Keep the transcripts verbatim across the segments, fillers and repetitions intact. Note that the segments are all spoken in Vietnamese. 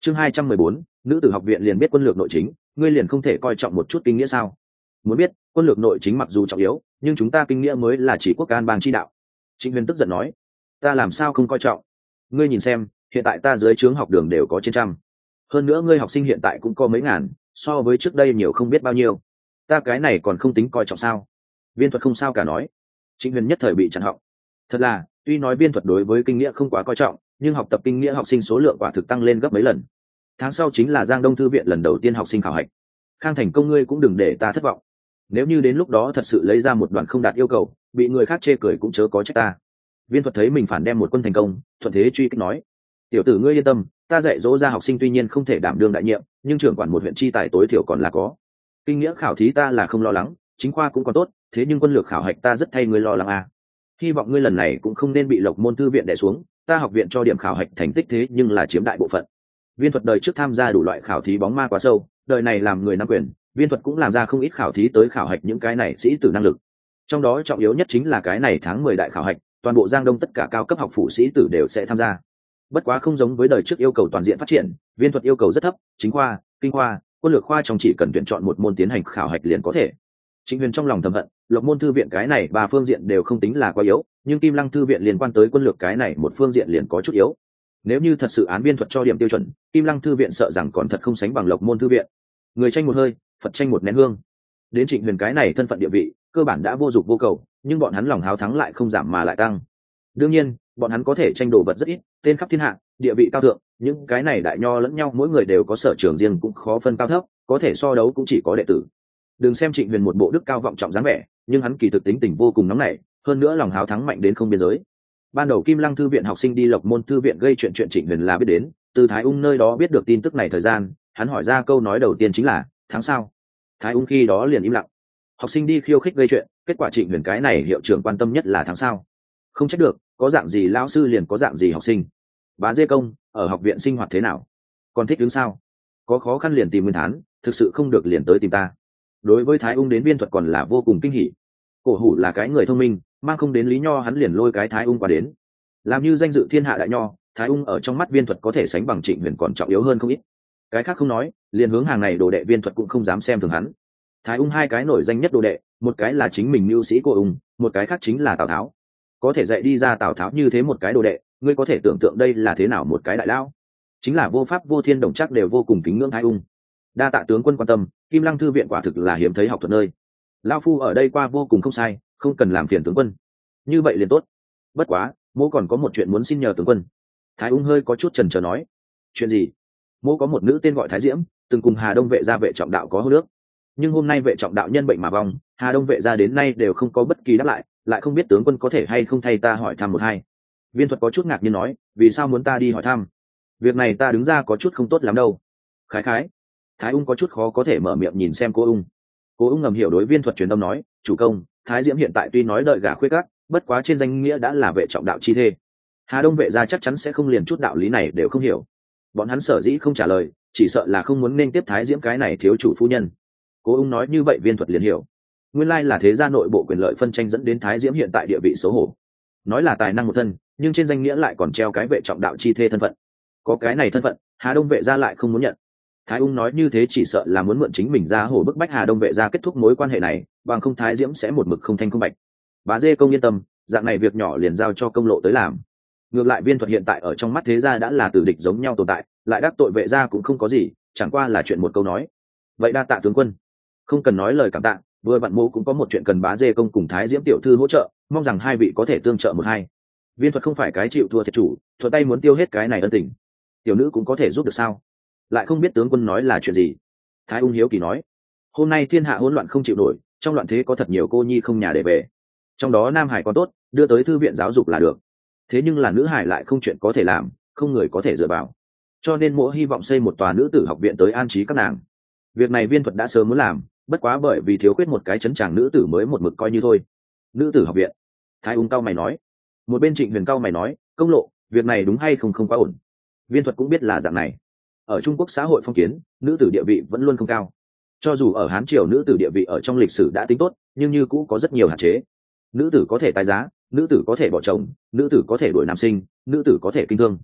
chương hai trăm mười bốn, nữ tử học viện liền biết quân lược nội chính, ngươi liền không thể coi trọng một chút kinh nghĩa sao? Muốn biết, quân lược nội chính mặc dù trọng yếu, nhưng chúng ta kinh nghĩa mới là chỉ quốc can bang chi đạo. Trịnh Huyền tức giận nói, ta làm sao không coi trọng? Ngươi nhìn xem, hiện tại ta dưới trướng học đường đều có trên trăm, hơn nữa ngươi học sinh hiện tại cũng có mấy ngàn, so với trước đây nhiều không biết bao nhiêu, ta cái này còn không tính coi trọng sao? Viên Thuật không sao cả nói. Trịnh Huyền nhất thời bị chặn họng. Thật là, tuy nói Viên Thuật đối với kinh nghĩa không quá coi trọng, nhưng học tập kinh nghĩa học sinh số lượng quả thực tăng lên gấp mấy lần. Tháng sau chính là Giang Đông thư viện lần đầu tiên học sinh khảo hạch. Khang Thành Công ngươi cũng đừng để ta thất vọng. Nếu như đến lúc đó thật sự lấy ra một đoạn không đạt yêu cầu, bị người khác chê cười cũng chớ có trách ta. Viên Thuật thấy mình phản đem một quân thành công, thuận thế truy kích nói: tiểu tử ngươi yên tâm, ta dạy dỗ ra học sinh tuy nhiên không thể đảm đương đại nhiệm, nhưng trưởng quản một huyện chi tài tối thiểu còn là có. Kinh nghĩa khảo thí ta là không lo lắng, chính khoa cũng còn tốt, thế nhưng quân lược khảo hạch ta rất thay ngươi lo lắng à. Hy vọng ngươi lần này cũng không nên bị Lộc Môn thư viện đè xuống, ta học viện cho điểm khảo hạch thành tích thế nhưng là chiếm đại bộ phận. Viên Thuật đời trước tham gia đủ loại khảo thí bóng ma quá sâu, đời này làm người nắm quyền, Viên Thuật cũng làm ra không ít khảo thí tới khảo hạch những cái này sĩ tử năng lực. Trong đó trọng yếu nhất chính là cái này tháng mười đại khảo hạch, toàn bộ Giang Đông tất cả cao cấp học phủ sĩ tử đều sẽ tham gia. Bất quá không giống với đời trước yêu cầu toàn diện phát triển, Viên Thuật yêu cầu rất thấp, chính khoa, kinh khoa, quân lược khoa trong chỉ cần tuyển chọn một môn tiến hành khảo hạch liền có thể. Trịnh Huyền trong lòng thầm hận, Lộc Môn thư viện cái này ba phương diện đều không tính là quá yếu, nhưng Kim Lăng thư viện liên quan tới quân lược cái này một phương diện liền có chút yếu. Nếu như thật sự án Viên Thuật cho điểm tiêu chuẩn, Kim Lăng thư viện sợ rằng còn thật không sánh bằng Lộc Môn thư viện. Người tranh một hơi, Phật tranh một nén hương. Đến Trịnh Huyền cái này thân phận địa vị, cơ bản đã vô dụng vô cầu, nhưng bọn hắn lòng háo thắng lại không giảm mà lại tăng. Đương nhiên, bọn hắn có thể tranh đồ vật rất ít, tên khắp thiên hạ, địa vị cao thượng, những cái này đại nho lẫn nhau mỗi người đều có sở trường riêng cũng khó phân cao thấp, có thể so đấu cũng chỉ có đệ tử. Đừng xem Trịnh Huyền một bộ đức cao vọng trọng dáng vẻ, nhưng hắn kỳ thực tính tình vô cùng nóng nảy, hơn nữa lòng háo thắng mạnh đến không biên giới. Ban đầu Kim Lăng thư viện học sinh đi Lộc Môn thư viện gây chuyện chuyện Trịnh Huyền là biết đến, từ Thái Ung nơi đó biết được tin tức này thời gian, hắn hỏi ra câu nói đầu tiên chính là: tháng sau. Thái Ung khi đó liền im lặng. Học sinh đi khiêu khích gây chuyện, kết quả Trịnh Huyền cái này hiệu trưởng quan tâm nhất là tháng sau. Không trách được, có dạng gì lão sư liền có dạng gì học sinh. Bá Dê Công ở học viện sinh hoạt thế nào, còn thích đứng sao? Có khó khăn liền tìm Nguyên Thán, thực sự không được liền tới tìm ta. Đối với Thái Ung đến Viên Thuật còn là vô cùng kinh hỉ. Cổ Hủ là cái người thông minh, mang không đến Lý Nho hắn liền lôi cái Thái Ung qua đến. Làm như danh dự thiên hạ đại nho, Thái Ung ở trong mắt Viên Thuật có thể sánh bằng Trịnh Huyền còn trọng yếu hơn không ít. Cái khác không nói, liền hướng hàng này đồ đệ Viên Thuật cũng không dám xem thường hắn. Thái Ung hai cái nổi danh nhất đồ đệ, một cái là chính mình mưu sĩ Cổ Ung, một cái khác chính là Tào Tháo. Có thể dạy đi ra Tào Tháo như thế một cái đồ đệ, ngươi có thể tưởng tượng đây là thế nào một cái đại lao. Chính là vô pháp vô thiên đồng chắc đều vô cùng kính ngưỡng Thái Ung. Đa tạ tướng quân quan tâm, Kim Lăng thư viện quả thực là hiếm thấy học thuật nơi. Lao phu ở đây qua vô cùng không sai, không cần làm phiền tướng quân. Như vậy liền tốt. Bất quá, mỗ còn có một chuyện muốn xin nhờ tướng quân. Thái Ung hơi có chút chần chờ nói. Chuyện gì? Mỗ có một nữ tên gọi Thái Diễm, từng cùng Hà Đông vệ gia vệ trọng đạo có hô nước. Nhưng hôm nay vệ trọng đạo nhân bệnh mà vong, Hà Đông vệ gia đến nay đều không có bất kỳ đáp lại, lại không biết tướng quân có thể hay không thay ta hỏi thăm một hai. Viên Thuật có chút ngạc nhiên nói, vì sao muốn ta đi hỏi thăm? Việc này ta đứng ra có chút không tốt lắm đâu. Khái khái. Thái Ung có chút khó có thể mở miệng nhìn xem cô Ung. Cô Ung ngầm hiểu đối Viên Thuật truyền âm nói, chủ công, Thái Diễm hiện tại tuy nói đợi gả khuyết các, bất quá trên danh nghĩa đã là vệ trọng đạo chi thê. Hà Đông vệ gia chắc chắn sẽ không liền chút đạo lý này đều không hiểu. Bọn hắn sở dĩ không trả lời, chỉ sợ là không muốn nên tiếp Thái Diễm cái này thiếu chủ phu nhân. Cô Ung nói như vậy Viên Thuật liền hiểu. Nguyên lai là thế gia nội bộ quyền lợi phân tranh dẫn đến Thái Diễm hiện tại địa vị xấu hổ. Nói là tài năng một thân, nhưng trên danh nghĩa lại còn treo cái vệ trọng đạo chi thê thân phận. Có cái này thân phận, Hà Đông vệ gia lại không muốn nhận. Thái Ung nói như thế chỉ sợ là muốn mượn chính mình ra hổ bức bách Hà Đông vệ gia kết thúc mối quan hệ này, bằng không Thái Diễm sẽ một mực không thanh không bạch. Bá Dê Công yên tâm, dạng này việc nhỏ liền giao cho công lộ tới làm. Ngược lại Viên Thuật hiện tại ở trong mắt thế gia đã là tử địch giống nhau tồn tại, lại đắc tội vệ gia cũng không có gì, chẳng qua là chuyện một câu nói. Vậy đa tạ tướng quân. Không cần nói lời cảm tạ, vừa vặn mô cũng có một chuyện cần Bá Dê Công cùng Thái Diễm tiểu thư hỗ trợ, mong rằng hai vị có thể tương trợ một hai. Viên Thuật không phải cái chịu thua thiệt chủ, thuận tay muốn tiêu hết cái này ân tình. Tiểu nữ cũng có thể giúp được sao? Lại không biết tướng quân nói là chuyện gì. Thái Ung hiếu kỳ nói, hôm nay thiên hạ hỗn loạn không chịu nổi, trong loạn thế có thật nhiều cô nhi không nhà để về, trong đó nam hải còn tốt, đưa tới thư viện giáo dục là được, thế nhưng là nữ hải lại không chuyện có thể làm, không người có thể dựa vào, cho nên mỗi hy vọng xây một tòa nữ tử học viện tới an trí các nàng. Việc này Viên Thuật đã sớm muốn làm, bất quá bởi vì thiếu khuyết một cái chấn tràng nữ tử mới một mực coi như thôi. Nữ tử học viện. Thái Ung cao mày nói. Một bên Trịnh Huyền cao mày nói, công lộ, việc này đúng hay không không quá ổn. Viên Thuật cũng biết là dạng này. Ở Trung Quốc xã hội phong kiến, nữ tử địa vị vẫn luôn không cao. Cho dù ở Hán triều nữ tử địa vị ở trong lịch sử đã tính tốt, nhưng như cũ có rất nhiều hạn chế. Nữ tử có thể tái giá, nữ tử có thể bỏ chồng, nữ tử có thể đuổi nam sinh, nữ tử có thể kinh thương.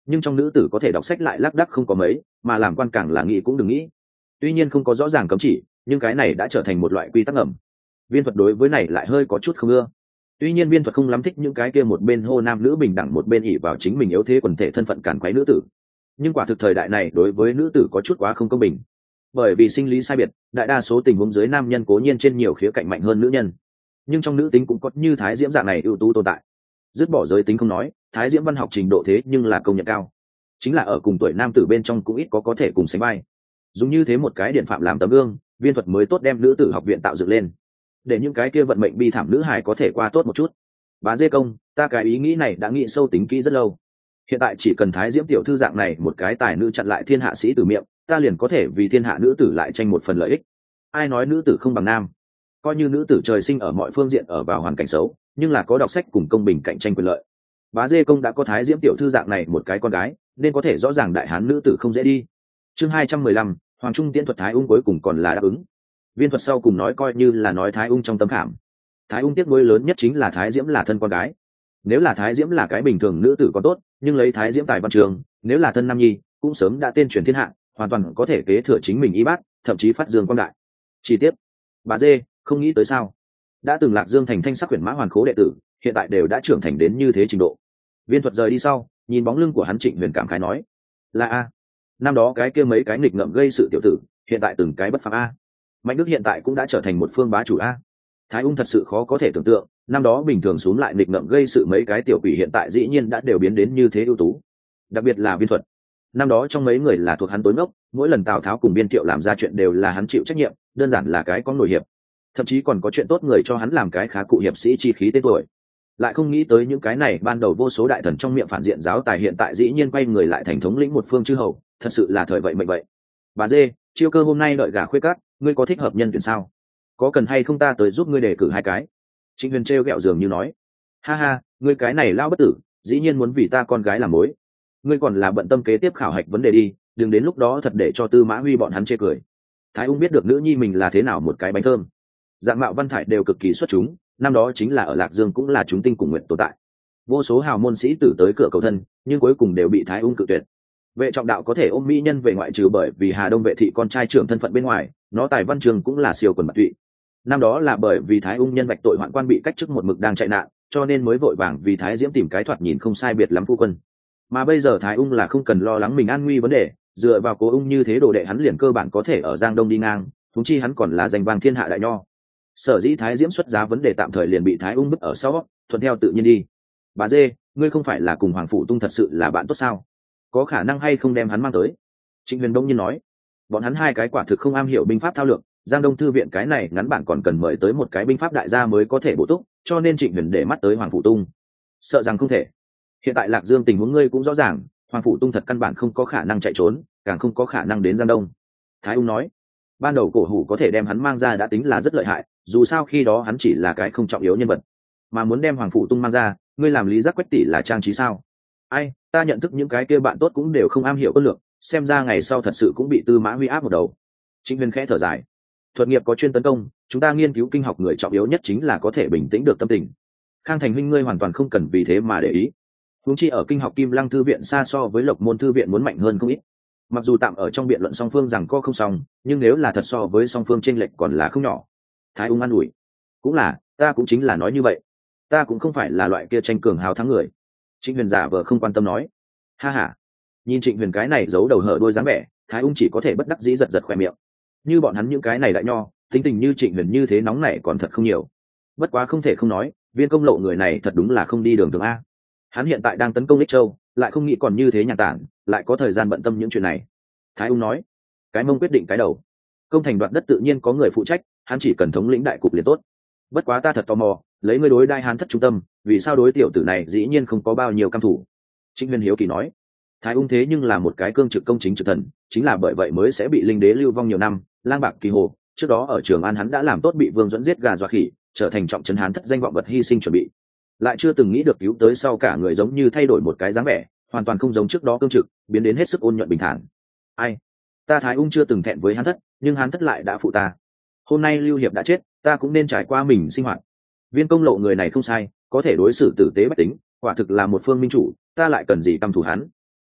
nhưng trong nữ tử có thể đọc sách lại lác đác không có mấy, mà làm quan càng là nghĩ cũng đừng nghĩ. Tuy nhiên không có rõ ràng cấm chỉ, nhưng cái này đã trở thành một loại quy tắc ngầm. Viên Thuật đối với này lại hơi có chút không ưa. Tuy nhiên Viên Thuật không lắm thích những cái kia một bên hô nam nữ bình đẳng, một bên ỷ vào chính mình yếu thế quần thể thân phận cản quấy nữ tử. Nhưng quả thực thời đại này đối với nữ tử có chút quá không công bình. Bởi vì sinh lý sai biệt, đại đa số tình huống dưới nam nhân cố nhiên trên nhiều khía cạnh mạnh hơn nữ nhân, nhưng trong nữ tính cũng có như Thái Diễm dạng này ưu tú tồn tại. Dứt bỏ giới tính không nói, Thái Diễm văn học trình độ thế nhưng là công nhận cao, chính là ở cùng tuổi nam tử bên trong cũng ít có có thể cùng sánh vai. Dùng như thế một cái điện phạm làm tấm gương, Viên Thuật mới tốt đem nữ tử học viện tạo dựng lên, để những cái kia vận mệnh bi thảm nữ hài có thể qua tốt một chút. Bá Dê Công, ta cái ý nghĩ này đã nghĩ sâu tính kỹ rất lâu. Hiện tại chỉ cần Thái Diễm tiểu thư dạng này một cái tài nữ chặn lại thiên hạ sĩ tử miệng, ta liền có thể vì thiên hạ nữ tử lại tranh một phần lợi ích. Ai nói nữ tử không bằng nam? Coi như nữ tử trời sinh ở mọi phương diện ở vào hoàn cảnh xấu, nhưng là có đọc sách cùng công bình cạnh tranh quyền lợi. Bá Dê Công đã có Thái Diễm tiểu thư dạng này một cái con gái, nên có thể rõ ràng đại hán nữ tử không dễ đi. Chương hai trăm mười lăm, Hoàng Trung Tiễn Thuật Thái Ung cuối cùng còn là đáp ứng. Viên Thuật sau cùng nói coi như là nói Thái Ung trong tâm khảm. Thái Ung tiếc nuối lớn nhất chính là Thái Diễm là thân con gái. Nếu là Thái Diễm là cái bình thường nữ tử còn tốt, nhưng lấy Thái Diễm tài văn trường, nếu là thân nam nhi, cũng sớm đã tên truyền thiên hạ, hoàn toàn có thể kế thừa chính mình y bát, thậm chí phát dương quang đại. Chi tiết, bà Dê, không nghĩ tới sao? Đã từng Lạc Dương thành thanh sắc huyền mã hoàn khố đệ tử, hiện tại đều đã trưởng thành đến như thế trình độ. Viên Thuật rời đi sau, nhìn bóng lưng của hắn, Trịnh Huyền cảm khái nói: "Là a, năm đó cái kia mấy cái nghịch ngợm gây sự tiểu tử, hiện tại từng cái bất phàm a. Mạnh Đức hiện tại cũng đã trở thành một phương bá chủ a." Thái Ung thật sự khó có thể tưởng tượng, năm đó bình thường xuống lại nghịch ngợm gây sự mấy cái tiểu quỷ hiện tại dĩ nhiên đã đều biến đến như thế ưu tú. Đặc biệt là Viên Thuật, năm đó trong mấy người là thuộc hắn tối ngốc, mỗi lần Tào Tháo cùng Biên Thiệu làm ra chuyện đều là hắn chịu trách nhiệm, đơn giản là cái có nổi hiệp, thậm chí còn có chuyện tốt người cho hắn làm cái khá cụ hiệp sĩ chi khí tên tuổi. Lại không nghĩ tới những cái này ban đầu vô số đại thần trong miệng phản diện giáo tài hiện tại dĩ nhiên quay người lại thành thống lĩnh một phương chư hầu, thật sự là thời vậy mệnh vậy. Bà Dê, chiêu cơ hôm nay đợi gà khuê cát, ngươi có thích hợp nhân tuyển sao? Có cần hay không ta tới giúp ngươi đề cử hai cái? Trịnh Huyền trêu ghẹo dường như nói: "Ha ha, ngươi cái này lao bất tử, dĩ nhiên muốn vì ta con gái làm mối. Ngươi còn là bận tâm kế tiếp khảo hạch vấn đề đi, đừng đến lúc đó thật để cho Tư Mã Huy bọn hắn chê cười." Thái Ung biết được nữ nhi mình là thế nào một cái bánh thơm, dạng mạo văn thải đều cực kỳ xuất chúng, năm đó chính là ở Lạc Dương cũng là chúng tinh cùng nguyện tồn tại. Vô số hào môn sĩ tử tới cửa cầu thân, nhưng cuối cùng đều bị Thái Ung cự tuyệt. Vệ Trọng Đạo có thể ôm mỹ nhân về ngoại trừ bởi vì Hà Đông vệ thị con trai trưởng thân phận bên ngoài, nó tài văn trường cũng là siêu quần bạc tụy. Năm đó là bởi vì Thái Ung nhân vạch tội hoạn quan bị cách chức một mực đang chạy nạn, cho nên mới vội vàng vì Thái Diễm tìm cái thoạt nhìn không sai biệt lắm phu quân. Mà bây giờ Thái Ung là không cần lo lắng mình an nguy vấn đề, dựa vào Cố Ung như thế đồ đệ hắn liền cơ bản có thể ở Giang Đông đi ngang, huống chi hắn còn là danh vang thiên hạ đại nho. Sở dĩ Thái Diễm xuất giá vấn đề tạm thời liền bị Thái Ung bức ở sau, thuận theo tự nhiên đi. Bà Dê, ngươi không phải là cùng Hoàng Phủ Tung thật sự là bạn tốt sao? Có khả năng hay không đem hắn mang tới? Trịnh Huyền đông nhiên nói: bọn hắn hai cái quả thực không am hiểu binh pháp thao lược, Giang Đông thư viện cái này ngắn bản còn cần mời tới một cái binh pháp đại gia mới có thể bổ túc, cho nên Trịnh Huyền để mắt tới Hoàng Phủ Tung. Sợ rằng không thể. Hiện tại Lạc Dương tình huống ngươi cũng rõ ràng, Hoàng Phủ Tung thật căn bản không có khả năng chạy trốn, càng không có khả năng đến Giang Đông. Thái Ung nói: ban đầu Cổ Hủ có thể đem hắn mang ra đã tính là rất lợi hại, dù sao khi đó hắn chỉ là cái không trọng yếu nhân vật, mà muốn đem Hoàng Phủ Tung mang ra, ngươi làm Lý Giác Quách tỷ là trang trí sao? Ai, ta nhận thức những cái kia bạn tốt cũng đều không am hiểu quân lược, xem ra ngày sau thật sự cũng bị Tư Mã Huy áp một đầu. Trịnh Huyền khẽ thở dài: thuật nghiệp có chuyên tấn công, chúng ta nghiên cứu kinh học người trọng yếu nhất chính là có thể bình tĩnh được tâm tình. Khang Thành huynh ngươi hoàn toàn không cần vì thế mà để ý. Huống chi ở kinh học Kim Lăng thư viện xa so với Lộc Môn thư viện muốn mạnh hơn không ít. Mặc dù tạm ở trong biện luận song phương rằng co không xong, nhưng nếu là thật so với song phương chênh lệch còn là không nhỏ. Thái Ung an ủi: cũng là, ta cũng chính là nói như vậy. Ta cũng không phải là loại kia tranh cường hào thắng người. Trịnh Huyền giả vờ không quan tâm nói: ha ha. Nhìn Trịnh Huyền cái này giấu đầu hở đuôi dáng vẻ, Thái Ung chỉ có thể bất đắc dĩ giật giật khóe miệng. Như bọn hắn những cái này đại nho, tính tình như Trịnh Huyền như thế nóng này còn thật không nhiều. Bất quá không thể không nói, Viên Công Lộ người này thật đúng là không đi đường thường a. Hắn hiện tại đang tấn công Ích Châu, lại không nghĩ còn như thế nhàn tản, lại có thời gian bận tâm những chuyện này. Thái Ung nói: cái mông quyết định cái đầu, công thành đoạt đất tự nhiên có người phụ trách, hắn chỉ cần thống lĩnh đại cục liền tốt. Bất quá ta thật tò mò, lấy ngươi đối đai Hán thất trung tâm, vì sao đối tiểu tử này dĩ nhiên không có bao nhiêu cam thủ? Trịnh Huyền hiếu kỳ nói: Thái Ung thế nhưng là một cái cương trực công chính trực thần, chính là bởi vậy mới sẽ bị linh đế lưu vong nhiều năm, lang bạc kỳ hồ. Trước đó ở Trường An hắn đã làm tốt bị Vương Duẫn giết gà dọa khỉ, trở thành trọng trấn Hán thất danh vọng vật hy sinh chuẩn bị, lại chưa từng nghĩ được cứu tới sau cả người giống như thay đổi một cái dáng vẻ, hoàn toàn không giống trước đó cương trực, biến đến hết sức ôn nhuận bình thản. Ai, ta Thái Ung chưa từng thẹn với Hán thất, nhưng Hán thất lại đã phụ ta. Hôm nay Lưu Hiệp đã chết, ta cũng nên trải qua mình sinh hoạt. Viên Công Lộ người này không sai, có thể đối xử tử tế bách tính, quả thực là một phương minh chủ, ta lại cần gì căm thù hắn?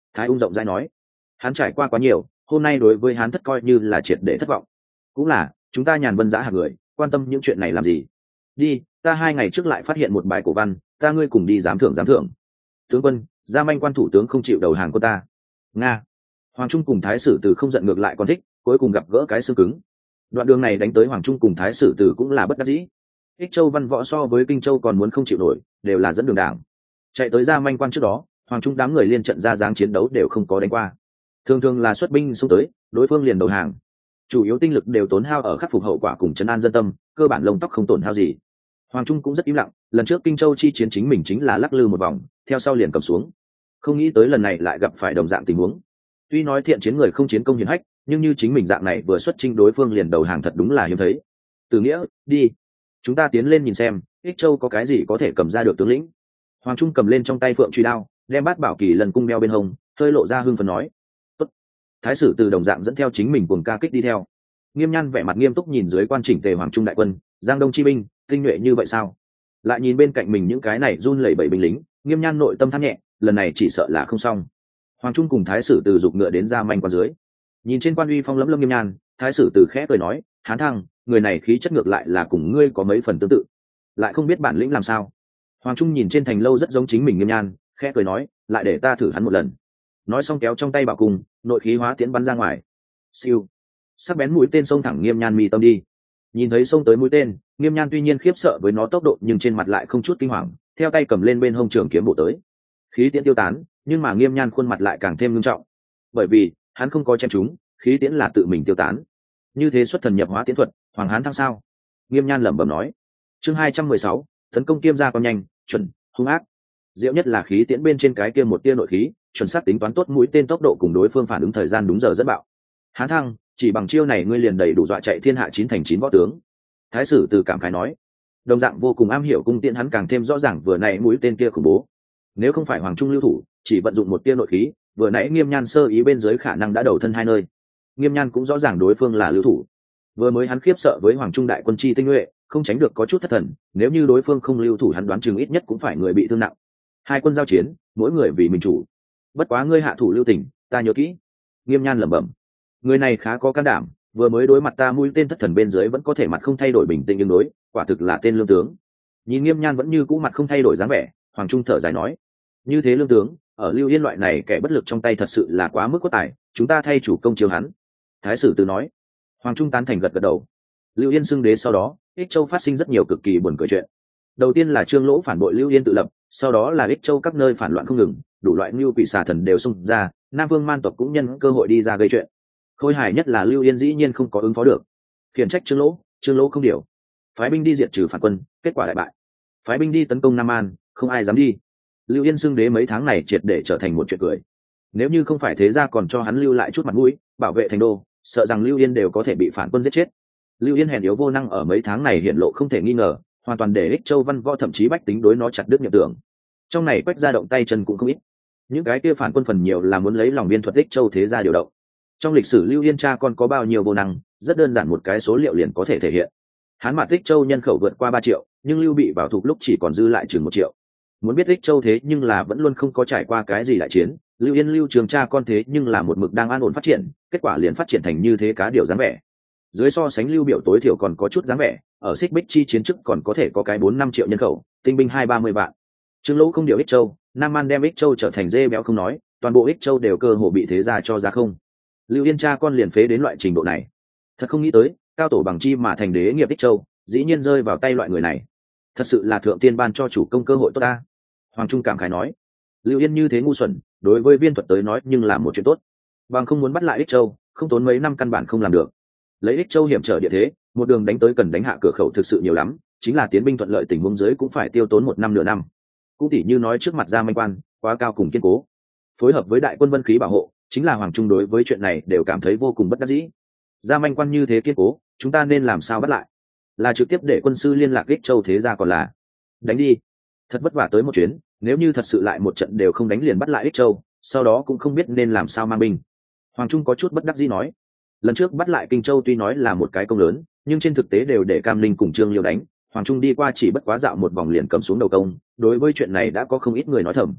Thái ung rộng rãi nói. Hắn trải qua quá nhiều, hôm nay đối với hắn thất coi như là triệt để thất vọng. Cũng là, chúng ta nhàn vân dã hàng người, quan tâm những chuyện này làm gì? Đi, ta hai ngày trước lại phát hiện một bài cổ văn, ta ngươi cùng đi giám thưởng giám thưởng. Tướng quân, Gia Manh quan thủ tướng không chịu đầu hàng của ta. Nga. Hoàng Trung cùng Thái Sử Từ không giận ngược lại còn thích, cuối cùng gặp gỡ cái xương cứng. Đoạn đường này đánh tới Hoàng Trung cùng Thái Sử Từ cũng là bất đắc dĩ. Ích Châu văn võ so với Kinh Châu còn muốn không chịu nổi, đều là dẫn đường đảng. Chạy tới Gia Manh quan trước đó, Hoàng Trung đám người liên trận ra dáng chiến đấu đều không có đánh qua. Thường thường là xuất binh xung tới, đối phương liền đầu hàng. Chủ yếu tinh lực đều tốn hao ở khắc phục hậu quả cùng trấn an dân tâm, cơ bản lông tóc không tổn hao gì. Hoàng Trung cũng rất im lặng, lần trước Kinh Châu chi chiến chính mình chính là lắc lư một vòng, theo sau liền cầm xuống. Không nghĩ tới lần này lại gặp phải đồng dạng tình huống. Tuy nói thiện chiến người không chiến công hiển hách, nhưng như chính mình dạng này vừa xuất chinh đối phương liền đầu hàng thật đúng là hiếm thấy. Từ Nghĩa, đi, chúng ta tiến lên nhìn xem, Ích Châu có cái gì có thể cầm ra được tướng lĩnh. Hoàng Trung cầm lên trong tay phượng truy đao, đem bát bảo kỳ lần cung đeo bên hông, hơi lộ ra hưng phấn nói. Tốt. Thái Sử Từ đồng dạng dẫn theo chính mình cuồng ca kích đi theo. Nghiêm Nhan vẻ mặt nghiêm túc nhìn dưới quan chỉnh tề Hoàng Trung đại quân, Giang Đông chi binh, tinh nhuệ như vậy sao? Lại nhìn bên cạnh mình những cái này run lẩy bẩy binh lính, Nghiêm Nhan nội tâm than nhẹ, lần này chỉ sợ là không xong. Hoàng Trung cùng Thái Sử Từ giục ngựa đến Gia Manh quan dưới. Nhìn trên quan uy phong lẫm lâm Nghiêm Nhan, Thái Sử Từ khẽ cười nói, Hán Thăng, người này khí chất ngược lại là cùng ngươi có mấy phần tương tự, lại không biết bản lĩnh làm sao. Hoàng Trung nhìn trên thành lâu rất giống chính mình Nghiêm Nhan, khẽ cười nói, lại để ta thử hắn một lần. Nói xong kéo trong tay bảo cung, nội khí hóa tiễn bắn ra ngoài. Siêu, sắc bén mũi tên xông thẳng Nghiêm Nhan mi tâm đi. Nhìn thấy xông tới mũi tên, Nghiêm Nhan tuy nhiên khiếp sợ với nó tốc độ nhưng trên mặt lại không chút kinh hoàng, theo tay cầm lên bên hông trường kiếm bổ tới. Khí tiễn tiêu tán, nhưng mà Nghiêm Nhan khuôn mặt lại càng thêm nghiêm trọng, bởi vì hắn không có chém trúng, khí tiễn là tự mình tiêu tán. Như thế xuất thần nhập hóa tiễn thuật, Hoàng Hán Thăng sao? Nghiêm Nhan lẩm bẩm nói. Chương hai trăm mười sáu, tấn công Kiêm gia con nhanh, chuẩn, hung ác. Diệu nhất là khí tiễn bên trên cái kia một tia nội khí, chuẩn xác tính toán tốt mũi tên tốc độ cùng đối phương phản ứng thời gian đúng giờ dẫn bạo. Hán Thăng, chỉ bằng chiêu này ngươi liền đầy đủ dọa chạy thiên hạ chín thành chín võ tướng. Thái Sử Từ cảm khái nói. Đồng dạng vô cùng am hiểu cung tiễn hắn càng thêm rõ ràng vừa nãy mũi tên kia khủng bố. Nếu không phải Hoàng Trung lưu thủ, chỉ vận dụng một tia nội khí, vừa nãy Nghiêm Nhan sơ ý bên dưới khả năng đã đầu thân hai nơi. Nghiêm Nhan cũng rõ ràng đối phương là lưu thủ. Vừa mới hắn khiếp sợ với Hoàng Trung đại quân chi tinh nhuệ, không tránh được có chút thất thần, nếu như đối phương không lưu thủ hắn đoán chừng ít nhất cũng phải người bị thương nặng. Hai quân giao chiến, mỗi người vì mình chủ. Bất quá ngươi hạ thủ lưu tình, ta nhớ kỹ. Nghiêm Nhan lẩm bẩm. Người này khá có can đảm, vừa mới đối mặt ta mũi tên thất thần bên dưới vẫn có thể mặt không thay đổi bình tĩnh ứng đối, quả thực là tên lương tướng. Nhìn Nghiêm Nhan vẫn như cũ mặt không thay đổi dáng vẻ, Hoàng Trung thở dài nói, như thế lương tướng, ở Lưu Yên loại này kẻ bất lực trong tay thật sự là quá mức quá tải, chúng ta thay chủ công chiếu hắn. Thái Sử Từ nói. Hoàng Trung tán thành gật gật đầu. Lưu Yên xưng đế sau đó, Ích Châu phát sinh rất nhiều cực kỳ buồn cười chuyện. Đầu tiên là Trương Lỗ phản bội Lưu Yên tự lập, sau đó là Ích Châu các nơi phản loạn không ngừng, đủ loại lưu quỷ xà thần đều xung ra, Nam Vương man tộc cũng nhân cơ hội đi ra gây chuyện. Khôi hài nhất là Lưu Yên dĩ nhiên không có ứng phó được, khiển trách Trương Lỗ, Trương Lỗ không điều, phái binh đi diệt trừ phản quân, kết quả đại bại. Phái binh đi tấn công Nam An, không ai dám đi. Lưu Yên xưng đế mấy tháng này triệt để trở thành một chuyện cười. Nếu như không phải thế gia còn cho hắn lưu lại chút mặt mũi, bảo vệ thành đô, sợ rằng Lưu Yên đều có thể bị phản quân giết chết. Lưu Yên hèn yếu vô năng ở mấy tháng này hiện lộ không thể nghi ngờ, hoàn toàn để Ích Châu văn võ thậm chí bách tính đối nó chặt đứt nhập tưởng. Trong này Quách gia động tay chân cũng không ít. Những cái kia phản quân phần nhiều là muốn lấy lòng viên thuật Ích Châu thế gia điều động. Trong lịch sử Lưu Yên cha con có bao nhiêu vô năng, rất đơn giản một cái số liệu liền có thể thể hiện. Hán Mạt Ích Châu nhân khẩu vượt qua ba triệu, nhưng Lưu Bị vào thuộc lúc chỉ còn dư lại chừng một triệu. Muốn biết Ích Châu thế nhưng là vẫn luôn không có trải qua cái gì đại chiến, Lưu Yên Lưu Trường cha con thế nhưng là một mực đang an ổn phát triển, kết quả liền phát triển thành như thế cá điều dáng vẻ. Dưới so sánh Lưu Biểu tối thiểu còn có chút dáng vẻ, ở Xích Bích chi chiến trước còn có thể có cái bốn năm triệu nhân khẩu, tinh binh hai ba mươi vạn. Trương Lỗ không điều Ích Châu, Nam Man đem Ích Châu trở thành dê béo không nói, toàn bộ Ích Châu đều cơ hồ bị thế gia cho ra không. Lưu Yên cha con liền phế đến loại trình độ này. Thật không nghĩ tới, cao tổ bằng chi mà thành đế nghiệp Ích Châu, dĩ nhiên rơi vào tay loại người này. Thật sự là thượng tiên ban cho chủ công cơ hội tốt ta. Hoàng Trung cảm khái nói. Lưu Yên như thế ngu xuẩn, đối với viên thuật tới nói nhưng là một chuyện tốt. Bằng không muốn bắt lại Ích Châu, không tốn mấy năm căn bản không làm được. Lấy Ích Châu hiểm trở địa thế, một đường đánh tới cần đánh hạ cửa khẩu thực sự nhiều lắm, chính là tiến binh thuận lợi tình huống dưới cũng phải tiêu tốn một năm nửa năm. Cũng tỉ như nói trước mặt Gia Manh quan, quá cao cùng kiên cố, phối hợp với đại quân vân khí bảo hộ, chính là Hoàng Trung đối với chuyện này đều cảm thấy vô cùng bất đắc dĩ. Gia Manh quan như thế kiên cố, chúng ta nên làm sao bắt lại? Là trực tiếp để quân sư liên lạc Ích Châu thế gia còn là đánh đi? Thật vất vả tới một chuyến, nếu như thật sự lại một trận đều không đánh liền bắt lại Ích Châu, sau đó cũng không biết nên làm sao mang binh. Hoàng Trung có chút bất đắc dĩ nói. Lần trước bắt lại Kinh Châu tuy nói là một cái công lớn, nhưng trên thực tế đều để Cam Linh cùng Trương Liêu đánh, Hoàng Trung đi qua chỉ bất quá dạo một vòng liền cầm xuống đầu công, đối với chuyện này đã có không ít người nói thầm.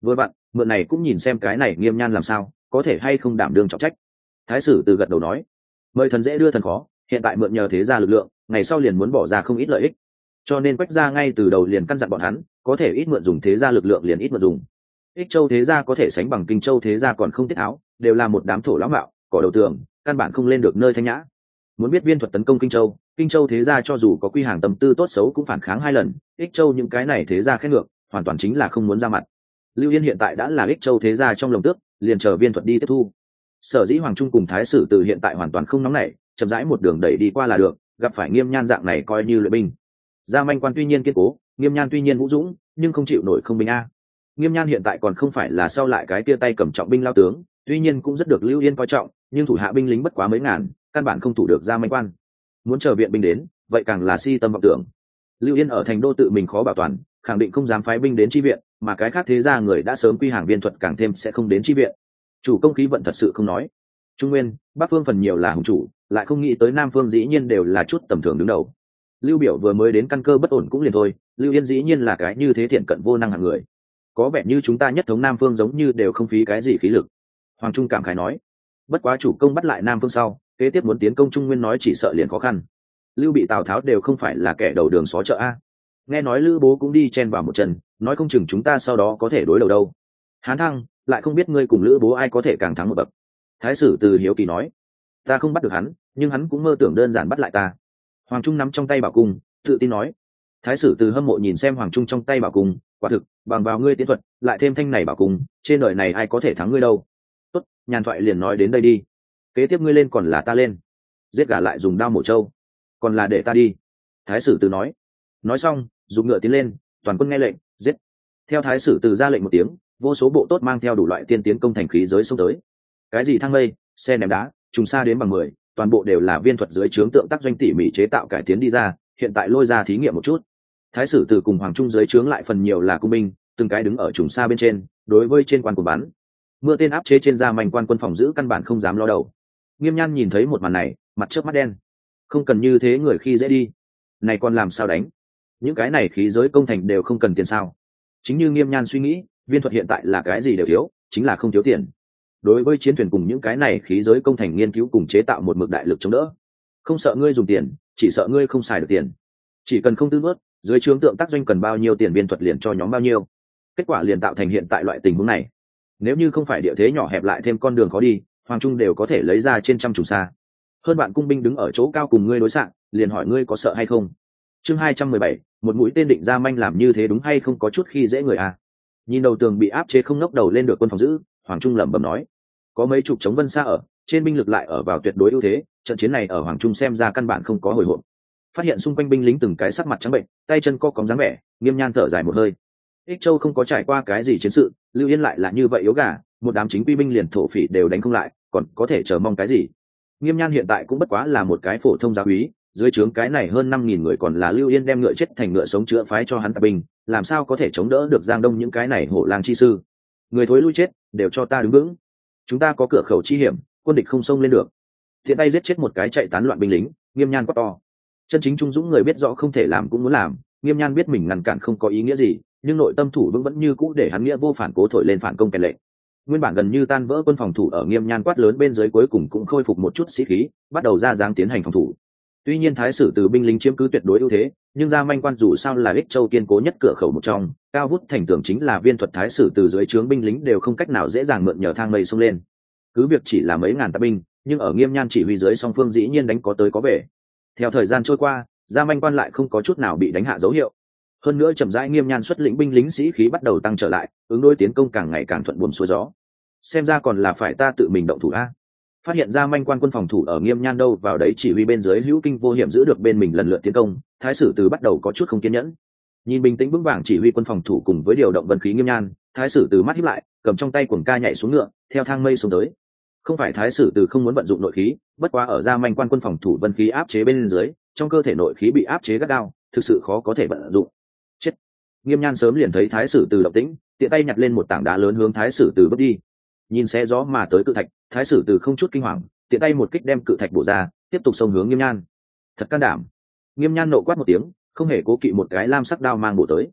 vừa vặn mượn này cũng nhìn xem cái này Nghiêm Nhan làm sao có thể hay không đảm đương trọng trách. Thái sử từ gật đầu nói, mời thần dễ đưa thần khó, hiện tại mượn nhờ thế gia lực lượng, ngày sau liền muốn bỏ ra không ít lợi ích, cho nên Quách gia ngay từ đầu liền căn dặn bọn hắn có thể ít mượn dùng thế gia lực lượng liền ít mượn dùng. Ích Châu thế gia có thể sánh bằng Kinh Châu thế gia còn không tiết áo, đều là một đám thổ lão mạo, cỏ đầu tường, căn bản không lên được nơi thanh nhã. Muốn biết viên thuật tấn công Kinh Châu, Kinh Châu thế gia cho dù có quy hàng tâm tư tốt xấu cũng phản kháng hai lần, Ích Châu những cái này thế gia khét ngược, hoàn toàn chính là không muốn ra mặt. Lưu Yên hiện tại đã là Ích Châu thế gia trong lồng tước, liền chờ viên thuật đi tiếp thu. Sở dĩ Hoàng Trung cùng Thái sử từ hiện tại hoàn toàn không nóng nảy, chậm rãi một đường đẩy đi qua là được, gặp phải Nghiêm Nhan dạng này coi như luyện binh. Gia Manh Quan tuy nhiên kiên cố, Nghiêm Nhan tuy nhiên vũ dũng, nhưng không chịu nổi không binh a. Nghiêm Nhan hiện tại còn không phải là sau lại cái tia tay cầm trọng binh lao tướng, tuy nhiên cũng rất được Lưu Yên coi trọng, nhưng thủ hạ binh lính bất quá mấy ngàn, căn bản không thủ được Gia Manh Quan. Muốn chờ viện binh đến, vậy càng là si tâm vọng tưởng. Lưu Yên ở thành đô tự mình khó bảo toàn, khẳng định không dám phái binh đến chi viện, mà cái khác thế gia người đã sớm quy hàng viên thuật càng thêm sẽ không đến chi viện. Chủ công khí vận thật sự không nói. Trung Nguyên, Bắc phương phần nhiều là hùng chủ, lại không nghĩ tới Nam phương dĩ nhiên đều là chút tầm thường đứng đầu. Lưu Biểu vừa mới đến căn cơ bất ổn cũng liền thôi, Lưu Yên dĩ nhiên là cái như thế thiện cận vô năng hạng người. Có vẻ như chúng ta nhất thống Nam phương giống như đều không phí cái gì khí lực. Hoàng Trung cảm khái nói. Bất quá chủ công bắt lại Nam phương sau, kế tiếp muốn tiến công Trung Nguyên nói chỉ sợ liền khó khăn. Lưu Bị Tào Tháo đều không phải là kẻ đầu đường xó chợ a. Nghe nói Lữ Bố cũng đi chen vào một chân, nói không chừng chúng ta sau đó có thể đối đầu đâu. Hán Thăng, lại không biết ngươi cùng Lữ Bố ai có thể càng thắng một bậc. Thái sử từ hiếu kỳ nói, ta không bắt được hắn, nhưng hắn cũng mơ tưởng đơn giản bắt lại ta. Hoàng Trung nắm trong tay bảo cung, tự tin nói. Thái sử từ hâm mộ nhìn xem Hoàng Trung trong tay bảo cung, quả thực, bằng vào ngươi tiến thuật, lại thêm thanh này bảo cung, trên đời này ai có thể thắng ngươi đâu. Tốt, nhàn thoại liền nói đến đây đi. Kế tiếp ngươi lên còn là ta lên. Giết gà lại dùng đao mổ trâu, còn là để ta đi. Thái sử từ nói. Nói xong, dùng ngựa tiến lên, toàn quân nghe lệnh, giết. Theo Thái sử từ ra lệnh một tiếng, vô số bộ tốt mang theo đủ loại tiên tiến công thành khí giới xông tới. Cái gì thang mây, xe ném đá, trùng xa đến bằng mười, toàn bộ đều là viên thuật dưới trướng tượng tác doanh tỉ mỉ chế tạo cải tiến đi ra, hiện tại lôi ra thí nghiệm một chút. Thái sử từ cùng Hoàng Trung dưới trướng lại phần nhiều là cung binh, từng cái đứng ở trùng xa bên trên, đối với trên quan của bắn. Mưa tên áp chế trên Gia Manh Quan quân phòng giữ căn bản không dám lo đầu. Nghiêm Nhan nhìn thấy một màn này, mặt chớp mắt đen. Không cần như thế người khi dễ đi. Này còn làm sao đánh? Những cái này khí giới công thành đều không cần tiền sao? Chính như Nghiêm Nhan suy nghĩ, viên thuật hiện tại là cái gì đều thiếu, chính là không thiếu tiền. Đối với chiến thuyền cùng những cái này khí giới công thành nghiên cứu cùng chế tạo một mực đại lực chống đỡ. Không sợ ngươi dùng tiền, chỉ sợ ngươi không xài được tiền. Chỉ cần không tư nuốt, dưới trướng tượng tác doanh cần bao nhiêu tiền viên thuật liền cho nhóm bao nhiêu. Kết quả liền tạo thành hiện tại loại tình huống này. Nếu như không phải địa thế nhỏ hẹp lại thêm con đường khó đi, Hoàng Trung đều có thể lấy ra trên trăm trùng xa. Hơn bạn cung binh đứng ở chỗ cao cùng ngươi đối xạ, liền hỏi ngươi có sợ hay không. Chương hai trăm mười bảy, một mũi tên định ra manh làm như thế đúng hay không có chút khi dễ người à. Nhìn đầu tường bị áp chế không ngóc đầu lên được quân phòng giữ, Hoàng Trung lẩm bẩm nói, có mấy chục chống vân xa ở, trên binh lực lại ở vào tuyệt đối ưu thế, trận chiến này ở Hoàng Trung xem ra căn bản không có hồi hộp. Phát hiện xung quanh binh lính từng cái sắc mặt trắng bệnh, tay chân co cóng dáng vẻ, Nghiêm Nhan thở dài một hơi. Ích Châu không có trải qua cái gì chiến sự, Lưu Yên lại là như vậy yếu gà, một đám chính quy binh liền thổ phỉ đều đánh không lại, còn có thể chờ mong cái gì. Nghiêm Nhan hiện tại cũng bất quá là một cái phổ thông giáo úy, dưới trướng cái này hơn năm nghìn người còn là Lưu Yên đem ngựa chết thành ngựa sống chữa phái cho hắn tạp binh, làm sao có thể chống đỡ được Giang Đông những cái này hổ lang chi sư. Người thối lui chết, đều cho ta đứng vững. Chúng ta có cửa khẩu chi hiểm, quân địch không xông lên được. Thiện tay giết chết một cái chạy tán loạn binh lính, Nghiêm Nhan quát to. Chân chính trung dũng người biết rõ không thể làm cũng muốn làm, Nghiêm Nhan biết mình ngăn cản không có ý nghĩa gì, nhưng nội tâm thủ vững vẫn như cũ để hắn nghĩa vô phản cố thổi lên phản công kèn lệnh. Nguyên bản gần như tan vỡ quân phòng thủ ở Nghiêm Nhan quát lớn bên dưới cuối cùng cũng khôi phục một chút sĩ khí, bắt đầu ra dáng tiến hành phòng thủ. Tuy nhiên Thái sử từ binh lính chiếm cứ tuyệt đối ưu thế, nhưng Gia Manh Quan dù sao là Ích Châu kiên cố nhất cửa khẩu một trong, cao vút thành tưởng chính là viên thuật Thái sử từ dưới trướng binh lính đều không cách nào dễ dàng mượn nhờ thang mây xông lên. Cứ việc chỉ là mấy ngàn tạp binh, nhưng ở Nghiêm Nhan chỉ huy dưới song phương dĩ nhiên đánh có tới có về. Theo thời gian trôi qua, Gia Manh Quan lại không có chút nào bị đánh hạ dấu hiệu. Hơn nữa chậm rãi Nghiêm Nhan xuất lĩnh binh lính sĩ khí bắt đầu tăng trở lại, ứng đối tiến công càng ngày càng thuận buồm xuôi gió. Xem ra còn là phải ta tự mình động thủ a. Phát hiện Gia Manh Quan quân phòng thủ ở Nghiêm Nhan đâu vào đấy chỉ huy bên dưới hữu kinh vô hiểm giữ được bên mình lần lượt tiến công, Thái sử từ bắt đầu có chút không kiên nhẫn. Nhìn bình tĩnh vững vàng chỉ huy quân phòng thủ cùng với điều động vân khí Nghiêm Nhan, Thái sử từ mắt híp lại, cầm trong tay cuồng ca nhảy xuống ngựa, theo thang mây xuống tới. Không phải Thái sử từ không muốn vận dụng nội khí, bất quá ở Gia Manh Quan quân phòng thủ vân khí áp chế bên dưới, trong cơ thể nội khí bị áp chế gắt gao, thực sự khó có thể vận dụng. Chết. Nghiêm Nhan sớm liền thấy Thái sử từ động tĩnh, tiện tay nhặt lên một tảng đá lớn hướng Thái sử từ bước đi. Nhìn xe gió mà tới cự thạch, Thái sử từ không chút kinh hoàng, tiện tay một kích đem cự thạch bổ ra, tiếp tục xông hướng Nghiêm Nhan. Thật can đảm. Nghiêm Nhan nộ quát một tiếng, không hề cố kỵ một cái lam sắc đao mang bổ tới.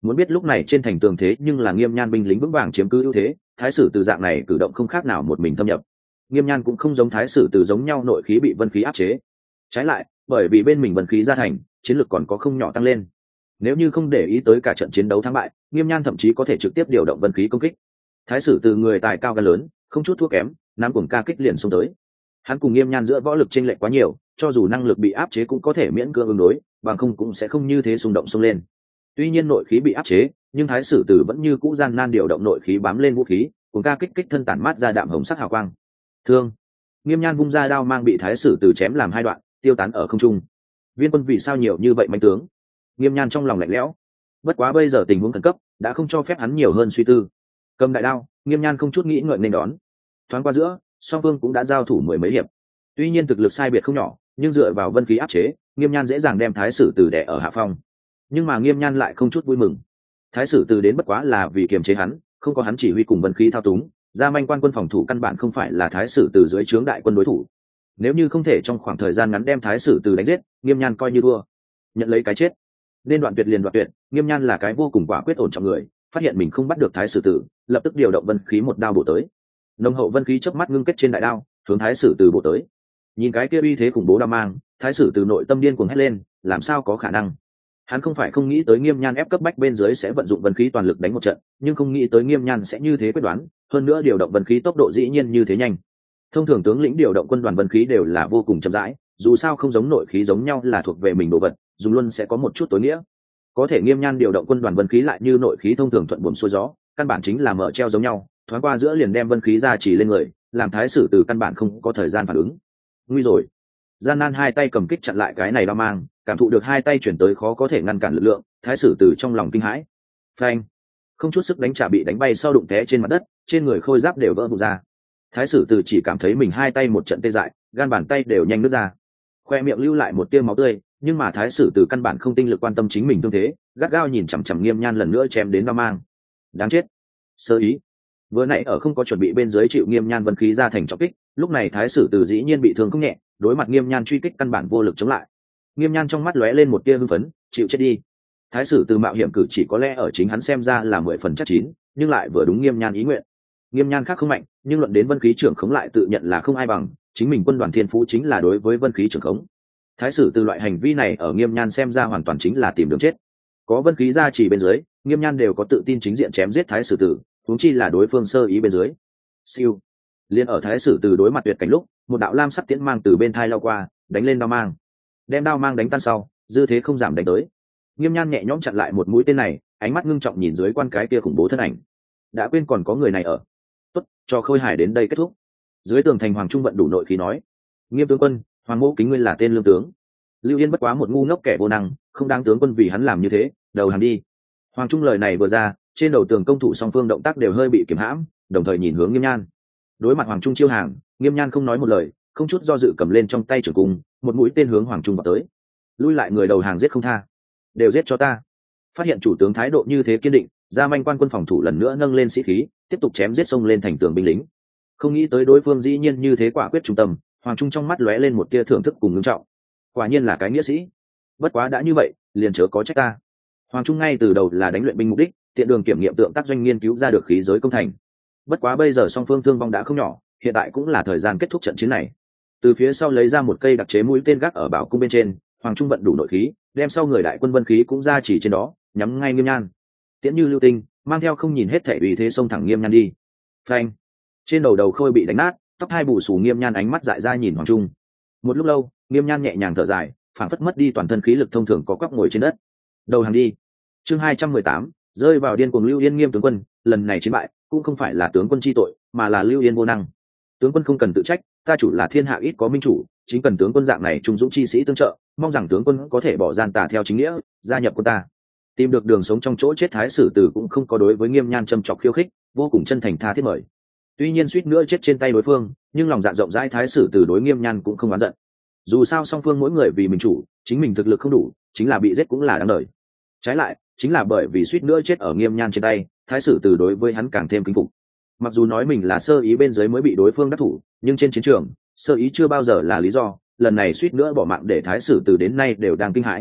Muốn biết lúc này trên thành tường thế nhưng là Nghiêm Nhan binh lính vững vàng chiếm cứ ưu thế, thái sử từ dạng này cử động không khác nào một mình thâm nhập. Nghiêm Nhan cũng không giống thái sử từ giống nhau nội khí bị vân khí áp chế, trái lại bởi vì bên mình vân khí gia thành, chiến lược còn có không nhỏ tăng lên. Nếu như không để ý tới cả trận chiến đấu thắng bại, Nghiêm Nhan thậm chí có thể trực tiếp điều động vân khí công kích. Thái sử từ người tài cao gan lớn, không chút thua kém, nam cuồng ca kích liền xông tới. Hắn cùng Nghiêm Nhan giữa võ lực chênh lệch quá nhiều, cho dù năng lực bị áp chế cũng có thể miễn cưỡng ứng đối, bằng không cũng sẽ không như thế xung động xông lên. Tuy nhiên nội khí bị áp chế, nhưng thái sử từ vẫn như cũ gian nan điều động nội khí bám lên vũ khí, cuồng ca kích kích thân tản mát ra đạm hồng sắc hào quang. Thương. Nghiêm Nhan vung ra đao mang bị thái sử từ chém làm hai đoạn, tiêu tán ở không trung. Viên quân vì sao nhiều như vậy mãnh tướng? Nghiêm Nhan trong lòng lạnh lẽo. Bất quá bây giờ tình huống khẩn cấp, đã không cho phép hắn nhiều hơn suy tư. Cầm đại đao, Nghiêm Nhan không chút nghĩ ngợi nên đón. Thoáng qua giữa, song phương cũng đã giao thủ mười mấy hiệp. Tuy nhiên thực lực sai biệt không nhỏ, nhưng dựa vào vân khí áp chế, Nghiêm Nhan dễ dàng đem thái sử từ đè ở hạ phong. Nhưng mà Nghiêm Nhan lại không chút vui mừng. Thái sử từ đến bất quá là vì kiềm chế hắn, không có hắn chỉ huy cùng vân khí thao túng, gia manh quan quân phòng thủ căn bản không phải là thái sử từ dưới trướng đại quân đối thủ. Nếu như không thể trong khoảng thời gian ngắn đem thái sử từ đánh giết, Nghiêm Nhan coi như thua, nhận lấy cái chết. Nên đoạn tuyệt liền đoạn tuyệt, Nghiêm Nhan là cái vô cùng quả quyết ổn trọng người, phát hiện mình không bắt được thái sử tử, lập tức điều động vân khí một đao bổ tới. Nồng hậu vân khí chớp mắt ngưng kết trên đại đao, hướng thái sử tử bổ tới. Nhìn cái kia uy thế khủng bố đao mang, thái sử tử nội tâm điên cuồng hét lên, làm sao có khả năng? Hắn không phải không nghĩ tới Nghiêm Nhan ép cấp bách bên dưới sẽ vận dụng vân khí toàn lực đánh một trận, nhưng không nghĩ tới Nghiêm Nhan sẽ như thế quyết đoán, hơn nữa điều động vân khí tốc độ dĩ nhiên như thế nhanh. Thông thường tướng lĩnh điều động quân đoàn vân khí đều là vô cùng chậm rãi, dù sao không giống nội khí giống nhau là thuộc về mình đồ vật, dùng luôn sẽ có một chút tối nghĩa. Có thể Nghiêm Nhan điều động quân đoàn vân khí lại như nội khí thông thường thuận buồm xuôi gió, căn bản chính là mở treo giống nhau, thoáng qua giữa liền đem vân khí ra chỉ lên người, làm thái sử từ căn bản không có thời gian phản ứng. Nguy rồi! Gian nan hai tay cầm kích chặn lại cái này đao mang, cảm thụ được hai tay chuyển tới khó có thể ngăn cản lực lượng, thái sử từ trong lòng kinh hãi. Phanh! Không chút sức đánh trả bị đánh bay sau đụng té trên mặt đất, trên người khôi giáp đều vỡ vụn ra. Thái sử từ chỉ cảm thấy mình hai tay một trận tê dại, gan bàn tay đều nhanh nứt ra, khoe miệng lưu lại một tia máu tươi, nhưng mà thái sử từ căn bản không tinh lực quan tâm chính mình thương thế, gắt gao nhìn chằm chằm Nghiêm Nhan lần nữa chém đến đao mang. Đáng chết! Sơ ý! Vừa nãy ở không có chuẩn bị bên dưới chịu Nghiêm Nhan vân khí ra thành trọng kích, lúc này thái sử từ dĩ nhiên bị thương không nhẹ, đối mặt Nghiêm Nhan truy kích căn bản vô lực chống lại. Nghiêm Nhan trong mắt lóe lên một tia hưng phấn, chịu chết đi. Thái sử từ mạo hiểm cử chỉ có lẽ ở chính hắn xem ra là mười phần chắc chín, nhưng lại vừa đúng Nghiêm Nhan ý nguyện. Nghiêm Nhan khác không mạnh, nhưng luận đến vân khí trưởng khống lại tự nhận là không ai bằng, chính mình quân đoàn thiên phú chính là đối với vân khí trưởng khống. Thái sử từ loại hành vi này ở Nghiêm Nhan xem ra hoàn toàn chính là tìm đường chết. Có vân khí gia trì bên dưới, Nghiêm Nhan đều có tự tin chính diện chém giết thái sử tử, huống chi là đối phương sơ ý bên dưới. Siêu. Liên ở thái sử từ đối mặt tuyệt cảnh lúc, một đạo lam sắc tiễn mang từ bên thai lao qua, đánh lên đao mang. Đem đao mang đánh tan sau, dư thế không giảm đánh tới. Nghiêm Nhan nhẹ nhõm chặn lại một mũi tên này, ánh mắt ngưng trọng nhìn dưới quan cái kia khủng bố thân ảnh. Đã quên còn có người này ở. Tốt, cho Khôi Hải đến đây kết thúc. Dưới tường thành Hoàng Trung vận đủ nội khí nói: Nghiêm tướng quân, Hoàng Mỗ kính ngươi là tên lương tướng. Lưu Yên bất quá một ngu ngốc kẻ vô năng, không đáng tướng quân vì hắn làm như thế, đầu hàng đi. Hoàng Trung lời này vừa ra, trên đầu tường công thủ song phương động tác đều hơi bị kiềm hãm, đồng thời nhìn hướng Nghiêm Nhan. Đối mặt Hoàng Trung chiêu hàng, Nghiêm Nhan không nói một lời, không chút do dự cầm lên trong tay trường cung, một mũi tên hướng Hoàng Trung vào tới. Lui lại người đầu hàng giết không tha, đều giết cho ta. Phát hiện chủ tướng thái độ như thế kiên định, gia manh quan quân phòng thủ lần nữa nâng lên sĩ khí, tiếp tục chém giết xông lên thành tường binh lính. Không nghĩ tới đối phương dĩ nhiên như thế quả quyết trung tâm, Hoàng Trung trong mắt lóe lên một tia thưởng thức cùng ngưng trọng. Quả nhiên là cái nghĩa sĩ. Bất quá đã như vậy, liền chớ có trách ta. Hoàng Trung ngay từ đầu là đánh luyện binh mục đích, tiện đường kiểm nghiệm tượng tác doanh nghiên cứu ra được khí giới công thành. Bất quá bây giờ song phương thương vong đã không nhỏ, hiện tại cũng là thời gian kết thúc trận chiến này. Từ phía sau lấy ra một cây đặc chế mũi tên gác ở bảo cung bên trên, Hoàng Trung vận đủ nội khí, đem sau người đại quân vân khí cũng ra chỉ trên đó, nhắm ngay Nghiêm Nhan. Tiễn như lưu tinh, mang theo không nhìn hết thể uy thế xông thẳng Nghiêm Nhan đi. Phanh! Trên đầu đầu Khôi bị đánh nát, tóc hai bù xù Nghiêm Nhan ánh mắt dại ra nhìn Hoàng Trung. Một lúc lâu, Nghiêm Nhan nhẹ nhàng thở dài, phảng phất mất đi toàn thân khí lực thông thường có quắp ngồi trên đất. Đầu hàng đi. Chương hai trăm mười tám, rơi vào điên cuồng Lưu Yên. Nghiêm tướng quân, lần này chiến bại cũng không phải là tướng quân chi tội, mà là Lưu Yên vô năng. Tướng quân không cần tự trách, ta chủ là thiên hạ ít có minh chủ, chính cần tướng quân dạng này trung dũng chi sĩ tương trợ, mong rằng tướng quân có thể bỏ gian tà theo chính nghĩa, gia nhập quân ta. Tìm được đường sống trong chỗ chết thái sử tử cũng không có đối với Nghiêm Nhan châm chọc khiêu khích, vô cùng chân thành tha thiết mời. Tuy nhiên suýt nữa chết trên tay đối phương, nhưng lòng dạ rộng rãi thái sử tử đối Nghiêm Nhan cũng không oán giận. Dù sao song phương mỗi người vì mình chủ, chính mình thực lực không đủ, chính là bị giết cũng là đáng đời. Trái lại, chính là bởi vì suýt nữa chết ở Nghiêm Nhan trên tay, thái sử tử đối với hắn càng thêm kính phục. Mặc dù nói mình là sơ ý bên dưới mới bị đối phương đắc thủ, nhưng trên chiến trường, sơ ý chưa bao giờ là lý do, lần này suýt nữa bỏ mạng để thái sử tử đến nay đều đang kinh hãi.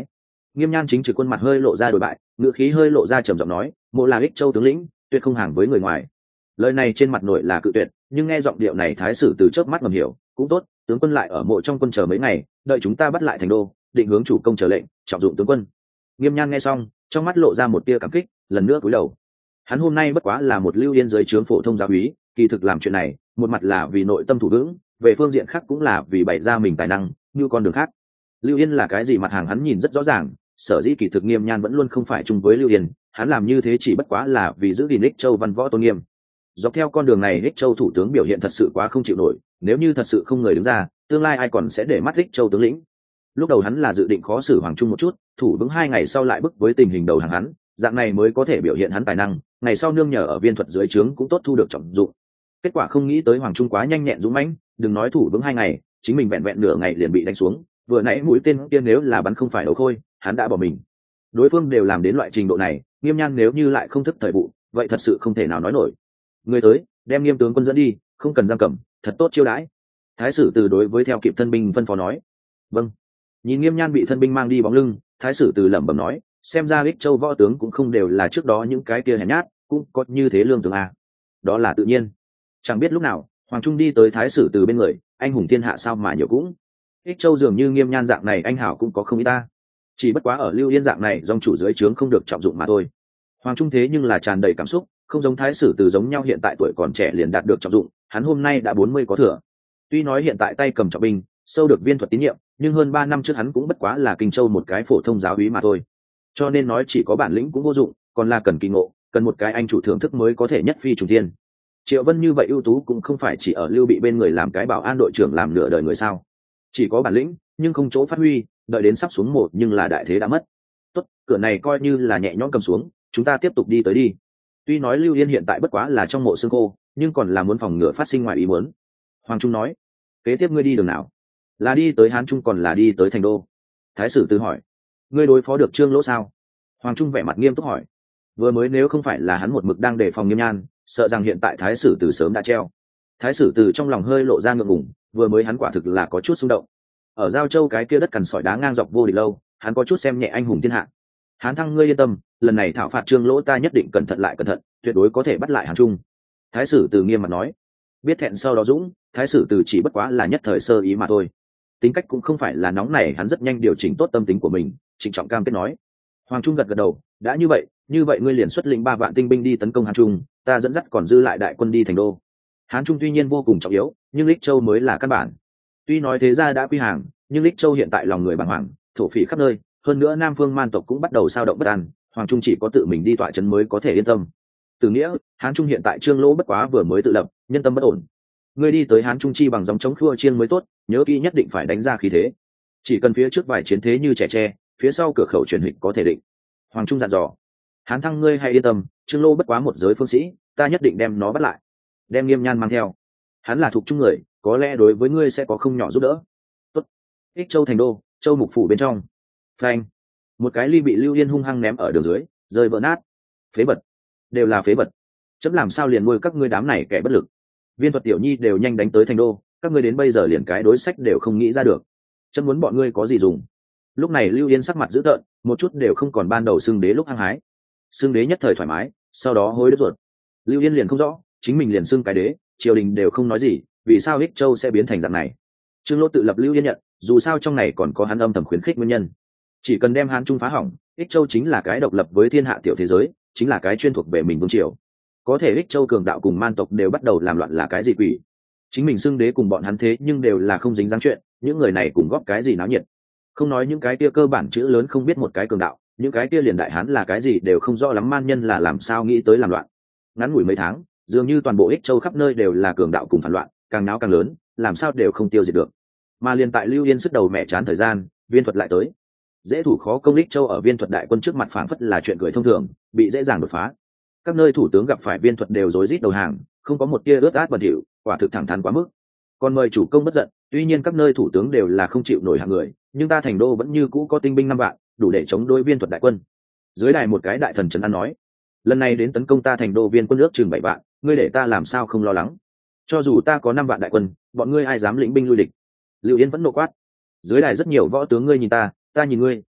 Nghiêm Nhan chính trực khuôn mặt hơi lộ ra đổi bại, ngữ khí hơi lộ ra trầm giọng nói, mộ là ích châu tướng lĩnh, tuyệt không hàng với người ngoài. Lời này trên mặt nội là cự tuyệt, nhưng nghe giọng điệu này thái sử từ chớp mắt ngầm hiểu, cũng tốt, tướng quân lại ở mộ trong quân chờ mấy ngày, đợi chúng ta bắt lại thành đô, định hướng chủ công chờ lệnh, trọng dụng tướng quân. Nghiêm Nhan nghe xong, trong mắt lộ ra một tia cảm kích, lần nữa cúi đầu. Hắn hôm nay bất quá là một lưu yên dưới trướng phổ thông giáo úy, kỳ thực làm chuyện này, một mặt là vì nội tâm thủ vững, về phương diện khác cũng là vì bày ra mình tài năng, như con đường khác. Lưu Yên là cái gì mặt hàng hắn nhìn rất rõ ràng, sở dĩ kỳ thực Nghiêm Nhan vẫn luôn không phải chung với Lưu Yên, hắn làm như thế chỉ bất quá là vì giữ gìn Ích Châu văn võ tôn nghiêm. Dọc theo con đường này Ích Châu thủ tướng biểu hiện thật sự quá không chịu nổi, nếu như thật sự không người đứng ra, tương lai ai còn sẽ để mắt Ích Châu tướng lĩnh. Lúc đầu hắn là dự định khó xử Hoàng Trung một chút, thủ vững hai ngày sau lại bức với tình hình đầu hàng hắn, dạng này mới có thể biểu hiện hắn tài năng, ngày sau nương nhờ ở viên thuật dưới trướng cũng tốt thu được trọng dụng. Kết quả không nghĩ tới Hoàng Trung quá nhanh nhẹn dũng mãnh, đừng nói thủ vững hai ngày, chính mình vẹn vẹn nửa ngày liền bị đánh xuống, vừa nãy mũi tên kia nếu là bắn không phải đầu khôi, hắn đã bỏ mình. Đối phương đều làm đến loại trình độ này, Nghiêm Nhan nếu như lại không thức thời vụ, vậy thật sự không thể nào nói nổi. Người tới, đem Nghiêm tướng quân dẫn đi, không cần giam cầm, thật tốt chiêu đãi. Thái sử từ đối với theo kịp thân binh phân phó nói. Vâng. Nhìn Nghiêm Nhan bị thân binh mang đi bóng lưng, thái sử từ lẩm bẩm nói, xem ra Ích Châu võ tướng cũng không đều là trước đó những cái kia hèn nhát, cũng có như thế lương tướng a. Đó là tự nhiên. Chẳng biết lúc nào, Hoàng Trung đi tới thái sử từ bên người, anh hùng thiên hạ sao mà nhiều cũng. Ích Châu dường như Nghiêm Nhan dạng này anh hảo cũng có không ít ta. Chỉ bất quá ở Lưu Yên dạng này dòng chủ dưới trướng không được trọng dụng mà thôi. Hoàng Trung thế nhưng là tràn đầy cảm xúc, không giống thái sử từ giống nhau hiện tại tuổi còn trẻ liền đạt được trọng dụng, hắn hôm nay đã bốn mươi có thừa. Tuy nói hiện tại tay cầm trọng binh, sâu được viên thuật tín nhiệm, nhưng hơn ba năm trước hắn cũng bất quá là Kinh Châu một cái phổ thông giáo úy mà thôi. Cho nên nói chỉ có bản lĩnh cũng vô dụng, còn là cần kỳ ngộ, cần một cái anh chủ thưởng thức mới có thể nhất phi trùng thiên. Triệu Vân như vậy ưu tú cũng không phải chỉ ở Lưu Bị bên người làm cái bảo an đội trưởng làm nửa đời người sao? Chỉ có bản lĩnh, nhưng không chỗ phát huy, đợi đến sắp xuống một nhưng là đại thế đã mất. Tốt, cửa này coi như là nhẹ nhõm cầm xuống, chúng ta tiếp tục đi tới đi. Tuy nói Lưu Yên hiện tại bất quá là trong mộ xương khô, nhưng còn là muốn phòng ngừa phát sinh ngoài ý muốn. Hoàng Trung nói, kế tiếp ngươi đi đường nào? Là đi tới Hán Trung còn là đi tới Thành Đô? Thái sử Từ hỏi, ngươi đối phó được Trương Lỗ sao? Hoàng Trung vẻ mặt nghiêm túc hỏi. Vừa mới nếu không phải là hắn một mực đang đề phòng Nghiêm Nhan, sợ rằng hiện tại Thái sử Từ sớm đã treo. Thái sử Từ trong lòng hơi lộ ra ngượng ngùng, vừa mới hắn quả thực là có chút xung động. Ở Giao Châu cái kia đất cằn sỏi đá ngang dọc vô địch lâu, hắn có chút xem nhẹ anh hùng thiên hạ. Hán Thăng ngươi yên tâm, lần này thảo phạt Trương Lỗ ta nhất định cẩn thận lại cẩn thận, tuyệt đối có thể bắt lại Hán Trung. Thái sử Từ nghiêm mặt nói. Biết thẹn sau đó dũng, Thái sử Từ chỉ bất quá là nhất thời sơ ý mà thôi. Tính cách cũng không phải là nóng nảy, hắn rất nhanh điều chỉnh tốt tâm tính của mình, trịnh trọng cam kết nói. Hoàng Trung gật gật đầu, đã như vậy, như vậy ngươi liền xuất lĩnh ba vạn tinh binh đi tấn công Hán Trung, ta dẫn dắt còn dư lại đại quân đi thành đô. Hán Trung tuy nhiên vô cùng trọng yếu, nhưng Lích Châu mới là căn bản. Tuy nói thế gia đã quy hàng, nhưng Lích Châu hiện tại lòng người bàng hoàng, thổ phỉ khắp nơi, hơn nữa Nam Phương Man tộc cũng bắt đầu sao động bất an, Hoàng Trung chỉ có tự mình đi tọa trấn mới có thể yên tâm. Từ nghĩa, Hán Trung hiện tại Trương Lỗ bất quá vừa mới tự lập, nhân tâm bất ổn. Ngươi đi tới Hán Trung chi bằng dòng chống khua chiên mới tốt, nhớ kỹ nhất định phải đánh ra khí thế. Chỉ cần phía trước vài chiến thế như trẻ tre, phía sau cửa khẩu truyền hịch có thể định. Hoàng Trung dặn dò. Hán Thăng ngươi hãy yên tâm, Trương Lô bất quá một giới phương sĩ, ta nhất định đem nó bắt lại. Đem Nghiêm Nhan mang theo. Hắn là thuộc trung người, có lẽ đối với ngươi sẽ có không nhỏ giúp đỡ. Tốt. Ích Châu thành đô, Châu mục phủ bên trong. Phanh. Một cái ly bị Lưu Yên hung hăng ném ở đường dưới, rơi vỡ nát. Phế vật. Đều là phế vật. Chấm làm sao liền nuôi các ngươi đám này kẻ bất lực. Viên thuật tiểu nhi đều nhanh đánh tới thành đô, các ngươi đến bây giờ liền cái đối sách đều không nghĩ ra được. Chấm muốn bọn ngươi có gì dùng. Lúc này Lưu Yên sắc mặt dữ tợn, một chút đều không còn ban đầu xưng đế lúc hăng hái. Xưng đế nhất thời thoải mái, sau đó hối đứt ruột. Lưu Yên liền không rõ, chính mình liền xưng cái đế, triều đình đều không nói gì, vì sao Ích Châu sẽ biến thành dạng này. Trương Lỗ tự lập Lưu Yên nhận, dù sao trong này còn có hắn âm thầm khuyến khích nguyên nhân. Chỉ cần đem Hán Trung phá hỏng, Ích Châu chính là cái độc lập với thiên hạ tiểu thế giới, chính là cái chuyên thuộc về mình vương triều. Có thể Ích Châu cường đạo cùng man tộc đều bắt đầu làm loạn là cái gì quỷ? Chính mình xưng đế cùng bọn hắn thế nhưng đều là không dính dáng chuyện, những người này cùng góp cái gì náo nhiệt. Không nói những cái kia cơ bản chữ lớn không biết một cái cường đạo, những cái kia liền đại hán là cái gì đều không rõ lắm, man nhân là làm sao nghĩ tới làm loạn. Ngắn ngủi mấy tháng, dường như toàn bộ Ích Châu khắp nơi đều là cường đạo cùng phản loạn, càng náo càng lớn, làm sao đều không tiêu diệt được. Mà liền tại Lưu Yên sức đầu mẹ chán thời gian, Viên thuật lại tới. Dễ thủ khó công, Ích Châu ở Viên thuật đại quân trước mặt phảng phất là chuyện cười thông thường, bị dễ dàng đột phá. Các nơi thủ tướng gặp phải Viên thuật đều rối rít đầu hàng, không có một tia ướt át bẩn thỉu, quả thực thẳng thắn quá mức. Còn mời chủ công bất giận, tuy nhiên các nơi thủ tướng đều là không chịu nổi hạng người, nhưng ta thành đô vẫn như cũ có tinh binh năm vạn, đủ để chống đối Viên thuật đại quân. Dưới đài một cái đại thần trấn an nói, lần này đến tấn công ta thành đô viên quân ước chừng bảy vạn, ngươi để ta làm sao không lo lắng. Cho dù ta có năm vạn đại quân, bọn ngươi ai dám lĩnh binh lui địch. Lưu Yên vẫn nộ quát. Dưới đài rất nhiều võ tướng, ngươi nhìn ta, ta nhìn ngươi,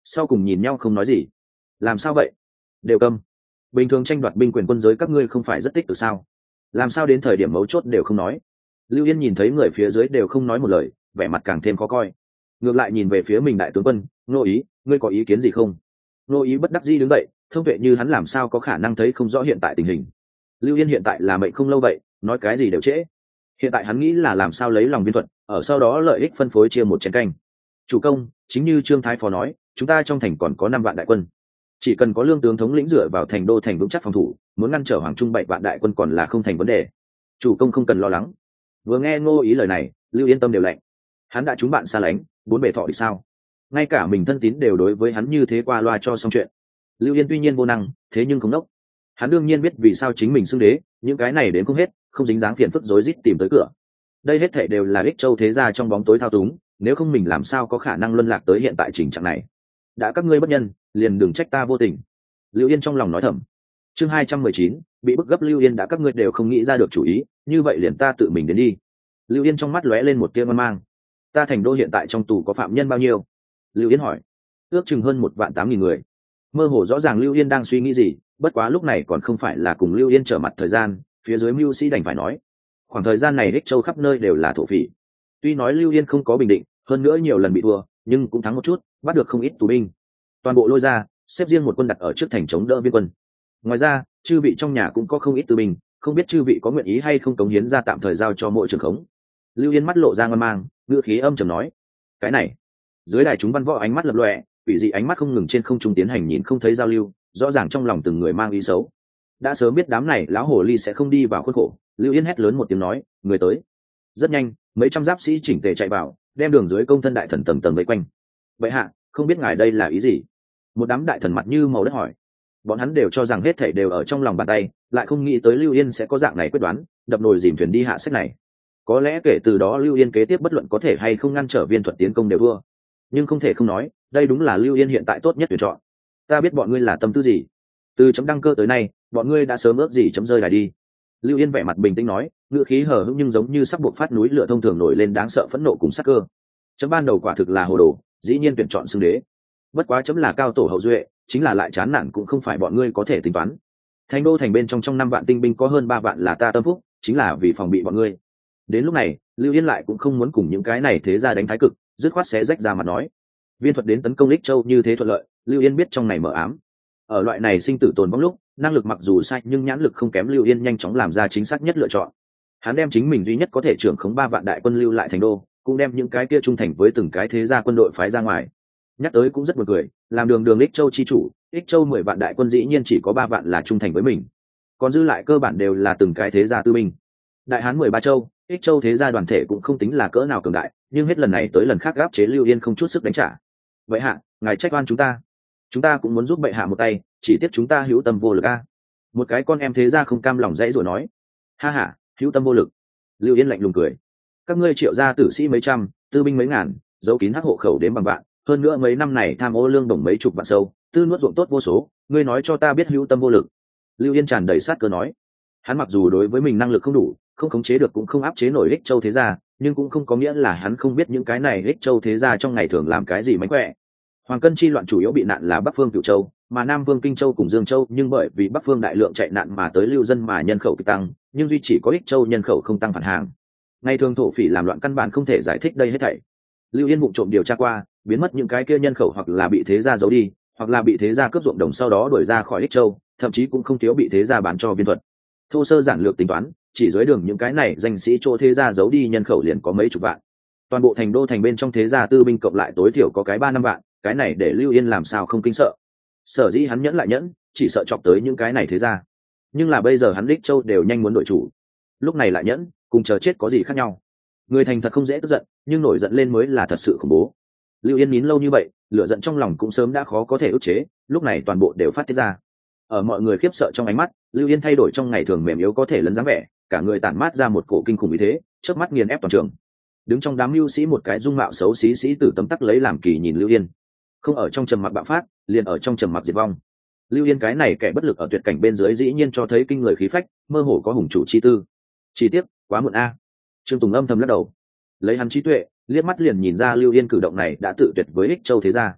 sau cùng nhìn nhau không nói gì. Làm sao vậy? Đều câm. Bình thường tranh đoạt binh quyền quân giới các ngươi không phải rất tích cực sao? Làm sao đến thời điểm mấu chốt đều không nói? Lưu Yên nhìn thấy người phía dưới đều không nói một lời, vẻ mặt càng thêm khó coi. Ngược lại nhìn về phía mình đại tướng quân, Nô Ý, ngươi có ý kiến gì không? Nô Ý bất đắc dĩ đứng dậy, thông tuệ như hắn làm sao có khả năng thấy không rõ hiện tại tình hình. Lưu Yên hiện tại là mệnh không lâu vậy, nói cái gì đều trễ. Hiện tại hắn nghĩ là làm sao lấy lòng Viên Thuật, ở sau đó lợi ích phân phối chia một chén canh. Chủ công, chính như Trương Thái Phó nói, chúng ta trong thành còn có năm vạn đại quân, chỉ cần có lương tướng thống lĩnh dựa vào thành đô thành vững chắc phòng thủ, muốn ngăn trở Hoàng Trung bảy vạn đại quân còn là không thành vấn đề. Chủ công không cần lo lắng. Vừa nghe Ngô Ý lời này, Lưu Yên tâm đều lạnh. Hắn đã trúng bạn xa lánh, bốn bề thọ địch sao? Ngay cả mình thân tín đều đối với hắn như thế qua loa cho xong chuyện. Lưu Yên tuy nhiên vô năng, thế nhưng không đốc. Hắn đương nhiên biết vì sao chính mình xưng đế, những cái này đến không hết, không dính dáng phiền phức rối rít tìm tới cửa. Đây hết thảy đều là ích châu thế gia trong bóng tối thao túng, nếu không mình làm sao có khả năng luân lạc tới hiện tại trình trạng này. Đã các ngươi bất nhân, liền đừng trách ta vô tình. Lưu Yên trong lòng nói thầm. Chương hai trăm mười chín, bị bức gấp. Lưu Yên đã các ngươi đều không nghĩ ra được chủ ý, như vậy liền ta tự mình đến đi. Lưu Yên trong mắt lóe lên một tia ngoan mang. Ta thành đô hiện tại trong tù có phạm nhân bao nhiêu? Lưu Yên hỏi. Ước chừng hơn một vạn tám nghìn người. Mơ hồ rõ ràng Lưu Yên đang suy nghĩ gì, bất quá lúc này còn không phải là cùng Lưu Yên trở mặt thời gian, phía dưới mưu sĩ đành phải nói. Khoảng thời gian này ích châu khắp nơi đều là thổ phỉ. Tuy nói Lưu Yên không có bình định, hơn nữa nhiều lần bị thua, nhưng cũng thắng một chút, bắt được không ít tù binh. Toàn bộ lôi ra, xếp riêng một quân đặt ở trước thành chống đỡ Viên quân. Ngoài ra, chư vị trong nhà cũng có không ít tư binh, không biết chư vị có nguyện ý hay không cống hiến ra tạm thời giao cho mỗi trường khống. Lưu Yên mắt lộ ra ngoan mang, ngữ khí âm trầm nói. Cái này, dưới đài chúng văn võ ánh mắt lập lòe, quỷ dị ánh mắt không ngừng trên không trung tiến hành nhìn không thấy giao lưu, rõ ràng trong lòng từng người mang ý xấu. Đã sớm biết đám này lão hồ ly sẽ không đi vào khuôn khổ, Lưu Yên hét lớn một tiếng nói, người tới. Rất nhanh, mấy trăm giáp sĩ chỉnh tề chạy vào, đem đường dưới công thân đại thần tầng tầng vây quanh. Vậy hạ, không biết ngài đây là ý gì? Một đám đại thần mặt như màu đất hỏi. Bọn hắn đều cho rằng hết thảy đều ở trong lòng bàn tay, lại không nghĩ tới Lưu Yên sẽ có dạng này quyết đoán, đập nồi dìm thuyền đi hạ sách này. Có lẽ kể từ đó Lưu Yên kế tiếp bất luận có thể hay không ngăn trở Viên Thuật tiến công đều thua. Nhưng không thể không nói, đây đúng là Lưu Yên hiện tại tốt nhất tuyển chọn. Ta biết bọn ngươi là tâm tư gì. Từ chấm đăng cơ tới nay, bọn ngươi đã sớm ước gì chấm rơi đài đi. Lưu Yên vẻ mặt bình tĩnh nói, ngữ khí hờ hững nhưng giống như sắp buộc phát núi lửa thông thường nổi lên đáng sợ phẫn nộ cùng sắc cơ. Chấm ban đầu quả thực là hồ đồ, dĩ nhiên tuyển chọn xưng đế. Bất quá chấm là cao tổ hậu duệ, chính là lại chán nản cũng không phải bọn ngươi có thể tính toán. Thành đô thành bên trong trong năm vạn tinh binh có hơn ba vạn là ta tâm phúc, chính là vì phòng bị bọn ngươi. Đến lúc này, Lưu Yên lại cũng không muốn cùng những cái này thế ra đánh thái cực, dứt khoát xé rách ra mặt nói. Viên Thuật đến tấn công Lích Châu như thế thuận lợi, Lưu Yên biết trong này mở ám. Ở loại này sinh tử tồn vong lúc, năng lực mặc dù sai nhưng nhãn lực không kém, Lưu Yên nhanh chóng làm ra chính xác nhất lựa chọn. Hắn đem chính mình duy nhất có thể trưởng khống ba vạn đại quân lưu lại thành đô, cũng đem những cái kia trung thành với từng cái thế gia quân đội phái ra ngoài. Nhắc tới cũng rất buồn cười, làm đường đường Lích Châu chi chủ, Lích Châu mười vạn đại quân dĩ nhiên chỉ có ba vạn là trung thành với mình, còn dư lại cơ bản đều là từng cái thế gia tư binh. Đại Hán mười ba châu, Lích Châu thế gia đoàn thể cũng không tính là cỡ nào cường đại, nhưng hết lần này tới lần khác gáp chế Lưu Yên không chút sức đánh trả. Vậy hạ, ngài trách oan chúng ta, chúng ta cũng muốn giúp bệ hạ một tay, chỉ tiếc chúng ta hữu tâm vô lực a. Một cái con em thế gia không cam lòng dãy rồi nói. Ha ha, hữu tâm vô lực. Lưu Yên lạnh lùng cười. Các ngươi triệu gia tử sĩ mấy trăm, tư binh mấy ngàn, giấu kín hắc hộ khẩu đến bằng vạn, hơn nữa mấy năm này tham ô lương đồng mấy chục vạn sâu, tư nuốt ruộng tốt vô số, ngươi nói cho ta biết hữu tâm vô lực. Lưu Yên tràn đầy sát cơ nói. Hắn mặc dù đối với mình năng lực không đủ, không khống chế được cũng không áp chế nổi Lích Châu thế gia, nhưng cũng không có nghĩa là hắn không biết những cái này Lích Châu thế gia trong ngày thường làm cái gì mánh khỏe. Hoàng Cân chi loạn chủ yếu bị nạn là Bắc Phương Cửu Châu, mà Nam Vương Kinh Châu cùng Dương Châu, nhưng bởi vì Bắc Phương đại lượng chạy nạn mà tới lưu dân mà nhân khẩu kịch tăng, nhưng duy chỉ có Ích Châu nhân khẩu không tăng phản hàng. Ngày thường thổ phỉ làm loạn căn bản không thể giải thích đây hết thảy. Lưu Yên vụng trộm điều tra qua, biến mất những cái kia nhân khẩu hoặc là bị thế gia giấu đi, hoặc là bị thế gia cướp ruộng đồng sau đó đuổi ra khỏi Ích Châu, thậm chí cũng không thiếu bị thế gia bán cho Viên Thuật. Thô sơ giản lược tính toán, chỉ dưới đường những cái này danh sĩ chỗ thế gia giấu đi nhân khẩu liền có mấy chục vạn. Toàn bộ thành đô thành bên trong thế gia tư binh cộng lại tối thiểu có cái ba năm vạn, cái này để Lưu Yên làm sao không kinh sợ. Sở dĩ hắn nhẫn lại nhẫn, chỉ sợ chọc tới những cái này thế gia. Nhưng là bây giờ hắn Lích Châu đều nhanh muốn đổi chủ, lúc này lại nhẫn, cùng chờ chết có gì khác nhau. Người thành thật không dễ tức giận, nhưng nổi giận lên mới là thật sự khủng bố. Lưu Yên nín lâu như vậy, lửa giận trong lòng cũng sớm đã khó có thể ức chế, lúc này toàn bộ đều phát tiết ra. Ở mọi người khiếp sợ trong ánh mắt, Lưu Yên thay đổi trong ngày thường mềm yếu có thể lấn dáng vẻ, cả người tản mát ra một cổ kinh khủng ý thế, chớp mắt nghiền ép toàn trường. Đứng trong đám mưu sĩ một cái dung mạo xấu xí sĩ tử tấm tắc lấy làm kỳ nhìn Lưu Yên, không ở trong trầm mặc bạo phát, liền ở trong trầm mặc diệt vong. Lưu Yên cái này kẻ bất lực ở tuyệt cảnh bên dưới dĩ nhiên cho thấy kinh người khí phách, mơ hồ có hùng chủ chi tư. Chỉ tiếc, quá muộn a. Trương Tùng âm thầm lắc đầu, lấy hắn trí tuệ, liếc mắt liền nhìn ra Lưu Yên cử động này đã tự tuyệt với Ích Châu thế gia.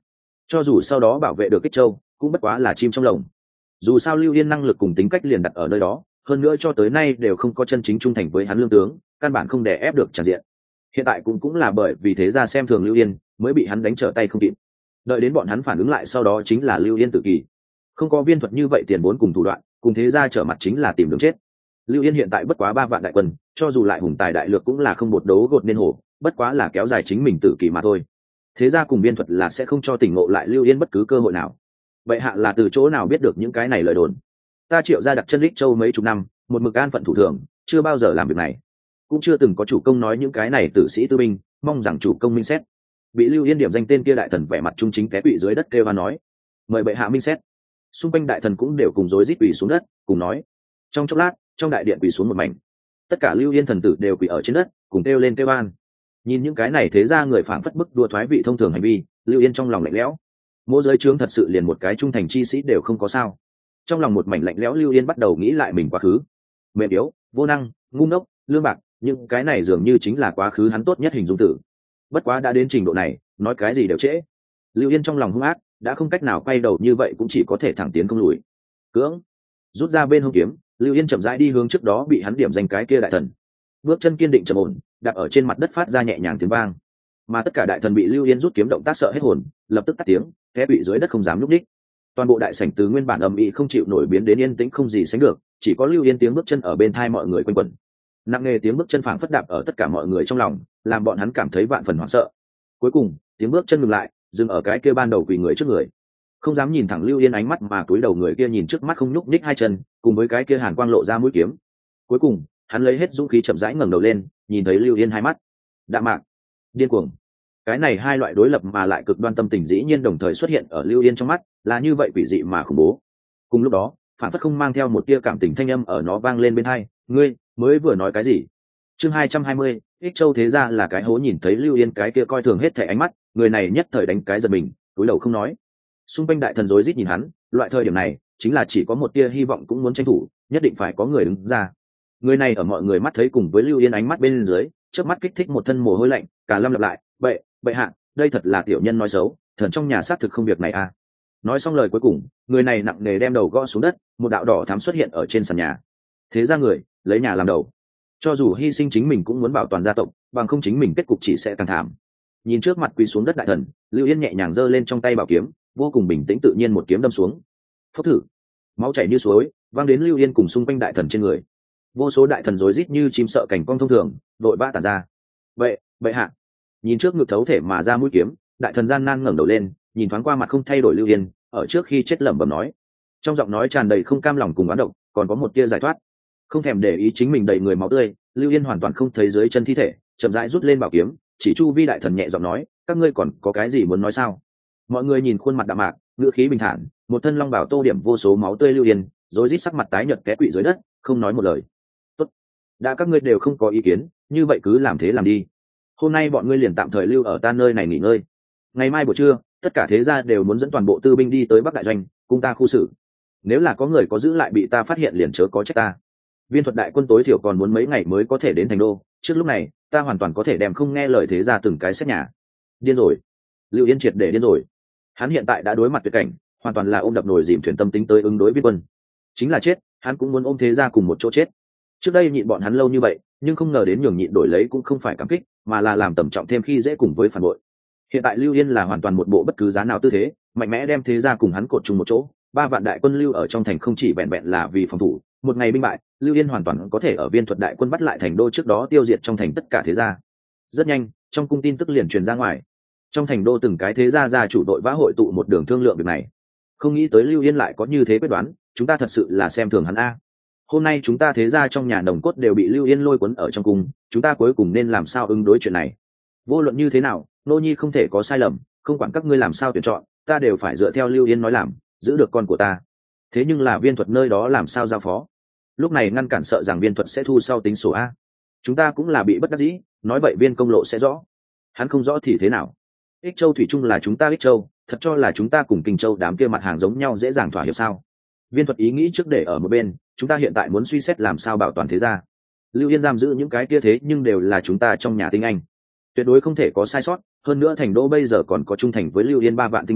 cho dù sau đó bảo vệ được Ích Châu cũng bất quá là chim trong lồng. Dù sao Lưu Yên năng lực cùng tính cách liền đặt ở nơi đó, hơn nữa cho tới nay đều không có chân chính trung thành với hắn lương tướng, căn bản không đè ép được tràn diện. Hiện tại cũng cũng là bởi vì thế ra xem thường Lưu Yên mới bị hắn đánh trở tay không kịp. Đợi đến bọn hắn phản ứng lại sau đó chính là Lưu Yên tự kỳ. Không có viên thuật như vậy tiền vốn cùng thủ đoạn, cùng thế ra trở mặt chính là tìm đường chết. Lưu Yên hiện tại bất quá ba vạn đại quân, cho dù lại hùng tài đại lược cũng là không bột đấu gột nên hổ, bất quá là kéo dài chính mình tự kỳ mà thôi. Thế ra cùng viên thuật là sẽ không cho tỉnh ngộ lại Lưu Yên bất cứ cơ hội nào. Vậy hạ là từ chỗ nào biết được những cái này lời đồn? Ta Triệu gia đặt chân Ích Châu mấy chục năm, một mực an phận thủ thường, chưa bao giờ làm việc này, cũng chưa từng có chủ công nói những cái này tử sĩ tư binh, mong rằng chủ công minh xét. Bị Lưu Yên điểm danh tên kia đại thần vẻ mặt trung chính té quỵ dưới đất kêu hoan nói, mời bệ hạ minh xét. Xung quanh đại thần cũng đều cùng rối rít quỳ xuống đất, cùng nói. Trong chốc lát, trong đại điện quỳ xuống một mảnh, tất cả Lưu Yên thần tử đều quỳ ở trên đất, cùng kêu lên kêu hoan. Nhìn những cái này thế ra người phảng phất bức đua thoái vị thông thường hành vi, Lưu Yên trong lòng lạnh lẽo. Mỗi giới trướng thật sự liền một cái trung thành chi sĩ đều không có sao. Trong lòng một mảnh lạnh lẽo, Lưu Yên bắt đầu nghĩ lại mình quá khứ. Mềm yếu, vô năng, ngu ngốc, lương bạc, những cái này dường như chính là quá khứ hắn tốt nhất hình dung tử. Bất quá đã đến trình độ này, nói cái gì đều trễ. Lưu Yên trong lòng hung ác, đã không cách nào quay đầu, như vậy cũng chỉ có thể thẳng tiến không lùi. Cưỡng rút ra bên hông kiếm, Lưu Yên chậm rãi đi hướng trước đó bị hắn điểm danh cái kia đại thần. Bước chân kiên định trầm ổn, đạp ở trên mặt đất phát ra nhẹ nhàng tiếng vang. Mà tất cả đại thần bị Lưu Yên rút kiếm động tác sợ hết hồn, lập tức tắt tiếng, té bị dưới đất không dám lúc đích. Toàn bộ đại sảnh từ nguyên bản ầm ĩ không chịu nổi biến đến yên tĩnh không gì sánh được, chỉ có Lưu Yên tiếng bước chân ở bên tai mọi người quanh quẩn. Nặng nề tiếng bước chân phảng phất đạp ở tất cả mọi người trong lòng, làm bọn hắn cảm thấy vạn phần hoảng sợ. Cuối cùng, tiếng bước chân ngừng lại, dừng ở cái kia ban đầu quỳ người trước người. Không dám nhìn thẳng Lưu Yên ánh mắt mà cúi đầu người kia nhìn trước mắt không nhúc nhích hai chân, cùng với cái kia hàn quang lộ ra mũi kiếm. Cuối cùng, hắn lấy hết dũng khí chậm rãi ngẩng đầu lên, nhìn thấy Lưu Yên hai mắt. Đạm mạc, điên cuồng. Cái này hai loại đối lập mà lại cực đoan tâm tình dĩ nhiên đồng thời xuất hiện ở Lưu Yên trong mắt, là như vậy quỷ dị mà khủng bố. Cùng lúc đó, phản phất không mang theo một tia cảm tình thanh âm ở nó vang lên bên tai, ngươi mới vừa nói cái gì? Chương hai trăm hai mươi, Ích Châu thế ra là cái hố. Nhìn thấy Lưu Yên cái kia coi thường hết thảy ánh mắt, người này nhất thời đánh cái giật mình, cúi đầu không nói. Xung quanh đại thần rối rít nhìn hắn, loại thời điểm này, chính là chỉ có một tia hy vọng cũng muốn tranh thủ, nhất định phải có người đứng ra. Người này ở mọi người mắt thấy cùng với Lưu Yên ánh mắt bên dưới, chớp mắt kích thích một thân mồ hôi lạnh, cả lâm lặp lại, "Bệ, bệ hạ, đây thật là tiểu nhân nói xấu, thần trong nhà xác thực không việc này à." Nói xong lời cuối cùng, người này nặng nề đem đầu gõ xuống đất, một đạo đỏ thắm xuất hiện ở trên sàn nhà. Thế ra người, lấy nhà làm đầu. Cho dù hy sinh chính mình cũng muốn bảo toàn gia tộc, bằng không chính mình kết cục chỉ sẽ càng thảm. Nhìn trước mặt quỳ xuống đất đại thần, Lưu Yên nhẹ nhàng giơ lên trong tay bảo kiếm, vô cùng bình tĩnh tự nhiên một kiếm đâm xuống. Phốc thử, máu chảy như suối, văng đến Lưu Yên cùng xung quanh đại thần trên người. Vô số đại thần rối rít như chim sợ cảnh cong thông thường, đội ba tản ra. Vậy, bệ hạ. Nhìn trước ngực thấu thể mà ra mũi kiếm, đại thần gian nan ngẩng đầu lên, nhìn thoáng qua mặt không thay đổi Lưu Yên, ở trước khi chết lẩm bẩm nói, trong giọng nói tràn đầy không cam lòng cùng oán độc, còn có một tia giải thoát. Không thèm để ý chính mình đầy người máu tươi, Lưu Yên hoàn toàn không thấy dưới chân thi thể, chậm rãi rút lên bảo kiếm, chỉ chu vi đại thần nhẹ giọng nói, các ngươi còn có cái gì muốn nói sao? Mọi người nhìn khuôn mặt đạm mạc, ngữ khí bình thản, một thân long bảo tô điểm vô số máu tươi Lưu Yên, rối rít sắc mặt tái nhợt té quỵ dưới đất, không nói một lời. Tốt, đã các ngươi đều không có ý kiến, như vậy cứ làm thế làm đi. Hôm nay bọn ngươi liền tạm thời lưu ở ta nơi này nghỉ ngơi. Ngày mai buổi trưa, tất cả thế gia đều muốn dẫn toàn bộ tư binh đi tới Bắc Đại Doanh, cung ta khu xử. Nếu là có người có giữ lại bị ta phát hiện liền chớ có trách ta. Viên thuật đại quân tối thiểu còn muốn mấy ngày mới có thể đến thành đô, trước lúc này, ta hoàn toàn có thể đem không nghe lời thế gia từng cái xét nhà. Điên rồi. Lưu Yên triệt để điên rồi. Hắn hiện tại đã đối mặt tuyệt cảnh, hoàn toàn là ôm đập nồi dìm thuyền tâm tính tới ứng đối Viên quân. Chính là chết, hắn cũng muốn ôm thế gia cùng một chỗ chết. Trước đây nhịn bọn hắn lâu như vậy, nhưng không ngờ đến nhường nhịn đổi lấy cũng không phải cảm kích, mà là làm tầm trọng thêm khi dễ cùng với phản bội. Hiện tại Lưu Yên là hoàn toàn một bộ bất cứ giá nào tư thế, mạnh mẽ đem thế gia cùng hắn cột chung một chỗ. Ba vạn đại quân lưu ở trong thành không chỉ vẹn vẹn là vì phòng thủ, một ngày binh bại, Lưu Yên hoàn toàn có thể ở Viên thuật đại quân bắt lại thành đô trước đó tiêu diệt trong thành tất cả thế gia. Rất nhanh, trong cung tin tức liền truyền ra ngoài. Trong thành đô từng cái thế gia gia chủ đội vã hội tụ một đường thương lượng việc này. Không nghĩ tới Lưu Yên lại có như thế quyết đoán, chúng ta thật sự là xem thường hắn a. Hôm nay chúng ta thế gia trong nhà nồng cốt đều bị Lưu Yên lôi cuốn ở trong cung, chúng ta cuối cùng nên làm sao ứng đối chuyện này? Vô luận như thế nào, nô nhi không thể có sai lầm, không quản các ngươi làm sao tuyển chọn, ta đều phải dựa theo Lưu Yên nói làm, giữ được con của ta. Thế nhưng là Viên thuật nơi đó làm sao giao phó? Lúc này ngăn cản sợ rằng Viên thuật sẽ thu sau tính sổ a. Chúng ta cũng là bị bất đắc dĩ, nói vậy Viên công lộ sẽ rõ. Hắn không rõ thì thế nào? Ích Châu thủy chung là chúng ta Ích Châu, thật cho là chúng ta cùng Kinh Châu đám kia mặt hàng giống nhau dễ dàng thỏa hiệp sao? Viên thuật ý nghĩ trước để ở một bên, chúng ta hiện tại muốn suy xét làm sao bảo toàn thế gia. Lưu Yên giam giữ những cái kia thế nhưng đều là chúng ta trong nhà tinh anh, tuyệt đối không thể có sai sót. Hơn nữa thành đô bây giờ còn có trung thành với Lưu Yên ba vạn tinh binh,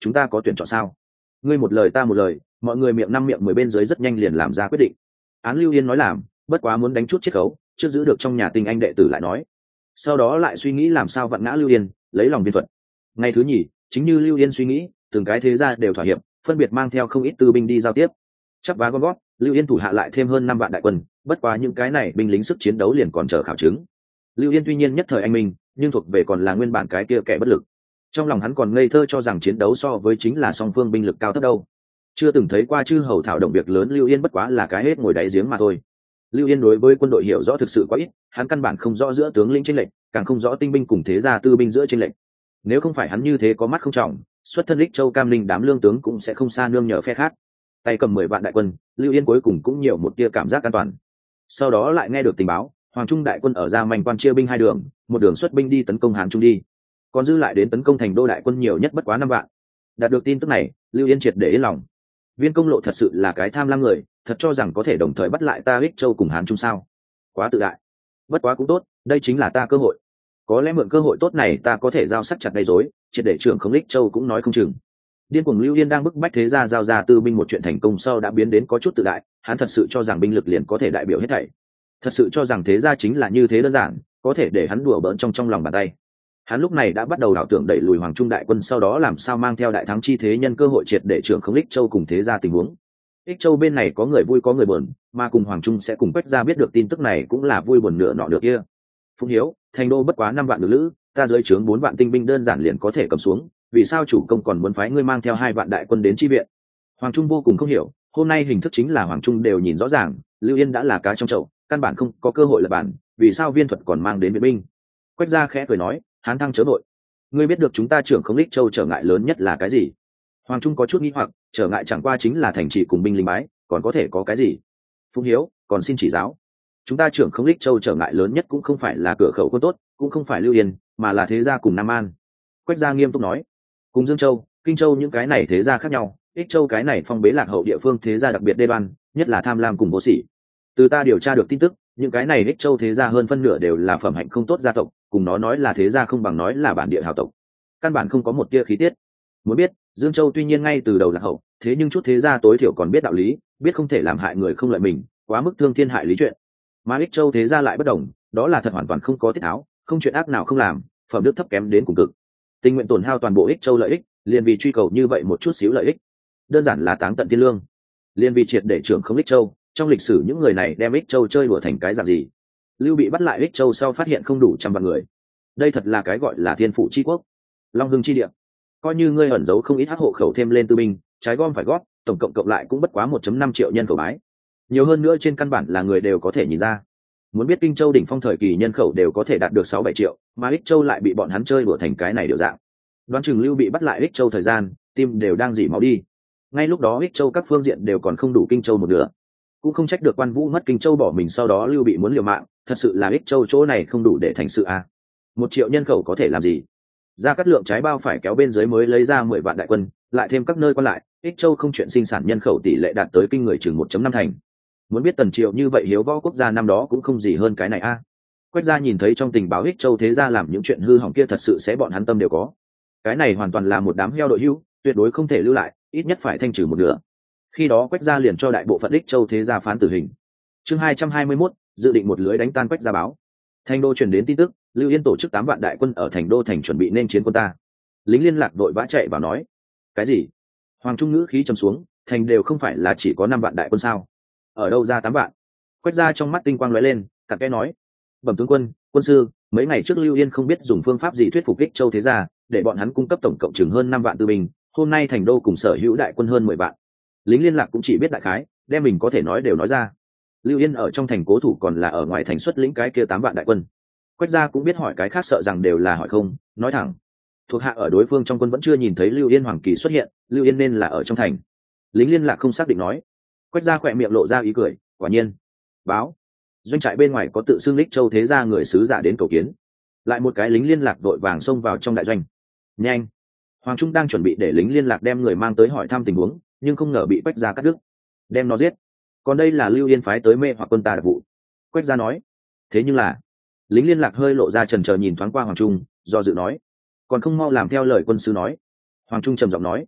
chúng ta có tuyển chọn sao? Ngươi một lời ta một lời, mọi người miệng năm miệng mười bên dưới rất nhanh liền làm ra quyết định. Án Lưu Yên nói làm, bất quá muốn đánh chút chiết khấu, trước giữ được trong nhà tinh anh đệ tử lại nói. Sau đó lại suy nghĩ làm sao vặn ngã Lưu Yên, lấy lòng viên thuật. Ngày thứ nhì, chính như Lưu Yên suy nghĩ, từng cái thế gia đều thỏa hiệp, phân biệt mang theo không ít tư binh đi giao tiếp. Chắp vá gom gót, Lưu Yên thủ hạ lại thêm hơn năm vạn đại quân, bất quá những cái này binh lính sức chiến đấu liền còn chờ khảo chứng. Lưu Yên tuy nhiên nhất thời anh minh, nhưng thuộc về còn là nguyên bản cái kia kẻ bất lực. Trong lòng hắn còn ngây thơ cho rằng chiến đấu so với chính là song phương binh lực cao thấp đâu. Chưa từng thấy qua chư hầu thảo động việc lớn, Lưu Yên bất quá là cái hết ngồi đáy giếng mà thôi. Lưu Yên đối với quân đội hiểu rõ thực sự quá ít, hắn căn bản không rõ giữa tướng lĩnh chênh lệnh, càng không rõ tinh binh cùng thế gia tư binh giữa chênh lệnh. Nếu không phải hắn như thế có mắt không trọng, xuất thân Lích Châu Cam Linh đám lương tướng cũng sẽ không xa nương nhờ phe khác. Tay cầm mười vạn đại quân, Lưu Yên cuối cùng cũng nhiều một tia cảm giác an toàn. Sau đó lại nghe được tình báo, Hoàng Trung đại quân ở Gia Manh Quan chia binh hai đường, một đường xuất binh đi tấn công Hán Trung đi, còn dư lại đến tấn công thành đô đại quân nhiều nhất bất quá năm vạn. Đạt được tin tức này, Lưu Yên triệt để yên lòng. Viên Công Lộ thật sự là cái tham lam người, thật cho rằng có thể đồng thời bắt lại ta Ích Châu cùng Hán Trung sao? Quá tự đại. Bất quá cũng tốt, đây chính là ta cơ hội. Có lẽ mượn cơ hội tốt này ta có thể giao sắc chặt gây rối, triệt để trưởng không Ích Châu cũng nói không chừng. Điên cuồng Lưu Yên đang bức bách thế gia giao ra tư binh một chuyện thành công sau đã biến đến có chút tự đại, hắn thật sự cho rằng binh lực liền có thể đại biểu hết thảy. Thật sự cho rằng thế gia chính là như thế đơn giản, có thể để hắn đùa bỡn trong trong lòng bàn tay. Hắn lúc này đã bắt đầu đảo tưởng đẩy lùi Hoàng Trung đại quân, sau đó làm sao mang theo đại thắng chi thế nhân cơ hội triệt để trưởng không Ích Châu cùng thế gia tình huống. Ích Châu bên này có người vui có người buồn, mà cùng Hoàng Trung sẽ cùng Quách gia biết được tin tức này cũng là vui buồn nửa nọ được kia. Phùng Hiếu, thành đô bất quá năm vạn nữ lữ, ta dưới trướng bốn vạn tinh binh đơn giản liền có thể cầm xuống, vì sao chủ công còn muốn phái ngươi mang theo hai vạn đại quân đến chi viện? Hoàng Trung vô cùng không hiểu, hôm nay hình thức chính là Hoàng Trung đều nhìn rõ ràng, Lưu Yên đã là cá trong chậu, căn bản không có cơ hội lật bản, vì sao Viên Thuật còn mang đến viện binh? Quách gia khẽ cười nói, hán thăng chớ nội, ngươi biết được chúng ta trưởng không Lích Châu trở ngại lớn nhất là cái gì? Hoàng Trung có chút nghi hoặc, trở ngại chẳng qua chính là thành trì cùng binh lính bái, còn có thể có cái gì? Phùng Hiếu, còn xin chỉ giáo. Chúng ta trưởng không Lích Châu trở ngại lớn nhất cũng không phải là cửa khẩu quân tốt, cũng không phải Lưu Yên, mà là thế gia cùng Nam An. Quách gia nghiêm túc nói, cùng Dương Châu, Kinh Châu những cái này thế gia khác nhau, Ích Châu cái này phong bế lạc hậu địa phương thế gia đặc biệt đê đoan, nhất là tham lam cùng vô sỉ. Từ ta điều tra được tin tức, những cái này Ích Châu thế gia hơn phân nửa đều là phẩm hạnh không tốt gia tộc, cùng nó nói là thế gia không bằng nói là bản địa hào tộc, căn bản không có một tia khí tiết. Muốn biết, Dương Châu tuy nhiên ngay từ đầu lạc hậu, thế nhưng chút thế gia tối thiểu còn biết đạo lý, biết không thể làm hại người không lợi mình, quá mức thương thiên hại lý chuyện. Mà Ích Châu thế gia lại bất đồng, đó là thật hoàn toàn không có tiết tháo, không chuyện ác nào không làm, phẩm đức thấp kém đến cùng cực, tình nguyện tổn hao toàn bộ Ích Châu lợi ích, liền vì truy cầu như vậy một chút xíu lợi ích, đơn giản là táng tận thiên lương. Liền vì triệt để trưởng không Ích Châu, trong lịch sử những người này đem Ích Châu chơi đùa thành cái dạng gì? Lưu Bị bắt lại Ích Châu sau phát hiện không đủ trăm vạn người, đây thật là cái gọi là thiên phụ chi quốc, long hưng chi địa. Coi như ngươi ẩn giấu không ít hắc hộ khẩu thêm lên tư binh, trái gom phải gót, tổng cộng cộng lại cũng bất quá một phẩy năm triệu nhân khẩu bái. Nhiều hơn nữa trên căn bản là người đều có thể nhìn ra. Muốn biết Kinh Châu đỉnh phong thời kỳ nhân khẩu đều có thể đạt được sáu bảy triệu, mà Ích Châu lại bị bọn hắn chơi đùa thành cái này điều dạng. Đoán chừng Lưu Bị bắt lại Ích Châu thời gian, tim đều đang dỉ máu đi. Ngay lúc đó Ích Châu các phương diện đều còn không đủ Kinh Châu một nửa. Cũng không trách được Quan Vũ mất Kinh Châu bỏ mình, sau đó Lưu Bị muốn liều mạng, thật sự là Ích Châu chỗ này không đủ để thành sự à? Một triệu nhân khẩu có thể làm gì? Ra Cát Lượng trái bao phải kéo bên dưới mới lấy ra mười vạn đại quân, lại thêm các nơi quan lại, Ích Châu không chuyện sinh sản nhân khẩu tỷ lệ đạt tới kinh người chừng một phẩy năm thành. Muốn biết Tần Triệu như vậy hiếu võ quốc gia năm đó cũng không gì hơn cái này a. À. Quách gia nhìn thấy trong tình báo Ích Châu thế gia làm những chuyện hư hỏng kia thật sự sẽ bọn hắn tâm đều có. Cái này hoàn toàn là một đám heo đội hưu, tuyệt đối không thể lưu lại, ít nhất phải thanh trừ một nửa. Khi đó Quách gia liền cho đại bộ phận Ích Châu thế gia phán tử hình. Chương hai trăm hai mươi mốt, dự định một lưới đánh tan Quách gia báo. Thành đô truyền đến tin tức, Lưu Yên tổ chức tám vạn đại quân ở thành đô thành chuẩn bị nên chiến quân ta. Lính liên lạc đội vã chạy vào nói, cái gì? Hoàng Trung ngữ khí trầm xuống, thành đều không phải là chỉ có năm vạn đại quân sao? Ở đâu ra tám vạn? Quách gia trong mắt tinh quang lóe lên, cặn kẽ nói, bẩm tướng quân, quân sư, mấy ngày trước Lưu Yên không biết dùng phương pháp gì thuyết phục Ích Châu thế gia, để bọn hắn cung cấp tổng cộng chừng hơn năm vạn tư binh, hôm nay thành đô cùng sở hữu đại quân hơn mười vạn. Lính liên lạc cũng chỉ biết đại khái, đem mình có thể nói đều nói ra. Lưu Yên ở trong thành cố thủ còn là ở ngoài thành xuất lĩnh cái kia tám vạn đại quân. Quách gia cũng biết hỏi cái khác sợ rằng đều là hỏi không, nói thẳng. Thuộc hạ ở đối phương trong quân vẫn chưa nhìn thấy Lưu Yên hoàng kỳ xuất hiện, Lưu Yên nên là ở trong thành. Lính liên lạc không xác định nói. Quách gia khỏe miệng lộ ra ý cười, quả nhiên. Báo, doanh trại bên ngoài có tự xưng Lích Châu thế gia người sứ giả đến cầu kiến. Lại một cái lính liên lạc đội vàng xông vào trong đại doanh. Nhanh! Hoàng Trung đang chuẩn bị để lính liên lạc đem người mang tới hỏi thăm tình huống, nhưng không ngờ bị Quách gia cắt đứt. Đem nó giết. Còn đây là Lưu Yên phái tới mê hoặc quân ta đặc vụ. Quách gia nói. Thế nhưng là, lính liên lạc hơi lộ ra chần chờ nhìn thoáng qua Hoàng Trung, do dự nói, còn không mau làm theo lời quân sư nói. Hoàng Trung trầm giọng nói,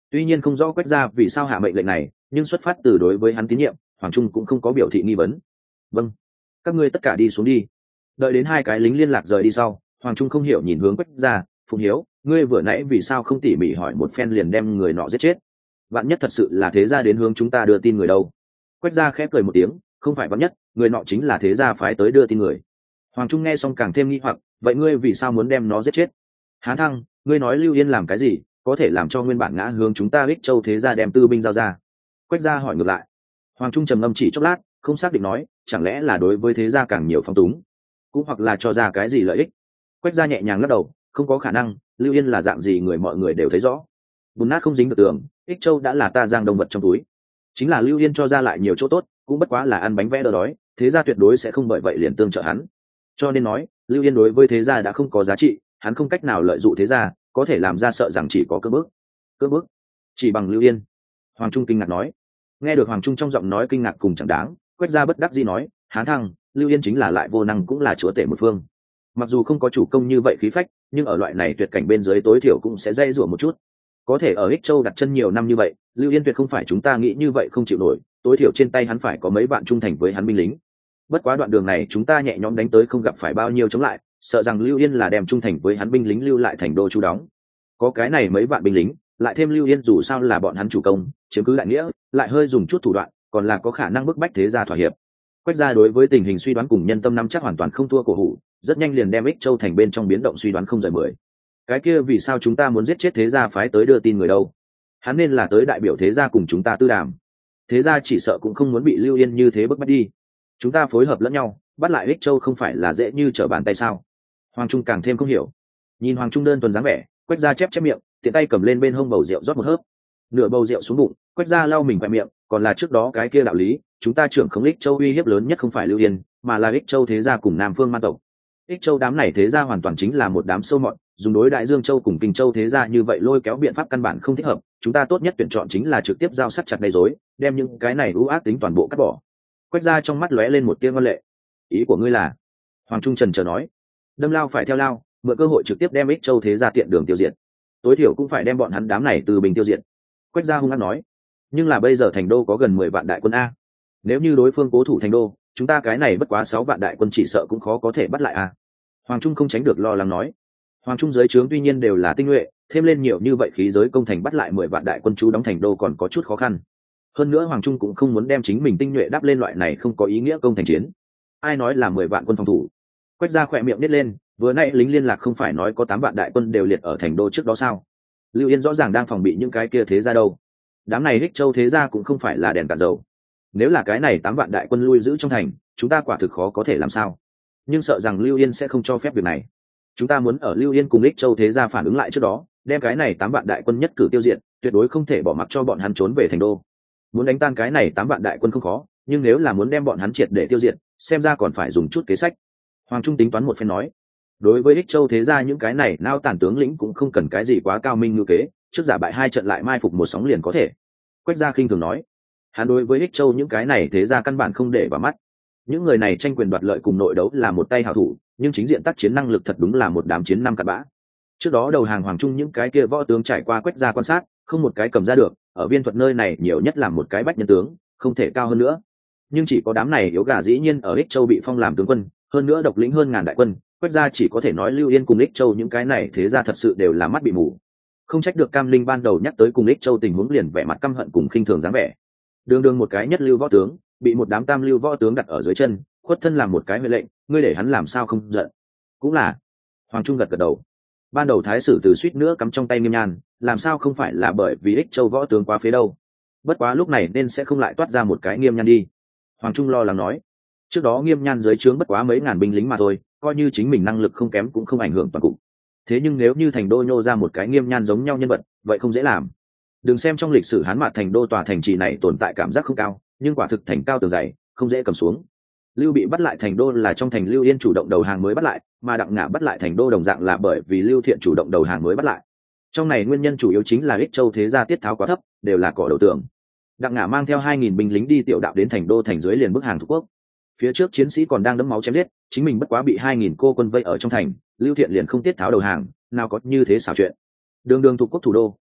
Tuy nhiên không rõ Quách gia vì sao hạ mệnh lệnh này, nhưng xuất phát từ đối với hắn tín nhiệm, Hoàng Trung cũng không có biểu thị nghi vấn. Vâng, các ngươi tất cả đi xuống đi. Đợi đến hai cái lính liên lạc rời đi sau, Hoàng Trung không hiểu nhìn hướng Quách gia, Phùng Hiếu, ngươi vừa nãy vì sao không tỉ mỉ hỏi một phen liền đem người nọ giết chết? Vạn nhất thật sự là thế gia đến hướng chúng ta đưa tin người đâu? Quách gia khẽ cười một tiếng, không phải vạn nhất, người nọ chính là thế gia phái tới đưa tin người. Hoàng Trung nghe xong càng thêm nghi hoặc, vậy ngươi vì sao muốn đem nó giết chết? Hán Thăng, ngươi nói Lưu Yên làm cái gì, có thể làm cho nguyên bản ngã hướng chúng ta Ích Châu thế gia đem tư binh giao ra? Quách gia hỏi ngược lại. Hoàng Trung trầm ngâm chỉ chốc lát, không xác định nói, chẳng lẽ là đối với thế gia càng nhiều phong túng, cũng hoặc là cho ra cái gì lợi ích? Quách gia nhẹ nhàng lắc đầu, không có khả năng, Lưu Yên là dạng gì người mọi người đều thấy rõ. Bùn nát không dính được tường, Ích Châu đã là ta giang đông vật trong túi. Chính là Lưu Yên cho ra lại nhiều chỗ tốt, cũng bất quá là ăn bánh vẽ đỡ đói, thế gia tuyệt đối sẽ không bởi vậy liền tương trợ hắn. Cho nên nói, Lưu Yên đối với thế gia đã không có giá trị, hắn không cách nào lợi dụng thế gia, có thể làm ra sợ rằng chỉ có cưỡng bức. Cưỡng bức? Chỉ bằng Lưu Yên? Hoàng Trung kinh ngạc nói. Nghe được Hoàng Trung trong giọng nói kinh ngạc cùng chẳng đáng, Quách gia bất đắc dĩ nói, Hán Thăng, Lưu Yên chính là lại vô năng cũng là chúa tể một phương. Mặc dù không có chủ công như vậy khí phách, nhưng ở loại này tuyệt cảnh bên dưới tối thiểu cũng sẽ dây rủa một chút. Có thể ở Ích Châu đặt chân nhiều năm như vậy, Lưu Yên tuyệt không phải chúng ta nghĩ như vậy không chịu nổi, tối thiểu trên tay hắn phải có mấy bạn trung thành với hắn binh lính. Bất quá đoạn đường này chúng ta nhẹ nhõm đánh tới không gặp phải bao nhiêu chống lại, sợ rằng Lưu Yên là đem trung thành với hắn binh lính lưu lại thành đô chú đóng. Có cái này mấy bạn binh lính, lại thêm Lưu Yên dù sao là bọn hắn chủ công, chiếm cứ đại nghĩa, lại hơi dùng chút thủ đoạn, còn là có khả năng bức bách thế gia thỏa hiệp. Quách gia đối với tình hình suy đoán cùng nhân tâm nắm chắc hoàn toàn không thua cổ hủ, rất nhanh liền đem Ích Châu thành bên trong biến động suy đoán không rời mười. Cái kia vì sao chúng ta muốn giết chết thế gia phái tới đưa tin người đâu? Hắn nên là tới đại biểu thế gia cùng chúng ta tư đàm. Thế gia chỉ sợ cũng không muốn bị Lưu Yên như thế bức bách đi. Chúng ta phối hợp lẫn nhau, bắt lại Ích Châu không phải là dễ như trở bàn tay sao? Hoàng Trung càng thêm không hiểu. Nhìn Hoàng Trung đơn thuần dáng vẻ, Quách gia chép chép miệng, tiện tay cầm lên bên hông bầu rượu rót một hớp. Nửa bầu rượu xuống bụng, Quách gia lau mình quẹt miệng, còn là trước đó cái kia đạo lý, chúng ta trưởng không Ích Châu uy hiếp lớn nhất không phải Lưu Yên, mà là Ích Châu thế gia cùng Nam Phương Man tộc. Ích Châu đám này thế gia hoàn toàn chính là một đám sâu mọt, dùng đối đại Dương Châu cùng Kinh Châu thế gia như vậy lôi kéo biện pháp căn bản không thích hợp, chúng ta tốt nhất tuyển chọn chính là trực tiếp giao sắc chặt gây rối, đem những cái này ưu ác tính toàn bộ cắt bỏ. Quách gia trong mắt lóe lên một tia ngoan lệ. Ý của ngươi là? Hoàng Trung trần chờ nói. Đâm lao phải theo lao, mượn cơ hội trực tiếp đem Ích Châu thế gia tiện đường tiêu diệt. Tối thiểu cũng phải đem bọn hắn đám này từ bình tiêu diệt. Quách gia hung hăng nói. Nhưng là bây giờ thành đô có gần mười vạn đại quân a. Nếu như đối phương cố thủ thành đô, chúng ta cái này bất quá sáu vạn đại quân chỉ sợ cũng khó có thể bắt lại a. Hoàng Trung không tránh được lo lắng nói. Hoàng Trung dưới trướng tuy nhiên đều là tinh nhuệ, thêm lên nhiều như vậy khí giới công thành bắt lại mười vạn đại quân chú đóng thành đô còn có chút khó khăn. Hơn nữa Hoàng Trung cũng không muốn đem chính mình tinh nhuệ đáp lên loại này không có ý nghĩa công thành chiến. Ai nói là mười vạn quân phòng thủ? Quách gia khỏe miệng nít lên, vừa nãy lính liên lạc không phải nói có tám vạn đại quân đều liệt ở thành đô trước đó sao? Lưu Yên rõ ràng đang phòng bị những cái kia thế gia đâu. Đám này Ích Châu thế gia cũng không phải là đèn cạn dầu. Nếu là cái này tám vạn đại quân lui giữ trong thành, chúng ta quả thực khó có thể làm sao. Nhưng sợ rằng Lưu Yên sẽ không cho phép việc này. Chúng ta muốn ở Lưu Yên cùng Ích Châu thế gia phản ứng lại trước đó, đem cái này tám vạn đại quân nhất cử tiêu diệt, tuyệt đối không thể bỏ mặc cho bọn hắn trốn về thành đô. Muốn đánh tan cái này tám vạn đại quân không khó, nhưng nếu là muốn đem bọn hắn triệt để tiêu diệt, xem ra còn phải dùng chút kế sách. Hoàng Trung tính toán một phen nói. Đối với Ích Châu thế gia những cái này nao tản tướng lĩnh cũng không cần cái gì quá cao minh ngữ kế, trước giả bại hai trận lại mai phục một sóng liền có thể. Quách gia khinh thường nói. Hắn đối với Ích Châu những cái này thế gia căn bản không để vào mắt. Những người này tranh quyền đoạt lợi cùng nội đấu là một tay hảo thủ, nhưng chính diện tác chiến năng lực thật đúng là một đám chiến năm cặn bã. Trước đó đầu hàng Hoàng Trung những cái kia võ tướng trải qua Quách gia quan sát, không một cái cầm ra được, ở Viên Thuật nơi này nhiều nhất là một cái bách nhân tướng, không thể cao hơn nữa. Nhưng chỉ có đám này yếu gà dĩ nhiên ở Ích Châu bị phong làm tướng quân, hơn nữa độc lĩnh hơn ngàn đại quân, Quách gia chỉ có thể nói Lưu Yên cùng Ích Châu những cái này thế gia thật sự đều là mắt bị mù. Không trách được Cam Linh ban đầu nhắc tới cùng Ích Châu tình huống liền vẻ mặt căm hận cùng khinh thường dáng vẻ. Đường đường một cái nhất lưu võ tướng, bị một đám tam lưu võ tướng đặt ở dưới chân, khuất thân làm một cái huệ lệnh, ngươi để hắn làm sao không giận? Cũng là. Hoàng Trung gật gật đầu. Ban đầu thái sử từ suýt nữa cắm trong tay Nghiêm Nhan, làm sao không phải là bởi vì Ích Châu võ tướng quá phế đâu? Bất quá lúc này nên sẽ không lại toát ra một cái Nghiêm Nhan đi. Hoàng Trung lo lắng nói. Trước đó Nghiêm Nhan dưới trướng bất quá mấy ngàn binh lính mà thôi, coi như chính mình năng lực không kém cũng không ảnh hưởng toàn cục. Thế nhưng nếu như thành đô nhô ra một cái Nghiêm Nhan giống nhau nhân vật, vậy không dễ làm. Đừng xem trong lịch sử Hán Mạt thành đô tòa thành trì này tồn tại cảm giác không cao, nhưng quả thực thành cao tường dày, không dễ cầm xuống. Lưu Bị bắt lại thành đô là trong thành Lưu Yên chủ động đầu hàng mới bắt lại, mà Đặng Ngả bắt lại thành đô đồng dạng là bởi vì Lưu Thiện chủ động đầu hàng mới bắt lại. Trong này nguyên nhân chủ yếu chính là Ích Châu thế gia tiết tháo quá thấp, đều là cỏ đầu tường. Đặng Ngả mang theo hai nghìn binh lính đi tiểu đạo đến thành đô thành dưới liền bức hàng thuộc quốc. Phía trước chiến sĩ còn đang đẫm máu chém giết, chính mình bất quá bị hai nghìn cô quân vây ở trong thành, Lưu Thiện liền không tiết tháo đầu hàng, nào có như thế xảo chuyện. Đường đường thuộc quốc thủ đô,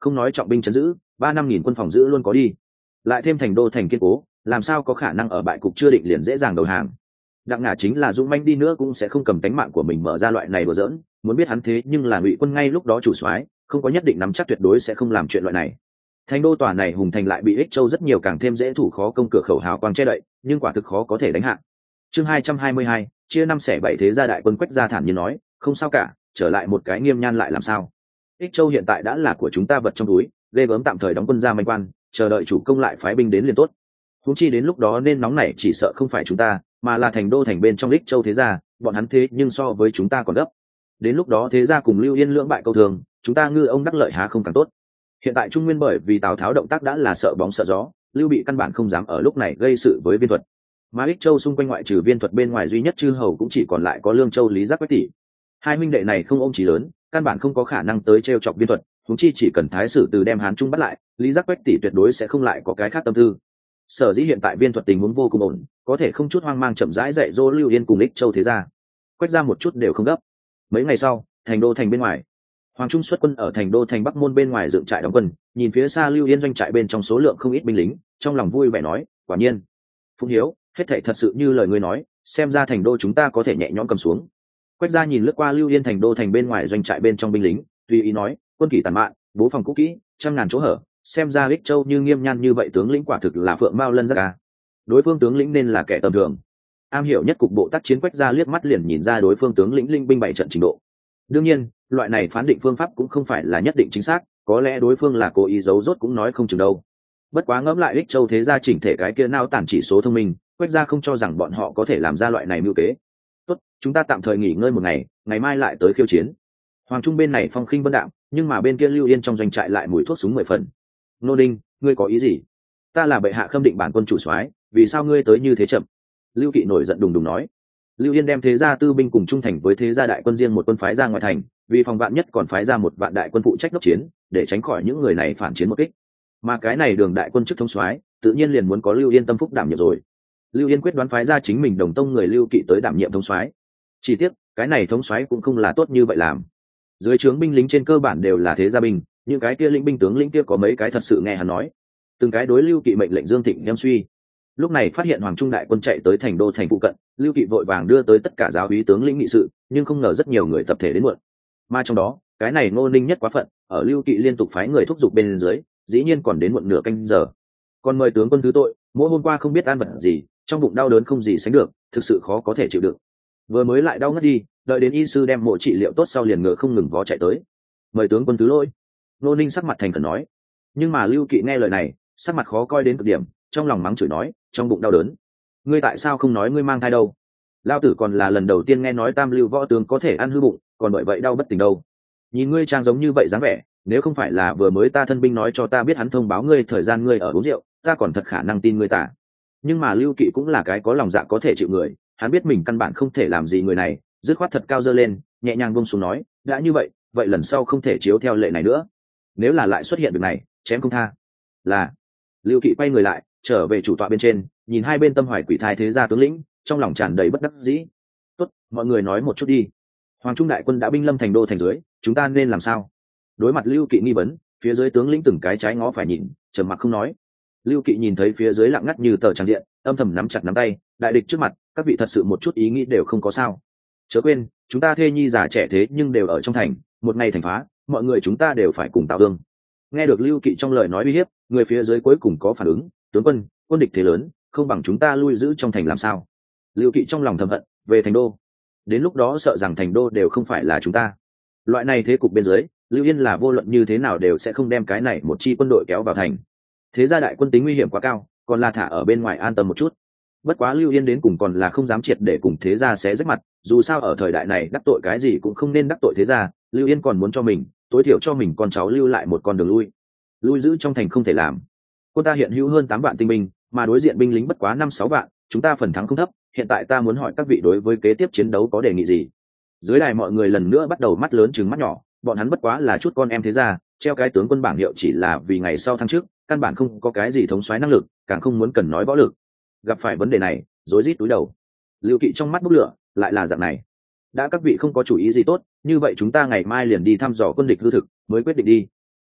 không nói trọng binh chấn giữ, ba năm nghìn quân phòng giữ luôn có đi, lại thêm thành đô thành kiên cố, làm sao có khả năng ở bại cục chưa định liền dễ dàng đầu hàng. Đặng Ngả chính là dũng mãnh đi nữa cũng sẽ không cầm tánh mạng của mình mở ra loại này đùa giỡn, muốn biết hắn thế nhưng là Ngụy quân ngay lúc đó chủ soái, không có nhất định nắm chắc tuyệt đối sẽ không làm chuyện loại này. Thành đô tòa này hùng thành lại bị Ích Châu rất nhiều càng thêm dễ thủ khó công cửa khẩu hào quang che đậy, nhưng quả thực khó có thể đánh hạ. Chương hai trăm hai mươi hai, chia năm xẻ bảy thế gia đại quân Quách gia thản nhiên nói, không sao cả, trở lại một cái nghiêm nhan lại làm sao? Ích Châu hiện tại đã là của chúng ta vật trong túi, ghê gớm tạm thời đóng quân ra manh quan, chờ đợi chủ công lại phái binh đến liền tốt. Huống chi đến lúc đó nên nóng nảy chỉ sợ không phải chúng ta, mà là thành đô thành bên trong Ích Châu thế gia, bọn hắn thế nhưng so với chúng ta còn gấp. Đến lúc đó thế gia cùng Lưu Yên lưỡng bại câu thường, chúng ta ngư ông đắc lợi há không càng tốt. Hiện tại Trung Nguyên bởi vì Tào Tháo động tác đã là sợ bóng sợ gió, Lưu Bị căn bản không dám ở lúc này gây sự với Viên Thuật. Mà Ích Châu xung quanh ngoại trừ Viên Thuật bên ngoài duy nhất chư hầu cũng chỉ còn lại có Lương Châu Lý Giác Quách tỷ. Hai huynh đệ này không ôm chí lớn, căn bản không có khả năng tới trêu chọc Viên Thuật, huống chi chỉ cần thái sử từ đem Hán Trung bắt lại, Lý Giác Quách tỷ tuyệt đối sẽ không lại có cái khác tâm tư. Sở dĩ hiện tại Viên Thuật tình huống vô cùng ổn, có thể không chút hoang mang chậm rãi dạy dỗ Lưu Yên cùng Ích Châu thế gia. Quách ra một chút đều không gấp. Mấy ngày sau, thành đô thành bên ngoài, Hoàng Trung xuất quân ở thành đô thành Bắc môn bên ngoài dựng trại đóng quân, nhìn phía xa Lưu Yên doanh trại bên trong số lượng không ít binh lính, trong lòng vui vẻ nói, quả nhiên, Phụng Hiếu, hết thảy thật sự như lời ngươi nói, xem ra thành đô chúng ta có thể nhẹ nhõm cầm xuống. Quách gia nhìn lướt qua Lưu Yên thành đô thành bên ngoài doanh trại bên trong binh lính, tùy ý nói, quân kỷ tàn mạn, bố phòng cũ kỹ, trăm ngàn chỗ hở, xem ra Ích Châu như nghiêm nhan như vậy tướng lĩnh quả thực là phượng mao lân giác ca. Đối phương tướng lĩnh nên là kẻ tầm thường. Am hiểu nhất cục bộ tác chiến Quách gia liếc mắt liền nhìn ra đối phương tướng lĩnh linh binh bảy trận trình độ. Đương nhiên, loại này phán định phương pháp cũng không phải là nhất định chính xác, có lẽ đối phương là cố ý giấu rốt cũng nói không chừng đâu. Bất quá ngẫm lại Ích Châu thế gia chỉnh thể cái kia nao tản chỉ số thông minh, Quách gia không cho rằng bọn họ có thể làm ra loại này mưu kế. Tốt, chúng ta tạm thời nghỉ ngơi một ngày, ngày mai lại tới khiêu chiến. Hoàng Trung bên này phong khinh vân đạm, nhưng mà bên kia Lưu Yên trong doanh trại lại mùi thuốc súng mười phần. Nô Đinh, ngươi có ý gì? Ta là bệ hạ khâm định bản quân chủ soái, vì sao ngươi tới như thế chậm? Lưu Kỵ nổi giận đùng đùng nói. Lưu Yên đem thế gia tư binh cùng trung thành với thế gia đại quân riêng một quân phái ra ngoài thành, vì phòng vạn nhất còn phái ra một vạn đại quân phụ trách đốc chiến, để tránh khỏi những người này phản chiến một kích. Mà cái này đường đại quân chức thống soái, tự nhiên liền muốn có Lưu Yên tâm phúc đảm nhiệm rồi. Lưu Yên quyết đoán phái ra chính mình đồng tông người Lưu Kỵ tới đảm nhiệm thống soái. Chỉ tiếc, cái này thống soái cũng không là tốt như vậy làm. Dưới trướng binh lính trên cơ bản đều là thế gia binh, những cái kia lĩnh binh tướng lĩnh kia có mấy cái thật sự nghe hắn nói, từng cái đối Lưu Kỵ mệnh lệnh dương thịnh đem suy. Lúc này phát hiện Hoàng Trung đại quân chạy tới thành đô thành phụ cận, Lưu Kỵ vội vàng đưa tới tất cả giáo úy tướng lĩnh nghị sự, nhưng không ngờ rất nhiều người tập thể đến muộn. Mà trong đó, cái này Ngô Ninh nhất quá phận, ở Lưu Kỵ liên tục phái người thúc giục bên dưới, dĩ nhiên còn đến muộn nửa canh giờ. Còn mời tướng quân thứ tội, mỗi hôm qua không biết ăn vật gì, trong bụng đau đớn không gì sánh được, thực sự khó có thể chịu đựng. Vừa mới lại đau ngất đi, đợi đến y sư đem mộ trị liệu tốt sau liền ngựa không ngừng vó chạy tới. Mời tướng quân thứ lỗi. Ngô Ninh sắc mặt thành khẩn nói. Nhưng mà Lưu Kỵ nghe lời này, sắc mặt khó coi đến cực điểm, trong lòng mắng chửi nói, trong bụng đau đớn, ngươi tại sao không nói ngươi mang thai đâu? Lao tử còn là lần đầu tiên nghe nói tam lưu võ tướng có thể ăn hư bụng, còn bởi vậy đau bất tỉnh đâu. Nhìn ngươi trang giống như vậy dáng vẻ, nếu không phải là vừa mới ta thân binh nói cho ta biết hắn thông báo ngươi thời gian ngươi ở uống rượu, ta còn thật khả năng tin ngươi tả. Nhưng mà Lưu Kỵ cũng là cái có lòng dạ có thể chịu người, hắn biết mình căn bản không thể làm gì người này, dứt khoát thật cao dơ lên, nhẹ nhàng buông xuống nói, đã như vậy, vậy lần sau không thể chiếu theo lệ này nữa. Nếu là lại xuất hiện việc này, chém không tha. Là. Lưu Kỵ quay người lại, trở về chủ tọa bên trên, nhìn hai bên tâm hoài quỷ thai thế gia tướng lĩnh, trong lòng tràn đầy bất đắc dĩ. Tốt, mọi người nói một chút đi. Hoàng Trung đại quân đã binh lâm thành đô thành dưới, chúng ta nên làm sao? Đối mặt Lưu Kỵ nghi vấn, phía dưới tướng lĩnh từng cái trái ngó phải nhìn, trầm mặc không nói. Lưu Kỵ nhìn thấy phía dưới lặng ngắt như tờ tràng diện, âm thầm nắm chặt nắm tay, đại địch trước mặt, các vị thật sự một chút ý nghĩ đều không có sao. Chớ quên, chúng ta thê nhi già trẻ thế nhưng đều ở trong thành, một ngày thành phá, mọi người chúng ta đều phải cùng tạo ương. Nghe được Lưu Kỵ trong lời nói uy hiếp, người phía dưới cuối cùng có phản ứng, tướng quân, quân địch thế lớn, không bằng chúng ta lui giữ trong thành làm sao? Lưu Kỵ trong lòng thầm hận, về thành đô, đến lúc đó sợ rằng thành đô đều không phải là chúng ta. Loại này thế cục bên dưới, Lưu Yên là vô luận như thế nào đều sẽ không đem cái này một chi quân đội kéo vào thành. Thế gia đại quân tính nguy hiểm quá cao, còn là thả ở bên ngoài an tâm một chút. Bất quá Lưu Yên đến cùng còn là không dám triệt để cùng thế gia xé rách mặt, dù sao ở thời đại này đắc tội cái gì cũng không nên đắc tội thế gia, Lưu Yên còn muốn cho mình, tối thiểu cho mình con cháu lưu lại một con đường lui. Lui giữ trong thành không thể làm. Quân ta hiện hữu hơn tám vạn tinh binh, mà đối diện binh lính bất quá năm sáu vạn, chúng ta phần thắng không thấp, hiện tại ta muốn hỏi các vị đối với kế tiếp chiến đấu có đề nghị gì? Dưới đài mọi người lần nữa bắt đầu mắt lớn trừng mắt nhỏ, bọn hắn bất quá là chút con em thế gia, treo cái tướng quân bảng hiệu chỉ là vì ngày sau thăng chức, căn bản không có cái gì thống soái năng lực, càng không muốn cần nói võ lực. Gặp phải vấn đề này, rối rít túi đầu. Lưu Kỵ trong mắt bốc lửa, lại là dạng này. Đã các vị không có chủ ý gì tốt, như vậy chúng ta ngày mai liền đi thăm dò quân địch hư thực, mới quyết định đi.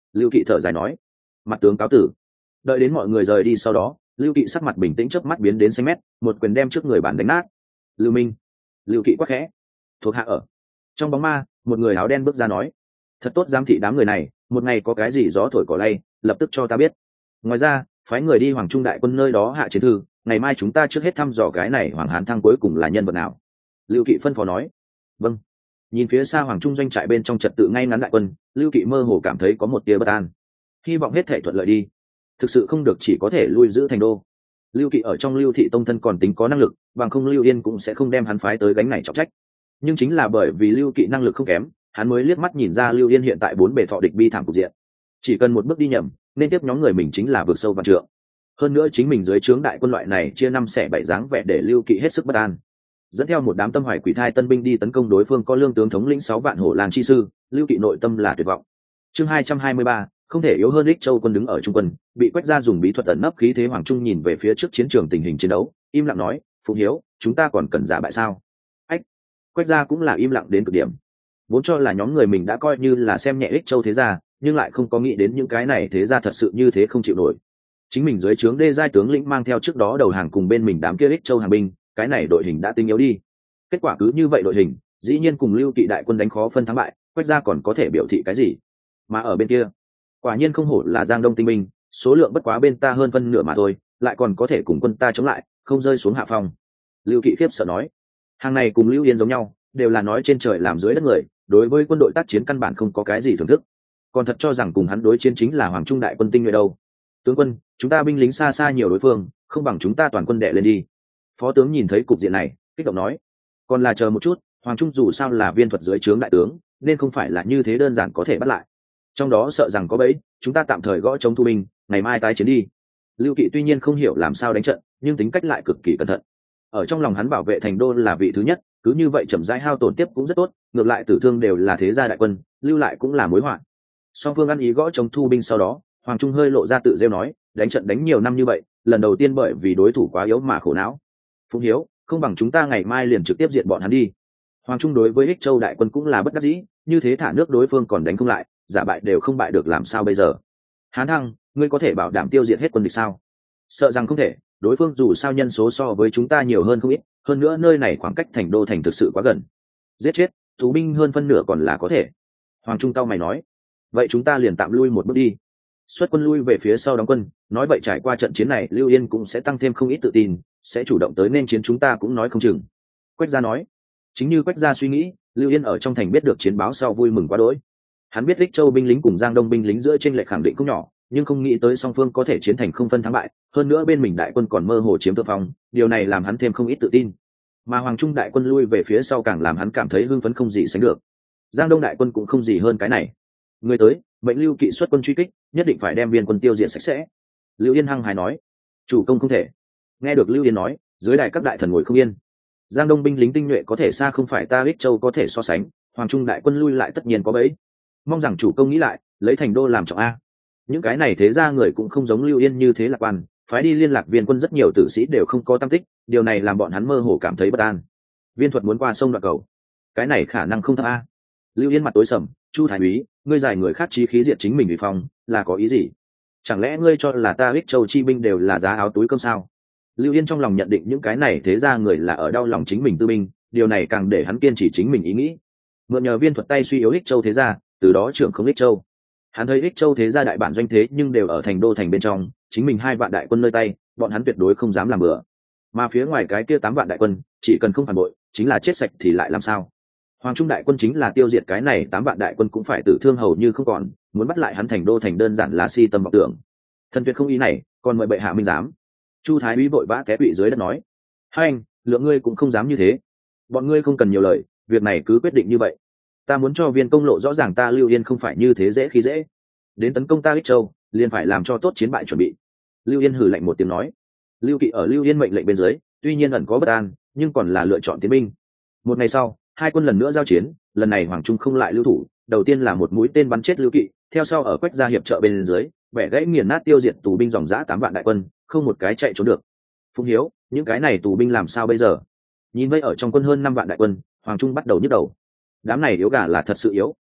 Lưu Kỵ thở dài nói. Mặt tướng cáo tử. Đợi đến mọi người rời đi sau đó, Lưu Kỵ sắc mặt bình tĩnh, chớp mắt biến đến xanh mét, một quyền đem trước người bản đánh nát. Lưu Minh. Lưu Kỵ quát khẽ. Thuộc hạ ở. Trong bóng ma, một người áo đen bước ra nói: thật tốt giám thị đám người này, một ngày có cái gì gió thổi cỏ lay, lập tức cho ta biết. Ngoài ra, phái người đi Hoàng Trung đại quân nơi đó hạ chiến thư, ngày mai chúng ta trước hết thăm dò cái này Hoàng Hán Thăng cuối cùng là nhân vật nào. Lưu Kỵ phân phó nói. Vâng. Nhìn phía xa Hoàng Trung doanh trại bên trong trật tự ngay ngắn đại quân, Lưu Kỵ mơ hồ cảm thấy có một tia bất an. Hy vọng hết thể thuận lợi đi. Thực sự không được chỉ có thể lui giữ thành đô. Lưu Kỵ ở trong Lưu thị tông thân còn tính có năng lực, bằng không Lưu Yên cũng sẽ không đem hắn phái tới gánh này trọng trách. Nhưng chính là bởi vì Lưu Kỵ năng lực không kém, hắn mới liếc mắt nhìn ra Lưu Yên hiện tại bốn bề thọ địch bi thảm cục diện. Chỉ cần một bước đi nhầm, nên tiếp nhóm người mình chính là vượt sâu vạn trượng. Hơn nữa chính mình dưới trướng đại quân loại này chia năm xẻ bảy dáng vẻ để Lưu Kỵ hết sức bất an. Dẫn theo một đám tâm hoài quỷ thai tân binh đi tấn công đối phương có lương tướng thống lĩnh sáu vạn hổ lang chi sư, Lưu Kỵ nội tâm là tuyệt vọng. Chương hai trăm hai mươi ba, không thể yếu hơn Ích Châu quân đứng ở trung quân, bị Quách gia dùng bí thuật ẩn nấp khí thế. Hoàng Trung nhìn về phía trước chiến trường tình hình chiến đấu, im lặng nói: Phụng Hiếu, chúng ta còn cần giả bại sao? Ách. Quách gia cũng là im lặng đến cực điểm. Vốn cho là nhóm người mình đã coi như là xem nhẹ Ích Châu thế gia, nhưng lại không có nghĩ đến những cái này thế gia thật sự như thế không chịu nổi. Chính mình dưới trướng đê giai tướng lĩnh mang theo trước đó đầu hàng cùng bên mình đám kia Ích Châu hàng binh, cái này đội hình đã tinh yếu đi. Kết quả cứ như vậy đội hình, dĩ nhiên cùng Lưu Kỵ đại quân đánh khó phân thắng bại, Quách gia còn có thể biểu thị cái gì? Mà ở bên kia, quả nhiên không hổ là Giang Đông tinh binh, số lượng bất quá bên ta hơn phân nửa mà thôi, lại còn có thể cùng quân ta chống lại, không rơi xuống hạ phong. Lưu Kỵ khiếp sợ nói. Hàng này cùng Lưu Yên giống nhau, đều là nói trên trời làm dưới đất người, đối với quân đội tác chiến căn bản không có cái gì thưởng thức, còn thật cho rằng cùng hắn đối chiến chính là Hoàng Trung đại quân tinh nhuệ đâu. Tướng quân, chúng ta binh lính xa xa nhiều đối phương, không bằng chúng ta toàn quân đệ lên đi. Phó tướng nhìn thấy cục diện này, kích động nói. Còn là chờ một chút, Hoàng Trung dù sao là viên thuật dưới trướng đại tướng, nên không phải là như thế đơn giản có thể bắt lại. Trong đó sợ rằng có bẫy, chúng ta tạm thời gõ chống thu binh, ngày mai tái chiến đi. Lưu Kỵ tuy nhiên không hiểu làm sao đánh trận, nhưng tính cách lại cực kỳ cẩn thận. Ở trong lòng hắn bảo vệ thành đô là vị thứ nhất, cứ như vậy chậm rãi hao tổn tiếp cũng rất tốt, ngược lại tử thương đều là thế gia đại quân, lưu lại cũng là mối họa. Song phương ăn ý gõ chống thu binh sau đó, Hoàng Trung hơi lộ ra tự rêu nói: đánh trận đánh nhiều năm như vậy, lần đầu tiên bởi vì đối thủ quá yếu mà khổ não. Phụng Hiếu, không bằng chúng ta ngày mai liền trực tiếp diệt bọn hắn đi. Hoàng Trung đối với Ích Châu đại quân cũng là bất đắc dĩ, như thế thả nước đối phương còn đánh không lại, giả bại đều không bại được làm sao bây giờ? Hán Thăng, ngươi có thể bảo đảm tiêu diệt hết quân địch sao? Sợ rằng không thể, đối phương dù sao nhân số so với chúng ta nhiều hơn không ít, hơn nữa nơi này khoảng cách thành đô thành thực sự quá gần. Giết chết tù binh hơn phân nửa còn là có thể. Hoàng Trung cao mày nói. Vậy chúng ta liền tạm lui một bước đi. Xuất quân lui về phía sau đóng quân, nói vậy trải qua trận chiến này Lưu Yên cũng sẽ tăng thêm không ít tự tin, sẽ chủ động tới nên chiến chúng ta cũng nói không chừng. Quách gia nói. Chính như Quách gia suy nghĩ, Lưu Yên ở trong thành biết được chiến báo sau vui mừng quá đỗi. Hắn biết Ích Châu binh lính cùng Giang Đông binh lính giữa chênh lệch khẳng định không nhỏ, nhưng không nghĩ tới song phương có thể chiến thành không phân thắng bại, hơn nữa bên mình đại quân còn mơ hồ chiếm thượng phong, điều này làm hắn thêm không ít tự tin. Mà Hoàng Trung đại quân lui về phía sau càng làm hắn cảm thấy hưng phấn không gì sánh được. Giang Đông đại quân cũng không gì hơn cái này. Người tới, mệnh Lưu Kỵ xuất quân truy kích, nhất định phải đem viên quân tiêu diệt sạch sẽ. Lưu Yên hăng hài nói. Chủ công không thể. Nghe được Lưu Yên nói, dưới đài các đại thần ngồi không yên. Giang Đông binh lính tinh nhuệ có thể xa không phải ta Ích Châu có thể so sánh, Hoàng Trung đại quân lui lại tất nhiên có bẫy. Mong rằng chủ công nghĩ lại, lấy thành đô làm trọng a. Những cái này thế ra người cũng không giống Lưu Yên như thế lạc quan, phái đi liên lạc viên quân rất nhiều tử sĩ đều không có tâm tích, điều này làm bọn hắn mơ hồ cảm thấy bất an. Viên thuật muốn qua sông đoạn cầu, cái này khả năng không thấp a. Lưu Yên mặt tối sầm. Chu thái úy, ngươi giải người khác chí khí diệt chính mình vì phong, là có ý gì? Chẳng lẽ ngươi cho là ta Ích Châu chi binh đều là giá áo túi cơm sao? Lưu Yên trong lòng nhận định những cái này thế ra người là ở đau lòng chính mình tư binh, điều này càng để hắn kiên trì chính mình ý nghĩ. Mượn nhờ viên thuật tay suy yếu Ích Châu thế ra, từ đó trưởng không Ích Châu. Hắn thấy Ích Châu thế ra đại bản doanh thế nhưng đều ở thành đô thành bên trong, chính mình hai vạn đại quân nơi tay, bọn hắn tuyệt đối không dám làm bừa. Mà phía ngoài cái kia tám vạn đại quân, chỉ cần không phản bội, chính là chết sạch thì lại làm sao? Hoàng Trung đại quân chính là tiêu diệt cái này tám vạn đại quân cũng phải tử thương hầu như không còn, muốn bắt lại hắn thành đô thành đơn giản là si tâm vọng tưởng. Thần tuyệt không ý này, còn mời bệ hạ minh giám. Chu thái úy vội vã té quỵ dưới đất nói: hai anh, lượng ngươi cũng không dám như thế. Bọn ngươi không cần nhiều lời, việc này cứ quyết định như vậy. Ta muốn cho viên công lộ rõ ràng ta Lưu Yên không phải như thế dễ khi dễ. Đến tấn công ta Ích Châu, liền phải làm cho tốt chiến bại chuẩn bị. Lưu Yên hừ lạnh một tiếng nói. Lưu Kỵ ở Lưu Yên mệnh lệnh bên dưới, tuy nhiên ẩn có bất an, nhưng còn là lựa chọn tiến binh. Một ngày sau, hai quân lần nữa giao chiến, lần này Hoàng Trung không lại lưu thủ, đầu tiên là một mũi tên bắn chết Lưu Kỵ, theo sau ở Quách gia hiệp trợ bên dưới, bẻ gãy nghiền nát tiêu diệt tù binh dòng dã tám vạn đại quân, không một cái chạy trốn được. Phụng Hiếu, những cái này tù binh làm sao bây giờ? Nhìn vây ở trong quân hơn năm vạn đại quân, Hoàng Trung bắt đầu nhức đầu. Đám này yếu gà là thật sự yếu,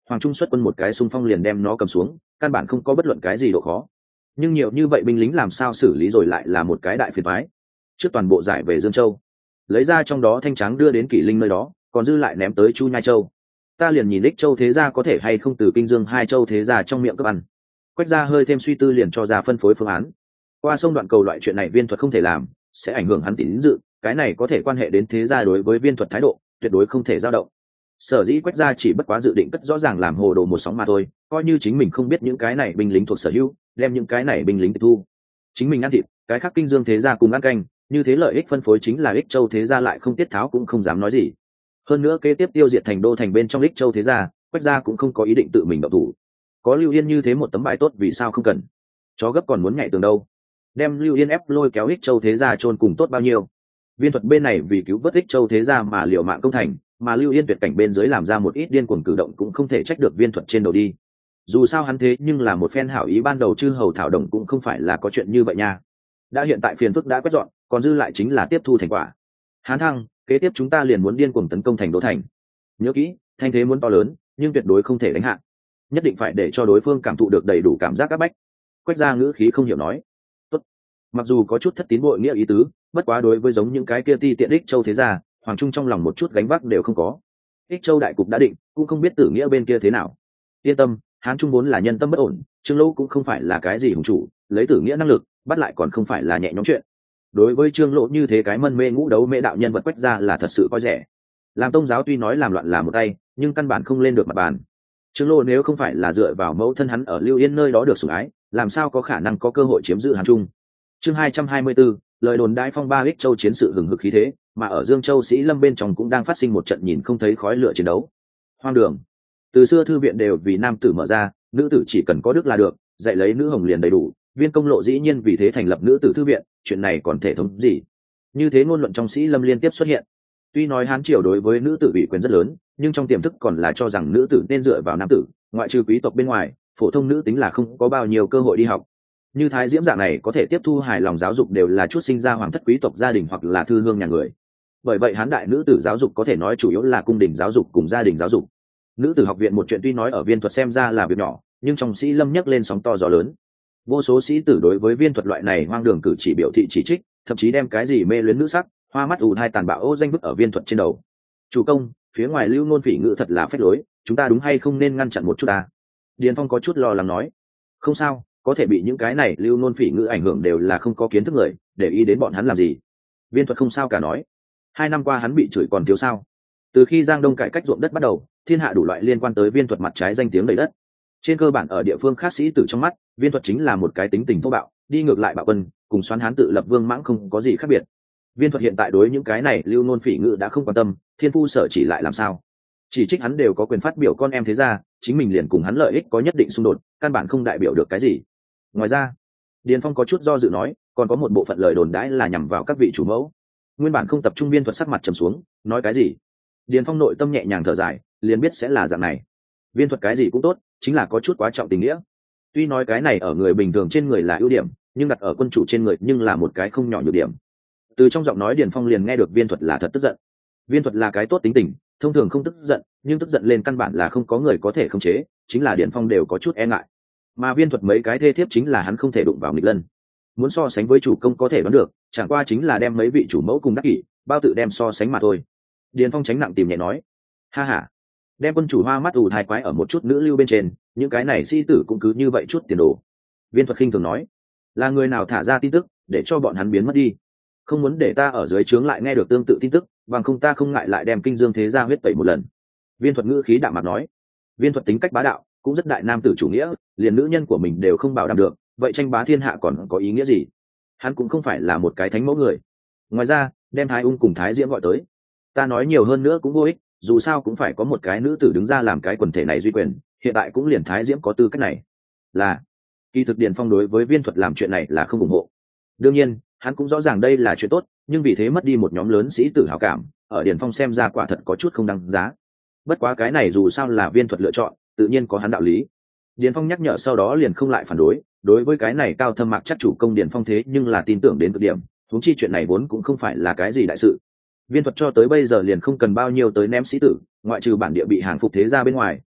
Hoàng Trung xuất quân một cái xung phong liền đem nó cầm xuống, căn bản không có bất luận cái gì độ khó. Nhưng nhiều như vậy binh lính làm sao xử lý rồi lại là một cái đại phiền toái. Trước toàn bộ giải về Dương Châu, lấy ra trong đó Thanh Tráng đưa đến Kỷ Linh nơi đó, còn dư lại ném tới Chu Nhai Châu. Ta liền nhìn Ích Châu thế gia có thể hay không từ Kinh Dương hai châu thế gia trong miệng cướp ăn. Quách gia hơi thêm suy tư liền cho ra phân phối phương án. Qua sông Đoạn Cầu loại chuyện này Viên Thuật không thể làm, sẽ ảnh hưởng hắn tín dự, cái này có thể quan hệ đến thế gia đối với Viên Thuật thái độ, tuyệt đối không thể dao động. Sở dĩ Quách gia chỉ bất quá dự định cất rõ ràng làm hồ đồ một sóng mà thôi, coi như chính mình không biết những cái này binh lính thuộc sở hữu, đem những cái này binh lính tịch thu. Chính mình ăn thịt, cái khác Kinh Dương thế gia cùng ăn canh, như thế lợi ích phân phối chính là Ích Châu thế gia lại không tiết tháo cũng không dám nói gì. Hơn nữa kế tiếp tiêu diệt thành đô thành bên trong Ích Châu thế gia, Quách gia cũng không có ý định tự mình động thủ. Có Lưu Yên như thế một tấm bài tốt vì sao không cần? Chó gấp còn muốn nhảy tường đâu. Đem Lưu Yên ép lôi kéo Ích Châu thế gia chôn cùng tốt bao nhiêu. Viên Thuật bên này vì cứu vớt Ích Châu thế gia mà liều mạng công thành, mà Lưu Yên tuyệt cảnh bên dưới làm ra một ít điên cuồng cử động cũng không thể trách được Viên Thuật trên đầu đi. Dù sao hắn thế nhưng là một phen hảo ý ban đầu chư hầu thảo đồng cũng không phải là có chuyện như vậy nha. Đã hiện tại phiền phức đã quét dọn, còn dư lại chính là tiếp thu thành quả. Hán thăng, kế tiếp chúng ta liền muốn điên cuồng tấn công thành đô thành. Nhớ kỹ, thanh thế muốn to lớn, nhưng tuyệt đối không thể đánh hạ. Nhất định phải để cho đối phương cảm thụ được đầy đủ cảm giác áp bách. Quách gia ngữ khí không hiểu nói. Tốt. Mặc dù có chút thất tín bội nghĩa ý tứ, bất quá đối với giống những cái kia ti tiện Ích Châu thế gia, Hoàng Trung trong lòng một chút gánh vác đều không có. Ích Châu đại cục đã định, cũng không biết Tử Nghĩa bên kia thế nào. Yên tâm, Hán Trung vốn là nhân tâm bất ổn, Trương Lỗ cũng không phải là cái gì hùng chủ, lấy Tử Nghĩa năng lực, bắt lại còn không phải là nhẹ nhõm chuyện. Đối với Trương Lỗ như thế cái mân mê ngũ đấu mê đạo nhân vật Quách gia là thật sự coi rẻ. Làm tông giáo tuy nói làm loạn là một tay, nhưng căn bản không lên được mặt bàn. Trương Lỗ nếu không phải là dựa vào mẫu thân hắn ở Lưu Yên nơi đó được sủng ái, làm sao có khả năng có cơ hội chiếm giữ Hán Trung. Chương hai trăm hai mươi bốn, lời đồn đại phong ba Ích Châu chiến sự hừng hực khí thế, mà ở Dương Châu Sĩ Lâm bên trong cũng đang phát sinh một trận nhìn không thấy khói lửa chiến đấu. Hoang đường. Từ xưa thư viện đều vì nam tử mở ra, nữ tử chỉ cần có đức là được, dạy lấy nữ hồng liền đầy đủ. Viên Công Lộ dĩ nhiên vì thế thành lập nữ tử thư viện, chuyện này còn thể thống gì? Như thế ngôn luận trong Sĩ Lâm liên tiếp xuất hiện. Tuy nói Hán triều đối với nữ tử ủy quyền rất lớn, nhưng trong tiềm thức còn là cho rằng nữ tử nên dựa vào nam tử, ngoại trừ quý tộc bên ngoài, phổ thông nữ tính là không có bao nhiêu cơ hội đi học. Như Thái Diễm dạng này có thể tiếp thu hài lòng giáo dục đều là chút sinh ra hoàng thất quý tộc gia đình hoặc là thư hương nhà người. Bởi vậy Hán đại nữ tử giáo dục có thể nói chủ yếu là cung đình giáo dục cùng gia đình giáo dục. Nữ tử học viện một chuyện tuy nói ở Viên Thuật xem ra là việc nhỏ, nhưng trong Sĩ Lâm nhấc lên sóng to gió lớn. Vô số sĩ tử đối với Viên Thuật loại này hoang đường cử chỉ biểu thị chỉ trích, thậm chí đem cái gì mê luyến nữ sắc, hoa mắt ù hai tàn bạo ô danh bức ở Viên Thuật trên đầu. Chủ công, phía ngoài lưu ngôn phỉ ngữ thật là phách lối, chúng ta đúng hay không nên ngăn chặn một chút à? Điền Phong có chút lo lắng nói. Không sao, có thể bị những cái này lưu ngôn phỉ ngữ ảnh hưởng đều là không có kiến thức người, để ý đến bọn hắn làm gì. Viên Thuật không sao cả nói. Hai năm qua hắn bị chửi còn thiếu sao? Từ khi Giang Đông cải cách ruộng đất bắt đầu, thiên hạ đủ loại liên quan tới Viên Thuật mặt trái danh tiếng đầy đất. Trên cơ bản ở địa phương khác sĩ tử trong mắt, Viên Thuật chính là một cái tính tình thô bạo, đi ngược lại bạo quân, cùng Xoán Hán tự lập vương mãng không có gì khác biệt. Viên Thuật hiện tại đối những cái này lưu nôn phỉ ngữ đã không quan tâm, thiên phu sở chỉ lại làm sao? Chỉ trích hắn đều có quyền phát biểu con em thế ra, chính mình liền cùng hắn lợi ích có nhất định xung đột, căn bản không đại biểu được cái gì. Ngoài ra, Điền Phong có chút do dự nói, còn có một bộ phận lời đồn đãi là nhằm vào các vị chủ mẫu. Nguyên bản không tập trung Viên Thuật sắc mặt trầm xuống, nói cái gì? Điền Phong nội tâm nhẹ nhàng thở dài, liền biết sẽ là dạng này. Viên Thuật cái gì cũng tốt, chính là có chút quá trọng tình nghĩa. Tuy nói cái này ở người bình thường trên người là ưu điểm, nhưng đặt ở quân chủ trên người nhưng là một cái không nhỏ nhược điểm. Từ trong giọng nói Điền Phong liền nghe được Viên Thuật là thật tức giận. Viên Thuật là cái tốt tính tình, thông thường không tức giận, nhưng tức giận lên căn bản là không có người có thể khống chế, chính là Điền Phong đều có chút e ngại. Mà Viên Thuật mấy cái thê thiếp chính là hắn không thể đụng vào nghịch lân. Muốn so sánh với chủ công có thể đoán được, chẳng qua chính là đem mấy vị chủ mẫu cùng đắc kỷ, bao tự đem so sánh mà thôi. Điền Phong tránh nặng tìm nhẹ nói, ha ha, đem quân chủ hoa mắt ù thai quái ở một chút nữ lưu bên trên, những cái này sĩ tử cũng cứ như vậy chút tiền đồ. Viên Thuật khinh thường nói, là người nào thả ra tin tức để cho bọn hắn biến mất đi, không muốn để ta ở dưới trướng lại nghe được tương tự tin tức, bằng không ta không ngại lại đem Kinh Dương thế gia huyết tẩy một lần. Viên Thuật ngữ khí đạm mạc nói. Viên Thuật tính cách bá đạo, cũng rất đại nam tử chủ nghĩa, liền nữ nhân của mình đều không bảo đảm được, vậy tranh bá thiên hạ còn có ý nghĩa gì? Hắn cũng không phải là một cái thánh mẫu người. Ngoài ra, đem Thái Ung cùng Thái Diễm gọi tới, ta nói nhiều hơn nữa cũng vô ích, dù sao cũng phải có một cái nữ tử đứng ra làm cái quần thể này duy quyền, hiện tại cũng liền Thái Diễm có tư cách này. Là kỳ thực Điền Phong đối với Viên Thuật làm chuyện này là không ủng hộ. Đương nhiên, hắn cũng rõ ràng đây là chuyện tốt, nhưng vì thế mất đi một nhóm lớn sĩ tử hảo cảm, ở Điền Phong xem ra quả thật có chút không đáng giá. Bất quá cái này dù sao là Viên Thuật lựa chọn, tự nhiên có hắn đạo lý. Điền Phong nhắc nhở sau đó liền không lại phản đối, đối với cái này cao thâm mạc chắc chủ công Điền Phong thế nhưng là tin tưởng đến cực điểm, huống chi chuyện này vốn cũng không phải là cái gì đại sự. Viên Thuật cho tới bây giờ liền không cần bao nhiêu tới ném sĩ tử, ngoại trừ bản địa bị hàng phục thế gia bên ngoài,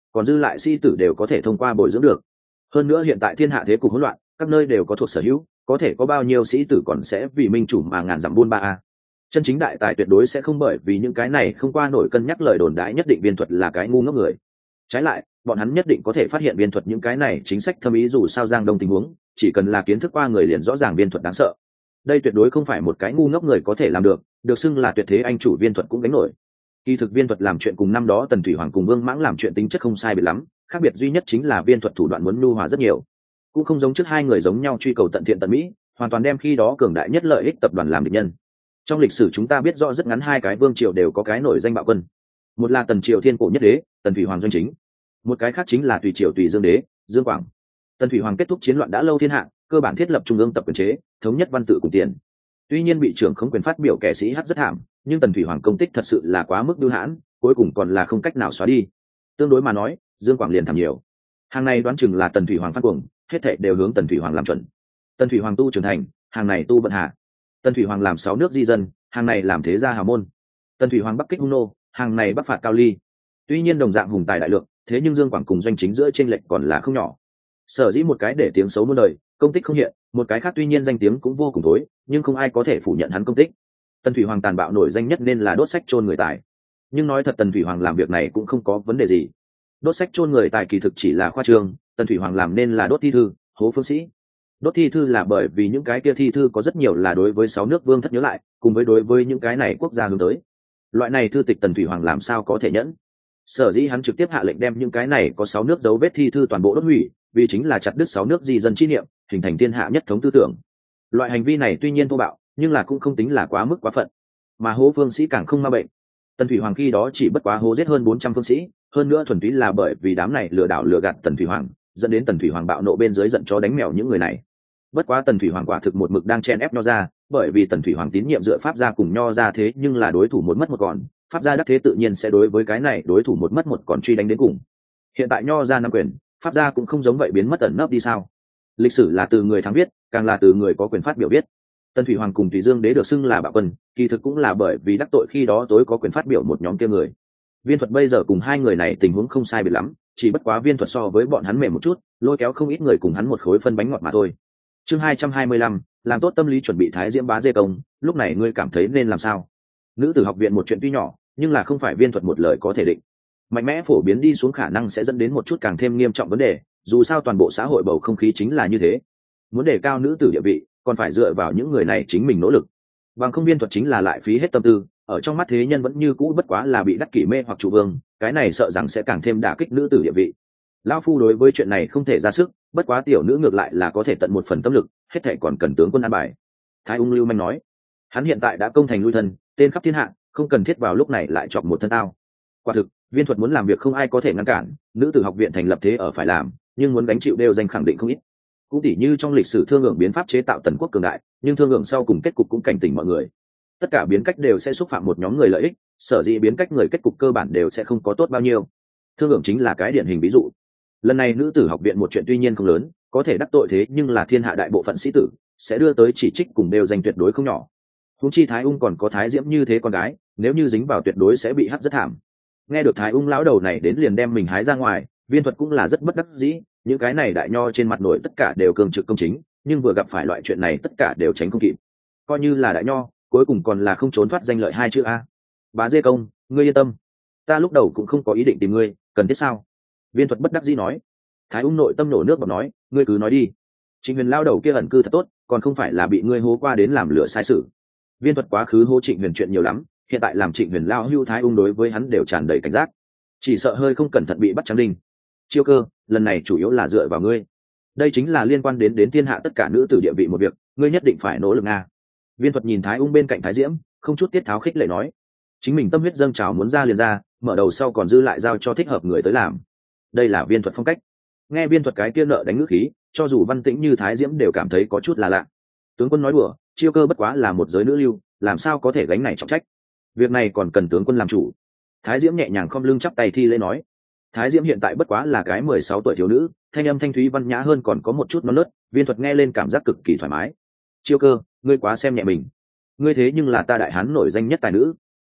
còn dư lại sĩ tử đều có thể thông qua bồi dưỡng được. Hơn nữa hiện tại thiên hạ thế cục hỗn loạn, các nơi đều có thuộc sở hữu, có thể có bao nhiêu sĩ tử còn sẽ vì minh chủ mà ngàn dặm buôn ba a. Chân chính đại tài tuyệt đối sẽ không bởi vì những cái này không qua nổi cân nhắc lời đồn đãi nhất định Viên Thuật là cái ngu ngốc người. Trái lại, bọn hắn nhất định có thể phát hiện Viên Thuật những cái này chính sách thâm ý, dù sao Giang Đông tình huống, chỉ cần là kiến thức qua người liền rõ ràng Viên Thuật đáng sợ. Đây tuyệt đối không phải một cái ngu ngốc người có thể làm được, được xưng là tuyệt thế anh chủ Viên Thuật cũng đánh nổi. Kỳ thực Viên Thuật làm chuyện cùng năm đó Tần Thủy Hoàng cùng Vương Mãng làm chuyện tính chất không sai biệt lắm, khác biệt duy nhất chính là Viên Thuật thủ đoạn muốn nhu hòa rất nhiều, cũng không giống trước hai người giống nhau truy cầu tận thiện tận mỹ, hoàn toàn đem khi đó cường đại nhất lợi ích tập đoàn làm địch nhân. Trong lịch sử chúng ta biết rõ rất ngắn hai cái vương triều đều có cái nổi danh bạo quân, một là Tần Triều thiên cổ nhất đế Tần Thủy Hoàng doanh chính, một cái khác chính là Tùy Triều Tùy Dương đế Dương Quảng. Tần Thủy Hoàng kết thúc chiến loạn đã lâu thiên hạ, cơ bản thiết lập trung ương tập quyền chế, thống nhất văn tự cùng tiền. Tuy nhiên bị trưởng không quyền phát biểu kẻ sĩ hắc rất thảm, nhưng Tần Thủy Hoàng công tích thật sự là quá mức bưu hãn, cuối cùng còn là không cách nào xóa đi. Tương đối mà nói, Dương Quảng liền thảm nhiều. Hàng này đoán chừng là Tần Thủy Hoàng phát cuồng, hết thảy đều hướng Tần Thủy Hoàng làm chuẩn. Tần Thủy Hoàng tu trưởng thành, hàng này tu vận hạ. Tần Thủy Hoàng làm sáu nước di dân, hàng này làm thế gia hào môn. Tần Thủy Hoàng bắc kích hung nô, hàng này bắc phạt cao ly. Tuy nhiên đồng dạng hùng tài đại lượng, thế nhưng Dương Quảng cùng doanh chính giữa chênh lệch còn là không nhỏ. Sở dĩ một cái để tiếng xấu muôn đời, công tích không hiện, một cái khác tuy nhiên danh tiếng cũng vô cùng tối, nhưng không ai có thể phủ nhận hắn công tích. Tần Thủy Hoàng tàn bạo nổi danh nhất nên là đốt sách chôn người tài. Nhưng nói thật Tần Thủy Hoàng làm việc này cũng không có vấn đề gì. Đốt sách chôn người tài kỳ thực chỉ là khoa trương, Tần Thủy Hoàng làm nên là đốt thi thư, hố phương sĩ. Đốt thi thư là bởi vì những cái kia thi thư có rất nhiều là đối với sáu nước vương thất nhớ lại, cùng với đối với những cái này quốc gia hướng tới. Loại này thư tịch Tần Thủy Hoàng làm sao có thể nhẫn? Sở dĩ hắn trực tiếp hạ lệnh đem những cái này có sáu nước dấu vết thi thư toàn bộ đốt hủy, vì chính là chặt đứt sáu nước di dân chi niệm, hình thành thiên hạ nhất thống tư tưởng. Loại hành vi này tuy nhiên thô bạo, nhưng là cũng không tính là quá mức quá phận. Mà hố phương sĩ càng không ma bệnh. Tần Thủy Hoàng khi đó chỉ bất quá hố giết hơn bốn trăm phương sĩ, hơn nữa thuần túy là bởi vì đám này lừa đảo lừa gạt Tần Thủy Hoàng, dẫn đến Tần Thủy Hoàng bạo nộ bên dưới giận chó đánh mèo những người này. Bất quá Tần Thủy Hoàng quả thực một mực đang chen ép Nho ra, bởi vì Tần Thủy Hoàng tín nhiệm dựa pháp gia cùng Nho ra thế nhưng là đối thủ một mất một còn, pháp gia đắc thế tự nhiên sẽ đối với cái này đối thủ một mất một còn truy đánh đến cùng. Hiện tại Nho ra nắm quyền, pháp gia cũng không giống vậy biến mất ẩn nấp đi sao? Lịch sử là từ người thắng viết, càng là từ người có quyền phát biểu viết. Tần Thủy Hoàng cùng Tùy Dương đế được xưng là bạo quân, kỳ thực cũng là bởi vì đắc tội khi đó tối có quyền phát biểu một nhóm kia người. Viên Thuật bây giờ cùng hai người này tình huống không sai biệt lắm, chỉ bất quá Viên Thuật so với bọn hắn mềm một chút, lôi kéo không ít người cùng hắn một khối phân bánh ngọt mà thôi. Chương hai trăm hai mươi lăm, làm tốt tâm lý chuẩn bị Thái Diễm bá dê công, lúc này ngươi cảm thấy nên làm sao? Nữ tử học viện một chuyện tuy nhỏ, nhưng là không phải Viên Thuật một lời có thể định. Mạnh mẽ phổ biến đi xuống khả năng sẽ dẫn đến một chút càng thêm nghiêm trọng vấn đề, dù sao toàn bộ xã hội bầu không khí chính là như thế. Muốn đề cao nữ tử địa vị, còn phải dựa vào những người này chính mình nỗ lực. Bằng không Viên Thuật chính là lại phí hết tâm tư, ở trong mắt thế nhân vẫn như cũ bất quá là bị đắc kỷ mê hoặc chủ vương, cái này sợ rằng sẽ càng thêm đả kích nữ tử địa vị. Lão phu đối với chuyện này không thể ra sức, bất quá tiểu nữ ngược lại là có thể tận một phần tâm lực, hết thảy còn cần tướng quân an bài. Thái Ung Lưu Manh nói, hắn hiện tại đã công thành lui thân, tên khắp thiên hạ, không cần thiết vào lúc này lại chọc một thân tao. Quả thực, Viên Thuật muốn làm việc không ai có thể ngăn cản, nữ tử học viện thành lập thế ở phải làm, nhưng muốn gánh chịu đều danh khẳng định không ít. Cũng tỉ như trong lịch sử thương lượng biến pháp chế tạo tần quốc cường đại, nhưng thương lượng sau cùng kết cục cũng cảnh tỉnh mọi người. Tất cả biến cách đều sẽ xúc phạm một nhóm người lợi ích, sở dĩ biến cách người kết cục cơ bản đều sẽ không có tốt bao nhiêu. Thương lượng chính là cái điển hình ví dụ. Lần này nữ tử học viện một chuyện tuy nhiên không lớn, có thể đắc tội thế nhưng là thiên hạ đại bộ phận sĩ tử, sẽ đưa tới chỉ trích cùng đều danh tuyệt đối không nhỏ. Huống chi Thái Ung còn có Thái Diễm như thế con gái, nếu như dính vào tuyệt đối sẽ bị hắt rất thảm. Nghe được Thái Ung lão đầu này đến liền đem mình hái ra ngoài, Viên Thuật cũng là rất bất đắc dĩ, những cái này đại nho trên mặt nổi tất cả đều cường trực công chính, nhưng vừa gặp phải loại chuyện này tất cả đều tránh không kịp. Coi như là đại nho, cuối cùng còn là không trốn thoát danh lợi hai chữ a. Bá dê công, ngươi yên tâm, ta lúc đầu cũng không có ý định tìm ngươi, cần thiết sao? Viên Thuật bất đắc dĩ nói. Thái Ung nội tâm nổ nước bọt nói, ngươi cứ nói đi. Trịnh Huyền lao đầu kia ẩn cư thật tốt, còn không phải là bị ngươi hố qua đến làm lửa sai sự. Viên Thuật quá khứ hố Trịnh Huyền chuyện nhiều lắm, hiện tại làm Trịnh Huyền lao hưu Thái Ung đối với hắn đều tràn đầy cảnh giác, chỉ sợ hơi không cẩn thận bị bắt trắng đinh. Chiêu Cơ, lần này chủ yếu là dựa vào ngươi, đây chính là liên quan đến đến thiên hạ tất cả nữ tử địa vị một việc, ngươi nhất định phải nỗ lực a. Viên Thuật nhìn Thái Ung bên cạnh Thái Diễm, không chút tiết tháo khích lệ nói, chính mình tâm huyết dâng trào muốn ra liền ra, mở đầu sau còn dư lại giao cho thích hợp người tới làm. Đây là Viên Thuật phong cách. Nghe Viên Thuật cái kia nợ đánh ngữ khí, cho dù văn tĩnh như Thái Diễm đều cảm thấy có chút là lạ. Tướng quân nói đùa, Chiêu Cơ bất quá là một giới nữ lưu, làm sao có thể gánh này trọng trách? Việc này còn cần tướng quân làm chủ. Thái Diễm nhẹ nhàng khom lưng chắp tay thi lễ nói. Thái Diễm hiện tại bất quá là cái mười sáu tuổi thiếu nữ, thanh âm thanh thúy văn nhã hơn còn có một chút non nớt, Viên Thuật nghe lên cảm giác cực kỳ thoải mái. Chiêu Cơ, ngươi quá xem nhẹ mình. Ngươi thế nhưng là ta đại hán nổi danh nhất tài nữ.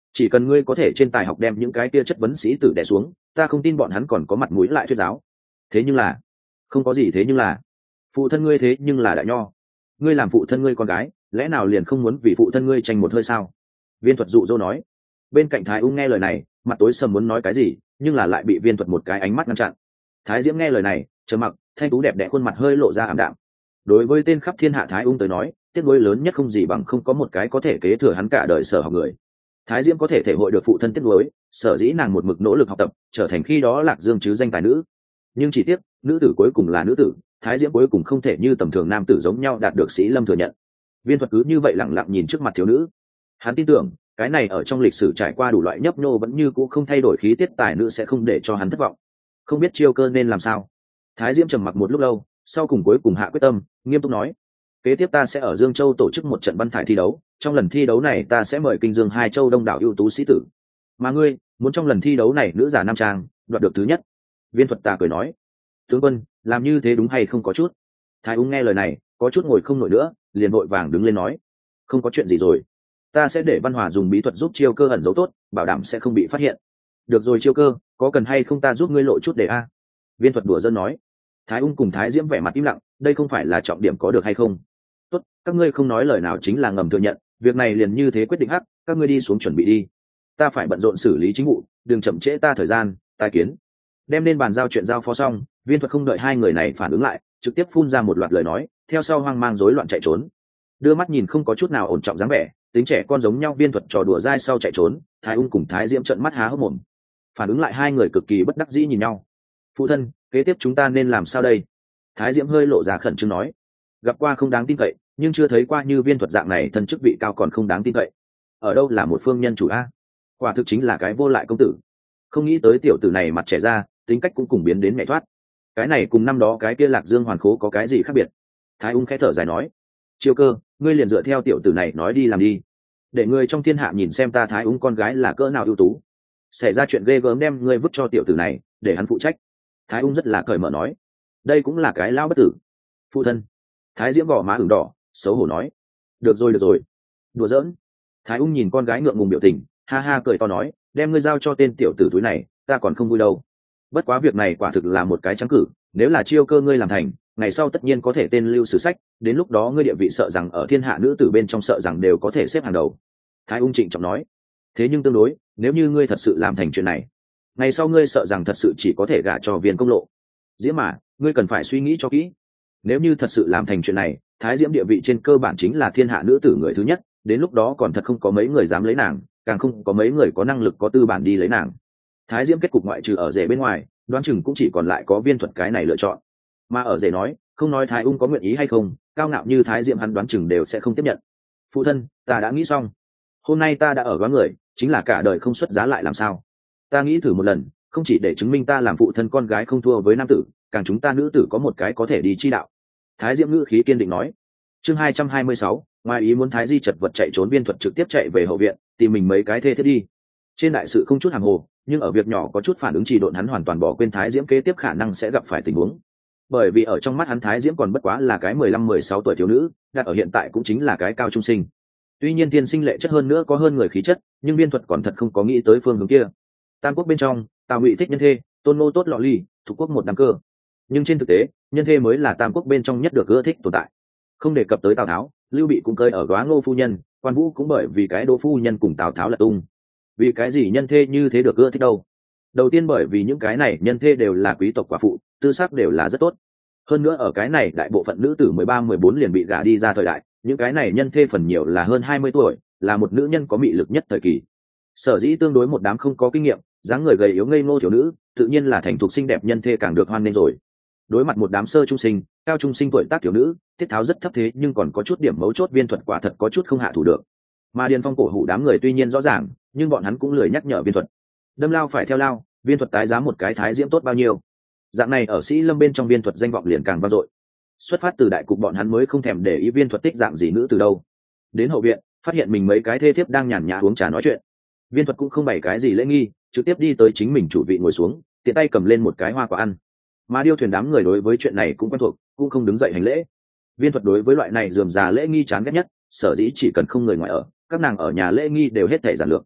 chỉ cần ngươi có thể trên tài học đem những cái kia chất vấn sĩ tử đè xuống, ta không tin bọn hắn còn có mặt mũi lại thuyết giáo. Thế nhưng là, không có gì thế nhưng là, phụ thân ngươi thế nhưng là đại nho, ngươi làm phụ thân ngươi con gái, lẽ nào liền không muốn vì phụ thân ngươi tranh một hơi sao? Viên thuật dụ dỗ nói. Bên cạnh Thái Ung nghe lời này, mặt tối sầm muốn nói cái gì, nhưng là lại bị Viên thuật một cái ánh mắt ngăn chặn. Thái Diễm nghe lời này, trầm mặc, thanh tú đẹp đẽ khuôn mặt hơi lộ ra ảm đạm. Đối với tên khắp thiên hạ Thái Ung tới nói, tiếc nuối lớn nhất không gì bằng không có một cái có thể kế thừa hắn cả đời sở học người. Thái Diễm có thể thể hội được phụ thân tiếc nuối, sở dĩ nàng một mực nỗ lực học tập, trở thành khi đó Lạc Dương chứ danh tài nữ. Nhưng chỉ tiếc, nữ tử cuối cùng là nữ tử, Thái Diễm cuối cùng không thể như tầm thường nam tử giống nhau đạt được sĩ Lâm thừa nhận. Viên thuật cứ như vậy lẳng lặng nhìn trước mặt thiếu nữ. Hắn tin tưởng, cái này ở trong lịch sử trải qua đủ loại nhấp nhô vẫn như cũ không thay đổi khí tiết tài nữ sẽ không để cho hắn thất vọng. Không biết Chiêu Cơ nên làm sao. Thái Diễm trầm mặc một lúc lâu, sau cùng cuối cùng hạ quyết tâm, nghiêm túc nói: kế tiếp ta sẽ ở Dương Châu tổ chức một trận văn thải thi đấu, trong lần thi đấu này ta sẽ mời kinh Dương hai châu đông đảo ưu tú sĩ tử, mà ngươi muốn trong lần thi đấu này nữ giả nam trang đoạt được thứ nhất. Viên thuật tà cười nói: tướng quân làm như thế đúng hay không có chút. Thái Ung nghe lời này có chút ngồi không nổi nữa, liền vội vàng đứng lên nói: không có chuyện gì rồi, ta sẽ để Văn Hòa dùng bí thuật giúp Chiêu Cơ ẩn giấu tốt, bảo đảm sẽ không bị phát hiện. Được rồi Chiêu Cơ, có cần hay không ta giúp ngươi lộ chút để a? Viên thuật đùa dân nói. Thái Ung cùng Thái Diễm vẻ mặt im lặng, đây không phải là trọng điểm có được hay không. Tốt, các ngươi không nói lời nào chính là ngầm thừa nhận, việc này liền như thế quyết định hắc, các ngươi đi xuống chuẩn bị đi. Ta phải bận rộn xử lý chính vụ, đừng chậm trễ ta thời gian, tài kiến. Đem nên bàn giao chuyện giao phó xong, Viên thuật không đợi hai người này phản ứng lại, trực tiếp phun ra một loạt lời nói, theo sau hoang mang rối loạn chạy trốn. Đưa mắt nhìn không có chút nào ổn trọng dáng vẻ, tính trẻ con giống nhau Viên thuật trò đùa dai sau chạy trốn, Thái Ung cùng Thái Diễm trợn mắt há hốc mồm. Phản ứng lại hai người cực kỳ bất đắc dĩ nhìn nhau. Phụ thân, kế tiếp chúng ta nên làm sao đây? Thái Diễm hơi lộ ra khẩn trương nói. Gặp qua không đáng tin cậy, nhưng chưa thấy qua như Viên thuật dạng này thân chức vị cao còn không đáng tin cậy. Ở đâu là một phương nhân chủ a? Quả thực chính là cái vô lại công tử. Không nghĩ tới tiểu tử này mặt trẻ ra, tính cách cũng cùng biến đến nhẹ thoát. Cái này cùng năm đó cái kia Lạc Dương hoàn khố có cái gì khác biệt? Thái Ung khẽ thở dài nói: Chiêu Cơ, ngươi liền dựa theo tiểu tử này nói đi làm đi, để người trong thiên hạ nhìn xem ta Thái Ung con gái là cỡ nào ưu tú. Xảy ra chuyện ghê gớm đem ngươi vứt cho tiểu tử này, để hắn phụ trách. Thái Ung rất là cởi mở nói. Đây cũng là cái lao bất tử. Phụ thân. Thái Diễm gò má ửng đỏ, xấu hổ nói. Được rồi được rồi, đùa giỡn. Thái Ung nhìn con gái ngượng ngùng biểu tình, ha ha cười to nói, đem ngươi giao cho tên tiểu tử túi này, ta còn không vui đâu. Bất quá việc này quả thực là một cái trắng cử, nếu là Chiêu Cơ ngươi làm thành, ngày sau tất nhiên có thể tên lưu sử sách, đến lúc đó ngươi địa vị sợ rằng ở thiên hạ nữ tử bên trong sợ rằng đều có thể xếp hàng đầu. Thái Ung trịnh trọng nói. Thế nhưng tương đối, nếu như ngươi thật sự làm thành chuyện này, ngày sau ngươi sợ rằng thật sự chỉ có thể gả cho Viên công lộ. Diễm mà, ngươi cần phải suy nghĩ cho kỹ. Nếu như thật sự làm thành chuyện này, Thái Diễm địa vị trên cơ bản chính là thiên hạ nữ tử người thứ nhất, đến lúc đó còn thật không có mấy người dám lấy nàng, càng không có mấy người có năng lực có tư bản đi lấy nàng. Thái Diễm kết cục ngoại trừ ở rể bên ngoài, đoán chừng cũng chỉ còn lại có Viên thuật cái này lựa chọn. Mà ở rể nói, không nói Thái Ung có nguyện ý hay không, cao ngạo như Thái Diễm hắn đoán chừng đều sẽ không tiếp nhận. Phụ thân, ta đã nghĩ xong. Hôm nay ta đã ở góa người, chính là cả đời không xuất giá lại làm sao? Ta nghĩ thử một lần, không chỉ để chứng minh ta làm phụ thân con gái không thua với nam tử, càng chúng ta nữ tử có một cái có thể đi chi đạo. Thái Diễm ngữ khí kiên định nói. Chương hai trăm hai mươi sáu, ngoài ý muốn Thái Di chật vật chạy trốn, Viên thuật trực tiếp chạy về hậu viện, tìm mình mấy cái thê thiết đi. Trên đại sự không chút hàng hồ, nhưng ở việc nhỏ có chút phản ứng trì độn, hắn hoàn toàn bỏ quên Thái Diễm kế tiếp khả năng sẽ gặp phải tình huống. Bởi vì ở trong mắt hắn Thái Diễm còn bất quá là cái mười lăm mười sáu tuổi thiếu nữ, đặt ở hiện tại cũng chính là cái cao trung sinh. Tuy nhiên tiên sinh lệ chất hơn nữa có hơn người khí chất, nhưng Viên thuật còn thật không có nghĩ tới phương hướng kia. Tam quốc bên trong, Tào Ngụy thích nhân thê, Tôn Ngô tốt lọ ly, Thục quốc một đám cơ. Nhưng trên thực tế, nhân thê mới là tam quốc bên trong nhất được ưa thích tồn tại. Không đề cập tới Tào Tháo, Lưu Bị cũng cơi ở góa Ngô phu nhân, Quan Vũ cũng bởi vì cái Đỗ phu nhân cùng Tào Tháo là tung. Vì cái gì nhân thê như thế được ưa thích đâu? Đầu tiên bởi vì những cái này nhân thê đều là quý tộc quả phụ, tư sắc đều là rất tốt. Hơn nữa ở cái này đại bộ phận nữ tử mười ba mười bốn liền bị gả đi ra thời đại, những cái này nhân thê phần nhiều là hơn hai mươi tuổi, là một nữ nhân có mị lực nhất thời kỳ. Sở dĩ tương đối một đám không có kinh nghiệm, dáng người gầy yếu ngây ngô thiếu nữ, tự nhiên là thành thục xinh đẹp nhân thê càng được hoan nghênh rồi. Đối mặt một đám sơ trung sinh, cao trung sinh tuổi tác thiếu nữ, tiết tháo rất thấp thế nhưng còn có chút điểm mấu chốt, Viên thuật quả thật có chút không hạ thủ được. Mà Điền Phong cổ hủ đám người tuy nhiên rõ ràng, nhưng bọn hắn cũng lười nhắc nhở Viên thuật. Đâm lao phải theo lao, Viên thuật tái giá một cái Thái Diễm tốt bao nhiêu. Dạng này ở Sĩ Lâm bên trong Viên thuật danh vọng liền càng vang dội. Xuất phát từ đại cục bọn hắn mới không thèm để ý Viên thuật tích dạng gì nữ từ đâu. Đến hậu viện, phát hiện mình mấy cái thê thiếp đang nhàn nhã uống trà nói chuyện. Viên thuật cũng không bày cái gì lễ nghi, trực tiếp đi tới chính mình chủ vị ngồi xuống, tiện tay cầm lên một cái hoa quả ăn. Mà Điêu Thuyền đám người đối với chuyện này cũng quen thuộc, cũng không đứng dậy hành lễ. Viên thuật đối với loại này rườm rà lễ nghi chán ghét nhất, sở dĩ chỉ cần không người ngoài ở, các nàng ở nhà lễ nghi đều hết thảy giản lược.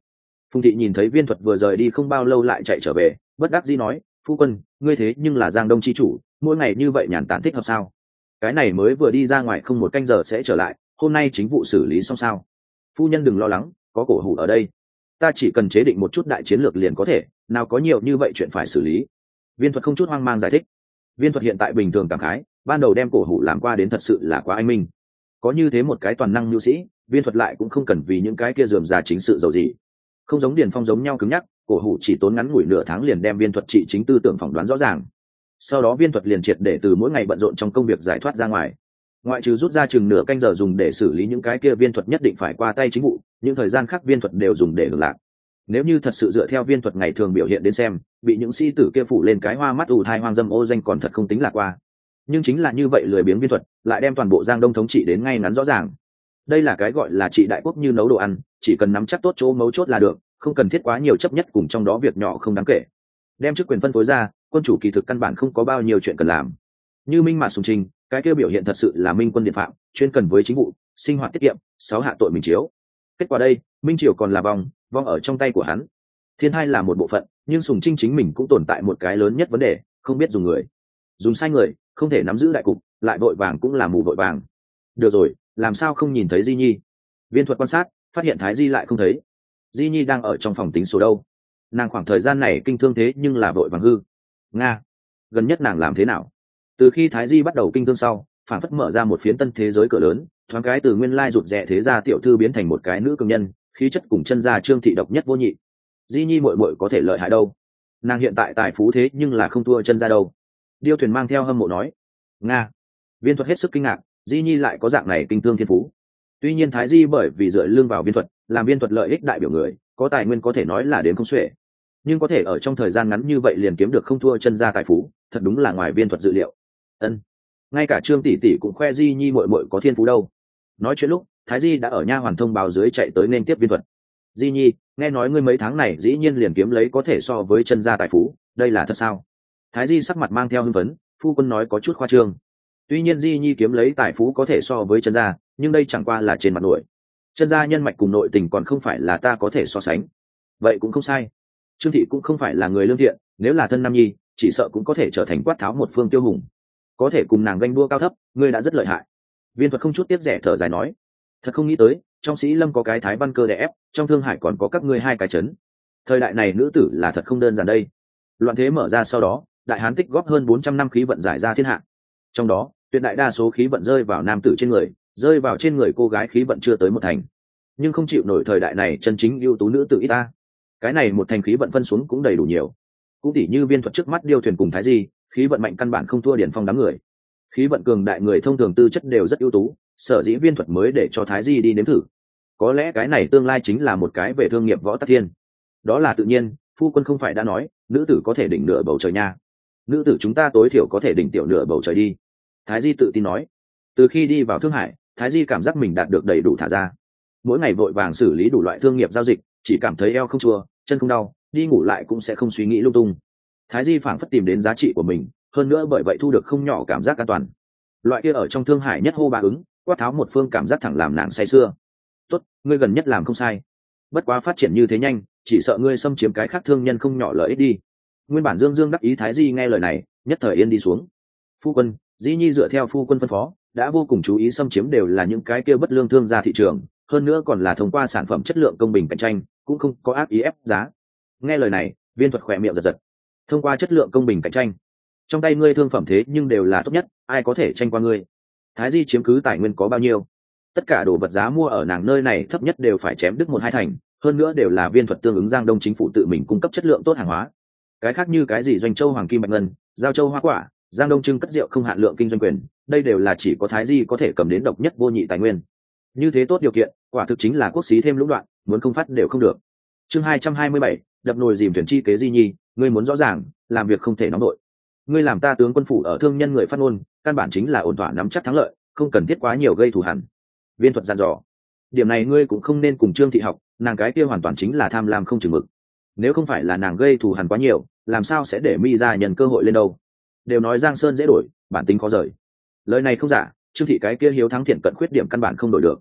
Phùng thị nhìn thấy Viên Thuật vừa rời đi không bao lâu lại chạy trở về, bất đắc dĩ nói, phu quân, ngươi thế nhưng là Giang Đông chi chủ, mỗi ngày như vậy nhàn tản thích hợp sao? Cái này mới vừa đi ra ngoài không một canh giờ sẽ trở lại, hôm nay chính vụ xử lý xong sao? Phu nhân đừng lo lắng, có cổ hủ ở đây, ta chỉ cần chế định một chút đại chiến lược liền có thể, nào có nhiều như vậy chuyện phải xử lý. Viên Thuật không chút hoang mang giải thích. Viên Thuật hiện tại bình thường cảm khái, ban đầu đem cổ hủ làm qua đến thật sự là quá anh minh. Có như thế một cái toàn năng nhu sĩ, Viên Thuật lại cũng không cần vì những cái kia rườm rà chính sự giàu gì. Không giống Điền Phong giống nhau cứng nhắc, cổ hủ chỉ tốn ngắn ngủi nửa tháng liền đem Viên Thuật trị chính tư tưởng phỏng đoán rõ ràng. Sau đó Viên Thuật liền triệt để từ mỗi ngày bận rộn trong công việc giải thoát ra ngoài. Ngoại trừ rút ra chừng nửa canh giờ dùng để xử lý những cái kia Viên Thuật nhất định phải qua tay chính vụ, những thời gian khác Viên Thuật đều dùng để hưởng lạc. Nếu như thật sự dựa theo Viên Thuật ngày thường biểu hiện đến xem, bị những sĩ tử kia phủ lên cái hoa mắt ù thai hoang dâm ô danh còn thật không tính là qua. Nhưng chính là như vậy lười biếng Viên Thuật, lại đem toàn bộ Giang Đông thống trị đến ngay ngắn rõ ràng. Đây là cái gọi là trị đại quốc như nấu đồ ăn, chỉ cần nắm chắc tốt chỗ mấu chốt là được, không cần thiết quá nhiều chấp nhất cùng trong đó việc nhỏ không đáng kể. Đem chức quyền phân phối ra, quân chủ kỳ thực căn bản không có bao nhiêu chuyện cần làm. Như Minh Mạt Sùng Trình, cái kia biểu hiện thật sự là minh quân điện phạm, chuyên cần với chính vụ, sinh hoạt tiết kiệm, sáu hạ tội mình chiếu. Kết quả đây, Minh Triều còn là vong, vong ở trong tay của hắn. Thiên Hai là một bộ phận, nhưng Sùng Trinh chính mình cũng tồn tại một cái lớn nhất vấn đề, không biết dùng người. Dùng sai người, không thể nắm giữ đại cục, lại vội vàng cũng là mù vội vàng. Được rồi, làm sao không nhìn thấy Di Nhi? Viên Thuật quan sát, phát hiện Thái Di lại không thấy. Di Nhi đang ở trong phòng tính số đâu? Nàng khoảng thời gian này kinh thương thế nhưng là vội vàng hư. Nga, gần nhất nàng làm thế nào? Từ khi Thái Di bắt đầu kinh thương sau, phản phất mở ra một phiến tân thế giới cửa lớn, thoáng cái từ nguyên lai rụt rè thế gia tiểu thư biến thành một cái nữ cường nhân, khí chất cùng chân gia Trương thị độc nhất vô nhị. Di Nhi muội muội có thể lợi hại đâu? Nàng hiện tại tài phú thế nhưng là không thua chân gia đâu. Điêu Thuyền mang theo hâm mộ nói. Nga. Viên Thuật hết sức kinh ngạc, Di Nhi lại có dạng này kinh thương thiên phú. Tuy nhiên Thái Di bởi vì dựa lưng vào Viên Thuật, làm Viên Thuật lợi ích đại biểu người, có tài nguyên có thể nói là đến không xuể. Nhưng có thể ở trong thời gian ngắn như vậy liền kiếm được không thua chân gia tài phú, thật đúng là ngoài Viên Thuật dự liệu. Ân. Ngay cả Trương tỷ tỷ cũng khoe Di Nhi muội muội có thiên phú đâu. Nói chuyện lúc, Thái Di đã ở nha hoàn thông báo dưới chạy tới nên tiếp Viên Thuật. Di Nhi, nghe nói ngươi mấy tháng này dĩ nhiên liền kiếm lấy có thể so với chân gia tài phú, đây là thật sao? Thái Di sắc mặt mang theo hưng phấn, phu quân nói có chút khoa trương. Tuy nhiên Di Nhi kiếm lấy tài phú có thể so với chân gia, nhưng đây chẳng qua là trên mặt nổi. Chân gia nhân mạch cùng nội tình còn không phải là ta có thể so sánh. Vậy cũng không sai. Trương thị cũng không phải là người lương thiện, nếu là thân nam nhi, chỉ sợ cũng có thể trở thành quát tháo một phương tiêu hùng. Có thể cùng nàng ganh đua cao thấp, ngươi đã rất lợi hại. Viên Thuật không chút tiếc rẻ thở dài nói, thật không nghĩ tới, trong Sĩ Lâm có cái Thái Văn Cơ đè ép, trong Thương Hải còn có các ngươi hai cái chấn. Thời đại này nữ tử là thật không đơn giản đây. Loạn thế mở ra sau đó, đại hán tích góp hơn bốn trăm năm khí vận giải ra thiên hạ. Trong đó, tuyệt đại đa số khí vận rơi vào nam tử trên người, rơi vào trên người cô gái khí vận chưa tới một thành. Nhưng không chịu nổi thời đại này chân chính ưu tú nữ tử ít ta. Cái này một thành khí vận phân xuống cũng đầy đủ nhiều. Cũng tỉ như Viên Thuật trước mắt Điêu Thuyền cùng Thái Di, khí vận mạnh căn bản không thua Điển Phong đám người. Khí vận cường đại người thông thường tư chất đều rất ưu tú, sở dĩ Viên Thuật mới để cho Thái Di đi nếm thử. Có lẽ cái này tương lai chính là một cái về thương nghiệp võ tắc thiên. Đó là tự nhiên, phu quân không phải đã nói, nữ tử có thể đỉnh nửa bầu trời nha. Nữ tử chúng ta tối thiểu có thể đỉnh tiểu nửa bầu trời đi. Thái Di tự tin nói. Từ khi đi vào Thương Hải, Thái Di cảm giác mình đạt được đầy đủ thả ra. Mỗi ngày vội vàng xử lý đủ loại thương nghiệp giao dịch, chỉ cảm thấy eo không chua, chân không đau, đi ngủ lại cũng sẽ không suy nghĩ lung tung. Thái Di phảng phất tìm đến giá trị của mình, hơn nữa bởi vậy thu được không nhỏ cảm giác an toàn. Loại kia ở trong Thương Hải nhất hô ba ứng, quát tháo một phương cảm giác thẳng làm nàng say sưa. Tốt, ngươi gần nhất làm không sai. Bất quá phát triển như thế nhanh, chỉ sợ ngươi xâm chiếm cái khác thương nhân không nhỏ lợi ích đi. Nguyên bản Dương Dương đắc ý Thái Di nghe lời này, nhất thời yên đi xuống. Phu quân, Di Nhi dựa theo phu quân phân phó, đã vô cùng chú ý xâm chiếm đều là những cái kia bất lương thương gia thị trường, hơn nữa còn là thông qua sản phẩm chất lượng công bình cạnh tranh, cũng không có ác ý ép giá. Nghe lời này, Viên Thuật khỏe miệng giật giật. Thông qua chất lượng công bình cạnh tranh, trong tay ngươi thương phẩm thế nhưng đều là tốt nhất, ai có thể tranh qua ngươi? Thái Di chiếm cứ tài nguyên có bao nhiêu? Tất cả đồ vật giá mua ở nàng nơi này thấp nhất đều phải chém đứt một hai thành, hơn nữa đều là Viên Thuật tương ứng Giang Đông chính phủ tự mình cung cấp chất lượng tốt hàng hóa. Cái khác như cái gì Doanh Châu hoàng kim bạch ngân, Giao Châu hoa quả, Giang Đông trưng cất rượu không hạn lượng kinh doanh quyền, đây đều là chỉ có Thái Di có thể cầm đến độc nhất vô nhị tài nguyên. Như thế tốt điều kiện, quả thực chính là quốc xí thêm lũng đoạn, muốn không phát đều không được. Chương hai trăm hai mươi bảy, đập nồi dìm thuyền chi kế Di Nhi, ngươi muốn rõ ràng, làm việc không thể nóng đội. Ngươi làm ta tướng quân phủ ở thương nhân người phát ngôn, căn bản chính là ổn thỏa nắm chắc thắng lợi, không cần thiết quá nhiều gây thù hằn. Viên Thuật dặn dò. Điểm này ngươi cũng không nên cùng Trương thị học, nàng cái kia hoàn toàn chính là tham lam không chừng mực. Nếu không phải là nàng gây thù hằn quá nhiều, làm sao sẽ để Mi ra nhận cơ hội lên đâu? Đều nói Giang Sơn dễ đổi, bản tính khó rời. Lời này không giả, Trương thị cái kia hiếu thắng thiện cận khuyết điểm căn bản không đổi được.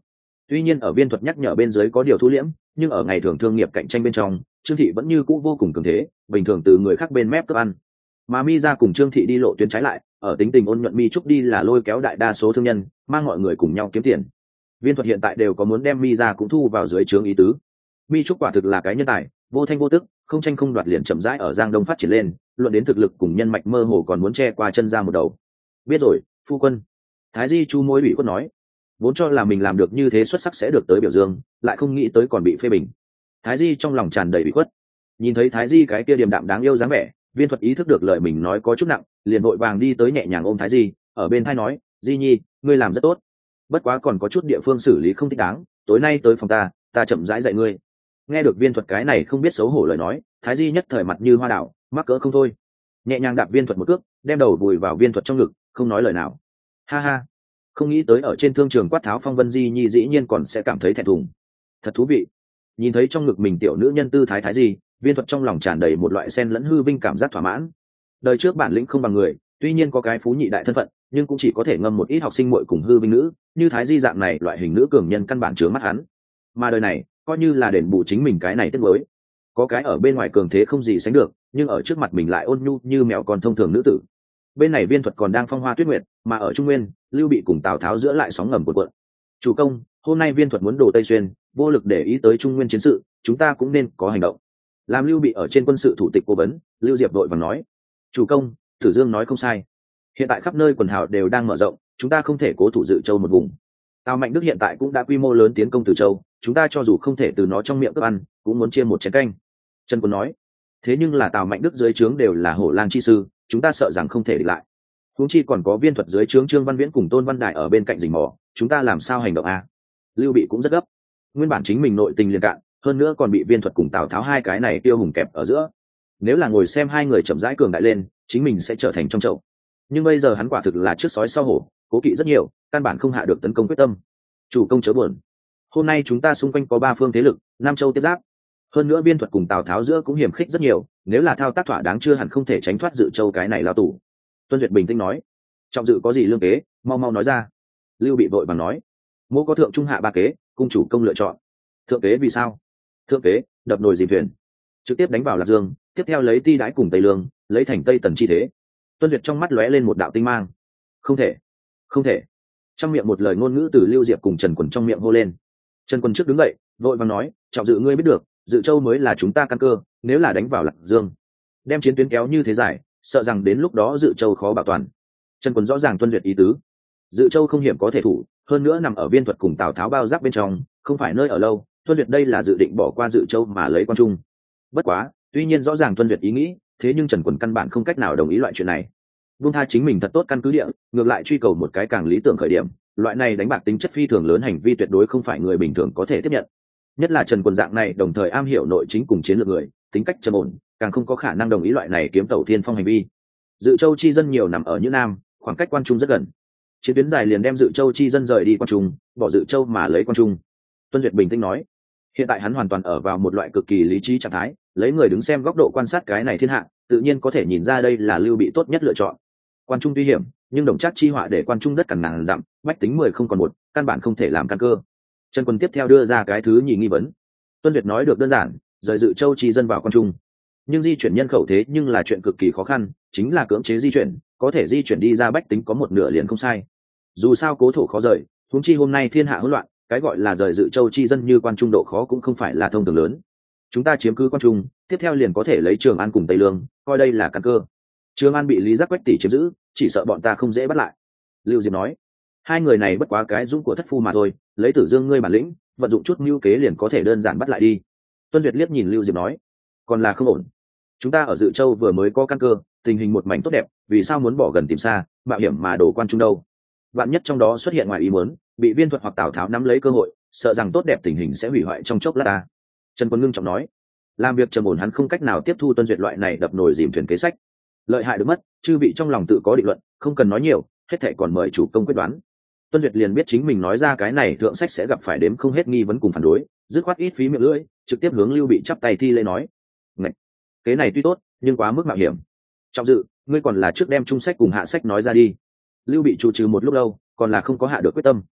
Tuy nhiên ở viên thuật nhắc nhở bên dưới có điều thu liễm, nhưng ở ngày thường thương nghiệp cạnh tranh bên trong, Trương Thị vẫn như cũ vô cùng cường thế, bình thường từ người khác bên mép cướp ăn. Mà Mi ra cùng Trương Thị đi lộ tuyến trái lại, ở tính tình ôn nhuận Mi Trúc đi là lôi kéo đại đa số thương nhân, mang mọi người cùng nhau kiếm tiền. Viên thuật hiện tại đều có muốn đem Mi ra cũng thu vào dưới trướng ý tứ. Mi Trúc quả thực là cái nhân tài, vô thanh vô tức, không tranh không đoạt liền chậm rãi ở Giang Đông phát triển lên, luận đến thực lực cùng nhân mạch mơ hồ còn muốn che qua chân ra một đầu. Biết rồi, phu quân. Thái Di Chu môi ủy khuất nói, vốn cho là mình làm được như thế xuất sắc sẽ được tới biểu dương, lại không nghĩ tới còn bị phê bình. Thái Di trong lòng tràn đầy ủy khuất. Nhìn thấy Thái Di cái kia điềm đạm đáng yêu dáng vẻ, viên thuật ý thức được lời mình nói có chút nặng, liền vội vàng đi tới nhẹ nhàng ôm Thái Di, ở bên tai nói, Di Nhi, ngươi làm rất tốt. Bất quá còn có chút địa phương xử lý không thích đáng, tối nay tới phòng ta, ta chậm rãi dạy ngươi. Nghe được viên thuật cái này không biết xấu hổ lời nói, Thái Di nhất thời mặt như hoa đảo, mắc cỡ không thôi. Nhẹ nhàng đạp viên thuật một cước, đem đầu vùi vào viên thuật trong ngực, không nói lời nào. Ha ha, không nghĩ tới ở trên thương trường quát tháo phong vân Di Nhi dĩ nhiên còn sẽ cảm thấy thẹn thùng. Thật thú vị. Nhìn thấy trong ngực mình tiểu nữ nhân tư thái Thái Di, viên thuật trong lòng tràn đầy một loại sen lẫn hư vinh cảm giác thỏa mãn. Đời trước bản lĩnh không bằng người, tuy nhiên có cái phú nhị đại thân phận, nhưng cũng chỉ có thể ngâm một ít học sinh muội cùng hư vinh nữ, như Thái Di dạng này loại hình nữ cường nhân căn bản chướng mắt hắn. Mà đời này, coi như là đền bù chính mình cái này tiếc mới. Có cái ở bên ngoài cường thế không gì sánh được, nhưng ở trước mặt mình lại ôn nhu như mèo con thông thường nữ tử. Bên này viên thuật còn đang phong hoa tuyết nguyệt, mà ở Trung Nguyên, Lưu Bị cùng Tào Tháo giữa lại sóng ngầm cuộn cuộn. Chủ công, hôm nay viên thuật muốn đổ Tây Xuyên, vô lực để ý tới Trung Nguyên chiến sự, chúng ta cũng nên có hành động. Làm Lưu Bị ở trên quân sự thủ tịch cố vấn, Lưu Diệp đội vàng nói, chủ công, Tử Dương nói không sai. Hiện tại khắp nơi quần hào đều đang mở rộng, chúng ta không thể cố thủ Dự Châu một vùng. Tào Mạnh Đức hiện tại cũng đã quy mô lớn tiến công Từ Châu, chúng ta cho dù không thể từ nó trong miệng cướp ăn, cũng muốn chia một chén canh. Trần Quân nói, thế nhưng là Tào Mạnh Đức dưới trướng đều là hổ lang chi sư, chúng ta sợ rằng không thể địch lại. Huống chi còn có viên thuật dưới trướng Trương Văn Viễn cùng Tôn Văn Đại ở bên cạnh rình mò, chúng ta làm sao hành động a? Lưu Bị cũng rất gấp. Nguyên bản chính mình nội tình liền cạn, hơn nữa còn bị viên thuật cùng Tào Tháo hai cái này tiêu hùng kẹp ở giữa. Nếu là ngồi xem hai người chậm rãi cường đại lên, chính mình sẽ trở thành trong chậu. Nhưng bây giờ hắn quả thực là trước sói sau hổ, cố kỵ rất nhiều, căn bản không hạ được tấn công quyết tâm. Chủ công chớ buồn. Hôm nay chúng ta xung quanh có ba phương thế lực, Nam Châu tiếp giáp. Hơn nữa viên thuật cùng Tào Tháo giữa cũng hiểm khích rất nhiều, nếu là thao tác thỏa đáng chưa hẳn không thể tránh thoát Dự Châu cái này lao tù. Tuân Duyệt bình tĩnh nói, Trọng Dự có gì lương kế, mau mau nói ra. Lưu Bị vội vàng nói, mỗ có thượng trung hạ ba kế, cung chủ công lựa chọn. Thượng kế vì sao? Thượng kế, đập nồi dìm thuyền, trực tiếp đánh vào Lạc Dương, tiếp theo lấy Ti Đãi cùng Tây Lương, lấy thành Tây Tần chi thế. Tuân Duyệt trong mắt lóe lên một đạo tinh mang. Không thể, không thể. Trong miệng một lời ngôn ngữ từ Lưu Diệp cùng Trần Quần trong miệng hô lên. Trần Quần trước đứng dậy, vội vàng nói, Trọng Dự ngươi biết được, Dự Châu mới là chúng ta căn cơ, nếu là đánh vào Lạc Dương, đem chiến tuyến kéo như thế dài, sợ rằng đến lúc đó Dự Châu khó bảo toàn. Trần Quần rõ ràng Tuân Duyệt ý tứ. Dự Châu không hiểm có thể thủ, hơn nữa nằm ở viên thuật cùng Tào Tháo bao giáp bên trong, không phải nơi ở lâu. Tuân Duyệt đây là dự định bỏ qua Dự Châu mà lấy Quan Trung. Bất quá, tuy nhiên rõ ràng Tuân Duyệt ý nghĩ, thế nhưng Trần Quần căn bản không cách nào đồng ý loại chuyện này. Buông tha chính mình thật tốt căn cứ địa, ngược lại truy cầu một cái càng lý tưởng khởi điểm, loại này đánh bạc tính chất phi thường lớn hành vi tuyệt đối không phải người bình thường có thể tiếp nhận. Nhất là Trần Quần dạng này đồng thời am hiểu nội chính cùng chiến lược người, tính cách trầm ổn, càng không có khả năng đồng ý loại này kiếm tẩu thiên phong hành vi. Dự Châu chi dân nhiều nằm ở như Nam, khoảng cách Quan Trung rất gần. Chiến tuyến dài liền đem Dự Châu chi dân rời đi Quan Trung, bỏ Dự Châu mà lấy Quan Trung. Tuân Duyệt bình tĩnh nói, hiện tại hắn hoàn toàn ở vào một loại cực kỳ lý trí trạng thái, lấy người đứng xem góc độ quan sát cái này thiên hạ, tự nhiên có thể nhìn ra đây là Lưu Bị tốt nhất lựa chọn. Quan Trung tuy hiểm, nhưng đồng trác chi họa để Quan Trung đất cằn ngàn dặm, bách tính mười không còn một, căn bản không thể làm căn cơ. Trần Quân tiếp theo đưa ra cái thứ nhì nghi vấn. Tuân Duyệt nói được đơn giản, rời Dự Châu chi dân vào Quan Trung, nhưng di chuyển nhân khẩu thế nhưng là chuyện cực kỳ khó khăn, chính là cưỡng chế di chuyển, có thể di chuyển đi ra bách tính có một nửa liền không sai. Dù sao cố thổ khó rời, huống chi hôm nay thiên hạ hỗn loạn, cái gọi là rời Dự Châu chi dân như Quan Trung độ khó cũng không phải là thông thường lớn. Chúng ta chiếm cứ Quan Trung, tiếp theo liền có thể lấy Trường An cùng Tây Lương, coi đây là căn cơ. Trường An bị Lý Giác Quách tỷ chiếm giữ, chỉ sợ bọn ta không dễ bắt lại. Lưu Diệp nói, hai người này bất quá cái dũng của thất phu mà thôi, lấy Tử Dương ngươi bản lĩnh, vận dụng chút mưu kế liền có thể đơn giản bắt lại đi. Tuân Duyệt liếc nhìn Lưu Diệp nói, còn là không ổn. Chúng ta ở Dự Châu vừa mới có căn cơ, tình hình một mảnh tốt đẹp, vì sao muốn bỏ gần tìm xa, mạo hiểm mà đổ Quan Trung đâu? Vạn nhất trong đó xuất hiện ngoài ý muốn, bị Viên Thuật hoặc Tào Tháo nắm lấy cơ hội, sợ rằng tốt đẹp tình hình sẽ hủy hoại trong chốc lát ta. Trần Quân ngưng trọng nói, làm việc trầm ổn hắn không cách nào tiếp thu Tuân Duyệt loại này đập nồi dìm thuyền kế sách. Lợi hại được mất, chư vị trong lòng tự có định luận, không cần nói nhiều, hết thảy còn mời chủ công quyết đoán. Tuân Duyệt liền biết chính mình nói ra cái này thượng sách sẽ gặp phải đếm không hết nghi vấn cùng phản đối, dứt khoát ít phí miệng lưỡi, trực tiếp hướng Lưu Bị chắp tay thi lễ nói, ngạch, kế này tuy tốt, nhưng quá mức mạo hiểm. Trọng Dự, ngươi còn là trước đem trung sách cùng hạ sách nói ra đi. Lưu Bị trụ trừ một lúc lâu, còn là không có hạ được quyết tâm.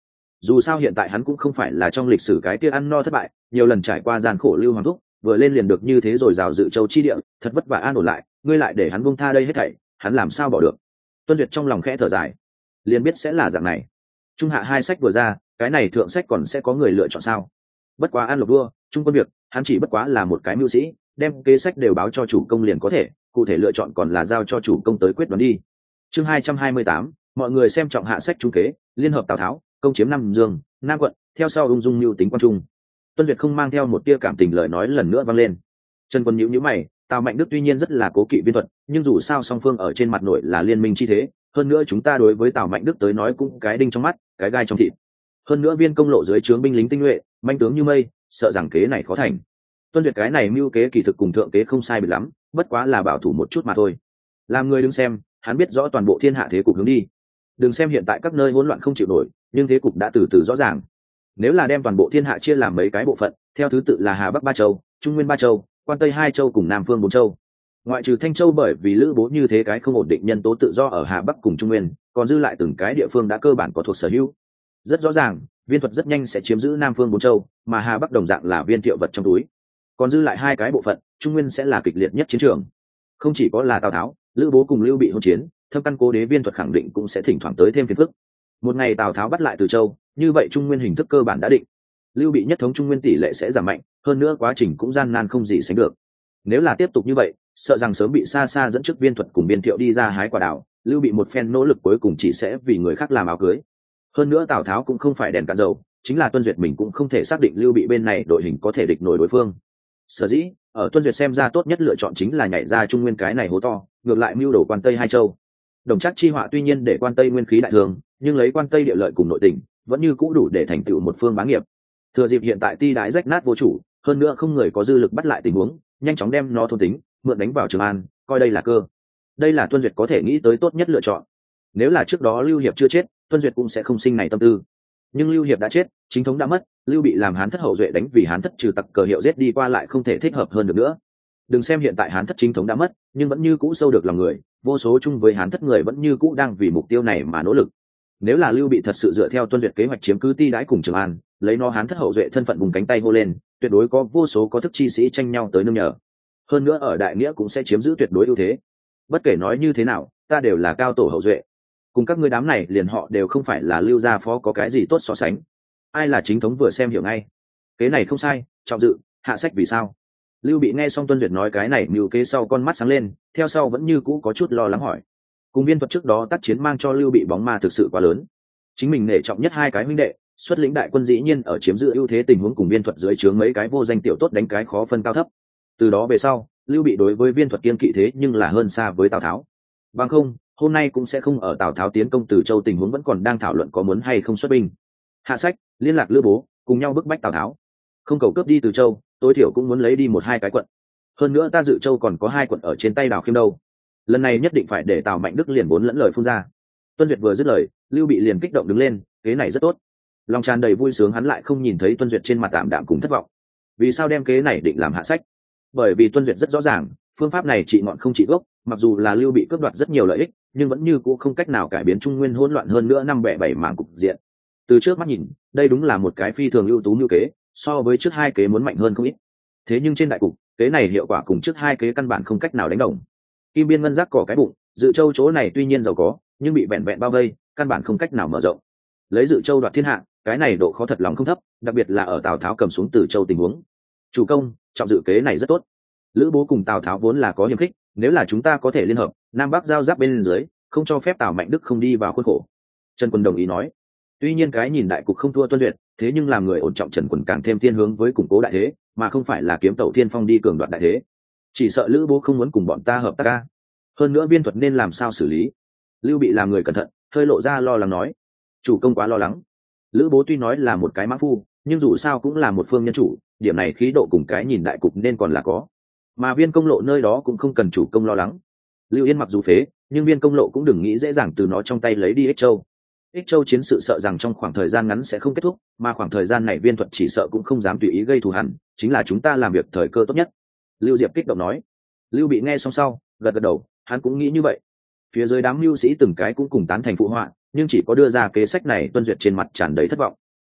dù sao hiện tại hắn cũng không phải là trong lịch sử cái kia ăn no thất bại, nhiều lần trải qua gian khổ lưu hoàng thúc, vừa lên liền được như thế rồi rào dự châu chi địa, thật vất vả an ổn lại, ngươi lại để hắn buông tha đây hết thảy, hắn làm sao bỏ được. Tuân Duyệt trong lòng khẽ thở dài, liền biết sẽ là dạng này. Trung hạ hai sách vừa ra, cái này thượng sách còn sẽ có người lựa chọn sao? Bất quá an lộc đua, trung quân việc, hắn chỉ bất quá là một cái mưu sĩ, đem kế sách đều báo cho chủ công liền có thể, cụ thể lựa chọn còn là giao cho chủ công tới quyết đoán đi. Chương hai trăm hai mươi tám, mọi người xem trọng hạ sách trung kế, liên hợp Tào Tháo, công chiếm Nam Dương, Nam quận, theo sau ung dung mưu tính quan trung. Tuân Duyệt không mang theo một tia cảm tình lời nói lần nữa vang lên. Trần Quân nhíu nhíu mày, Tào Mạnh Đức tuy nhiên rất là cố kỵ viên thuật, nhưng dù sao song phương ở trên mặt nội là liên minh chi thế, hơn nữa chúng ta đối với Tào Mạnh Đức tới nói cũng cái đinh trong mắt, cái gai trong thịt. Hơn nữa viên công lộ dưới trướng binh lính tinh nhuệ, manh tướng như mây, sợ rằng kế này khó thành. Tuân Duyệt cái này mưu kế kỳ thực cùng thượng kế không sai biệt lắm, bất quá là bảo thủ một chút mà thôi. Làm người đứng xem, hắn biết rõ toàn bộ thiên hạ thế cục hướng đi. Đừng xem hiện tại các nơi hỗn loạn không chịu nổi, nhưng thế cục đã từ từ rõ ràng. Nếu là đem toàn bộ thiên hạ chia làm mấy cái bộ phận, theo thứ tự là Hà Bắc ba châu, Trung Nguyên ba châu, Quan Tây hai châu cùng Nam Phương bốn châu. Ngoại trừ Thanh Châu bởi vì lữ bố như thế cái không ổn định nhân tố tự do ở Hà Bắc cùng Trung Nguyên, còn dư lại từng cái địa phương đã cơ bản có thuộc sở hữu. Rất rõ ràng, viên thuật rất nhanh sẽ chiếm giữ Nam Phương bốn châu, mà Hà Bắc đồng dạng là viên thiệu vật trong túi. Còn dư lại hai cái bộ phận, Trung Nguyên sẽ là kịch liệt nhất chiến trường. Không chỉ có là Tào Tháo, lữ bố cùng Lưu Bị hỗn chiến, thâm căn cố đế viên thuật khẳng định cũng sẽ thỉnh thoảng tới thêm phiền phức. Một ngày Tào Tháo bắt lại Từ Châu, như vậy Trung Nguyên hình thức cơ bản đã định. Lưu Bị nhất thống Trung Nguyên tỷ lệ sẽ giảm mạnh, hơn nữa quá trình cũng gian nan không gì sánh được. Nếu là tiếp tục như vậy, sợ rằng sớm bị xa xa dẫn trước viên thuật cùng biên thiệu đi ra hái quả đào, Lưu Bị một phen nỗ lực cuối cùng chỉ sẽ vì người khác làm áo cưới. Hơn nữa Tào Tháo cũng không phải đèn cạn dầu, chính là Tuân Duyệt mình cũng không thể xác định Lưu Bị bên này đội hình có thể địch nổi đối phương. Sở dĩ, ở Tuân Duyệt xem ra tốt nhất lựa chọn chính là nhảy ra Trung Nguyên cái này hố to, ngược lại mưu đồ Quan Tây hai châu. Đồng Trác chi họa tuy nhiên để Quan Tây nguyên khí đại thường, nhưng lấy Quan Tây địa lợi cùng nội tình, vẫn như cũ đủ để thành tựu một phương bá nghiệp. Thừa dịp hiện tại ti đái rách nát vô chủ, hơn nữa không người có dư lực bắt lại tình huống, nhanh chóng đem nó thôn tính, mượn đánh vào Trường An, coi đây là cơ. Đây là Tuân Duyệt có thể nghĩ tới tốt nhất lựa chọn. Nếu là trước đó Lưu Hiệp chưa chết, Tuân Duyệt cũng sẽ không sinh này tâm tư. Nhưng Lưu Hiệp đã chết, chính thống đã mất, Lưu Bị làm Hán thất hậu duệ đánh vì Hán thất trừ tặc cờ hiệu giết đi qua lại không thể thích hợp hơn được nữa. Đừng xem hiện tại Hán thất chính thống đã mất, nhưng vẫn như cũ sâu được lòng người, vô số chung với Hán thất người vẫn như cũ đang vì mục tiêu này mà nỗ lực. Nếu là Lưu Bị thật sự dựa theo Tuân Duyệt kế hoạch chiếm cứ ti đái cùng Trường An, lấy nó Hán thất hậu duệ thân phận vùng cánh tay hô lên, tuyệt đối có vô số có thức chi sĩ tranh nhau tới nương nhờ. Hơn nữa ở đại nghĩa cũng sẽ chiếm giữ tuyệt đối ưu thế. Bất kể nói như thế nào, ta đều là cao tổ hậu duệ, cùng các ngươi đám này liền họ đều không phải là Lưu gia phó có cái gì tốt so sánh. Ai là chính thống vừa xem hiểu ngay. Kế này không sai, trọng dự, hạ sách vì sao? Lưu Bị nghe xong Tuân Duyệt nói cái này mưu kế sau con mắt sáng lên, theo sau vẫn như cũ có chút lo lắng hỏi. Cùng viên thuật trước đó tác chiến mang cho Lưu Bị bóng ma thực sự quá lớn. Chính mình nể trọng nhất hai cái huynh đệ, xuất lĩnh đại quân dĩ nhiên ở chiếm giữ ưu thế tình huống cùng viên thuật dưới trướng mấy cái vô danh tiểu tốt đánh cái khó phân cao thấp. Từ đó về sau, Lưu Bị đối với viên thuật kiên kỵ thế nhưng là hơn xa với Tào Tháo. Bằng không, hôm nay cũng sẽ không ở Tào Tháo tiến công Từ Châu tình huống vẫn còn đang thảo luận có muốn hay không xuất binh. Hạ sách, liên lạc Lữ Bố, cùng nhau bức bách Tào Tháo. Không cầu cướp đi Từ Châu, tối thiểu cũng muốn lấy đi một hai cái quận. Hơn nữa ta Dự Châu còn có hai quận ở trên tay Đào Khiêm đâu. Lần này nhất định phải để Tào Mạnh Đức liền bốn lẫn lời phun ra. Tuân Duyệt vừa dứt lời, Lưu Bị liền kích động đứng lên, kế này rất tốt. Lòng tràn đầy vui sướng hắn lại không nhìn thấy Tuân Duyệt trên mặt tạm đạm cùng thất vọng. Vì sao đem kế này định làm hạ sách? Bởi vì Tuân Duyệt rất rõ ràng, phương pháp này trị ngọn không trị gốc, mặc dù là Lưu Bị cướp đoạt rất nhiều lợi ích, nhưng vẫn như cũ không cách nào cải biến Trung Nguyên hỗn loạn hơn nữa năm bẻ bảy mảng cục diện. Từ trước mắt nhìn, đây đúng là một cái phi thường ưu tú như kế, so với trước hai kế muốn mạnh hơn không ít. Thế nhưng trên đại cục, kế này hiệu quả cùng trước hai kế căn bản không cách nào đánh đồng. Kim Biên ngân giác cỏ cái bụng, Dự Châu chỗ này tuy nhiên giàu có, nhưng bị vẹn vẹn bao vây, căn bản không cách nào mở rộng. Lấy Dự Châu đoạt thiên hạ, cái này độ khó thật lòng không thấp, đặc biệt là ở Tào Tháo cầm xuống Từ Châu tình huống. Chủ công, trọng dự kế này rất tốt. Lữ Bố cùng Tào Tháo vốn là có hiềm khích, nếu là chúng ta có thể liên hợp, Nam Bắc giao giáp bên dưới, không cho phép Tào Mạnh Đức không đi vào khuôn khổ. Trần Quân đồng ý nói. Tuy nhiên cái nhìn đại cục không thua Tuân Duyệt, thế nhưng làm người ổn trọng Trần Quân càng thêm thiên hướng với củng cố đại thế, mà không phải là kiếm tẩu thiên phong đi cường đoạt đại thế. Chỉ sợ Lữ Bố không muốn cùng bọn ta hợp tác ca. Hơn nữa viên thuật nên làm sao xử lý? Lưu Bị làm người cẩn thận, hơi lộ ra lo lắng nói. Chủ công quá lo lắng. Lữ Bố tuy nói là một cái mã phu, nhưng dù sao cũng là một phương nhân chủ, điểm này khí độ cùng cái nhìn đại cục nên còn là có. Mà viên công lộ nơi đó cũng không cần chủ công lo lắng. Lưu Yên mặc dù phế, nhưng viên công lộ cũng đừng nghĩ dễ dàng từ nó trong tay lấy đi Ích Châu. Ích Châu chiến sự sợ rằng trong khoảng thời gian ngắn sẽ không kết thúc, mà khoảng thời gian này viên thuật chỉ sợ cũng không dám tùy ý gây thù hằn, chính là chúng ta làm việc thời cơ tốt nhất. Lưu Diệp kích động nói. Lưu Bị nghe xong sau, gật gật đầu, hắn cũng nghĩ như vậy. Phía dưới đám mưu sĩ từng cái cũng cùng tán thành phụ họa, nhưng chỉ có đưa ra kế sách này Tuân Duyệt trên mặt tràn đầy thất vọng.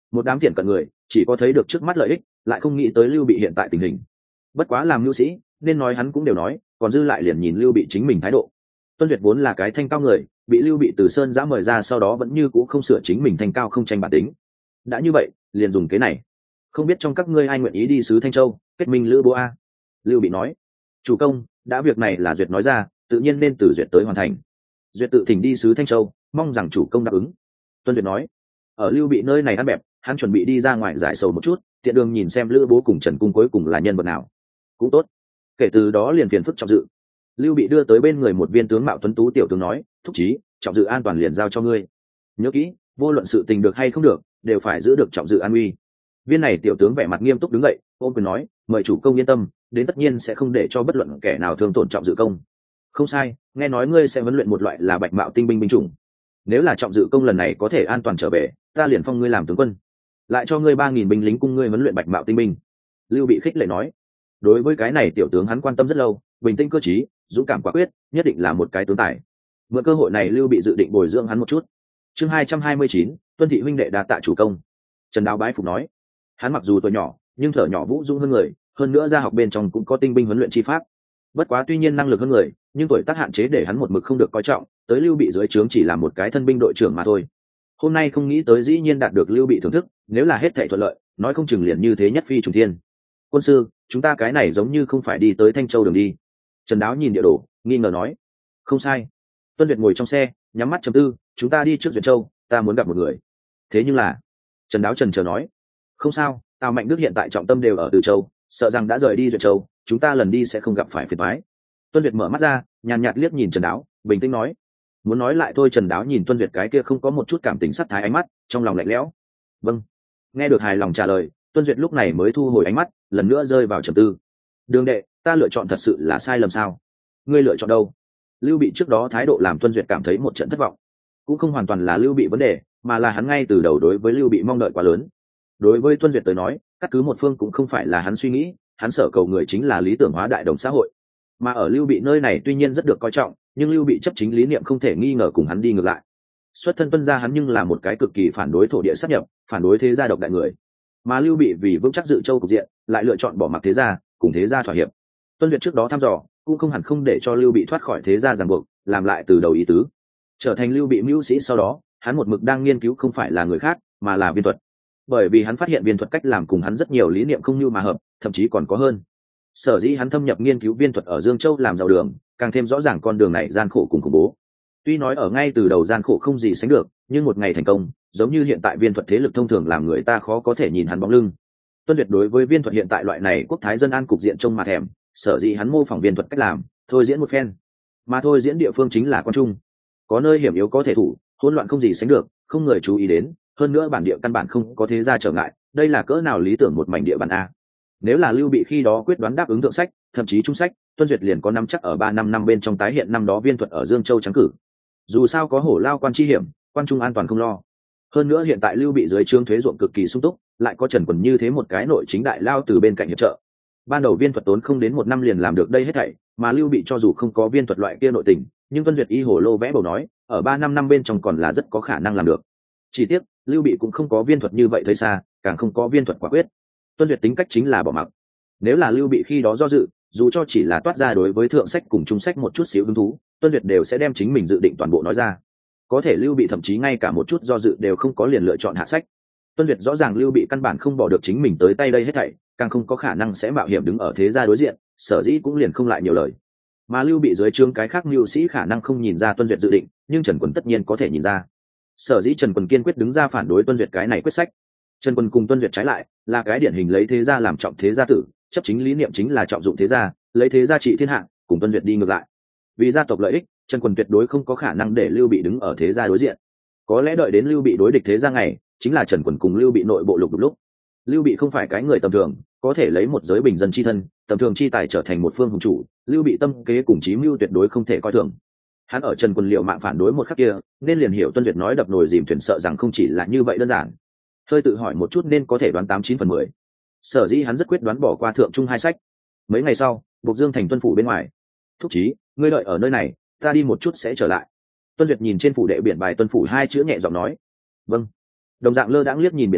một đám tiền cận người chỉ có thấy được trước mắt lợi ích, lại không nghĩ tới lưu bị hiện tại tình hình. Bất quá làm nhu sĩ nên nói hắn cũng đều nói, còn dư lại liền nhìn lưu bị chính mình thái độ. Tuân Duyệt vốn là cái thanh cao người, bị lưu bị từ sơn giã mời ra sau đó vẫn như cũ không sửa chính mình thanh cao không tranh bản tính. Đã như vậy liền dùng cái này, không biết trong các ngươi ai nguyện ý đi sứ Thanh Châu kết minh lữ bố a? Lưu bị nói. Chủ công, đã việc này là Duyệt nói ra, tự nhiên nên từ Duyệt tới hoàn thành. Duyệt tự thỉnh đi sứ Thanh Châu, mong rằng chủ công đáp ứng. Tuân Duyệt nói. Ở lưu bị nơi này ăn bẹp, hắn chuẩn bị đi ra ngoài giải sầu một chút, tiện đường nhìn xem lữ bố cùng Trần Cung cuối cùng là nhân vật nào. Cũng tốt. Kể từ đó liền phiền phức Trọng Dự. Lưu bị đưa tới bên người một viên tướng mạo tuấn tú tiểu tướng nói, thúc chí, Trọng Dự an toàn liền giao cho ngươi. Nhớ kỹ, vô luận sự tình được hay không được, đều phải giữ được Trọng Dự an uy. Viên này tiểu tướng vẻ mặt nghiêm túc đứng dậy, ôm quyền nói, mời chủ công yên tâm, đến tất nhiên sẽ không để cho bất luận kẻ nào thương tổn Trọng Dự công. Không sai, nghe nói ngươi sẽ huấn luyện một loại là bạch mạo tinh binh binh chủng. Nếu là Trọng Dự công lần này có thể an toàn trở về, ta liền phong ngươi làm tướng quân, lại cho ngươi ba nghìn binh lính cùng ngươi huấn luyện bạch mạo tinh binh. Lưu bị khích lệ nói. Đối với cái này tiểu tướng hắn quan tâm rất lâu, bình tĩnh cơ trí, dũng cảm quả quyết, nhất định là một cái tướng tài. Mượn cơ hội này Lưu bị dự định bồi dưỡng hắn một chút. Chương hai trăm hai mươi chín, Tuân thị huynh đệ đa tạ chủ công. Trần Đáo bái phục nói, hắn mặc dù tuổi nhỏ, nhưng thở nhỏ vũ dũng hơn người, hơn nữa ra học bên trong cũng có tinh binh huấn luyện chi pháp. Bất quá tuy nhiên năng lực hơn người, nhưng tuổi tác hạn chế để hắn một mực không được coi trọng, tới Lưu bị dưới trướng chỉ là một cái thân binh đội trưởng mà thôi. Hôm nay không nghĩ tới dĩ nhiên đạt được Lưu bị thưởng thức, nếu là hết thảy thuận lợi, nói không chừng liền như thế nhất phi trùng thiên. Quân sư, chúng ta cái này giống như không phải đi tới Thanh Châu đường đi. Trần Đáo nhìn địa đồ, nghi ngờ nói. Không sai. Tuân Duyệt ngồi trong xe, nhắm mắt trầm tư, chúng ta đi trước Duyệt Châu, ta muốn gặp một người. Thế nhưng là, Trần Đáo trần chờ nói, không sao, Tào Mạnh Đức hiện tại trọng tâm đều ở Từ Châu, sợ rằng đã rời đi Duyệt Châu, chúng ta lần đi sẽ không gặp phải phiền toái. Tuân Duyệt mở mắt ra, nhàn nhạt liếc nhìn Trần Đáo, bình tĩnh nói, muốn nói lại thôi. Trần Đáo nhìn Tuân Duyệt cái kia không có một chút cảm tình sát thái ánh mắt, trong lòng lạnh lẽo. Vâng. Nghe được hài lòng trả lời, Tuân Duyệt lúc này mới thu hồi ánh mắt, lần nữa rơi vào trầm tư. Đường đệ, ta lựa chọn thật sự là sai lầm sao? Ngươi lựa chọn đâu? Lưu Bị trước đó thái độ làm Tuân Duyệt cảm thấy một trận thất vọng. Cũng không hoàn toàn là Lưu Bị vấn đề, mà là hắn ngay từ đầu đối với Lưu Bị mong đợi quá lớn. Đối với Tuân Duyệt tới nói, cắt cứ một phương cũng không phải là hắn suy nghĩ, hắn sở cầu người chính là lý tưởng hóa đại đồng xã hội. Mà ở Lưu Bị nơi này tuy nhiên rất được coi trọng, nhưng Lưu Bị chấp chính lý niệm không thể nghi ngờ cùng hắn đi ngược lại. Xuất thân Tuân gia hắn nhưng là một cái cực kỳ phản đối thổ địa sáp nhập, phản đối thế gia độc đại người. Mà Lưu Bị vì vững chắc dự châu cục diện, lại lựa chọn bỏ mặc thế gia, cùng thế gia thỏa hiệp. Tuân Duyệt trước đó thăm dò, cũng không hẳn không để cho Lưu Bị thoát khỏi thế gia ràng buộc, làm lại từ đầu ý tứ. Trở thành Lưu Bị mưu sĩ sau đó, hắn một mực đang nghiên cứu không phải là người khác, mà là viên thuật. Bởi vì hắn phát hiện viên thuật cách làm cùng hắn rất nhiều lý niệm không như mà hợp, thậm chí còn có hơn. Sở dĩ hắn thâm nhập nghiên cứu viên thuật ở Dương Châu làm giàu đường, càng thêm rõ ràng con đường này gian khổ cùng khủng bố. Tuy nói ở ngay từ đầu gian khổ không gì sánh được, nhưng một ngày thành công, giống như hiện tại viên thuật thế lực thông thường làm người ta khó có thể nhìn hắn bóng lưng. Tuân Duyệt đối với viên thuật hiện tại loại này quốc thái dân an cục diện trông mà thèm, sở dĩ hắn mô phỏng viên thuật cách làm, thôi diễn một phen. Mà thôi diễn địa phương chính là quan trung, có nơi hiểm yếu có thể thủ, hỗn loạn không gì sánh được, không người chú ý đến, hơn nữa bản địa căn bản không có thế gia trở ngại, đây là cỡ nào lý tưởng một mảnh địa bàn a. Nếu là Lưu Bị khi đó quyết đoán đáp ứng thượng sách, thậm chí trung sách, Tuân Duyệt liền có năm chắc ở ba năm năm bên trong tái hiện năm đó viên thuật ở Dương Châu trắng cử. Dù sao có hổ lao quan chi hiểm, quan trung an toàn không lo. Hơn nữa hiện tại Lưu Bị dưới trướng thuế ruộng cực kỳ sung túc, lại có Trần Quần như thế một cái nội chính đại lao từ bên cạnh hiệp trợ. Ban đầu viên thuật tốn không đến một năm liền làm được đây hết thảy, mà Lưu Bị cho dù không có viên thuật loại kia nội tình, nhưng Tuân Duyệt y hồ lô vẽ bầu nói, ở ba năm năm bên trong còn là rất có khả năng làm được. Chỉ tiếc, Lưu Bị cũng không có viên thuật như vậy thấy xa, càng không có viên thuật quả quyết. Tuân Duyệt tính cách chính là bỏ mặc. Nếu là Lưu Bị khi đó do dự, dù cho chỉ là toát ra đối với thượng sách cùng trung sách một chút xíu hứng thú, Tuân Duyệt đều sẽ đem chính mình dự định toàn bộ nói ra. Có thể Lưu Bị thậm chí ngay cả một chút do dự đều không có, liền lựa chọn hạ sách. Tuân Duyệt rõ ràng Lưu Bị căn bản không bỏ được chính mình tới tay đây hết thảy, càng không có khả năng sẽ mạo hiểm đứng ở thế gia đối diện, sở dĩ cũng liền không lại nhiều lời. Mà Lưu Bị dưới trướng cái khác mưu sĩ khả năng không nhìn ra Tuân Duyệt dự định, nhưng Trần Quần tất nhiên có thể nhìn ra. Sở dĩ Trần Quần kiên quyết đứng ra phản đối Tuân Duyệt cái này quyết sách. Trần Quần cùng Tuân Duyệt trái lại, là cái điển hình lấy thế gia làm trọng thế gia tử, chấp chính lý niệm chính là trọng dụng thế gia, lấy thế gia trị thiên hạ, cùng Tuân Duyệt đi ngược lại. Vì gia tộc lợi ích, Trần Quần tuyệt đối không có khả năng để Lưu Bị đứng ở thế gia đối diện. Có lẽ đợi đến Lưu Bị đối địch thế gia ngày, chính là Trần Quần cùng Lưu Bị nội bộ lục đục lúc. Lưu Bị không phải cái người tầm thường, có thể lấy một giới bình dân chi thân, tầm thường chi tài trở thành một phương hùng chủ, Lưu Bị tâm kế cùng chí mưu tuyệt đối không thể coi thường. Hắn ở Trần Quần liệu mạng phản đối một khắc kia, nên liền hiểu Tuân Duyệt nói đập nồi dìm thuyền sợ rằng không chỉ là như vậy đơn giản. Hơi tự hỏi một chút nên có thể đoán tám chín phần mười. Sở dĩ hắn rất quyết đoán bỏ qua thượng trung hai sách. Mấy ngày sau, Bộc Dương thành Tuân phủ bên ngoài. Thúc chí, ngươi đợi ở nơi này, ta đi một chút sẽ trở lại. Tuân Duyệt nhìn trên phủ đệ biển bài Tuân phủ hai chữ nhẹ giọng nói. Vâng. Đồng dạng lơ đãng liếc nhìn biển bài,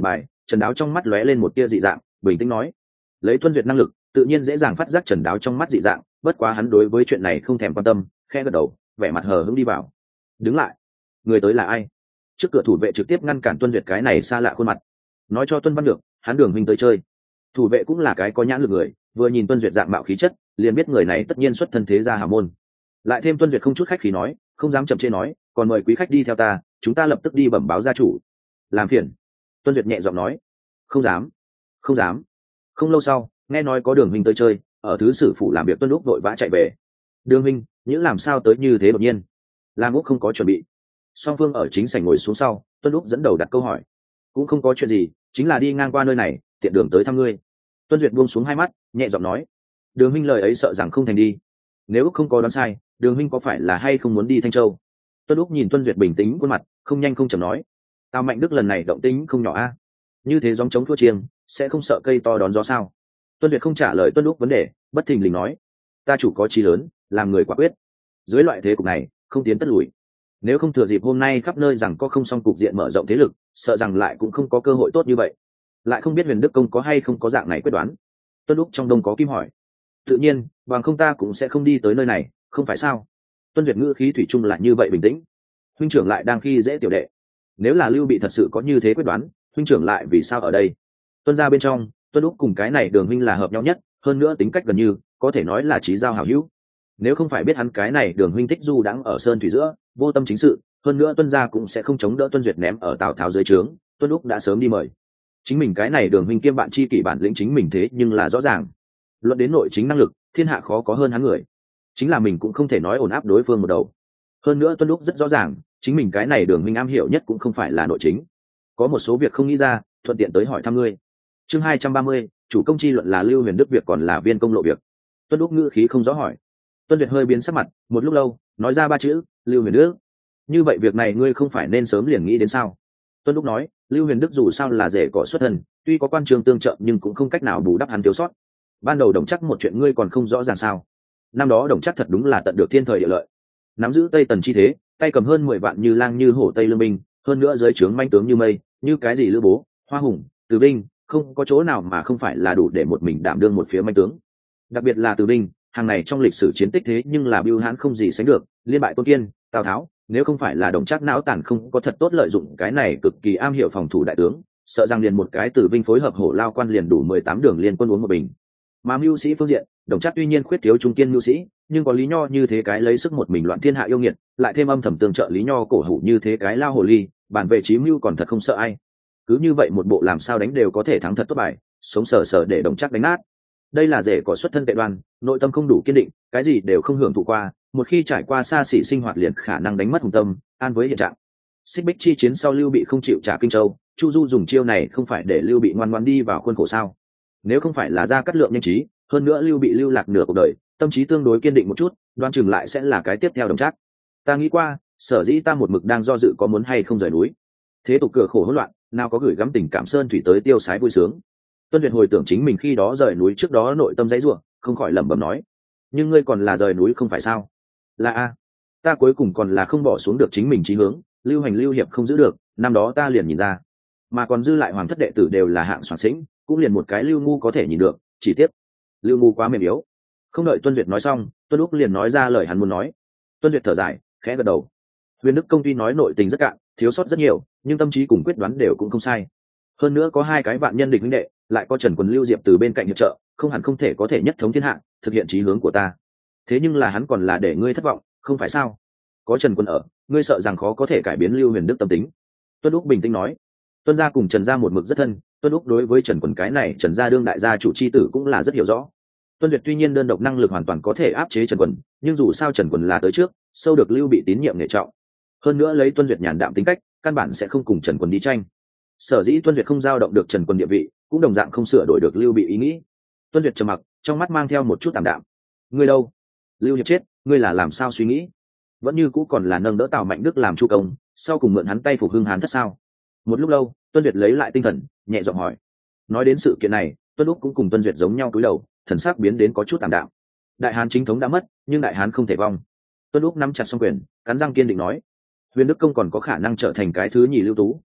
Trần Đáo trong mắt lóe lên một tia dị dạng, bình tĩnh nói: lấy Tuân Duyệt năng lực tự nhiên dễ dàng phát giác Trần Đáo trong mắt dị dạng, bất quá hắn đối với chuyện này không thèm quan tâm, khẽ gật đầu, vẻ mặt hờ hững đi vào. Đứng lại. Người tới là ai? Trước cửa thủ vệ trực tiếp ngăn cản Tuân Duyệt cái này xa lạ khuôn mặt, nói cho Tuân Văn được hắn Đường huynh tới chơi. Thủ vệ cũng là cái có nhãn lực người, vừa nhìn Tuân Duyệt dạng mạo khí chất liền biết người này tất nhiên xuất thân thế gia hào môn. Lại thêm Tuân Duyệt không chút khách khí nói, không dám chậm chê nói, còn mời quý khách đi theo ta, chúng ta lập tức đi bẩm báo gia chủ. Làm phiền. Tuân Duyệt nhẹ giọng nói. Không dám, không dám. Không lâu sau, nghe nói có Đường huynh tới chơi, ở thứ sử phủ làm việc, Tuân Úc vội vã chạy về. Đường huynh, những làm sao tới như thế đột nhiên? Lam Úc không có chuẩn bị. Song phương ở chính sảnh ngồi xuống sau, Tuân Úc dẫn đầu đặt câu hỏi. Cũng không có chuyện gì, chính là đi ngang qua nơi này, tiện đường tới thăm ngươi. Tuân Duyệt buông xuống hai mắt, nhẹ giọng nói. Đường huynh lời ấy sợ rằng không thành đi. Nếu không có đoán sai, Đường huynh có phải là hay không muốn đi Thanh Châu? Tuân Úc nhìn Tuân Duyệt bình tĩnh khuôn mặt, không nhanh không chậm nói. Tào Mạnh Đức lần này động tĩnh không nhỏ a. Như thế gióng chống thua chiêng, sẽ không sợ cây to đón gió sao? Tuân Duyệt không trả lời Tuân Úc vấn đề, bất thình lình nói. Ta chủ có chí lớn, làm người quả quyết. Dưới loại thế cục này, không tiến tất lùi. Nếu không thừa dịp hôm nay khắp nơi rằng có không xong cục diện mở rộng thế lực, sợ rằng lại cũng không có cơ hội tốt như vậy. Lại không biết Huyền Đức công có hay không có dạng này quyết đoán. Tuân Úc trong đông có kim hỏi. Tự nhiên, bằng không ta cũng sẽ không đi tới nơi này, không phải sao? Tuân Duyệt ngữ khí thủy chung lại như vậy bình tĩnh. Huynh trưởng lại đang khi dễ tiểu đệ. Nếu là Lưu Bị thật sự có như thế quyết đoán, huynh trưởng lại vì sao ở đây? Tuân gia bên trong, Tuân Úc cùng cái này Đường huynh là hợp nhau nhất, hơn nữa tính cách gần như, có thể nói là chí giao hảo hữu. Nếu không phải biết hắn cái này Đường huynh thích du đãng ở sơn thủy giữa, vô tâm chính sự, hơn nữa Tuân gia cũng sẽ không chống đỡ Tuân Duyệt ném ở Tào Tháo dưới trướng, Tuân Úc đã sớm đi mời. Chính mình cái này Đường huynh kiêm bạn chi kỷ bản lĩnh chính mình thế nhưng là rõ ràng. Luận đến nội chính năng lực, thiên hạ khó có hơn hắn người. Chính là mình cũng không thể nói ổn áp đối phương một đầu. Hơn nữa Tuân Úc rất rõ ràng, chính mình cái này Đường huynh am hiểu nhất cũng không phải là nội chính. Có một số việc không nghĩ ra, thuận tiện tới hỏi thăm ngươi. Chương hai trăm ba mươi, chủ công chi luận là Lưu Huyền Đức việc còn là viên công lộ việc. Tuân Úc ngữ khí không rõ hỏi. Tuân Duyệt hơi biến sắc mặt, một lúc lâu, nói ra ba chữ, Lưu Huyền Đức. Như vậy việc này ngươi không phải nên sớm liền nghĩ đến sao? Tuân Úc nói, Lưu Huyền Đức dù sao là rể cỏ xuất thân, tuy có quan trường tương trợ nhưng cũng không cách nào bù đắp hắn thiếu sót. Ban đầu Đồng Chắc một chuyện ngươi còn không rõ ràng sao? Năm đó Đồng Chắc thật đúng là tận được thiên thời địa lợi, nắm giữ Tây Tần chi thế, tay cầm hơn mười vạn như lang như hổ Tây Lương binh, hơn nữa dưới trướng manh tướng như mây, như cái gì Lữ Bố, Hoa Hùng, Từ Binh, không có chỗ nào mà không phải là đủ để một mình đảm đương một phía manh tướng. Đặc biệt là Từ Binh, hàng này trong lịch sử chiến tích thế nhưng là bưu hãn không gì sánh được, liên bại Tôn Kiên, Tào Tháo, nếu không phải là Đồng Trác não tàn không có thật tốt lợi dụng cái này cực kỳ am hiểu phòng thủ đại tướng, sợ rằng liền một cái Từ Binh phối hợp hổ lao quan liền đủ mười tám đường liên quân uống một bình. Mà mưu sĩ phương diện, Đồng Trác tuy nhiên khuyết thiếu trung kiên mưu sĩ, nhưng có Lý Nho như thế cái lấy sức một mình loạn thiên hạ yêu nghiệt, lại thêm âm thầm tương trợ Lý Nho cổ hủ như thế cái lao hồ ly, bản về chí mưu còn thật không sợ ai. Cứ như vậy một bộ làm sao đánh đều có thể thắng thật tốt bài, sống sờ sờ để Đồng Trác đánh nát. Đây là rể có xuất thân tệ đoan, nội tâm không đủ kiên định, cái gì đều không hưởng thụ qua, một khi trải qua xa xỉ sinh hoạt liền khả năng đánh mất hùng tâm, an với hiện trạng. Xích Bích chi chiến sau Lưu Bị không chịu trả Kinh Châu, Chu Du dùng chiêu này không phải để Lưu Bị ngoan ngoãn đi vào khuôn khổ sao? Nếu không phải là Gia Cát Lượng nhanh trí, hơn nữa Lưu Bị lưu lạc nửa cuộc đời, tâm trí tương đối kiên định một chút, đoan chừng lại sẽ là cái tiếp theo Đồng Trác. Ta nghĩ qua, sở dĩ ta một mực đang do dự có muốn hay không rời núi. Thế tục cửa khổ hỗn loạn, nào có gửi gắm tình cảm sơn thủy tới tiêu sái vui sướng. Tuân Duyệt hồi tưởng chính mình khi đó rời núi trước đó nội tâm dãy rủa, không khỏi lẩm bẩm nói: nhưng ngươi còn là rời núi không phải sao? Là a, ta cuối cùng còn là không bỏ xuống được chính mình chí hướng, lưu hành lưu hiệp không giữ được, năm đó ta liền nhìn ra, mà còn dư lại hoàng thất đệ tử đều là hạng soạn sĩnh, cũng liền một cái Lưu Ngu có thể nhìn được, chỉ tiếc Lưu Ngu quá mềm yếu. Không đợi Tuân Duyệt nói xong, Tuân Úc liền nói ra lời hắn muốn nói. Tuân Duyệt thở dài, khẽ gật đầu. Huyền Đức công ty nói nội tình rất cạn, thiếu sót rất nhiều, nhưng tâm trí cùng quyết đoán đều cũng không sai. Hơn nữa có hai cái vạn nhân địch huynh đệ, lại có Trần Quần Lưu Diệp từ bên cạnh hiệp trợ, không hẳn không thể có thể nhất thống thiên hạ, thực hiện chí hướng của ta. Thế nhưng là hắn còn là để ngươi thất vọng, không phải sao? Có Trần Quân ở, ngươi sợ rằng khó có thể cải biến Lưu Huyền Đức tâm tính. Tuân Úc bình tĩnh nói. Tuân gia cùng Trần gia một mực rất thân, Tuân Úc đối với Trần Quần cái này Trần gia đương đại gia chủ chi tử cũng là rất hiểu rõ. Tuân Duyệt tuy nhiên đơn độc năng lực hoàn toàn có thể áp chế Trần Quần, nhưng dù sao Trần Quần là tới trước, sâu được Lưu Bị tín nhiệm nể trọng. Hơn nữa lấy Tuân Duyệt nhàn đạm tính cách, căn bản sẽ không cùng Trần Quần đi tranh. Sở dĩ Tuân Duyệt không dao động được Trần Quần địa vị, cũng đồng dạng không sửa đổi được Lưu Bị ý nghĩ. Tuân Duyệt trầm mặc, trong mắt mang theo một chút tạm đạm. Ngươi đâu? Lưu Hiệp chết, ngươi là làm sao suy nghĩ? Vẫn như cũ còn là nâng đỡ Tào Mạnh Đức làm chu công, sau cùng mượn hắn tay phục hưng Hán thất sao? Một lúc lâu, Tuân Duyệt lấy lại tinh thần, nhẹ giọng hỏi. Nói đến sự kiện này, Tuân Úc cũng cùng Tuân Duyệt giống nhau cúi đầu, thần sắc biến đến có chút tạm đạm. Đại Hán chính thống đã mất, nhưng Đại Hán không thể vong. Tuân Úc nắm chặt song quyền, cắn răng kiên định nói: Huyền Đức công còn có khả năng trở thành cái thứ nhì Lưu Tú,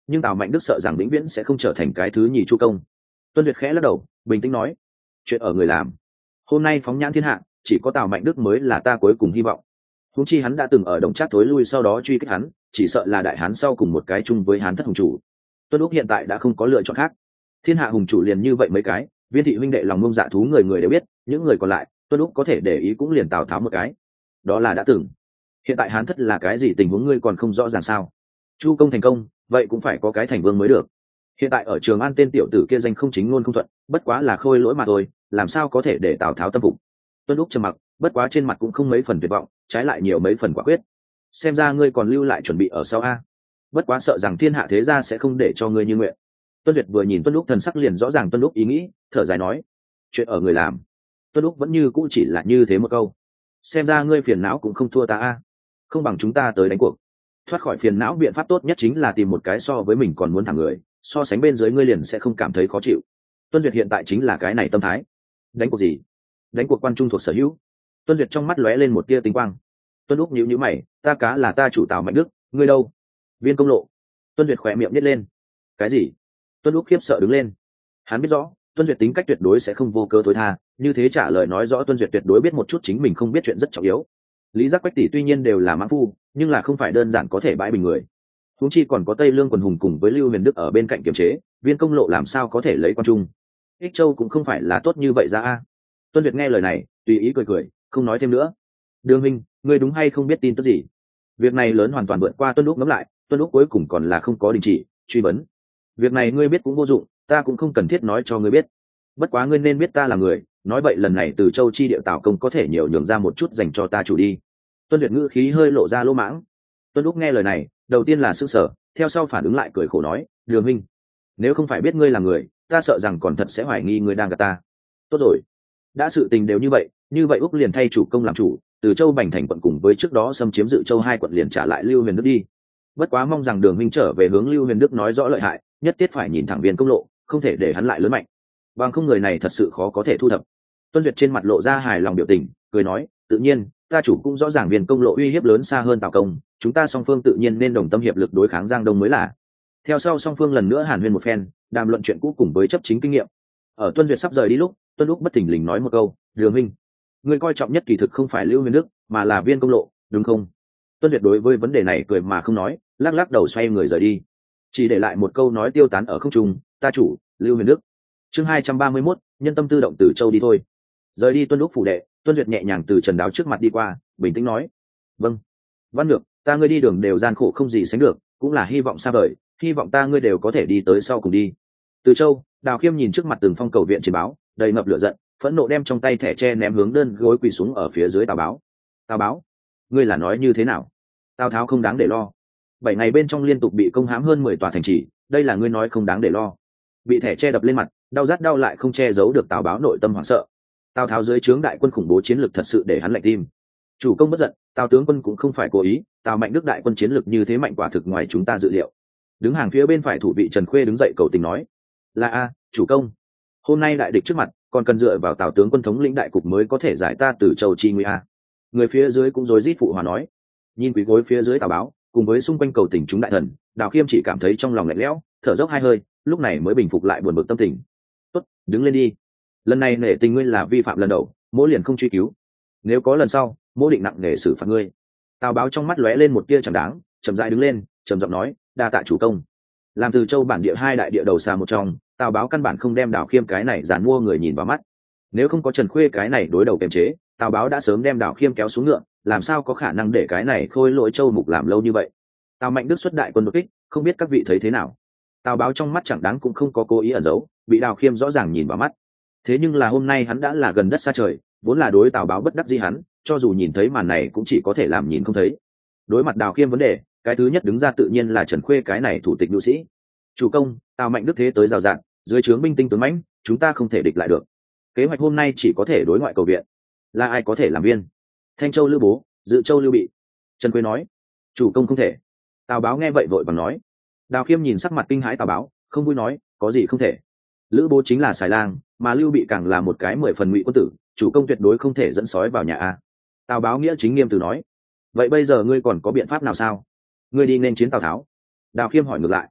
nhưng tào mạnh đức sợ rằng vĩnh viễn sẽ không trở thành cái thứ nhì chu công. Tuân Duyệt khẽ lắc đầu bình tĩnh nói, chuyện ở người làm, hôm nay phóng nhãn thiên hạ chỉ có tào mạnh đức mới là ta cuối cùng hy vọng. Huống chi hắn đã từng ở Đồng Trác thối lui sau đó truy kích hắn, chỉ sợ là đại hán sau cùng một cái chung với hán thất hùng chủ. Tuân Úc hiện tại đã không có lựa chọn khác, thiên hạ hùng chủ liền như vậy mấy cái, Viên thị huynh đệ lòng ngông dạ thú người người đều biết, những người còn lại Tuân Úc có thể để ý cũng liền Tào Tháo một cái, đó là đã từng. Hiện tại hán thất là cái gì tình huống ngươi còn không rõ ràng sao? Chu công thành công, vậy cũng phải có cái thành vương mới được. Hiện tại ở Trường An tên tiểu tử kia danh không chính ngôn không thuận, bất quá là khôi lỗi mà thôi, làm sao có thể để Tào Tháo tâm phục. Tuân Úc trầm mặc, bất quá trên mặt cũng không mấy phần tuyệt vọng, trái lại nhiều mấy phần quả quyết. Xem ra ngươi còn lưu lại chuẩn bị ở sau a, bất quá sợ rằng thiên hạ thế gia sẽ không để cho ngươi như nguyện. Tuân Duyệt vừa nhìn Tuân Úc thần sắc liền rõ ràng Tuân Úc ý nghĩ, thở dài nói, chuyện ở người làm. Tuân Úc vẫn như cũ chỉ là như thế một câu, xem ra ngươi phiền não cũng không thua ta a, không bằng chúng ta tới đánh cuộc. Thoát khỏi phiền não biện pháp tốt nhất chính là tìm một cái so với mình còn muốn thẳng người, so sánh bên dưới ngươi liền sẽ không cảm thấy khó chịu. Tuân Duyệt hiện tại chính là cái này tâm thái. Đánh cuộc gì? Đánh cuộc quan trung thuộc sở hữu. Tuân Duyệt trong mắt lóe lên một tia tinh quang. Tuân Úc nhíu nhíu mày, ta cá là ta chủ Tào Mạnh Đức, ngươi đâu? Viên Công Lộ. Tuân Duyệt khỏe miệng nhếch lên. Cái gì? Tuân Úc khiếp sợ đứng lên. Hắn biết rõ Tuân Duyệt tính cách tuyệt đối sẽ không vô cớ thối tha, như thế trả lời nói rõ Tuân Duyệt tuyệt đối biết một chút chính mình không biết chuyện rất trọng yếu. Lý Giác Quách tỷ tuy nhiên đều là mãng phu, nhưng là không phải đơn giản có thể bãi bình người. Huống chi còn có Tây Lương quần hùng cùng với Lưu Huyền Đức ở bên cạnh kiềm chế, Viên Công Lộ làm sao có thể lấy quan trung? Ích Châu cũng không phải là tốt như vậy ra a. Tuân Duyệt nghe lời này, tùy ý cười cười, không nói thêm nữa. Đường huynh, ngươi đúng hay không biết tin tức gì? Việc này lớn hoàn toàn vượt qua Tuân Úc ngẫm lại, Tuân Úc cuối cùng còn là không có đình chỉ truy vấn. Việc này ngươi biết cũng vô dụng, ta cũng không cần thiết nói cho ngươi biết. Bất quá ngươi nên biết ta là người, nói vậy lần này từ Châu chi địa Tào công có thể nhiều nhường ra một chút dành cho ta chủ đi. Tuân Duyệt ngữ khí hơi lộ ra lỗ mãng. Tuân Úc nghe lời này, đầu tiên là sững sờ, theo sau phản ứng lại cười khổ nói, Đường huynh, nếu không phải biết ngươi là người, ta sợ rằng còn thật sẽ hoài nghi ngươi đang gạt ta. Tốt rồi, đã sự tình đều như vậy, như vậy Úc liền thay chủ công làm chủ, từ Châu Bành thành quận cùng với trước đó xâm chiếm Dự Châu hai quận liền trả lại Lưu Huyền Đức đi. Bất quá mong rằng Đường huynh trở về hướng Lưu Huyền Đức nói rõ lợi hại, nhất thiết phải nhìn thẳng Viên Công Lộ, không thể để hắn lại lớn mạnh, bằng không người này thật sự khó có thể thu thập. Tuân Duyệt trên mặt lộ ra hài lòng biểu tình, cười nói, tự nhiên, ta chủ cũng rõ ràng Viên Công Lộ uy hiếp lớn xa hơn Tào công, chúng ta song phương tự nhiên nên đồng tâm hiệp lực đối kháng Giang Đông mới là. Theo sau song phương lần nữa hàn huyên một phen, đàm luận chuyện cũ cùng với chấp chính kinh nghiệm. Ở Tuân Duyệt sắp rời đi lúc, Tuân Úc bất thình lình nói một câu, Đường huynh, người coi trọng nhất kỳ thực không phải Lưu Huyền Đức, mà là Viên Công Lộ, đúng không? Tuân Duyệt đối với vấn đề này cười mà không nói, lắc lắc đầu xoay người rời đi, chỉ để lại một câu nói tiêu tán ở không trung, ta chủ Lưu Huyền Đức. Chương hai trăm ba mươi mốt, nhân tâm tự động từ Châu đi thôi. Rời đi Tuân Úc phủ đệ, Tuân Duyệt nhẹ nhàng từ Trần Đáo trước mặt đi qua, bình tĩnh nói, vâng. Văn Nhược, ta ngươi đi đường đều gian khổ không gì sánh được, cũng là hy vọng xa vời, hy vọng ta ngươi đều có thể đi tới sau cùng đi. Từ Châu, Đào Khiêm nhìn trước mặt Từng Phong cầu viện chiến báo, đầy ngập lửa giận, phẫn nộ đem trong tay thẻ tre ném hướng đơn gối quỳ xuống ở phía dưới Tào Báo. Tào Báo, ngươi là nói như thế nào? Tào Tháo không đáng để lo. Bảy ngày bên trong liên tục bị công hãm hơn mười tòa thành trì, đây là ngươi nói không đáng để lo? Bị thẻ tre đập lên mặt, đau rát đau lại không che giấu được Tào Báo nội tâm hoảng sợ. Tào Tháo dưới trướng đại quân khủng bố chiến lược thật sự để hắn lạnh tim. Chủ công bất giận, Tào tướng quân cũng không phải cố ý, Tào Mạnh Đức đại quân chiến lược như thế mạnh quả thực ngoài chúng ta dự liệu. Đứng hàng phía bên phải thủ vị Trần Khuê đứng dậy cầu tình nói, là a, chủ công, hôm nay đại địch trước mặt, còn cần dựa vào Tào tướng quân thống lĩnh đại cục mới có thể giải ta từ Châu chi nguy a. Người phía dưới cũng rối rít phụ hòa nói. Nhìn quý gối phía dưới Tào Báo cùng với xung quanh cầu tình chúng đại thần, Đào Khiêm chỉ cảm thấy trong lòng lạnh lẽo, thở dốc hai hơi, lúc này mới bình phục lại buồn bực tâm tình. Tốt, đứng lên đi, lần này nể tình ngươi là vi phạm lần đầu, mỗi liền không truy cứu, nếu có lần sau mỗi định nặng nể xử phạt ngươi. Tào Báo trong mắt lóe lên một tia chẳng đáng, chậm rãi đứng lên, trầm giọng nói, đa tạ chủ công. Làm từ Châu bản địa hai đại địa đầu xa một trong, Tào Báo căn bản không đem Đào Khiêm cái này giàn mua người nhìn vào mắt. Nếu không có Trần Khuê cái này đối đầu kiềm chế, Tào Báo đã sớm đem Đào Khiêm kéo xuống ngựa, làm sao có khả năng để cái này khôi lỗi Châu mục làm lâu như vậy. Tào Mạnh Đức xuất đại quân đột kích, không biết các vị thấy thế nào. Tào Báo trong mắt chẳng đáng cũng không có cố ý ẩn giấu, bị Đào Khiêm rõ ràng nhìn vào mắt. Thế nhưng là hôm nay hắn đã là gần đất xa trời, vốn là đối Tào Báo bất đắc dĩ hắn, cho dù nhìn thấy màn này cũng chỉ có thể làm nhìn không thấy. Đối mặt Đào Khiêm vấn đề, cái thứ nhất đứng ra tự nhiên là Trần Khuê cái này thủ tịch nữ sĩ. Chủ công, Tào Mạnh Đức thế tới rào rạt, dưới trướng binh tinh tướng mãnh, chúng ta không thể địch lại được. Kế hoạch hôm nay chỉ có thể đối ngoại cầu viện. Là ai có thể làm viên? Thanh Châu Lưu Bố, Dự Châu Lưu Bị. Trần Khuê nói. Chủ công không thể. Tào Báo nghe vậy vội vàng nói. Đào Khiêm nhìn sắc mặt kinh hãi Tào Báo, không vui nói, có gì không thể? Lữ Bố chính là xài lang, mà Lưu Bị càng là một cái mười phần ngụy quân tử, chủ công tuyệt đối không thể dẫn sói vào nhà a. Tào Báo nghĩa chính nghiêm từ nói. Vậy bây giờ ngươi còn có biện pháp nào sao? Ngươi đi nên chiến Tào Tháo. Đào Khiêm hỏi ngược lại.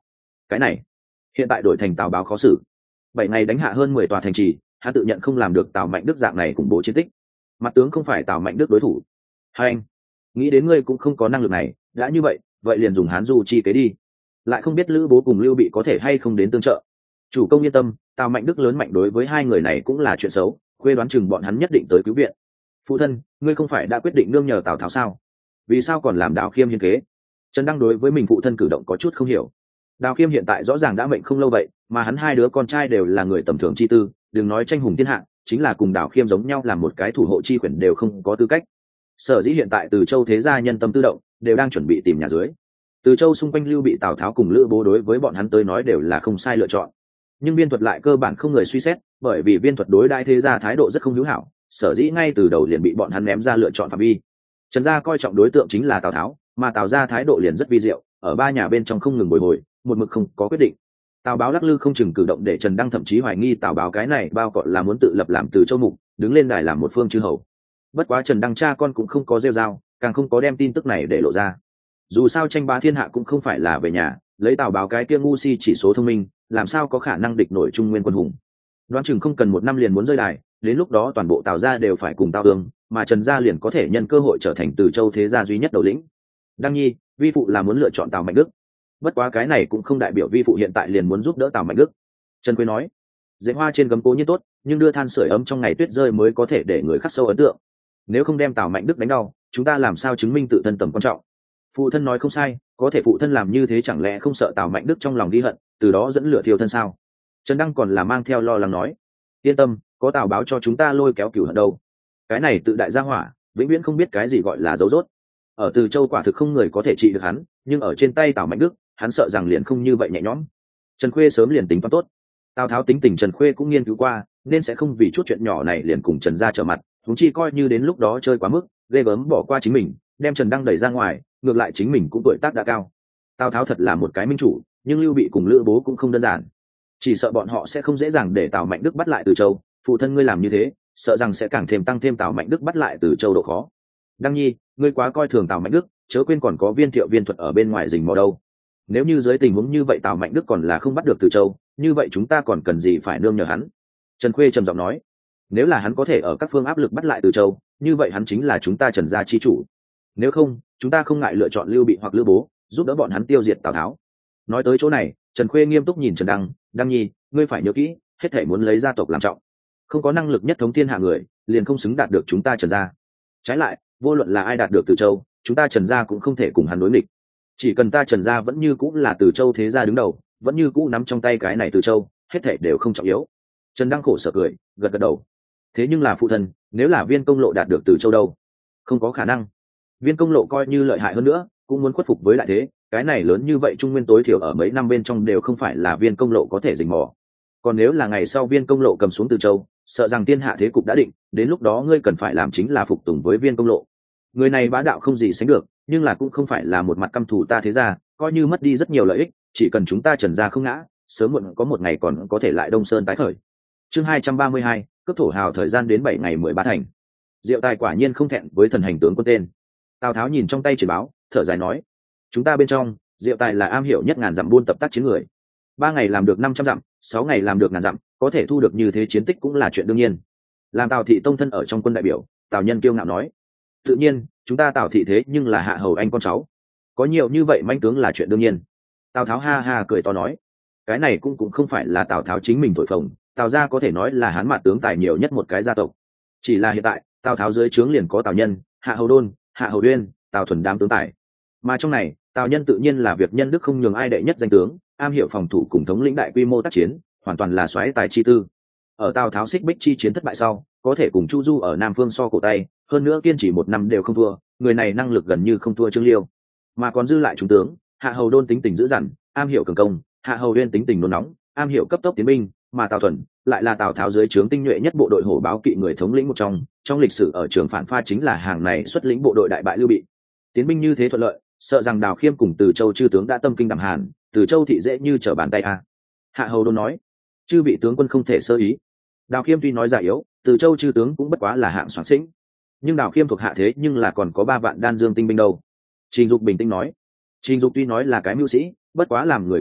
cái này hiện tại đổi thành Tào báo khó xử. Bảy ngày đánh hạ hơn mười tòa thành trì, hắn tự nhận không làm được Tào Mạnh Đức dạng này khủng bố chiến tích. Mặt tướng không phải Tào Mạnh Đức đối thủ. Hai anh, nghĩ đến ngươi cũng không có năng lực này, đã như vậy, vậy liền dùng Hán Du chi kế đi. Lại không biết Lữ Bố cùng Lưu Bị có thể hay không đến tương trợ. Chủ công yên tâm, Tào Mạnh Đức lớn mạnh đối với hai người này cũng là chuyện xấu, khuê đoán chừng bọn hắn nhất định tới cứu viện. Phụ thân, ngươi không phải đã quyết định nương nhờ Tào Tháo sao? Vì sao còn làm Đào Khiêm hiên kế? Trần Đăng đối với mình phụ thân cử động có chút không hiểu. Đào Khiêm hiện tại rõ ràng đã mệnh không lâu vậy, mà hắn hai đứa con trai đều là người tầm thường chi tư, đừng nói tranh hùng thiên hạ, chính là cùng Đào Khiêm giống nhau làm một cái thủ hộ chi quyển đều không có tư cách. Sở dĩ hiện tại Từ Châu thế gia nhân tâm tự động, đều đang chuẩn bị tìm nhà dưới. Từ Châu xung quanh Lưu Bị, Tào Tháo cùng Lữ Bố đối với bọn hắn tới nói đều là không sai lựa chọn. Nhưng Viên Thuật lại cơ bản không người suy xét, bởi vì Viên Thuật đối đãi thế gia thái độ rất không hữu hảo, sở dĩ ngay từ đầu liền bị bọn hắn ném ra lựa chọn phạm vi. Trần gia coi trọng đối tượng chính là Tào Tháo, mà Tào gia thái độ liền rất vi diệu, ở ba nhà bên trong không ngừng bồi hồi, một mực không có quyết định. Tào báo lắc lư không chừng cử động để Trần Đăng thậm chí hoài nghi Tào báo cái này bao cọ là muốn tự lập làm Từ Châu mục, đứng lên đài làm một phương chư hầu. Bất quá Trần Đăng cha con cũng không có rêu rao, càng không có đem tin tức này để lộ ra. Dù sao tranh bá thiên hạ cũng không phải là về nhà, lấy Tào báo cái kia ngu si chỉ số thông minh, làm sao có khả năng địch nổi Trung Nguyên quân hùng. Đoán chừng không cần một năm liền muốn rơi đài, đến lúc đó toàn bộ Tào gia đều phải cùng Tào Ương, mà Trần gia liền có thể nhân cơ hội trở thành Từ Châu thế gia duy nhất đầu lĩnh. Đăng nhi, vi phụ là muốn lựa chọn Tào Mạnh Đức. Bất quá cái này cũng không đại biểu vi phụ hiện tại liền muốn giúp đỡ Tào Mạnh Đức. Trần Quế nói, dễ hoa trên gấm cố nhiên tốt, nhưng đưa than sưởi ấm trong ngày tuyết rơi mới có thể để người khắc sâu ấn tượng. Nếu không đem Tào Mạnh Đức đánh đau, chúng ta làm sao chứng minh tự thân tầm quan trọng? Phụ thân nói không sai, có thể phụ thân làm như thế chẳng lẽ không sợ Tào Mạnh Đức trong lòng ghi hận, từ đó dẫn lửa thiêu thân sao? Trần Đăng còn là mang theo lo lắng nói, yên tâm, có Tào báo cho chúng ta lôi kéo cửu hận đâu. Cái này tự đại gia hỏa, vĩnh viễn không biết cái gì gọi là dấu rốt. Ở Từ Châu quả thực không người có thể trị được hắn, nhưng ở trên tay Tào Mạnh Đức, hắn sợ rằng liền không như vậy nhẹ nhõm. Trần Khuê sớm liền tính toán tốt. Tào Tháo tính tình Trần Khuê cũng nghiên cứu qua, nên sẽ không vì chút chuyện nhỏ này liền cùng Trần gia trở mặt, huống chi coi như đến lúc đó chơi quá mức, ghê gớm bỏ qua chính mình, đem Trần Đăng đẩy ra ngoài, ngược lại chính mình cũng tuổi tác đã cao. Tào Tháo thật là một cái minh chủ, nhưng Lưu Bị cùng Lữ Bố cũng không đơn giản. Chỉ sợ bọn họ sẽ không dễ dàng để Tào Mạnh Đức bắt lại Từ Châu, phụ thân ngươi làm như thế, sợ rằng sẽ càng thêm tăng thêm Tào Mạnh Đức bắt lại Từ Châu độ khó. Đăng nhi, ngươi quá coi thường Tào Mạnh Đức, chớ quên còn có Viên Thiệu Viên Thuật ở bên ngoài rình mò đâu. Nếu như dưới tình huống như vậy Tào Mạnh Đức còn là không bắt được Từ Châu, như vậy chúng ta còn cần gì phải nương nhờ hắn? Trần Khuê trầm giọng nói, nếu là hắn có thể ở các phương áp lực bắt lại Từ Châu, như vậy hắn chính là chúng ta Trần gia chi chủ. Nếu không, chúng ta không ngại lựa chọn Lưu Bị hoặc Lữ Bố, giúp đỡ bọn hắn tiêu diệt Tào Tháo. Nói tới chỗ này, Trần Khuê nghiêm túc nhìn Trần Đăng, Đăng nhi, ngươi phải nhớ kỹ, hết thảy muốn lấy gia tộc làm trọng. Không có năng lực nhất thống thiên hạ người, liền không xứng đạt được chúng ta Trần gia. Trái lại, vô luận là ai đạt được Từ Châu, chúng ta Trần gia cũng không thể cùng hắn đối nghịch. Chỉ cần ta Trần gia vẫn như cũng là Từ Châu thế gia đứng đầu, vẫn như cũ nắm trong tay cái này Từ Châu, hết thảy đều không trọng yếu. Trần Đăng khổ sở cười, gật gật đầu. Thế nhưng là phụ thân, nếu là Viên Công Lộ đạt được Từ Châu đâu? Không có khả năng. Viên Công Lộ coi như lợi hại hơn nữa, cũng muốn khuất phục với đại thế, cái này lớn như vậy Trung Nguyên tối thiểu ở mấy năm bên trong đều không phải là Viên Công Lộ có thể rình mò. Còn nếu là ngày sau Viên Công Lộ cầm xuống Từ Châu, sợ rằng thiên hạ thế cục đã định, đến lúc đó ngươi cần phải làm chính là phục tùng với Viên Công Lộ. Người này bá đạo không gì sánh được, nhưng là cũng không phải là một mặt căm thù ta thế gia, coi như mất đi rất nhiều lợi ích, chỉ cần chúng ta Trần gia không ngã, sớm muộn có một ngày còn có thể lại Đông Sơn tái khởi. Chương hai trăm ba mươi hai, cấp thổ hào thời gian đến bảy ngày mười ba thành. Diệu Tài quả nhiên không thẹn với thần hành tướng quân tên. Tào Tháo nhìn trong tay truyền báo, thở dài nói, chúng ta bên trong, Diệu Tài là am hiểu nhất ngàn dặm buôn tập tác chiến người. Ba ngày làm được năm trăm dặm, sáu ngày làm được ngàn dặm, có thể thu được như thế chiến tích cũng là chuyện đương nhiên. Làm Tào thị tông thân ở trong quân đại biểu, Tào Nhân kiêu ngạo nói, tự nhiên, chúng ta Tào thị thế nhưng là hạ hầu anh con cháu, có nhiều như vậy manh tướng là chuyện đương nhiên. Tào Tháo ha ha cười to nói, cái này cũng cũng không phải là Tào Tháo chính mình thổi phồng, Tào gia có thể nói là hán mạt tướng tài nhiều nhất một cái gia tộc. Chỉ là hiện tại, Tào Tháo dưới trướng liền có Tào Nhân, Hạ Hầu Đôn, Hạ Hầu Uyên, Tào Thuần đám tướng tài. Mà trong này, Tào Nhân tự nhiên là việc nhân đức không nhường ai đệ nhất danh tướng, am hiểu phòng thủ cùng thống lĩnh đại quy mô tác chiến, hoàn toàn là soái tài chi tư. Ở Tào Tháo xích bích chi chiến thất bại sau, có thể cùng Chu Du ở Nam Phương so cổ tay, hơn nữa kiên trì một năm đều không thua, người này năng lực gần như không thua Trương Liêu. Mà còn dư lại trung tướng, Hạ Hầu Đôn tính tình dữ dằn, am hiểu cường công, Hạ Hầu Uyên tính tình nôn nóng, am hiểu cấp tốc tiến binh, mà Tào Thuần lại là Tào Tháo dưới trướng tinh nhuệ nhất bộ đội hổ báo kỵ người thống lĩnh một trong, trong lịch sử ở trường phản pha chính là hàng này xuất lĩnh bộ đội đại bại Lưu Bị. Tiến binh như thế thuận lợi, sợ rằng Đào Khiêm cùng Từ Châu chư tướng đã tâm kinh đẳng hàn, Từ Châu thị dễ như trở bàn tay a. Hạ Hầu Đôn nói, chư vị tướng quân không thể sơ ý. Đào Khiêm tuy nói già yếu, Từ Châu chư tướng cũng bất quá là hạng soạn xĩnh, nhưng Đào Khiêm thuộc hạ thế nhưng là còn có ba vạn đan dương tinh binh đâu. Trình Dục bình tĩnh nói, Trình Dục tuy nói là cái mưu sĩ, bất quá làm người cương liệt,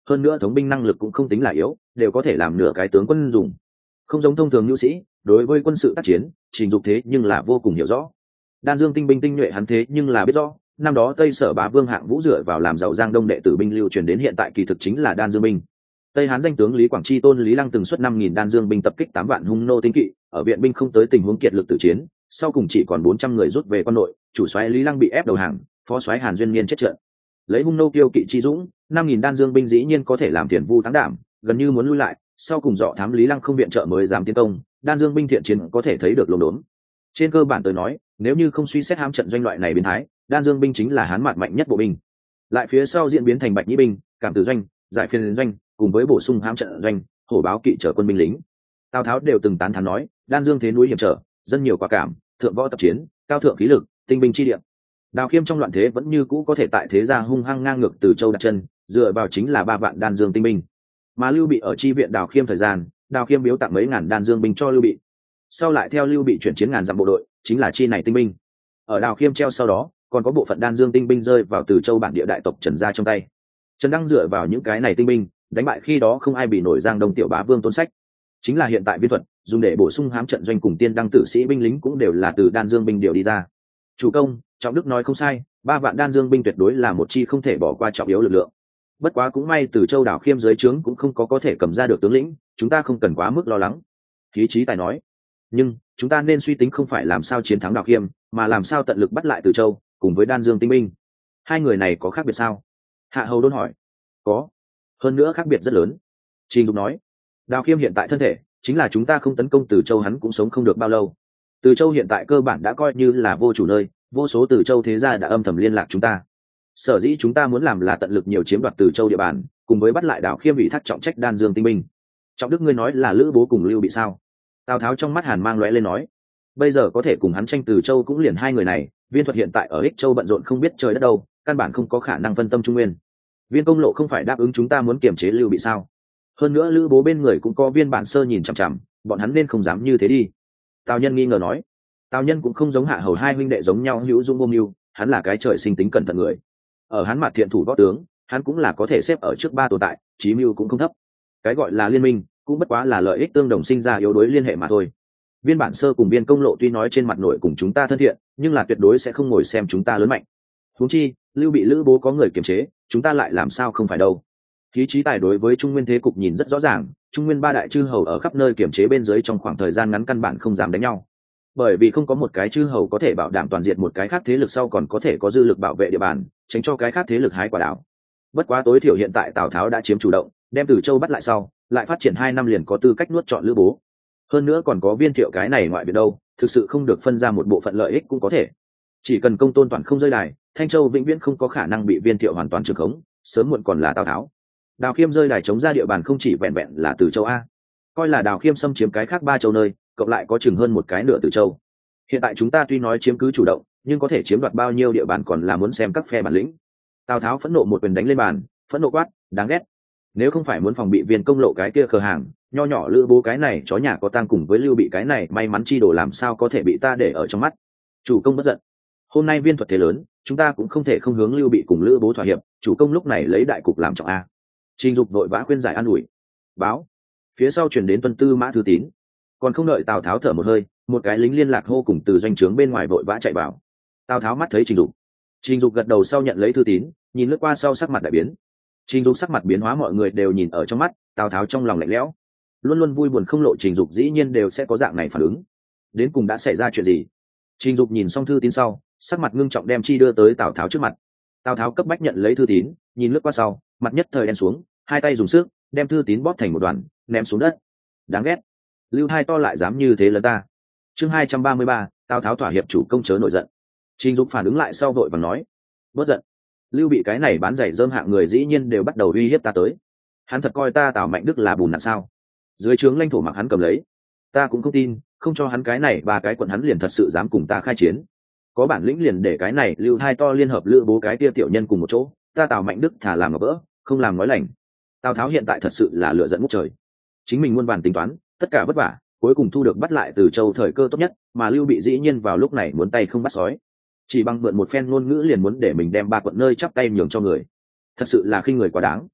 hơn nữa thống binh năng lực cũng không tính là yếu, đều có thể làm nửa cái tướng quân dùng. Không giống thông thường nhu sĩ, đối với quân sự tác chiến Trình Dục thế nhưng là vô cùng hiểu rõ. Đan Dương tinh binh tinh nhuệ hắn thế nhưng là biết rõ, năm đó Tây Sở Bá Vương Hạng Vũ dựa vào làm giàu Giang Đông đệ tử binh lưu truyền đến hiện tại kỳ thực chính là Đan Dương binh. Tây Hán danh tướng Lý Quảng Chi tôn Lý Lăng từng xuất năm nghìn Đan Dương binh tập kích tám vạn hung nô tinh kỵ, ở viện binh không tới tình huống kiệt lực tử chiến, sau cùng chỉ còn bốn trăm người rút về quan nội, chủ soái Lý Lăng bị ép đầu hàng, phó soái Hàn Duyên Niên chết trận. Lấy hung nô kiêu kỵ chi dũng, năm nghìn Đan Dương binh dĩ nhiên có thể làm tiền vu thắng đảm, gần như muốn lui lại, sau cùng dọ thám Lý Lăng không viện trợ mới dám tiến công, Đan Dương binh thiện chiến có thể thấy được lồn đốn. Trên cơ bản tới nói, nếu như không suy xét hãm trận doanh loại này biến thái, Đan Dương binh chính là hán mạt mạnh nhất bộ binh. Lại phía sau diễn biến thành Bạch Nhĩ binh, Cảm Tử doanh, Giải Phiên doanh, cùng với bổ sung hãm trận doanh, Hổ Báo kỵ trở quân binh lính. Tào Tháo đều từng tán thán nói, Đan Dương thế núi hiểm trở, dân nhiều quả cảm, thượng võ tập chiến, cao thượng khí lực, tinh binh chi địa. Đào Khiêm trong loạn thế vẫn như cũ có thể tại thế gia hung hăng ngang ngược từ châu đặt chân, dựa vào chính là ba vạn Đan Dương tinh binh. Mà Lưu Bị ở chi viện Đào Khiêm thời gian, Đào Khiêm biếu tặng mấy ngàn Đan Dương binh cho Lưu Bị. Sau lại theo Lưu Bị chuyển chiến ngàn dặm bộ đội, chính là chi này tinh binh. Ở Đào Khiêm treo sau đó, còn có bộ phận Đan Dương tinh binh rơi vào từ châu bản địa đại tộc Trần gia trong tay. Trần Đăng dựa vào những cái này tinh binh, đánh bại khi đó không ai bị nổi Giang Đông tiểu bá Vương Tôn Sách. Chính là hiện tại Viên Thuật dùng để bổ sung hãm trận doanh cùng Tiên Đăng tử sĩ binh lính cũng đều là từ Đan Dương binh điều đi ra. Chủ công, Trọng Đức nói không sai, ba vạn Đan Dương binh tuyệt đối là một chi không thể bỏ qua trọng yếu lực lượng. Bất quá cũng may từ châu Đào Khiêm dưới trướng cũng không có có thể cầm ra được tướng lĩnh, chúng ta không cần quá mức lo lắng. Khí trí tài nói, nhưng chúng ta nên suy tính không phải làm sao chiến thắng Đào Khiêm, mà làm sao tận lực bắt lại từ châu cùng với Đan Dương tinh binh. Hai người này có khác biệt sao? Hạ Hầu Đôn hỏi. Có, hơn nữa khác biệt rất lớn. Trình Dục nói, Đào Khiêm hiện tại thân thể chính là chúng ta không tấn công từ châu hắn cũng sống không được bao lâu. Từ châu hiện tại cơ bản đã coi như là vô chủ nơi, vô số từ châu thế gia đã âm thầm liên lạc chúng ta. Sở dĩ chúng ta muốn làm là tận lực nhiều chiếm đoạt từ châu địa bàn, cùng với bắt lại Đào Khiêm bị thác trọng trách Đan Dương tinh binh. Trọng Đức ngươi nói là Lữ Bố cùng Lưu Bị sao? Tào Tháo trong mắt hàn mang lóe lên nói, bây giờ có thể cùng hắn tranh từ châu cũng liền hai người này. Viên Thuật hiện tại ở Ích Châu bận rộn không biết trời đất đâu, căn bản không có khả năng phân tâm Trung Nguyên. Viên Công Lộ không phải đáp ứng chúng ta muốn kiềm chế Lưu Bị sao? Hơn nữa Lữ Bố bên người cũng có Viên Bản Sơ nhìn chằm chằm, bọn hắn nên không dám như thế đi. Tào Nhân nghi ngờ nói, Tào Nhân cũng không giống Hạ Hầu hai huynh đệ giống nhau hữu dung vô mưu, hắn là cái trời sinh tính cẩn thận người. Ở hắn mặt thiện thủ võ tướng, hắn cũng là có thể xếp ở trước ba tồn tại, chí mưu cũng không thấp. Cái gọi là liên minh, cũng bất quá là lợi ích tương đồng sinh ra yếu đuối liên hệ mà thôi. Viên Bản Sơ cùng Viên Công Lộ tuy nói trên mặt nội cùng chúng ta thân thiện, nhưng là tuyệt đối sẽ không ngồi xem chúng ta lớn mạnh. Huống chi, Lưu Bị Lữ Bố có người kiềm chế, chúng ta lại làm sao không phải đâu. Khí trí tài đối với Trung Nguyên thế cục nhìn rất rõ ràng, Trung Nguyên ba đại chư hầu ở khắp nơi kiềm chế bên dưới trong khoảng thời gian ngắn căn bản không dám đánh nhau. Bởi vì không có một cái chư hầu có thể bảo đảm toàn diện một cái khác thế lực sau còn có thể có dư lực bảo vệ địa bàn, tránh cho cái khác thế lực hái quả đảo. Bất quá tối thiểu hiện tại Tào Tháo đã chiếm chủ động, đem Từ Châu bắt lại sau, lại phát triển hai năm liền có tư cách nuốt trọn Lữ Bố. Hơn nữa còn có Viên Thiệu cái này ngoại viện đâu, thực sự không được phân ra một bộ phận lợi ích cũng có thể. Chỉ cần Công Tôn toàn không rơi đài, Thanh Châu vĩnh viễn không có khả năng bị Viên Thiệu hoàn toàn trừ khống, sớm muộn còn là Tào Tháo. Đào Khiêm rơi đài chống ra địa bàn không chỉ vẹn vẹn là Từ Châu a, coi là Đào Khiêm xâm chiếm cái khác ba châu nơi, cộng lại có chừng hơn một cái nửa Từ Châu. Hiện tại chúng ta tuy nói chiếm cứ chủ động, nhưng có thể chiếm đoạt bao nhiêu địa bàn còn là muốn xem các phe bản lĩnh. Tào Tháo phẫn nộ một quyền đánh lên bàn, phẫn nộ quát, đáng ghét. Nếu không phải muốn phòng bị Viên Công Lộ cái kia khờ hàng, nho nhỏ Lữ Bố cái này chó nhà có tang cùng với Lưu Bị cái này may mắn chi đồ làm sao có thể bị ta để ở trong mắt. Chủ công bất giận. Hôm nay Viên Thuật thế lớn, chúng ta cũng không thể không hướng Lưu Bị cùng Lữ Bố thỏa hiệp, chủ công lúc này lấy đại cục làm trọng a. Trình Dục vội vã khuyên giải an ủi. Báo. Phía sau truyền đến tuân tư Mã Thư Tín. Còn không đợi Tào Tháo thở một hơi, một cái lính liên lạc hô cùng từ doanh trướng bên ngoài vội vã chạy vào. Tào Tháo mắt thấy Trình Dục. Trình Dục gật đầu sau nhận lấy thư tín, nhìn lướt qua sau sắc mặt đại biến. Trình Dục sắc mặt biến hóa mọi người đều nhìn ở trong mắt, Tào Tháo trong lòng lạnh lẽo. Luôn luôn vui buồn không lộ Trình Dục dĩ nhiên đều sẽ có dạng này phản ứng. Đến cùng đã xảy ra chuyện gì? Trình Dục nhìn xong thư tín sau, sắc mặt ngưng trọng đem chi đưa tới Tào Tháo trước mặt. Tào Tháo cấp bách nhận lấy thư tín, nhìn lướt qua sau, mặt nhất thời đen xuống, hai tay dùng sức, đem thư tín bóp thành một đoàn, ném xuống đất. Đáng ghét. Lưu Hai to lại dám như thế lớn ta. Chương hai trăm ba mươi ba, Tào Tháo thỏa hiệp chủ công chớ nổi giận. Trình Dục phản ứng lại sau vội vàng nói, bớt giận. Lưu Bị cái này bán giày dơm hạng người dĩ nhiên đều bắt đầu uy hiếp ta tới. Hắn thật coi ta Tào Mạnh Đức là bùn nặn sao? Dưới trướng lãnh thổ mặc hắn cầm lấy, ta cũng không tin, không cho hắn cái này ba cái quận hắn liền thật sự dám cùng ta khai chiến. Có bản lĩnh liền để cái này Lưu Hai to liên hợp Lữ Bố cái kia tiểu nhân cùng một chỗ, ta Tào Mạnh Đức thả làm ngọc vỡ, không làm nói lành. Tào Tháo hiện tại thật sự là lửa giận ngút trời. Chính mình muôn vàn tính toán, tất cả vất vả, cuối cùng thu được bắt lại Từ Châu thời cơ tốt nhất, mà Lưu Bị dĩ nhiên vào lúc này muốn tay không bắt sói. Chỉ bằng mượn một phen ngôn ngữ liền muốn để mình đem ba quận nơi chắp tay nhường cho người, thật sự là khinh người quá đáng.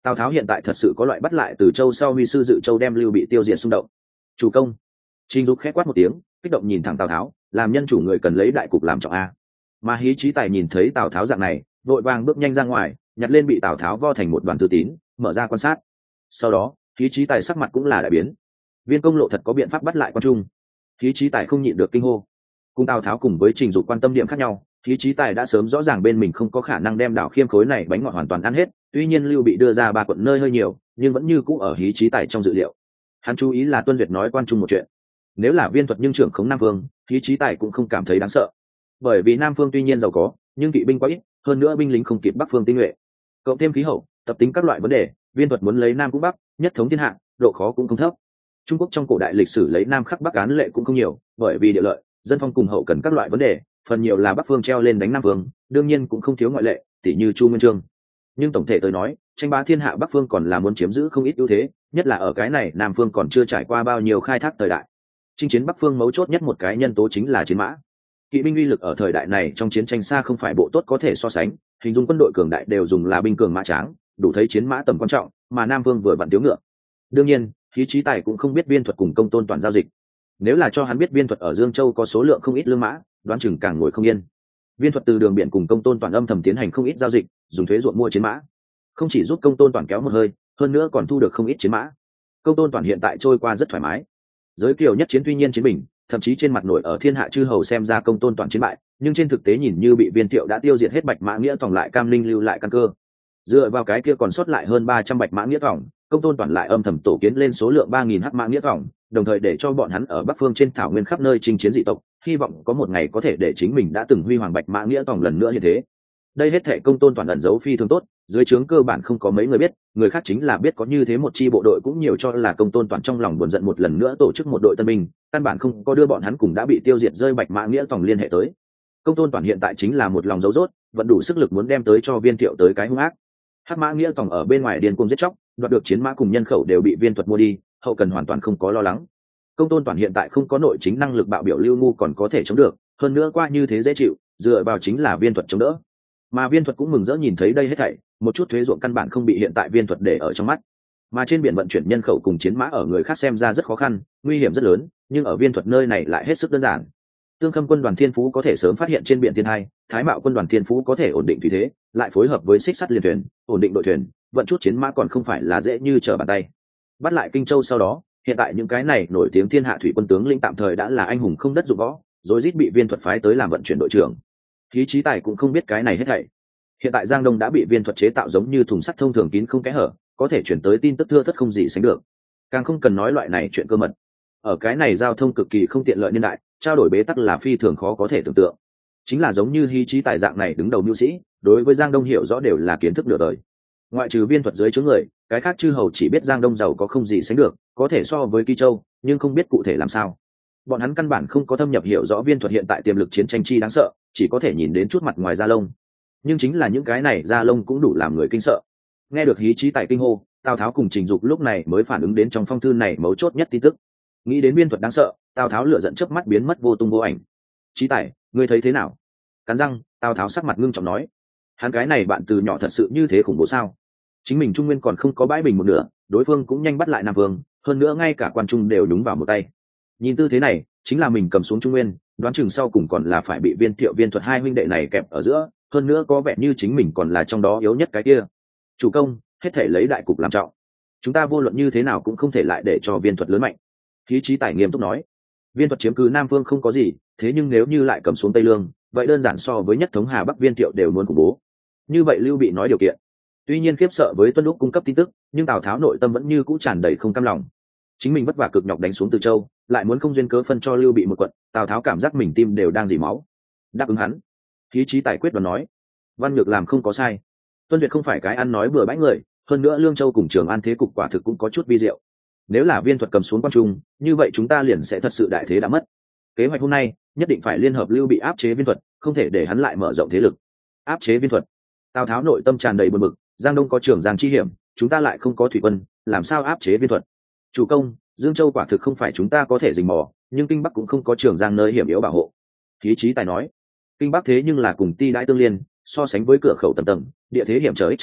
Tào Tháo hiện tại thật sự có loại bắt lại từ châu sau huy sư dự châu đem Lưu Bị tiêu diệt xung động. Chủ công. Trình Dục khẽ quát một tiếng, kích động nhìn thẳng Tào Tháo, làm nhân chủ người cần lấy đại cục làm trọng a. Mà Hí Chí Tài nhìn thấy Tào Tháo dạng này, vội vàng bước nhanh ra ngoài, nhặt lên bị Tào Tháo vo thành một đoàn thư tín, mở ra quan sát. Sau đó, Hí Chí Tài sắc mặt cũng là đại biến. Viên Công Lộ thật có biện pháp bắt lại quan trung. Hí Chí Tài không nhịn được kinh hô. Cùng Tào Tháo cùng với Trình Dục quan tâm điểm khác nhau, Hí Chí Tài đã sớm rõ ràng bên mình không có khả năng đem Đảo Khiêm khối này bánh ngọt hoàn toàn ăn hết, tuy nhiên Lưu Bị đưa ra ba quận nơi hơi nhiều, nhưng vẫn như cũ ở Hí Chí Tài trong dự liệu. Hắn chú ý là Tuân Duyệt nói quan trung một chuyện. Nếu là Viên Thuật nhưng trưởng khống Nam Vương, Hí Chí Tài cũng không cảm thấy đáng sợ. Bởi vì Nam Phương tuy nhiên giàu có, nhưng kỵ binh quá ít, hơn nữa binh lính không kịp Bắc Phương tinh nhuệ. Cộng thêm khí hậu, tập tính các loại vấn đề, Viên Thuật muốn lấy Nam cũng Bắc, nhất thống thiên hạ, độ khó cũng không thấp. Trung Quốc trong cổ đại lịch sử lấy Nam khắc Bắc án lệ cũng không nhiều, bởi vì địa lợi, dân phong cùng hậu cần các loại vấn đề, phần nhiều là Bắc Phương treo lên đánh Nam Vương, đương nhiên cũng không thiếu ngoại lệ, tỷ như Chu Nguyên Chương. Nhưng tổng thể tôi nói, tranh bá thiên hạ Bắc Phương còn là muốn chiếm giữ không ít ưu thế, nhất là ở cái này Nam Phương còn chưa trải qua bao nhiêu khai thác thời đại. Chinh chiến Bắc Phương mấu chốt nhất một cái nhân tố chính là chiến mã. Kỵ binh uy lực ở thời đại này trong chiến tranh xa không phải bộ tốt có thể so sánh, hình dung quân đội cường đại đều dùng là binh cường mã tráng, đủ thấy chiến mã tầm quan trọng, mà Nam Vương vừa vặn thiếu ngựa. Đương nhiên, Hí Chí Tài cũng không biết Viên Thuật cùng Công Tôn toàn giao dịch. Nếu là cho hắn biết Viên Thuật ở Dương Châu có số lượng không ít lương mã, đoán chừng càng ngồi không yên. Viên Thuật từ đường biển cùng Công Tôn toàn âm thầm tiến hành không ít giao dịch, dùng thuế ruộng mua chiến mã, không chỉ giúp Công Tôn toàn kéo một hơi, hơn nữa còn thu được không ít chiến mã. Công Tôn toàn hiện tại trôi qua rất thoải mái. Giới kiều nhất chiến tuy nhiên chiến bình, thậm chí trên mặt nổi ở thiên hạ chư hầu xem ra Công Tôn toàn chiến bại, nhưng trên thực tế nhìn như bị Viên Thiệu đã tiêu diệt hết bạch mã nghĩa tòng lại cam linh lưu lại căn cơ. Dựa vào cái kia còn sót lại hơn ba trăm bạch mã nghĩa tòng, Công Tôn toàn lại âm thầm tổ kiến lên số lượng ba nghìn hắc mã nghĩa tòng, đồng thời để cho bọn hắn ở Bắc Phương trên thảo nguyên khắp nơi chinh chiến dị tộc, hy vọng có một ngày có thể để chính mình đã từng huy hoàng bạch mã nghĩa tòng lần nữa như thế. Đây hết thảy Công Tôn toàn ẩn giấu phi thường tốt, dưới trướng cơ bản không có mấy người biết, người khác chính là biết có như thế một chi bộ đội cũng nhiều cho là Công Tôn toàn trong lòng buồn giận một lần nữa tổ chức một đội tân binh, căn bản không có đưa bọn hắn cùng đã bị tiêu diệt rơi bạch mã nghĩa tòng liên hệ tới. Công Tôn toàn hiện tại chính là một lòng dấu dốt, vẫn đủ sức lực muốn đem tới cho Viên Thiệu tới cái hung ác. Hắc mã nghĩa tòng ở bên ngoài điên cuồng giết chóc, đoạt được chiến mã cùng nhân khẩu đều bị Viên Thuật mua đi, hậu cần hoàn toàn không có lo lắng. Công Tôn toàn hiện tại không có nội chính năng lực bạo biểu lưu ngu còn có thể chống được, hơn nữa qua như thế dễ chịu, dựa vào chính là Viên Thuật chống đỡ. Mà Viên Thuật cũng mừng rỡ nhìn thấy đây hết thảy, một chút thuế ruộng căn bản không bị hiện tại Viên Thuật để ở trong mắt. Mà trên biển vận chuyển nhân khẩu cùng chiến mã ở người khác xem ra rất khó khăn, nguy hiểm rất lớn, nhưng ở Viên Thuật nơi này lại hết sức đơn giản. Tương Khâm quân đoàn Thiên Phú có thể sớm phát hiện trên biển thiên hai, Thái Mạo quân đoàn Thiên Phú có thể ổn định thủy thế, lại phối hợp với xích sắt liên thuyền, ổn định đội thuyền, vận chút chiến mã còn không phải là dễ như trở bàn tay. Bắt lại Kinh Châu sau đó, hiện tại những cái này nổi tiếng thiên hạ thủy quân tướng lĩnh tạm thời đã là anh hùng không đất dụng võ, rồi rít bị Viên Thuật phái tới làm vận chuyển đội trưởng. Hí Chí Tài cũng không biết cái này hết thảy. Hiện tại Giang Đông đã bị Viên Thuật chế tạo giống như thùng sắt thông thường kín không kẽ hở, có thể chuyển tới tin tức thưa thớt không gì sánh được. Càng không cần nói loại này chuyện cơ mật. Ở cái này giao thông cực kỳ không tiện lợi niên đại, trao đổi bế tắc là phi thường khó có thể tưởng tượng. Chính là giống như Hí Chí Tài dạng này đứng đầu nhu sĩ, đối với Giang Đông hiểu rõ đều là kiến thức nửa đời. Ngoại trừ Viên Thuật dưới chướng người, cái khác chư hầu chỉ biết Giang Đông giàu có không gì sánh được, có thể so với Kỳ Châu, nhưng không biết cụ thể làm sao. Bọn hắn căn bản không có thâm nhập hiểu rõ Viên Thuật hiện tại tiềm lực chiến tranh chi đáng sợ, chỉ có thể nhìn đến chút mặt ngoài da lông. Nhưng chính là những cái này da lông cũng đủ làm người kinh sợ. Nghe được Hí Chí Tài kinh hô, Tào Tháo cùng Trình Dục lúc này mới phản ứng đến trong phong thư này mấu chốt nhất tin tức. Nghĩ đến Viên Thuật đáng sợ, Tào Tháo lửa giận chớp mắt biến mất vô tung vô ảnh. Chí Tài, ngươi thấy thế nào? Cắn răng, Tào Tháo sắc mặt ngưng trọng nói, hắn cái này bạn từ nhỏ thật sự như thế khủng bố sao? Chính mình Trung Nguyên còn không có bãi bình một nửa, đối phương cũng nhanh bắt lại Nam Vương, hơn nữa ngay cả quan trung đều đúng vào một tay. Nhìn tư thế này, chính là mình cầm xuống Trung Nguyên, đoán chừng sau cùng còn là phải bị Viên Thiệu Viên Thuật hai huynh đệ này kẹp ở giữa, hơn nữa có vẻ như chính mình còn là trong đó yếu nhất cái kia. Chủ công, hết thể lấy đại cục làm trọng, chúng ta vô luận như thế nào cũng không thể lại để cho Viên Thuật lớn mạnh. Hí Chí Tài nghiêm túc nói, Viên Thuật chiếm cứ Nam Vương không có gì, thế nhưng nếu như lại cầm xuống Tây Lương, vậy đơn giản so với nhất thống Hà Bắc Viên Thiệu đều muốn khủng bố. Như vậy Lưu Bị nói điều kiện. Tuy nhiên khiếp sợ với Tuân Lúc cung cấp tin tức, nhưng Tào Tháo nội tâm vẫn như cũ tràn đầy không cam lòng. Chính mình vất vả cực nhọc đánh xuống Từ Châu, lại muốn không duyên cớ phân cho Lưu Bị một quận, Tào Tháo cảm giác mình tim đều đang dỉ máu. Đáp ứng hắn. Hí Chí Tài quyết đoán nói, Văn Nhược làm không có sai. Tuân Duyệt không phải cái ăn nói bừa bãi người, hơn nữa Lương Châu cùng Trường An thế cục quả thực cũng có chút vi diệu. Nếu là Viên Thuật cầm xuống quan trung, như vậy chúng ta liền sẽ thật sự đại thế đã mất. Kế hoạch hôm nay nhất định phải liên hợp Lưu Bị áp chế Viên Thuật, không thể để hắn lại mở rộng thế lực. Áp chế Viên Thuật. Tào Tháo nội tâm tràn đầy buồn bực, Giang Đông có Trường Giang chi hiểm, chúng ta lại không có thủy quân, làm sao áp chế Viên Thuật? Chủ công, Dương Châu quả thực không phải chúng ta có thể rình mò, nhưng Kinh Bắc cũng không có Trường Giang nơi hiểm yếu bảo hộ. Hí Chí Tài nói, Kinh Bắc thế nhưng là cùng Ti Đãi tương liên, so sánh với cửa khẩu tầm tầng, địa thế hiểm trở Ích Châu,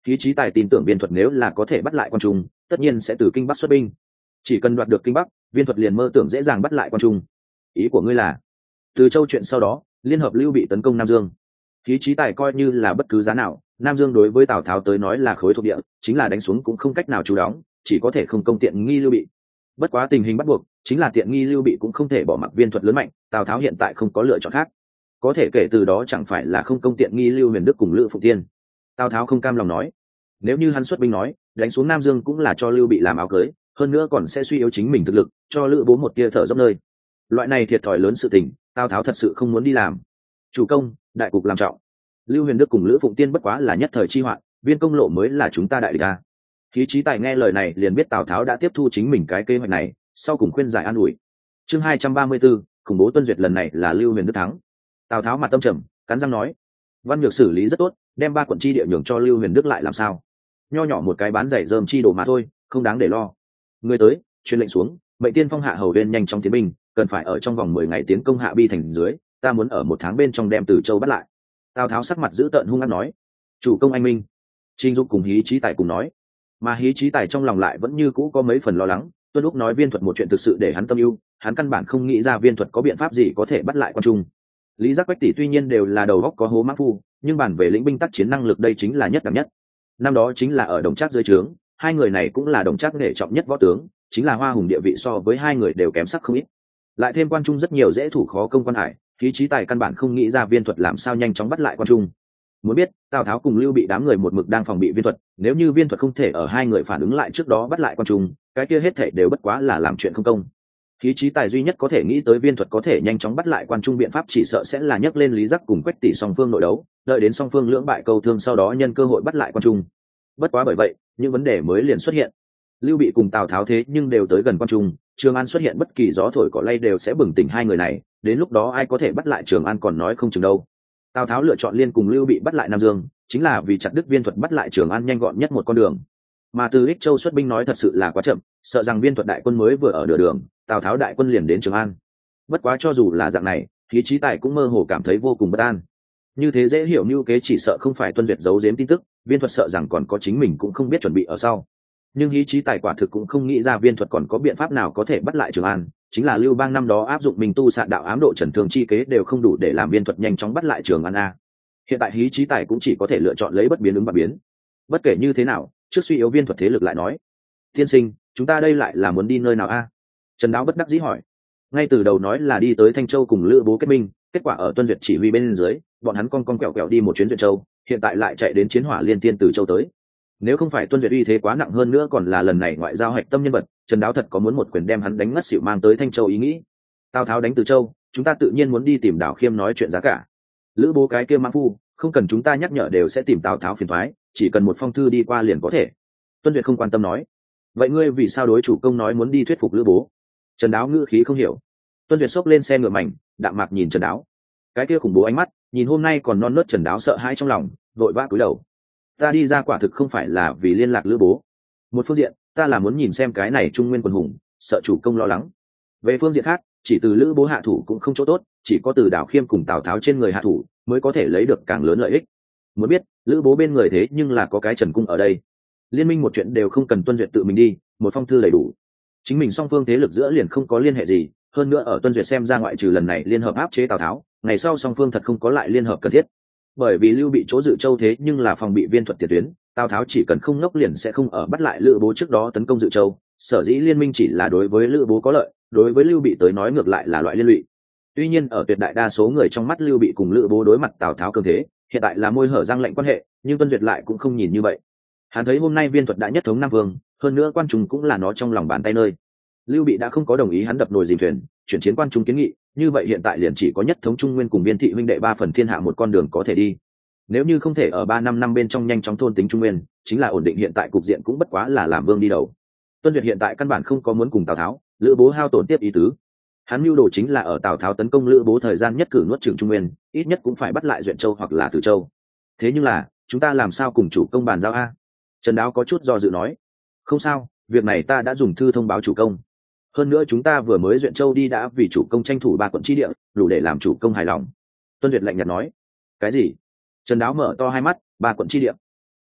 Khí trí tài tin tưởng viên thuật nếu là có thể bắt lại quan trung, tất nhiên sẽ từ kinh bắc xuất binh. Chỉ cần đoạt được kinh bắc, viên thuật liền mơ tưởng dễ dàng bắt lại quan trung. Ý của ngươi là từ châu chuyện sau đó liên hợp lưu bị tấn công nam dương. Khí trí tài coi như là bất cứ giá nào, nam dương đối với tào tháo tới nói là khối thuộc địa, chính là đánh xuống cũng không cách nào chú đóng, chỉ có thể không công tiện nghi lưu bị. Bất quá tình hình bắt buộc, chính là tiện nghi lưu bị cũng không thể bỏ mặc viên thuật lớn mạnh, tào tháo hiện tại không có lựa chọn khác. Có thể kể từ đó chẳng phải là không công tiện nghi lưu huyền đức cùng lữ phụ tiên. Tào tháo không cam lòng nói, nếu như hắn xuất binh nói đánh xuống nam dương cũng là cho lưu bị làm áo cưới, hơn nữa còn sẽ suy yếu chính mình thực lực, cho lữ bố một tia thở dốc nơi. Loại này thiệt thòi lớn sự tình, tào tháo thật sự không muốn đi làm. Chủ công, đại cục làm trọng, lưu huyền đức cùng lữ phụng tiên bất quá là nhất thời chi hoạn, viên công lộ mới là chúng ta đại địch ta. Khí trí tài nghe lời này liền biết tào tháo đã tiếp thu chính mình cái kế hoạch này, sau cùng khuyên giải an ủi. Chương hai trăm ba mươi 234, khủng bố tuân duyệt lần này là lưu huyền đức thắng. Tào tháo mặt tâm trầm, cắn răng nói, văn nhược xử lý rất tốt, đem ba quận chi địa nhường cho lưu huyền đức lại làm sao? Nho nhỏ một cái bán giày dơm chi đồ mà thôi, không đáng để lo. Người tới, truyền lệnh xuống, mệnh tiên phong hạ hầu viên nhanh chóng tiến binh, cần phải ở trong vòng mười ngày tiến công hạ bi thành dưới, ta muốn ở một tháng bên trong đem Từ Châu bắt lại. Tào tháo sắc mặt dữ tợn hung hăng nói, chủ công anh minh. Trình Dục cùng Hí Chí Tài cùng nói, mà Hí Chí Tài trong lòng lại vẫn như cũ có mấy phần lo lắng. Tuân Lúc nói viên thuật một chuyện thực sự để hắn tâm ưu, hắn căn bản không nghĩ ra viên thuật có biện pháp gì có thể bắt lại quan trung. Lý Giác Quách Tỷ tuy nhiên đều là đầu góc có hố mã phu, nhưng bản về lĩnh binh tác chiến năng lực đây chính là nhất đẳng nhất. Năm đó chính là ở Đồng Trác dưới trướng, hai người này cũng là Đồng Trác nghệ trọng nhất võ tướng, chính là Hoa Hùng địa vị so với hai người đều kém sắc không ít. Lại thêm quan trung rất nhiều dễ thủ khó công quan hải, Hí Chí Tài căn bản không nghĩ ra viên thuật làm sao nhanh chóng bắt lại quan trung. Muốn biết, Tào Tháo cùng Lưu Bị đám người một mực đang phòng bị viên thuật, nếu như viên thuật không thể ở hai người phản ứng lại trước đó bắt lại quan trung, cái kia hết thảy đều bất quá là làm chuyện không công. Hí Chí Tài duy nhất có thể nghĩ tới viên thuật có thể nhanh chóng bắt lại quan trung biện pháp chỉ sợ sẽ là nhấc lên Lý Giác cùng Quách Tỷ song phương nội đấu, đợi đến song phương lưỡng bại câu thương sau đó nhân cơ hội bắt lại quan trung. Bất quá bởi vậy, những vấn đề mới liền xuất hiện. Lưu Bị cùng Tào Tháo thế nhưng đều tới gần quan trung, Trường An xuất hiện bất kỳ gió thổi cỏ lay đều sẽ bừng tỉnh hai người này, đến lúc đó ai có thể bắt lại Trường An còn nói không chừng đâu. Tào Tháo lựa chọn liên cùng Lưu Bị bắt lại Nam Dương, chính là vì chặt đứt viên thuật bắt lại Trường An nhanh gọn nhất một con đường. Mà từ Ích Châu xuất binh nói thật sự là quá chậm, sợ rằng viên thuật đại quân mới vừa ở nửa đường, Tào Tháo đại quân liền đến Trường An. Bất quá cho dù là dạng này, Hí Chí Tài cũng mơ hồ cảm thấy vô cùng bất an. Như thế dễ hiểu mưu kế chỉ sợ không phải Tuân Duyệt giấu giếm tin tức, viên thuật sợ rằng còn có chính mình cũng không biết chuẩn bị ở sau. Nhưng Hí Chí Tài quả thực cũng không nghĩ ra viên thuật còn có biện pháp nào có thể bắt lại Trường An, chính là Lưu Bang năm đó áp dụng mình tu sạn đạo ám độ trần thương chi kế đều không đủ để làm viên thuật nhanh chóng bắt lại Trường An a. Hiện tại Hí Chí Tài cũng chỉ có thể lựa chọn lấy bất biến ứng và biến. Bất kể như thế nào, trước suy yếu viên thuật thế lực lại nói, tiên sinh, chúng ta đây lại là muốn đi nơi nào a? Trần Đáo bất đắc dĩ hỏi. Ngay từ đầu nói là đi tới Thanh Châu cùng Lữ Bố kết minh, kết quả ở Tuân Duyệt chỉ huy bên dưới, bọn hắn con con quẹo quẹo đi một chuyến Duyện Châu, hiện tại lại chạy đến chiến hỏa liên tiên từ Châu tới. Nếu không phải Tuân Duyệt uy thế quá nặng hơn nữa còn là lần này ngoại giao hạch tâm nhân vật, Trần Đáo thật có muốn một quyền đem hắn đánh ngất xỉu mang tới Thanh Châu ý nghĩ. Tào Tháo đánh từ Châu, chúng ta tự nhiên muốn đi tìm Đào Khiêm nói chuyện giá cả. Lữ Bố cái kia mã phu, không cần chúng ta nhắc nhở đều sẽ tìm Tào Tháo phiền toái, chỉ cần một phong thư đi qua liền có thể. Tuân Duyệt không quan tâm nói. Vậy ngươi vì sao đối chủ công nói muốn đi thuyết phục Lữ Bố? Trần Đáo ngữ khí không hiểu. Tuân Duyệt xốc lên xe ngựa mảnh, đạm mạc nhìn Trần Đáo. Cái kia khủng bố ánh mắt, nhìn hôm nay còn non nớt Trần Đáo sợ hãi trong lòng, vội vã cúi đầu. Ta đi ra quả thực không phải là vì liên lạc Lữ Bố. Một phương diện, ta là muốn nhìn xem cái này Trung Nguyên quần hùng, sợ chủ công lo lắng. Về phương diện khác, chỉ từ Lữ Bố hạ thủ cũng không chỗ tốt, chỉ có từ Đào Khiêm cùng Tào Tháo trên người hạ thủ mới có thể lấy được càng lớn lợi ích. Muốn biết, Lữ Bố bên người thế nhưng là có cái Trần Cung ở đây. Liên minh một chuyện đều không cần Tuân Duyệt tự mình đi, một phong thư đầy đủ. Chính mình song phương thế lực giữa liền không có liên hệ gì, hơn nữa ở Tuân Duyệt xem ra ngoại trừ lần này liên hợp áp chế Tào Tháo, ngày sau song phương thật không có lại liên hợp cần thiết. Bởi vì Lưu Bị chỗ dự Châu thế nhưng là phòng bị viên thuật tiền tuyến, Tào Tháo chỉ cần không ngốc liền sẽ không ở bắt lại Lữ Bố trước đó tấn công dự Châu, sở dĩ liên minh chỉ là đối với Lữ Bố có lợi, đối với Lưu Bị tới nói ngược lại là loại liên lụy. Tuy nhiên ở tuyệt đại đa số người trong mắt Lưu Bị cùng Lữ Bố đối mặt Tào Tháo cường thế, hiện tại là môi hở răng lệnh quan hệ, nhưng Tuân Duyệt lại cũng không nhìn như vậy. Hắn thấy hôm nay viên thuật đã nhất thống Nam Vương, hơn nữa quan trung cũng là nó trong lòng bàn tay nơi. Lưu Bị đã không có đồng ý hắn đập nồi dìm thuyền, chuyển chiến quan trung kiến nghị, như vậy hiện tại liền chỉ có nhất thống Trung Nguyên cùng Viên thị huynh đệ ba phần thiên hạ một con đường có thể đi. Nếu như không thể ở ba năm năm bên trong nhanh chóng thôn tính Trung Nguyên, chính là ổn định hiện tại cục diện cũng bất quá là làm vương đi đầu. Tuân Duyệt hiện tại căn bản không có muốn cùng Tào Tháo, Lữ Bố hao tổn tiếp ý tứ. Hắn mưu đồ chính là ở Tào Tháo tấn công Lữ Bố thời gian nhất cử nuốt chửng Trung Nguyên, ít nhất cũng phải bắt lại Duyện Châu hoặc là Từ Châu. Thế nhưng là, chúng ta làm sao cùng chủ công bàn giao a? Trần Đáo có chút do dự nói. Không sao, việc này ta đã dùng thư thông báo chủ công. Hơn nữa chúng ta vừa mới Duyện Châu đi đã vì chủ công tranh thủ ba quận chi địa, đủ để làm chủ công hài lòng. Tuân Duyệt lạnh nhạt nói. Cái gì? Trần Đáo mở to hai mắt. Ba quận chi địa.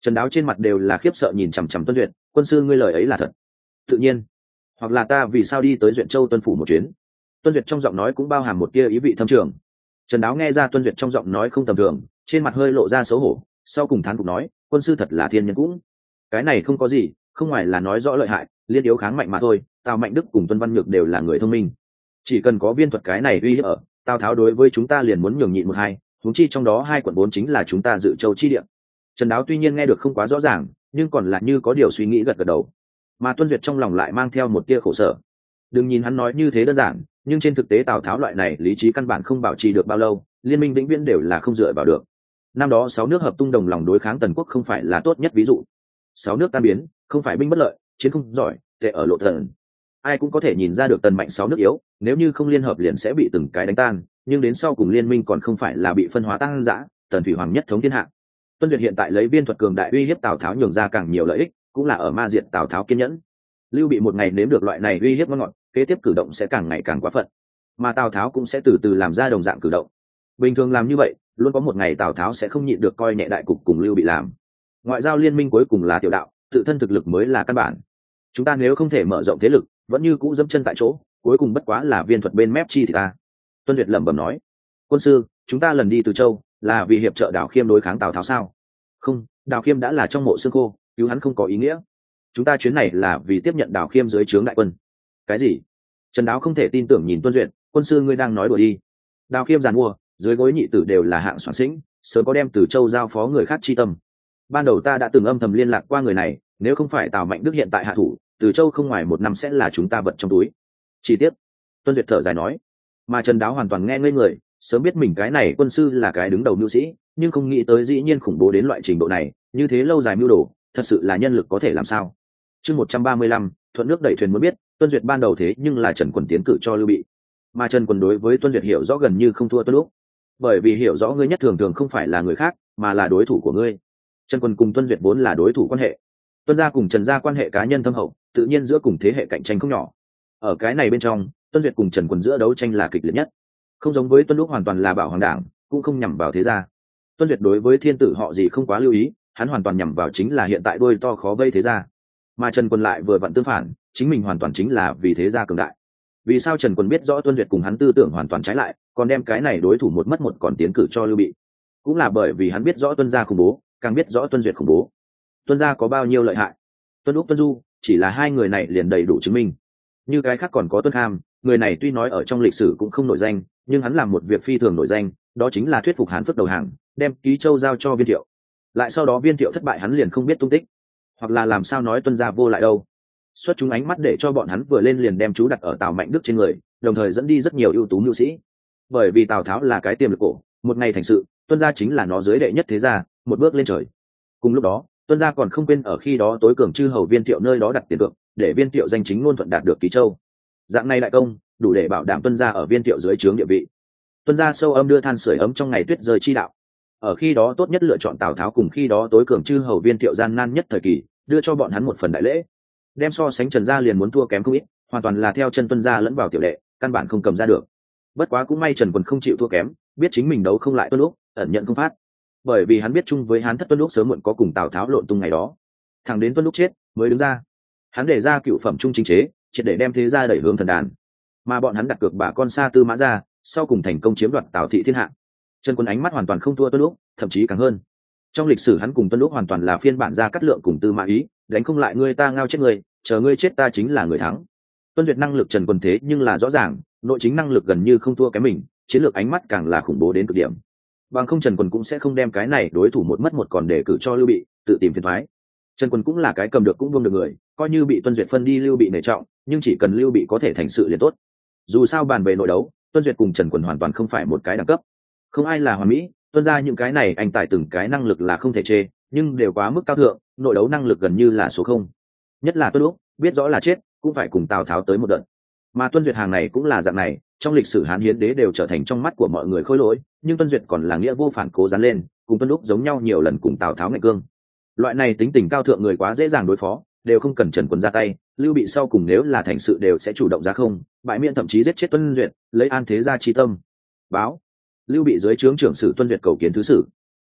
Trần Đáo trên mặt đều là khiếp sợ nhìn chằm chằm Tuân Duyệt, quân sư ngươi lời ấy là thật? Tự nhiên. Hoặc là ta vì sao đi tới Duyện Châu tuân phủ một chuyến? Tuân Duyệt trong giọng nói cũng bao hàm một tia ý vị thâm trường. Trần Đáo nghe ra Tuân Duyệt trong giọng nói không tầm thường, trên mặt hơi lộ ra xấu hổ, sau cùng thán phục nói, quân sư thật là thiên nhân cũng. Cái này không có gì, không ngoài là nói rõ lợi hại, liên yếu kháng mạnh mà thôi. Tào Mạnh Đức cùng Tuân Văn Nhược đều là người thông minh, chỉ cần có viên thuật cái này uy hiếp ở, Tào Tháo đối với chúng ta liền muốn nhường nhịn một hai, huống chi trong đó hai quận vốn chính là chúng ta Dự Châu chi địa. Trần Đáo tuy nhiên nghe được không quá rõ ràng, nhưng còn là như có điều suy nghĩ gật gật đầu. Mà Tuân Duyệt trong lòng lại mang theo một tia khổ sở. Đừng nhìn hắn nói như thế đơn giản, nhưng trên thực tế Tào Tháo loại này lý trí căn bản không bảo trì được bao lâu, liên minh vĩnh viễn đều là không dựa vào được. Năm đó sáu nước hợp tung đồng lòng đối kháng Tần quốc không phải là tốt nhất ví dụ. Sáu nước tan biến, không phải binh bất lợi, chiến không giỏi, tệ ở lộ thần. Ai cũng có thể nhìn ra được Tần mạnh sáu nước yếu, nếu như không liên hợp liền sẽ bị từng cái đánh tan, nhưng đến sau cùng liên minh còn không phải là bị phân hóa tan rã, Tần thủy hoàng nhất thống thiên hạ. Tuân Duyệt hiện tại lấy viên thuật cường đại uy hiếp Tào Tháo nhường ra càng nhiều lợi ích, cũng là ở ma diệt Tào Tháo kiên nhẫn. Lưu Bị một ngày nếm được loại này uy hiếp ngon ngọt, kế tiếp cử động sẽ càng ngày càng quá phận, mà Tào Tháo cũng sẽ từ từ làm ra đồng dạng cử động. Bình thường làm như vậy, luôn có một ngày Tào Tháo sẽ không nhịn được coi nhẹ đại cục cùng Lưu Bị làm. Ngoại giao liên minh cuối cùng là tiểu đạo, tự thân thực lực mới là căn bản. Chúng ta nếu không thể mở rộng thế lực, vẫn như cũ dẫm chân tại chỗ, cuối cùng bất quá là viên thuật bên mép chi thì ta. Tuân Duyệt lẩm bẩm nói, quân sư, chúng ta lần đi từ Châu là vì hiệp trợ Đào Khiêm đối kháng Tào Tháo sao? Không, Đào Khiêm đã là trong mộ xương khô, cứu hắn không có ý nghĩa. Chúng ta chuyến này là vì tiếp nhận Đào Khiêm dưới trướng đại quân. Cái gì? Trần Đáo không thể tin tưởng nhìn Tuân Duyệt, quân sư ngươi đang nói đùa đi. Đào Khiêm giàn mua, dưới gối nhị tử đều là hạng soạn sĩnh, sớm có đem từ Châu giao phó người khác chi tâm. Ban đầu ta đã từng âm thầm liên lạc qua người này, nếu không phải Tào Mạnh Đức hiện tại hạ thủ, từ Châu không ngoài một năm sẽ là chúng ta vật trong túi. Chi tiết, Tuân Duyệt thở dài nói. Mà Trần Đáo hoàn toàn nghe ngây người, sớm biết mình cái này quân sư là cái đứng đầu mưu sĩ, nhưng không nghĩ tới dĩ nhiên khủng bố đến loại trình độ này, như thế lâu dài mưu đồ, thật sự là nhân lực có thể làm sao? Chương một trăm ba mươi lăm, thuận nước đẩy thuyền muốn biết, Tuân Duyệt ban đầu thế nhưng là Trần Quần tiến cử cho Lưu Bị, mà Trần Quần đối với Tuân Duyệt hiểu rõ gần như không thua Tuân Lúc, bởi vì hiểu rõ ngươi nhất thường thường không phải là người khác, mà là đối thủ của ngươi. Trần Quần cùng Tuân Duyệt vốn là đối thủ quan hệ, Tuân gia cùng Trần gia quan hệ cá nhân thâm hậu, tự nhiên giữa cùng thế hệ cạnh tranh không nhỏ. Ở cái này bên trong, Tuân Duyệt cùng Trần Quần giữa đấu tranh là kịch liệt nhất. Không giống với Tuân Lúc hoàn toàn là bảo hoàng đảng, cũng không nhằm vào thế gia. Tuân Duyệt đối với thiên tử họ gì không quá lưu ý, hắn hoàn toàn nhằm vào chính là hiện tại đôi to khó vây thế gia. Mà Trần Quần lại vừa vặn tương phản, chính mình hoàn toàn chính là vì thế gia cường đại. Vì sao Trần Quần biết rõ Tuân Duyệt cùng hắn tư tưởng hoàn toàn trái lại, còn đem cái này đối thủ một mất một còn tiến cử cho Lưu Bị? Cũng là bởi vì hắn biết rõ Tuân gia khủng bố, càng biết rõ Tuân Duyệt khủng bố. Tuân gia có bao nhiêu lợi hại, Tuân Úc Tuân Du chỉ là hai người này liền đầy đủ chứng minh. Như cái khác còn có Tuân Kham, người này tuy nói ở trong lịch sử cũng không nổi danh, nhưng hắn làm một việc phi thường nổi danh, đó chính là thuyết phục Hán Phước đầu hàng, đem Ký Châu giao cho Viên Thiệu. Lại sau đó Viên Thiệu thất bại hắn liền không biết tung tích, hoặc là làm sao nói Tuân gia vô lại đâu. Xuất chúng ánh mắt để cho bọn hắn vừa lên liền đem chú đặt ở Tào Mạnh Đức trên người, đồng thời dẫn đi rất nhiều ưu tú nhu sĩ. Bởi vì Tào Tháo là cái tiềm lực cổ, một ngày thành sự, Tuân gia chính là nó dưới đệ nhất thế gia, một bước lên trời. Cùng lúc đó, Tuân gia còn không quên ở khi đó tối cường chư hầu Viên Thiệu nơi đó đặt tiền cược, để Viên Thiệu danh chính ngôn thuận đạt được Ký Châu. Dạng này đại công, đủ để bảo đảm Tuân gia ở Viên Thiệu dưới trướng địa vị. Tuân gia sâu âm đưa than sưởi ấm trong ngày tuyết rơi chi đạo. Ở khi đó tốt nhất lựa chọn Tào Tháo cùng khi đó tối cường chư hầu Viên Thiệu gian nan nhất thời kỳ, đưa cho bọn hắn một phần đại lễ. Đem so sánh Trần gia liền muốn thua kém không ít, hoàn toàn là theo chân Tuân gia lẫn vào tiểu đệ, căn bản không cầm ra được. Bất quá cũng may Trần Quần không chịu thua kém, biết chính mình đấu không lại Tuân Lúc, ẩn nhận không phát. Bởi vì hắn biết chung với Hán thất Tuân Lúc sớm muộn có cùng Tào Tháo lộn tung ngày đó. Thẳng đến Tuân Lúc chết mới đứng ra. Hắn để ra cựu phẩm trung chính chế, triệt để đem thế gia đẩy hướng thần đàn. Mà bọn hắn đặt cược bà con Sa Tư Mã gia, sau cùng thành công chiếm đoạt Tào thị thiên hạ. Trần Quân ánh mắt hoàn toàn không thua Tuân Lúc, thậm chí càng hơn. Trong lịch sử hắn cùng Tuân Lúc hoàn toàn là phiên bản Gia Cát Lượng cùng Tư Mã Ý, đánh không lại ngươi ta ngao chết người, chờ ngươi chết ta chính là người thắng. Tuân Duyệt năng lực Trần Quân thế nhưng là rõ ràng, nội chính năng lực gần như không thua cái mình, chiến lược ánh mắt càng là khủng bố đến cực điểm. Bằng không Trần Quân cũng sẽ không đem cái này đối thủ một mất một còn để cử cho Lưu Bị, tự tìm phiền toái. Trần Quân cũng là cái cầm được cũng buông được người, coi như bị Tuân Duyệt phân đi Lưu Bị nể trọng, nhưng chỉ cần Lưu Bị có thể thành sự liền tốt. Dù sao bàn về nội đấu, Tuân Duyệt cùng Trần Quân hoàn toàn không phải một cái đẳng cấp. Không ai là hoàn mỹ, Tuân ra những cái này anh tài từng cái năng lực là không thể chê, nhưng đều quá mức cao thượng, nội đấu năng lực gần như là số không. Nhất là Tuân Lúc, biết rõ là chết, cũng phải cùng Tào Tháo tới một đợt. Mà Tuân Duyệt hàng này cũng là dạng này, trong lịch sử Hán Hiến đế đều trở thành trong mắt của mọi người khôi lỗi, nhưng Tuân Duyệt còn là nghĩa vô phản cố dán lên, cùng Tuân Lúc giống nhau nhiều lần cùng Tào Tháo ngạch cương. Loại này tính tình cao thượng người quá dễ dàng đối phó, đều không cần Trần Quân ra tay, Lưu Bị sau cùng nếu là thành sự đều sẽ chủ động ra không, bại miễn thậm chí giết chết Tuân Duyệt, lấy an thế gia chi tâm. Báo Lưu Bị dưới trướng trưởng sử Tuân Duyệt cầu kiến thứ sử.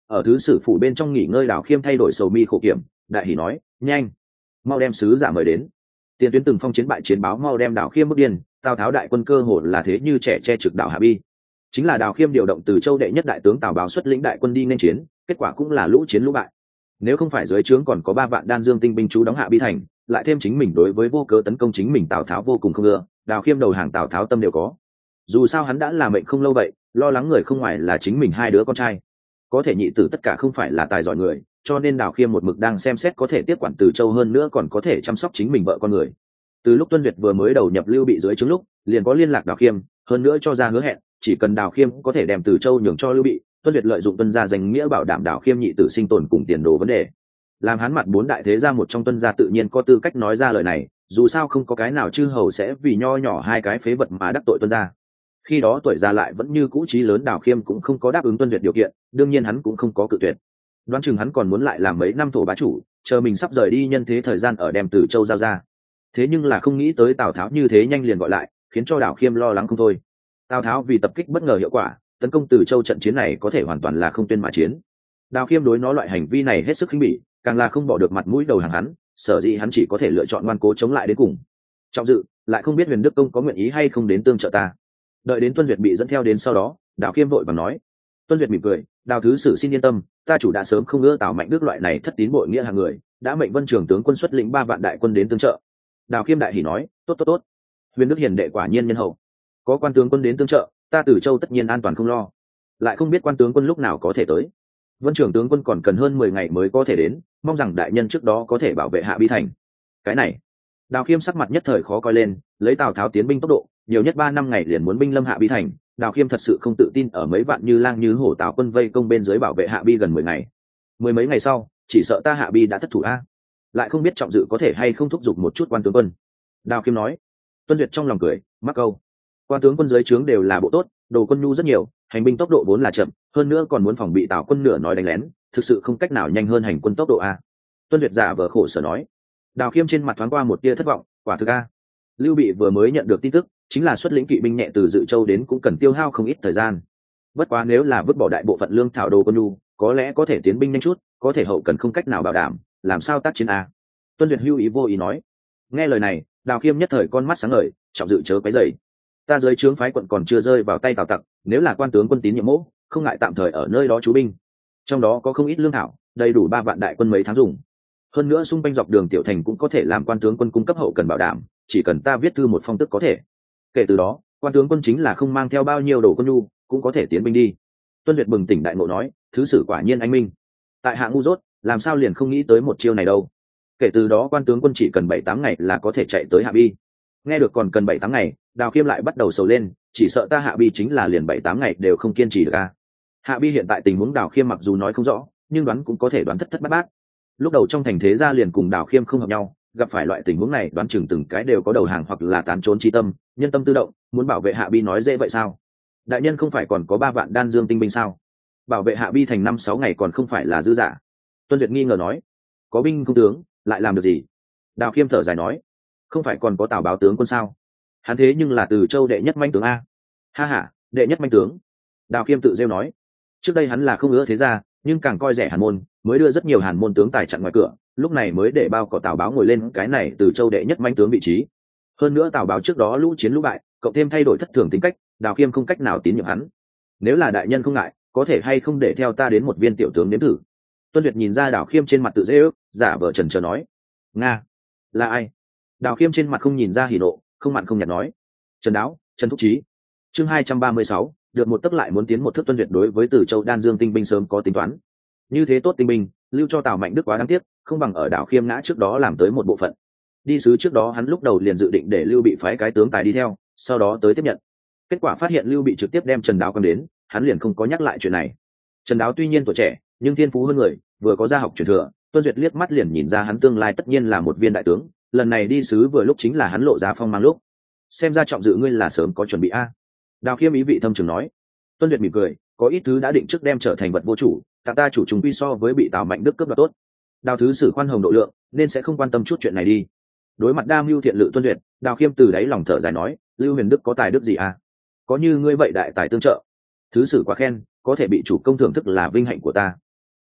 ở thứ sử phủ bên trong nghỉ ngơi, Đào Khiêm thay đổi sầu mi khổ kiểm, đại hỉ nói: nhanh, mau đem sứ giả mời đến. Tiền tuyến từng phong chiến bại chiến báo mau đem Đào Khiêm bước điên, Tào Tháo đại quân cơ hồ là thế như trẻ che trực đảo Hạ Bi. Chính là Đào Khiêm điều động từ châu đệ nhất đại tướng Tào Báo xuất lĩnh đại quân đi nên chiến, kết quả cũng là lũ chiến lũ bại. Nếu không phải dưới trướng còn có ba vạn đan dương tinh binh chú đóng Hạ Bi thành, lại thêm chính mình đối với vô cớ tấn công chính mình Tào Tháo vô cùng không ưa, Đào Khiêm đầu hàng Tào Tháo tâm đều có. Dù sao hắn đã làm mệnh không lâu vậy, lo lắng người không ngoài là chính mình hai đứa con trai, có thể nhị tử tất cả không phải là tài giỏi người, cho nên Đào Khiêm một mực đang xem xét có thể tiếp quản Từ Châu, hơn nữa còn có thể chăm sóc chính mình vợ con người. Từ lúc Tuân Duyệt vừa mới đầu nhập Lưu Bị dưới trướng lúc, liền có liên lạc Đào Khiêm, hơn nữa cho ra hứa hẹn, chỉ cần Đào Khiêm có thể đem Từ Châu nhường cho Lưu Bị, Tuân Duyệt lợi dụng Tuân gia danh nghĩa bảo đảm Đào Khiêm nhị tử sinh tồn cùng tiền đồ vấn đề. Làm hắn mặt bốn đại thế gia một trong Tuân gia tự nhiên có tư cách nói ra lời này, dù sao không có cái nào chư hầu sẽ vì nho nhỏ hai cái phế vật mà đắc tội Tuân gia. Khi đó tuổi già lại vẫn như cũ chí lớn, Đào Khiêm cũng không có đáp ứng Tuân Duyệt điều kiện, đương nhiên hắn cũng không có cự tuyệt. Đoán chừng hắn còn muốn lại làm mấy năm thổ bá chủ, chờ mình sắp rời đi nhân thế thời gian ở đem Từ Châu giao ra. Thế nhưng là không nghĩ tới Tào Tháo như thế nhanh liền gọi lại, khiến cho Đào Khiêm lo lắng không thôi. Tào Tháo vì tập kích bất ngờ hiệu quả, tấn công Từ Châu, trận chiến này có thể hoàn toàn là không tuyên mà chiến. Đào Khiêm đối nó loại hành vi này hết sức khinh bỉ, càng là không bỏ được mặt mũi đầu hàng hắn, sở dĩ hắn chỉ có thể lựa chọn ngoan cố chống lại đến cùng. Trọng Dự lại không biết Huyền Đức công có nguyện ý hay không đến tương trợ ta. Đợi đến Tuân Duyệt bị dẫn theo đến sau đó, Đào Khiêm vội vàng nói. Tuân Duyệt mỉm cười: Đào thứ sử xin yên tâm, ta chủ đã sớm không ưa Tào Mạnh Đức loại này thất tín bội nghĩa hàng người, đã mệnh Vân Trường tướng quân xuất lĩnh ba vạn đại quân đến tương trợ. Đào Khiêm đại hỉ nói: tốt tốt tốt, Huyền Đức hiền đệ quả nhiên nhân hậu, có quan tướng quân đến tương trợ, ta Từ Châu tất nhiên an toàn không lo. Lại không biết quan tướng quân lúc nào có thể tới. Vân Trường tướng quân còn cần hơn mười ngày mới có thể đến, mong rằng đại nhân trước đó có thể bảo vệ Hạ Bi thành. Cái này, Đào Khiêm sắc mặt nhất thời khó coi lên, lấy Tào Tháo tiến binh tốc độ, nhiều nhất ba năm ngày liền muốn binh lâm Hạ Bi thành. Đào Khiêm thật sự không tự tin ở mấy vạn như lang như hổ Tào quân vây công bên dưới bảo vệ Hạ Bi gần mười ngày. Mười mấy ngày sau, chỉ sợ ta Hạ Bi đã thất thủ a. Lại không biết Trọng Dự có thể hay không thúc giục một chút quan tướng quân. Đào Khiêm nói. Tuân Duyệt trong lòng cười, mắc câu. Quan tướng quân dưới trướng đều là bộ tốt, đồ quân nhu rất nhiều, hành binh tốc độ vốn là chậm, hơn nữa còn muốn phòng bị Tào quân nửa nói đánh lén, thực sự không cách nào nhanh hơn hành quân tốc độ a. Tuân Duyệt giả vờ khổ sở nói. Đào Khiêm trên mặt thoáng qua một tia thất vọng, quả thực a. Lưu Bị vừa mới nhận được tin tức, chính là xuất lĩnh kỵ binh nhẹ từ Dự Châu đến cũng cần tiêu hao không ít thời gian. Bất quá nếu là vứt bỏ đại bộ phận lương thảo đồ quân nhu, có lẽ có thể tiến binh nhanh chút, có thể hậu cần không cách nào bảo đảm, làm sao tác chiến a? Tuân Duyệt hưu ý vô ý nói. Nghe lời này, Đào Khiêm nhất thời con mắt sáng ngời, Trọng Dự chớ quấy rầy. Ta dưới trướng phái quận còn chưa rơi vào tay Tào tặc, nếu là quan tướng quân tín nhiệm mỗ, không ngại tạm thời ở nơi đó trú binh. Trong đó có không ít lương thảo, đầy đủ ba vạn đại quân mấy tháng dùng. Hơn nữa xung quanh dọc đường tiểu thành cũng có thể làm quan tướng quân cung cấp hậu cần bảo đảm, chỉ cần ta viết thư một phong tức có thể. Kể từ đó, quan tướng quân chính là không mang theo bao nhiêu đồ quân nhu, cũng có thể tiến binh đi. Tuân Duyệt bừng tỉnh đại ngộ nói, thứ sử quả nhiên anh minh. Tại hạ ngu dốt, làm sao liền không nghĩ tới một chiêu này đâu. Kể từ đó quan tướng quân chỉ cần bảy tám ngày là có thể chạy tới Hạ Bi. Nghe được còn cần bảy tám ngày, Đào Khiêm lại bắt đầu sầu lên, chỉ sợ ta Hạ Bi chính là liền bảy tám ngày đều không kiên trì được a. Hạ Bi hiện tại tình huống Đào Khiêm mặc dù nói không rõ, nhưng đoán cũng có thể đoán thất thất bát bát. Lúc đầu trong thành thế gia liền cùng Đào Khiêm không hợp nhau, gặp phải loại tình huống này đoán chừng từng cái đều có đầu hàng hoặc là tán trốn chi tâm, nhân tâm tự động, muốn bảo vệ Hạ Bi nói dễ vậy sao? Đại nhân không phải còn có ba vạn đan dương tinh binh sao? Bảo vệ Hạ Bi thành năm sáu ngày còn không phải là dư dả. Tuân Duyệt nghi ngờ nói, có binh không tướng, lại làm được gì? Đào Khiêm thở dài nói, không phải còn có Tào Báo tướng quân sao? Hắn thế nhưng là Từ Châu đệ nhất manh tướng a. Ha ha, đệ nhất manh tướng. Đào Khiêm tự rêu nói, trước đây hắn là không ưa thế gia, nhưng càng coi rẻ Hàn môn, mới đưa rất nhiều Hàn môn tướng tài chặn ngoài cửa, lúc này mới để bao cỏ Tào Báo ngồi lên cái này Từ Châu đệ nhất manh tướng vị trí. Hơn nữa Tào Báo trước đó lũ chiến lũ bại, cộng thêm thay đổi thất thường tính cách, Đào Khiêm không cách nào tín nhiệm hắn. Nếu là đại nhân không ngại, có thể hay không để theo ta đến một viên tiểu tướng nếm thử? Tuân Duyệt nhìn ra Đào Khiêm trên mặt tự dễ ước, giả vờ chần chờ nói, nga, là ai? Đào Khiêm trên mặt không nhìn ra hỉ nộ, không mặn không nhạt nói, Trần Đáo, Trần Thúc Chí. Chương hai trăm ba mươi sáu, được một tấc lại muốn tiến một thước. Tuân Duyệt đối với Từ Châu đan dương tinh binh sớm có tính toán, như thế tốt tinh binh, lưu cho Tào Mạnh Đức quá đáng tiếc, không bằng ở Đào Khiêm ngã trước đó làm tới một bộ phận. Đi sứ trước đó hắn lúc đầu liền dự định để Lưu Bị phái cái tướng tài đi theo, sau đó tới tiếp nhận. Kết quả phát hiện Lưu Bị trực tiếp đem Trần Đáo cầm đến, hắn liền không có nhắc lại chuyện này. Trần Đáo tuy nhiên tuổi trẻ, nhưng thiên phú hơn người, vừa có gia học truyền thừa, Tuân Duyệt liếc mắt liền nhìn ra hắn tương lai tất nhiên là một viên đại tướng. Lần này đi sứ vừa lúc chính là hắn lộ ra phong mang lúc. Xem ra Trọng Dự ngươi là sớm có chuẩn bị a. Đào Khiêm ý vị thâm trường nói. Tuân Duyệt mỉm cười, có ít thứ đã định trước đem trở thành vật vô chủ, ta ta chủ trùng quy so với bị Tào Mạnh Đức cướp đoạt tốt. Đào thứ sử khoan hồng độ lượng, nên sẽ không quan tâm chút chuyện này đi. Đối mặt đa mưu thiện lự Tuân Duyệt, Đào Khiêm từ đáy lòng thở dài nói, Lưu Huyền Đức có tài đức gì a? Có như ngươi vậy đại tài tương trợ. Thứ sử quá khen, có thể bị chủ công thưởng thức là vinh hạnh của ta.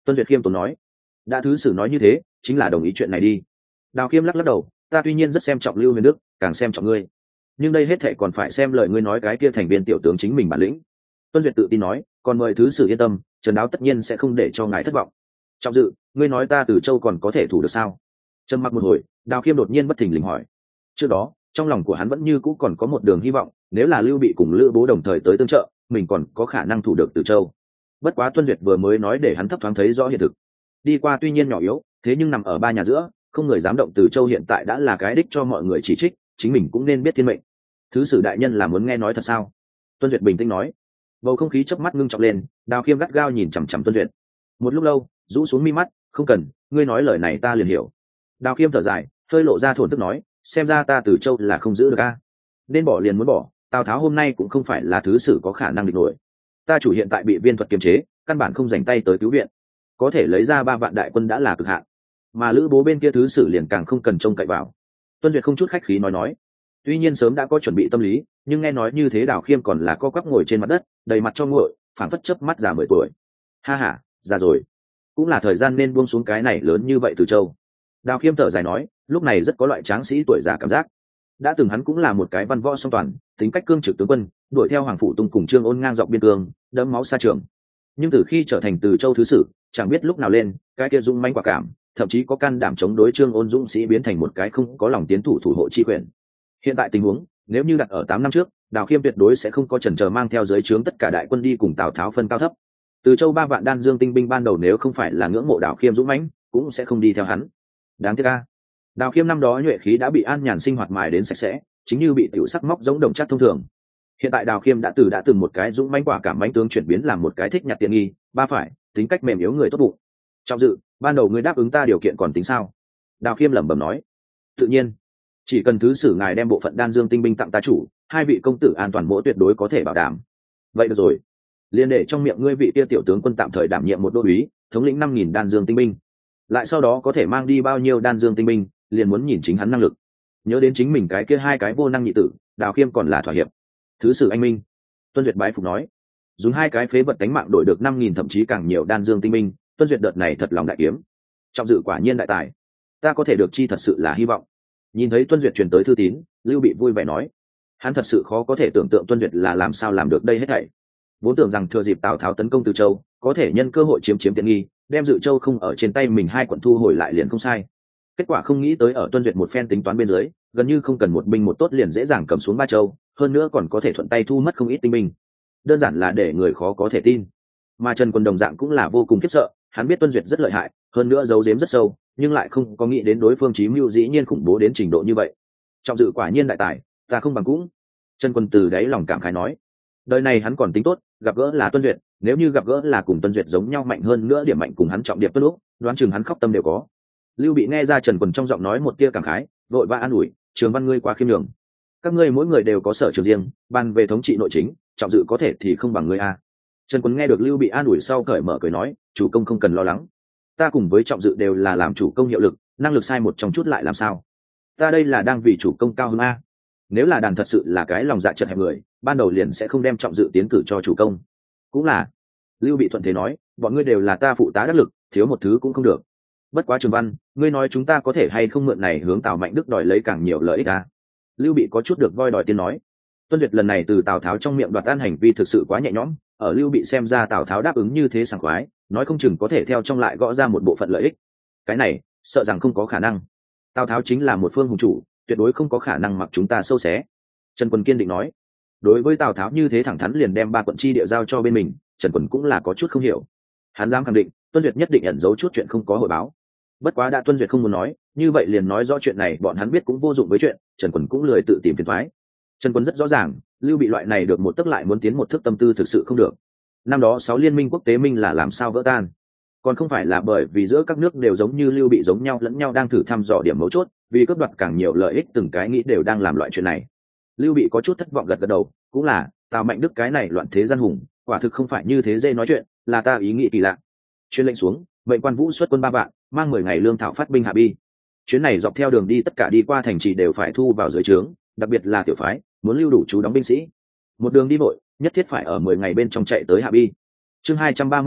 Tuân Duyệt khiêm tốn nói. Đã thứ sử nói như thế chính là đồng ý chuyện này đi. Đào Khiêm lắc lắc đầu, ta tuy nhiên rất xem trọng Lưu Huyền Đức, càng xem trọng ngươi, nhưng đây hết thệ còn phải xem lời ngươi nói cái kia thành viên tiểu tướng chính mình bản lĩnh. Tuân Duyệt tự tin nói, còn mời thứ sử yên tâm, Trần Đáo tất nhiên sẽ không để cho ngài thất vọng. Trọng Dự, ngươi nói ta Từ Châu còn có thể thủ được sao? Trầm mặc một hồi, Đào Khiêm đột nhiên bất thình lình hỏi. Trước đó trong lòng của hắn vẫn như cũ còn có một đường hy vọng, nếu là Lưu Bị cùng Lữ Bố đồng thời tới tương trợ, mình còn có khả năng thủ được Từ Châu. Bất quá Tuân Duyệt vừa mới nói để hắn thấp thoáng thấy rõ hiện thực. Đi qua tuy nhiên nhỏ yếu, thế nhưng nằm ở ba nhà giữa, không người dám động. Từ Châu hiện tại đã là cái đích cho mọi người chỉ trích, chính mình cũng nên biết thiên mệnh. Thứ sử đại nhân là muốn nghe nói thật sao? Tuân Duyệt bình tĩnh nói. Bầu không khí chớp mắt ngưng trọng lên, Đào Khiêm gắt gao nhìn chằm chằm Tuân Duyệt. Một lúc lâu, rũ xuống mi mắt, không cần, ngươi nói lời này ta liền hiểu. Đào Khiêm thở dài, hơi lộ ra thổn thức nói, xem ra ta Từ Châu là không giữ được a. Nên bỏ liền muốn bỏ, Tào Tháo hôm nay cũng không phải là thứ sử có khả năng địch nổi. Ta chủ hiện tại bị viên thuật kiềm chế, căn bản không dành tay tới cứu viện, có thể lấy ra ba vạn đại quân đã là cực hạn, mà Lữ Bố bên kia thứ sử liền càng không cần trông cậy vào. Tuân Duyệt không chút khách khí nói nói, tuy nhiên sớm đã có chuẩn bị tâm lý, nhưng nghe nói như thế Đào Khiêm còn là co quắp ngồi trên mặt đất, đầy mặt cho nguội, phảng phất chớp mắt già mười tuổi. Ha ha, già rồi, cũng là thời gian nên buông xuống cái này lớn như vậy Từ Châu. Đào Khiêm thở dài nói, lúc này rất có loại tráng sĩ tuổi già cảm giác. Đã từng hắn cũng là một cái văn võ song toàn, tính cách cương trực tướng quân, đuổi theo Hoàng Phủ Tung cùng Trương Ôn ngang dọc biên cương, đẫm máu xa trường. Nhưng từ khi trở thành Từ Châu thứ sử, chẳng biết lúc nào lên, cái kia dung manh quả cảm, thậm chí có can đảm chống đối Trương Ôn dũng sĩ biến thành một cái không có lòng tiến thủ thủ hộ chi quyền. Hiện tại tình huống, nếu như đặt ở tám năm trước, Đào Khiêm tuyệt đối sẽ không có chần chờ mang theo dưới trướng tất cả đại quân đi cùng Tào Tháo phân cao thấp. Từ Châu ba vạn đan dương tinh binh ban đầu nếu không phải là ngưỡng mộ Đào Khiêm dũng mãnh, cũng sẽ không đi theo hắn. Đáng tiếc a, Đào Khiêm năm đó nhuệ khí đã bị an nhàn sinh hoạt mài đến sạch sẽ, chính như bị tiểu sắc móc giống đồng chắc thông thường. Hiện tại Đào Khiêm đã từ đã từng một cái dũng mãnh quả cảm mãnh tướng chuyển biến làm một cái thích nhặt tiện nghi, ba phải, tính cách mềm yếu người tốt bụng. Trọng Dự, ban đầu ngươi đáp ứng ta điều kiện còn tính sao? Đào Khiêm lẩm bẩm nói. Tự nhiên, chỉ cần thứ sử ngài đem bộ phận đan dương tinh binh tặng ta chủ, hai vị công tử an toàn mỗi tuyệt đối có thể bảo đảm. Vậy được rồi, liên để trong miệng ngươi vị kia tiểu tướng quân tạm thời đảm nhiệm một đô úy, thống lĩnh năm nghìn đan dương tinh binh. Lại sau đó có thể mang đi bao nhiêu đan dương tinh binh, liền muốn nhìn chính hắn năng lực. Nhớ đến chính mình cái kia hai cái vô năng nhị tử, Đào Khiêm còn là thỏa hiệp. Thứ sử anh minh. Tuân Duyệt bái phục nói, dùng hai cái phế vật cánh mạng đổi được năm nghìn thậm chí càng nhiều đan dương tinh binh, Tuân Duyệt đợt này thật lòng đại kiếm. Trọng Dự quả nhiên đại tài, ta có thể được chi thật sự là hy vọng. Nhìn thấy Tuân Duyệt truyền tới thư tín, Lưu Bị vui vẻ nói, hắn thật sự khó có thể tưởng tượng Tuân Duyệt là làm sao làm được đây hết thảy. Vốn tưởng rằng thừa dịp Tào Tháo tấn công Từ Châu, có thể nhân cơ hội chiếm chiếm tiện nghi, đem Dự Châu không ở trên tay mình hai quận thu hồi lại liền không sai. Kết quả không nghĩ tới ở Tuân Duyệt một phen tính toán bên dưới, gần như không cần một binh một tốt liền dễ dàng cầm xuống Ba Châu, hơn nữa còn có thể thuận tay thu mất không ít tinh binh. Đơn giản là để người khó có thể tin. Mà Trần Quân đồng dạng cũng là vô cùng khiếp sợ, hắn biết Tuân Duyệt rất lợi hại, hơn nữa giấu giếm rất sâu, nhưng lại không có nghĩ đến đối phương chí mưu dĩ nhiên khủng bố đến trình độ như vậy. Trọng Dự quả nhiên đại tài, ta không bằng cũng. Trần Quân từ đáy lòng cảm khái nói, đời này hắn còn tính tốt, gặp gỡ là Tuân Duyệt, nếu như gặp gỡ là cùng Tuân Duyệt giống nhau mạnh hơn nữa điểm mạnh cùng hắn trọng điệp tốt lúc, đoán chừng hắn khóc tâm đều có. Lưu Bị nghe ra Trần Quân trong giọng nói một tia cảm khái, vội vã an ủi, Trường Văn ngươi quá khiêm nhường, các ngươi mỗi người đều có sở trường riêng, bàn về thống trị nội chính, Trọng Dự có thể thì không bằng ngươi a. Trần Quân nghe được Lưu Bị an ủi sau cởi mở cười nói, chủ công không cần lo lắng, ta cùng với Trọng Dự đều là làm chủ công hiệu lực, năng lực sai một trong chút lại làm sao? Ta đây là đang vì chủ công cao hơn a. Nếu là đàn thật sự là cái lòng dạ chật hẹp người, ban đầu liền sẽ không đem Trọng Dự tiến cử cho chủ công. Cũng là. Lưu Bị thuận thế nói, bọn ngươi đều là ta phụ tá đắc lực, thiếu một thứ cũng không được. Bất quá Trường Văn, ngươi nói chúng ta có thể hay không mượn này hướng Tào Mạnh Đức đòi lấy càng nhiều lợi ích a? Lưu Bị có chút được voi đòi tiên nói. Tuân Duyệt lần này từ Tào Tháo trong miệng đoạt ăn hành vi thực sự quá nhẹ nhõm, ở Lưu Bị xem ra Tào Tháo đáp ứng như thế sảng khoái, nói không chừng có thể theo trong lại gõ ra một bộ phận lợi ích. Cái này, sợ rằng không có khả năng. Tào Tháo chính là một phương hùng chủ, tuyệt đối không có khả năng mặc chúng ta sâu xé. Trần Quân kiên định nói. Đối với Tào Tháo như thế thẳng thắn liền đem ba quận chi địa giao cho bên mình, Trần Quân cũng là có chút không hiểu. Hắn dám khẳng định, Tuân Duyệt nhất định ẩn giấu chút chuyện không có hồi báo. Bất quá đã Tuân Duyệt không muốn nói, như vậy liền nói rõ chuyện này bọn hắn biết cũng vô dụng với chuyện, Trần Quân cũng lười tự tìm phiền toái. Trần Quân rất rõ ràng, Lưu Bị loại này được một tức lại muốn tiến một thước tâm tư thực sự không được. Năm đó sáu liên minh quốc tế minh là làm sao vỡ tan, còn không phải là bởi vì giữa các nước đều giống như Lưu Bị giống nhau lẫn nhau đang thử thăm dò điểm mấu chốt, vì cướp đoạt càng nhiều lợi ích từng cái nghĩ đều đang làm loại chuyện này. Lưu Bị có chút thất vọng gật gật đầu, cũng là Tào Mạnh Đức cái này loạn thế gian hùng, quả thực không phải như thế dễ nói chuyện, là ta ý nghĩ kỳ lạ. Chuyên lệnh xuống, mệnh quan vũ xuất quân ba vạn, mang mười ngày lương thảo phát binh hạ bi. Chuyến này dọc theo đường đi tất cả đi qua thành trì đều phải thu vào dưới trướng, đặc biệt là tiểu phái, muốn lưu đủ chú đóng binh sĩ. Một đường đi vội, nhất thiết phải ở mười ngày bên trong chạy tới hạ bi. Chương hai trăm ba mươi bảy,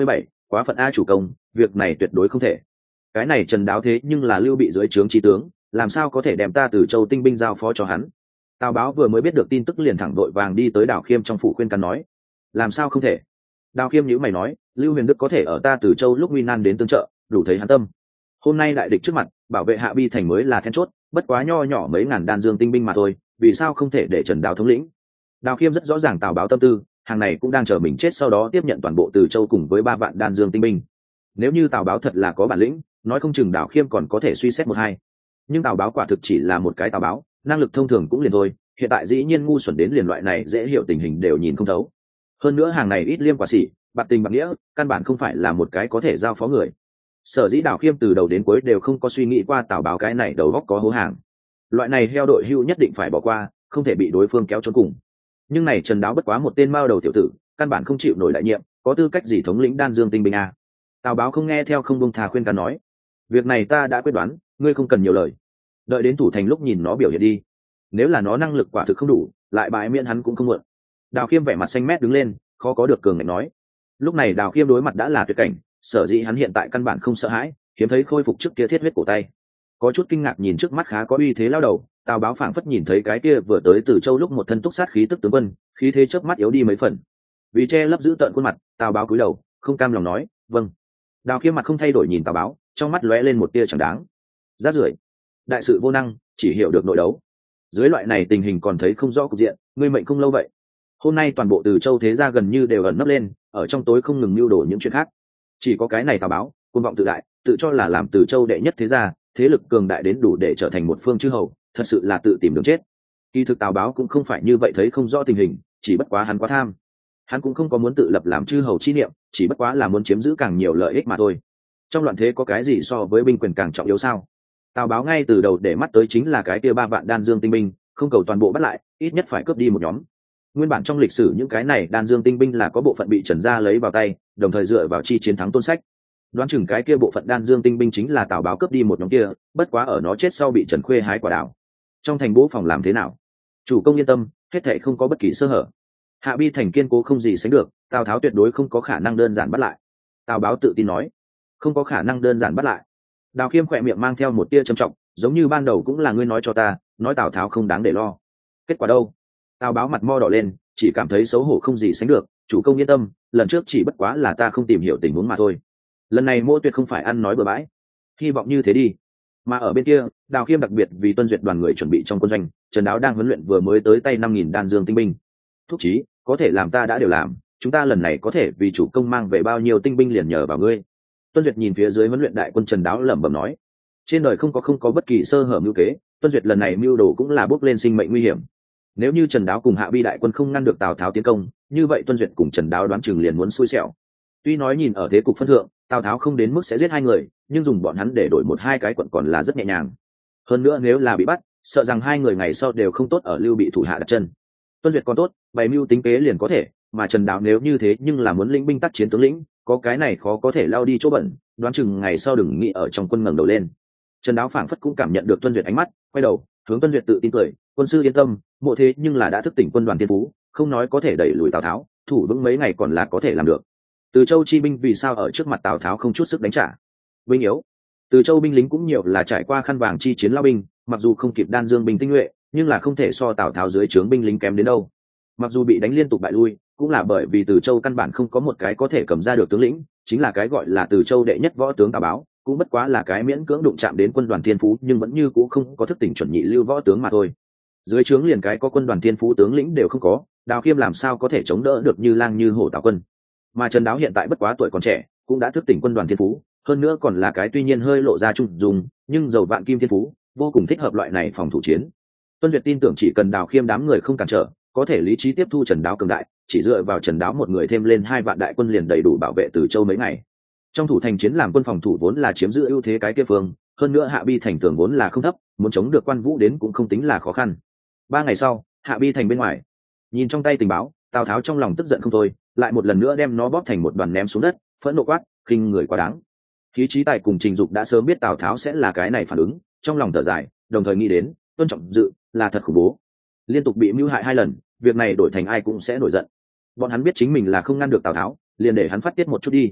quá phận a chủ công, việc này tuyệt đối không thể. Cái này Trần Đáo thế nhưng là Lưu Bị dưới trướng trí tướng, làm sao có thể đem ta từ Châu tinh binh giao phó cho hắn. Tào Báo vừa mới biết được tin tức liền thẳng đội vàng đi tới Đào Khiêm trong phủ khuyên can nói, làm sao không thể. Đào Khiêm nhíu mày nói, Lưu Huyền Đức có thể ở ta từ Châu lúc nguy nan đến tương trợ, đủ thấy hắn tâm. Hôm nay đại địch trước mặt, bảo vệ Hạ Bi thành mới là then chốt, bất quá nho nhỏ mấy ngàn đan dương tinh binh mà thôi, vì sao không thể để Trần Đáo thống lĩnh. Đào Khiêm rất rõ ràng Tào Báo tâm tư, hàng này cũng đang chờ mình chết sau đó tiếp nhận toàn bộ từ Châu cùng với ba vạn đan dương tinh binh. Nếu như Tào Báo thật là có bản lĩnh, nói không chừng Đào Khiêm còn có thể suy xét một hai. Nhưng Tào Báo quả thực chỉ là một cái Tào Báo, năng lực thông thường cũng liền thôi, hiện tại dĩ nhiên ngu xuẩn đến liền loại này dễ hiểu tình hình đều nhìn không thấu. Hơn nữa hàng này ít liêm quả xỉ, bạc tình bạc nghĩa, căn bản không phải là một cái có thể giao phó người. Sở dĩ Đào Khiêm từ đầu đến cuối đều không có suy nghĩ qua Tào Báo cái này đầu góc có hố hàng. Loại này heo đội hưu nhất định phải bỏ qua, không thể bị đối phương kéo trốn cùng. Nhưng này Trần Đáo bất quá một tên mao đầu tiểu tử, căn bản không chịu nổi đại nhiệm, có tư cách gì thống lĩnh đan dương tinh binh a. Tào Báo không nghe theo không buông thà khuyên can nói, việc này ta đã quyết đoán, ngươi không cần nhiều lời, đợi đến thủ thành lúc nhìn nó biểu hiện đi, nếu là nó năng lực quả thực không đủ, lại bãi miễn hắn cũng không muộn. Đào Khiêm vẻ mặt xanh mét đứng lên, khó có được cường ngạnh nói. Lúc này Đào Khiêm đối mặt đã là tuyệt cảnh, sở dĩ hắn hiện tại căn bản không sợ hãi, hiếm thấy khôi phục trước kia thiết huyết cổ tay. Có chút kinh ngạc nhìn trước mắt khá có uy thế lao đầu, Tào Báo phảng phất nhìn thấy cái kia vừa tới từ Châu lúc một thân túc sát khí tức tướng quân, khí thế chớp mắt yếu đi mấy phần. Vì che lấp giữ tợn khuôn mặt, Tào Báo cúi đầu, không cam lòng nói, "Vâng." Đào Khiêm mặt không thay đổi nhìn Tào Báo, trong mắt lóe lên một tia chẳng đáng. Rát rưởi, đại sự vô năng, chỉ hiểu được nội đấu. Dưới loại này tình hình còn thấy không rõ cục diện, ngươi mệnh không lâu vậy. Hôm nay toàn bộ từ Châu thế gia gần như đều ẩn nấp lên, ở trong tối không ngừng mưu đồ những chuyện khác. Chỉ có cái này Tào Báo, côn vọng tự đại, tự cho là làm từ Châu đệ nhất thế gia, thế lực cường đại đến đủ để trở thành một phương chư hầu, thật sự là tự tìm đường chết. Kỳ thực Tào Báo cũng không phải như vậy, thấy không rõ tình hình, chỉ bất quá hắn quá tham. Hắn cũng không có muốn tự lập làm chư hầu chi niệm, chỉ bất quá là muốn chiếm giữ càng nhiều lợi ích mà thôi. Trong loạn thế có cái gì so với binh quyền càng trọng yếu sao? Tào Báo ngay từ đầu để mắt tới chính là cái kia ba vạn đan dương tinh binh, không cầu toàn bộ bắt lại, ít nhất phải cướp đi một nhóm. Nguyên bản trong lịch sử những cái này đan dương tinh binh là có bộ phận bị Trần gia lấy vào tay, đồng thời dựa vào chi chiến thắng Tôn Sách. Đoán chừng cái kia bộ phận đan dương tinh binh chính là Tào Báo cướp đi một nhóm kia, bất quá ở nó chết sau bị Trần Khuê hái quả đào. Trong thành bố phòng làm thế nào? Chủ công yên tâm, hết thảy không có bất kỳ sơ hở. Hạ Bi thành kiên cố không gì sánh được, Tào Tháo tuyệt đối không có khả năng đơn giản bắt lại. Tào Báo tự tin nói, không có khả năng đơn giản bắt lại. Đào Khiêm khỏe miệng mang theo một tia trầm trọng, giống như ban đầu cũng là ngươi nói cho ta, nói Tào Tháo không đáng để lo. Kết quả đâu? Tào Báo mặt mo đỏ lên, chỉ cảm thấy xấu hổ không gì sánh được. Chủ công yên tâm, lần trước chỉ bất quá là ta không tìm hiểu tình huống mà thôi. Lần này Mỗ tuyệt không phải ăn nói bừa bãi. Hy vọng như thế đi. Mà ở bên kia, Đào Khiêm đặc biệt vì tuân duyệt đoàn người chuẩn bị trong quân doanh, Trần Đáo đang huấn luyện vừa mới tới tay năm nghìn đan dương tinh binh. Thúc chí, có thể làm ta đã đều làm, chúng ta lần này có thể vì chủ công mang về bao nhiêu tinh binh liền nhờ vào ngươi. Tuân Duyệt nhìn phía dưới huấn luyện đại quân Trần Đáo lẩm bẩm nói, trên đời không có không có bất kỳ sơ hở mưu kế, Tuân Duyệt lần này mưu đồ cũng là bước lên sinh mệnh nguy hiểm. Nếu như Trần Đáo cùng Hạ Bi đại quân không ngăn được Tào Tháo tiến công, như vậy Tuân Duyệt cùng Trần Đáo đoán chừng liền muốn xui xẻo. Tuy nói nhìn ở thế cục phân thượng, Tào Tháo không đến mức sẽ giết hai người, nhưng dùng bọn hắn để đổi một hai cái quận còn là rất nhẹ nhàng. Hơn nữa nếu là bị bắt, sợ rằng hai người ngày sau đều không tốt ở Lưu Bị thủ hạ đặt chân. Tuân Duyệt còn tốt, bày mưu tính kế liền có thể, mà Trần Đáo nếu như thế nhưng là muốn lĩnh binh tác chiến tướng lĩnh, có cái này khó có thể lao đi chỗ bẩn, đoán chừng ngày sau đừng nghĩ ở trong quân ngẩng đầu lên. Trần Đáo phảng phất cũng cảm nhận được Tuân Duyệt ánh mắt, quay đầu hướng Tuân Duyệt tự tin cười, quân sư yên tâm, mộ thế nhưng là đã thức tỉnh quân đoàn tiên phú, không nói có thể đẩy lùi Tào Tháo, thủ vững mấy ngày còn là có thể làm được. Từ Châu chi binh vì sao ở trước mặt Tào Tháo không chút sức đánh trả? Binh yếu. Từ Châu binh lính cũng nhiều là trải qua khăn vàng chi chiến lao binh, mặc dù không kịp đan dương binh tinh nhuệ, nhưng là không thể so Tào Tháo dưới trướng binh lính kém đến đâu. Mặc dù bị đánh liên tục bại lui, cũng là bởi vì Từ Châu căn bản không có một cái có thể cầm ra được tướng lĩnh, chính là cái gọi là Từ Châu đệ nhất võ tướng Tào Báo, cũng bất quá là cái miễn cưỡng đụng chạm đến quân đoàn thiên phú nhưng vẫn như cũ không có thức tỉnh chuẩn nhị lưu võ tướng mà thôi. Dưới trướng liền cái có quân đoàn thiên phú tướng lĩnh đều không có, Đào Khiêm làm sao có thể chống đỡ được Như Lang như hổ Tào quân. Mà Trần Đáo hiện tại bất quá tuổi còn trẻ, cũng đã thức tỉnh quân đoàn thiên phú, hơn nữa còn là cái tuy nhiên hơi lộ ra trung dùng, nhưng giàu vạn kim thiên phú, vô cùng thích hợp loại này phòng thủ chiến. Tuân Duyệt tin tưởng chỉ cần Đào Khiêm đám người không cản trở, có thể lý trí tiếp thu Trần Đáo cường đại, chỉ dựa vào Trần Đáo một người thêm lên hai vạn đại quân liền đầy đủ bảo vệ Từ Châu mấy ngày. Trong thủ thành chiến làm quân phòng thủ vốn là chiếm giữ ưu thế cái kia phương, hơn nữa Hạ Bi thành tường vốn là không thấp, muốn chống được Quan Vũ đến cũng không tính là khó khăn. Ba ngày sau, Hạ Bi thành bên ngoài, nhìn trong tay tình báo, Tào Tháo trong lòng tức giận không thôi, lại một lần nữa đem nó bóp thành một đoàn ném xuống đất, phẫn nộ quát, khinh người quá đáng. Khí trí tài cùng Trình Dục đã sớm biết Tào Tháo sẽ là cái này phản ứng, trong lòng thở dài, đồng thời nghĩ đến, Tuân Trọng Dự là thật khủng bố, liên tục bị mưu hại hai lần, việc này đổi thành ai cũng sẽ nổi giận. Bọn hắn biết chính mình là không ngăn được Tào Tháo, liền để hắn phát tiết một chút đi.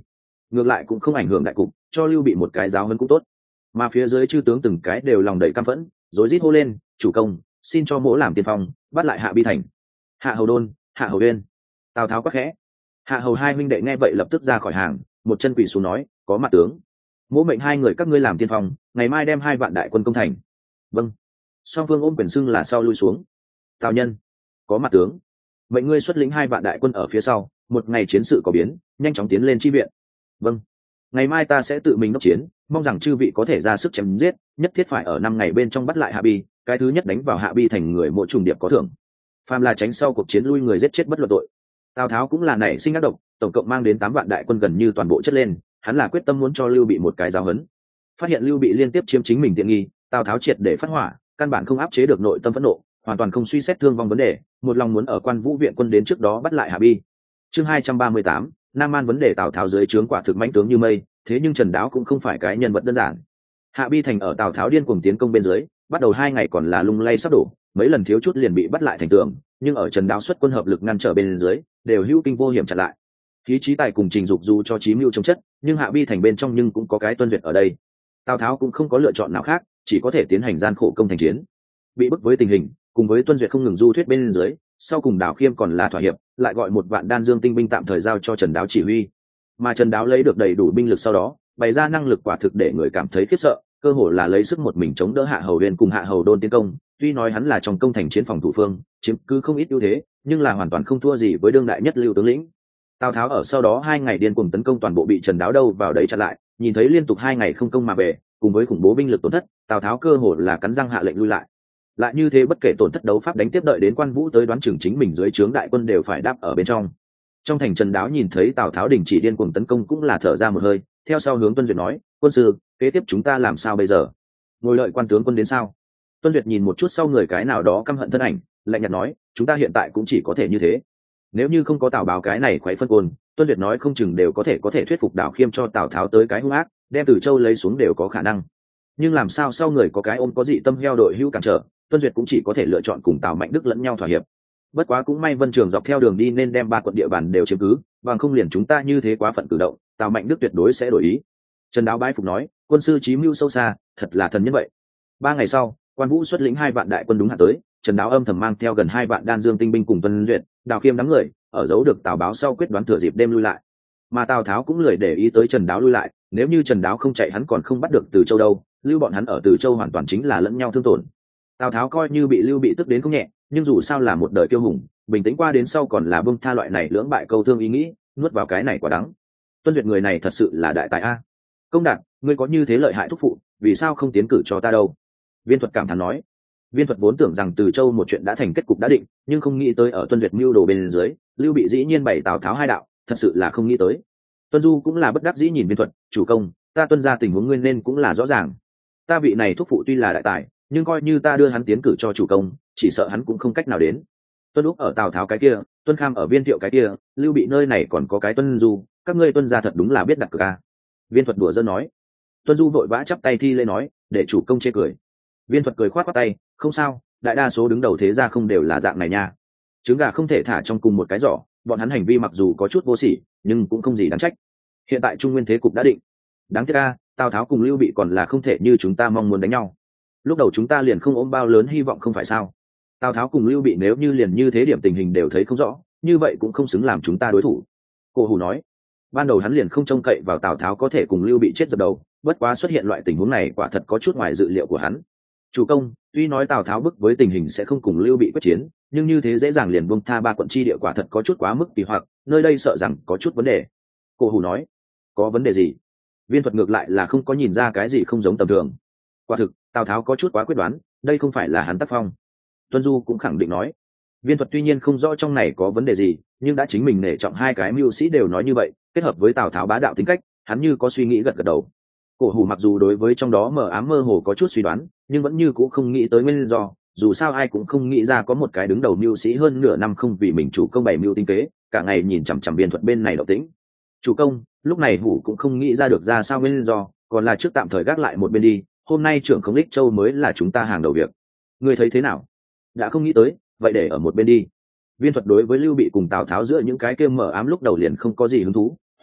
ngược lại cũng không ảnh hưởng đại cục, cho lưu bị một cái giáo huấn cũng tốt. Mà phía dưới chư tướng từng cái đều lòng đầy căm phẫn, rối rít hô lên, chủ công, xin cho mỗ làm tiên phong, bắt lại Hạ Bi thành. Hạ Hầu Đôn, Hạ Hầu Uyên. Tào Tháo quát khẽ. Hạ Hầu hai huynh đệ nghe vậy lập tức ra khỏi hàng, một chân quỳ xuống nói, có mặt tướng, mỗ mệnh hai người các ngươi làm tiên phong, ngày mai đem hai vạn đại quân công thành. Vâng. Song phương ôm quyền xưng là sau lui xuống. Tào nhân, có mặt tướng, mệnh ngươi xuất lĩnh hai vạn đại quân ở phía sau, một ngày chiến sự có biến, nhanh chóng tiến lên chi viện. Vâng. Ngày mai ta sẽ tự mình đốc chiến, mong rằng chư vị có thể ra sức chém giết, nhất thiết phải ở năm ngày bên trong bắt lại Hạ Bi, cái thứ nhất đánh vào Hạ Bi thành người mỗi trùng điệp có thưởng. Phàm là tránh sau cuộc chiến lui người giết chết bất luận tội. Tào Tháo cũng là nảy sinh ác độc, tổng cộng mang đến tám vạn đại quân gần như toàn bộ chất lên, hắn là quyết tâm muốn cho Lưu Bị một cái giáo huấn. Phát hiện Lưu Bị liên tiếp chiếm chính mình tiện nghi, Tào Tháo triệt để phát hỏa, căn bản không áp chế được nội tâm phẫn nộ, hoàn toàn không suy xét thương vong vấn đề, một lòng muốn ở Quan Vũ viện quân đến trước đó bắt lại Hạ Bi. Chương hai trăm ba mươi tám, Nam Man vấn đề. Tào Tháo dưới trướng quả thực mãnh tướng như mây, thế nhưng Trần Đáo cũng không phải cái nhân vật đơn giản. Hạ Bi thành ở Tào Tháo điên cuồng tiến công bên dưới, bắt đầu hai ngày còn là lung lay sắp đổ, mấy lần thiếu chút liền bị bắt lại thành tường, nhưng ở Trần Đáo xuất quân hợp lực ngăn trở bên dưới, đều hữu kinh vô hiểm chặn lại. Khí trí tài cùng Trình Dục dù cho chí mưu chống chất, nhưng Hạ Bi thành bên trong nhưng cũng có cái Tuân Duyệt ở đây. Tào Tháo cũng không có lựa chọn nào khác, chỉ có thể tiến hành gian khổ công thành chiến. Bị bức với tình hình, cùng với Tuân Duyệt không ngừng du thuyết bên dưới, sau cùng Đào Khiêm còn là thỏa hiệp, lại gọi một vạn đan dương tinh binh tạm thời giao cho Trần Đáo chỉ huy. Mà Trần Đáo lấy được đầy đủ binh lực sau đó, bày ra năng lực quả thực để người cảm thấy khiếp sợ, cơ hồ là lấy sức một mình chống đỡ Hạ Hầu Uyên cùng Hạ Hầu Đôn tiến công. Tuy nói hắn là trong công thành chiến phòng thủ phương, chiếm cứ không ít ưu thế, nhưng là hoàn toàn không thua gì với đương đại nhất Lưu tướng lĩnh. Tào Tháo ở sau đó hai ngày điên cuồng tấn công toàn bộ bị Trần Đáo đâu vào đấy chặn lại, nhìn thấy liên tục hai ngày không công mà về, cùng với khủng bố binh lực tổn thất, Tào Tháo cơ hồ là cắn răng hạ lệnh lui lại. Lại như thế bất kể tổn thất đấu pháp đánh tiếp đợi đến Quan Vũ tới đoán chừng chính mình dưới trướng đại quân đều phải đáp ở bên trong. Trong thành Trần Đáo nhìn thấy Tào Tháo đình chỉ điên cuồng tấn công cũng là thở ra một hơi, theo sau hướng Tuân Duyệt nói, quân sư, kế tiếp chúng ta làm sao bây giờ? Ngồi đợi quan tướng quân đến sao? Tuân Duyệt nhìn một chút sau người cái nào đó căm hận thân ảnh, lạnh nhạt nói, chúng ta hiện tại cũng chỉ có thể như thế. Nếu như không có Tào báo cái này khuấy phân côn, Tuân Duyệt nói không chừng đều có thể có thể thuyết phục Đào Khiêm cho Tào Tháo tới cái hung ác, đem Từ Châu lấy xuống đều có khả năng. Nhưng làm sao sau người có cái ôm có dị tâm heo đội hữu cản trở, Tuân Duyệt cũng chỉ có thể lựa chọn cùng Tào Mạnh Đức lẫn nhau thỏa hiệp. Bất quá cũng may Vân Trường dọc theo đường đi nên đem ba quận địa bàn đều chiếm cứ, bằng không liền chúng ta như thế quá phận cử động, Tào Mạnh Đức tuyệt đối sẽ đổi ý. Trần Đáo bái phục nói, quân sư chí mưu sâu xa, thật là thần nhân vậy. Ba ngày sau, Quan Vũ xuất lĩnh hai vạn đại quân đúng hạn tới, Trần Đáo âm thầm mang theo gần hai vạn đan dương tinh binh cùng Tuân Duyệt, Đào Khiêm đám người, ở giấu được Tào báo sau quyết đoán thừa dịp đêm lui lại. Mà Tào Tháo cũng lười để ý tới Trần Đáo lui lại, nếu như Trần Đáo không chạy hắn còn không bắt được Từ Châu đâu, lưu bọn hắn ở Từ Châu hoàn toàn chính là lẫn nhau thương tổn. Tào Tháo coi như bị Lưu bị tức đến không nhẹ, nhưng dù sao là một đời kiêu hùng, bình tĩnh qua đến sau còn là bông tha loại này lưỡng bại câu thương ý nghĩ, nuốt vào cái này quả đắng. Tuân Duyệt người này thật sự là đại tài a. Công Đạt, ngươi có như thế lợi hại thúc phụ, vì sao không tiến cử cho ta đâu? Viên Thuật cảm thán nói. Viên Thuật vốn tưởng rằng Từ Châu một chuyện đã thành kết cục đã định, nhưng không nghĩ tới ở Tuân Duyệt mưu đồ bên dưới, Lưu bị dĩ nhiên bày Tào Tháo hai đạo, thật sự là không nghĩ tới. Tuân Du cũng là bất đắc dĩ nhìn Viên Thuật, chủ công, ta tuân ra tình huống nguyên nên cũng là rõ ràng. Ta vị này thúc phụ tuy là đại tài, nhưng coi như ta đưa hắn tiến cử cho chủ công, chỉ sợ hắn cũng không cách nào đến. Tuân Úc ở Tào Tháo cái kia, Tuân Kham ở Viên Thiệu cái kia, Lưu bị nơi này còn có cái Tuân Du, các ngươi Tuân gia thật đúng là biết đặt cược a. Viên Thuật đùa giỡn nói. Tuân Du vội vã chắp tay thi lễ nói, để chủ công chê cười. Viên Thuật cười khoát khoát tay, không sao, đại đa số đứng đầu thế gia không đều là dạng này nha. Trứng gà không thể thả trong cùng một cái giỏ, bọn hắn hành vi mặc dù có chút vô sỉ, nhưng cũng không gì đáng trách. Hiện tại trung nguyên thế cục đã định. Đáng tiếc a, Tào Tháo cùng Lưu bị còn là không thể như chúng ta mong muốn đánh nhau. Lúc đầu chúng ta liền không ôm bao lớn hy vọng không phải sao? Tào Tháo cùng Lưu bị nếu như liền như thế điểm tình hình đều thấy không rõ, như vậy cũng không xứng làm chúng ta đối thủ. Cổ Hủ nói, ban đầu hắn liền không trông cậy vào Tào Tháo có thể cùng Lưu bị chết dập đầu, bất quá xuất hiện loại tình huống này quả thật có chút ngoài dự liệu của hắn. Chủ công, tuy nói Tào Tháo bức với tình hình sẽ không cùng Lưu bị quyết chiến, nhưng như thế dễ dàng liền buông tha ba quận chi địa quả thật có chút quá mức kỳ hoặc, nơi đây sợ rằng có chút vấn đề. Cổ Hủ nói, có vấn đề gì? Viên Thuật ngược lại là không có nhìn ra cái gì không giống tầm thường. Quả thực, Tào Tháo có chút quá quyết đoán, đây không phải là hắn tác phong. Tuân Du cũng khẳng định nói. Viên Thuật tuy nhiên không rõ trong này có vấn đề gì, nhưng đã chính mình nể trọng hai cái mưu sĩ đều nói như vậy, kết hợp với Tào Tháo bá đạo tính cách, hắn như có suy nghĩ gật gật đầu. Cổ Hủ mặc dù đối với trong đó mờ ám mơ hồ có chút suy đoán, nhưng vẫn như cũng không nghĩ tới nguyên do, dù sao ai cũng không nghĩ ra có một cái đứng đầu mưu sĩ hơn nửa năm không vì mình chủ công bày mưu tinh kế, cả ngày nhìn chằm chằm Viên Thuật bên này động tĩnh. Chủ công, lúc này Hủ cũng không nghĩ ra được ra sao nguyên do, còn là trước tạm thời gác lại một bên đi, hôm nay trưởng khống Lích Châu mới là chúng ta hàng đầu việc. Ngươi thấy thế nào? Đã không nghĩ tới, vậy để ở một bên đi. Viên Thuật đối với Lưu bị cùng Tào Tháo giữa những cái kia mở ám lúc đầu liền không có gì hứng thú,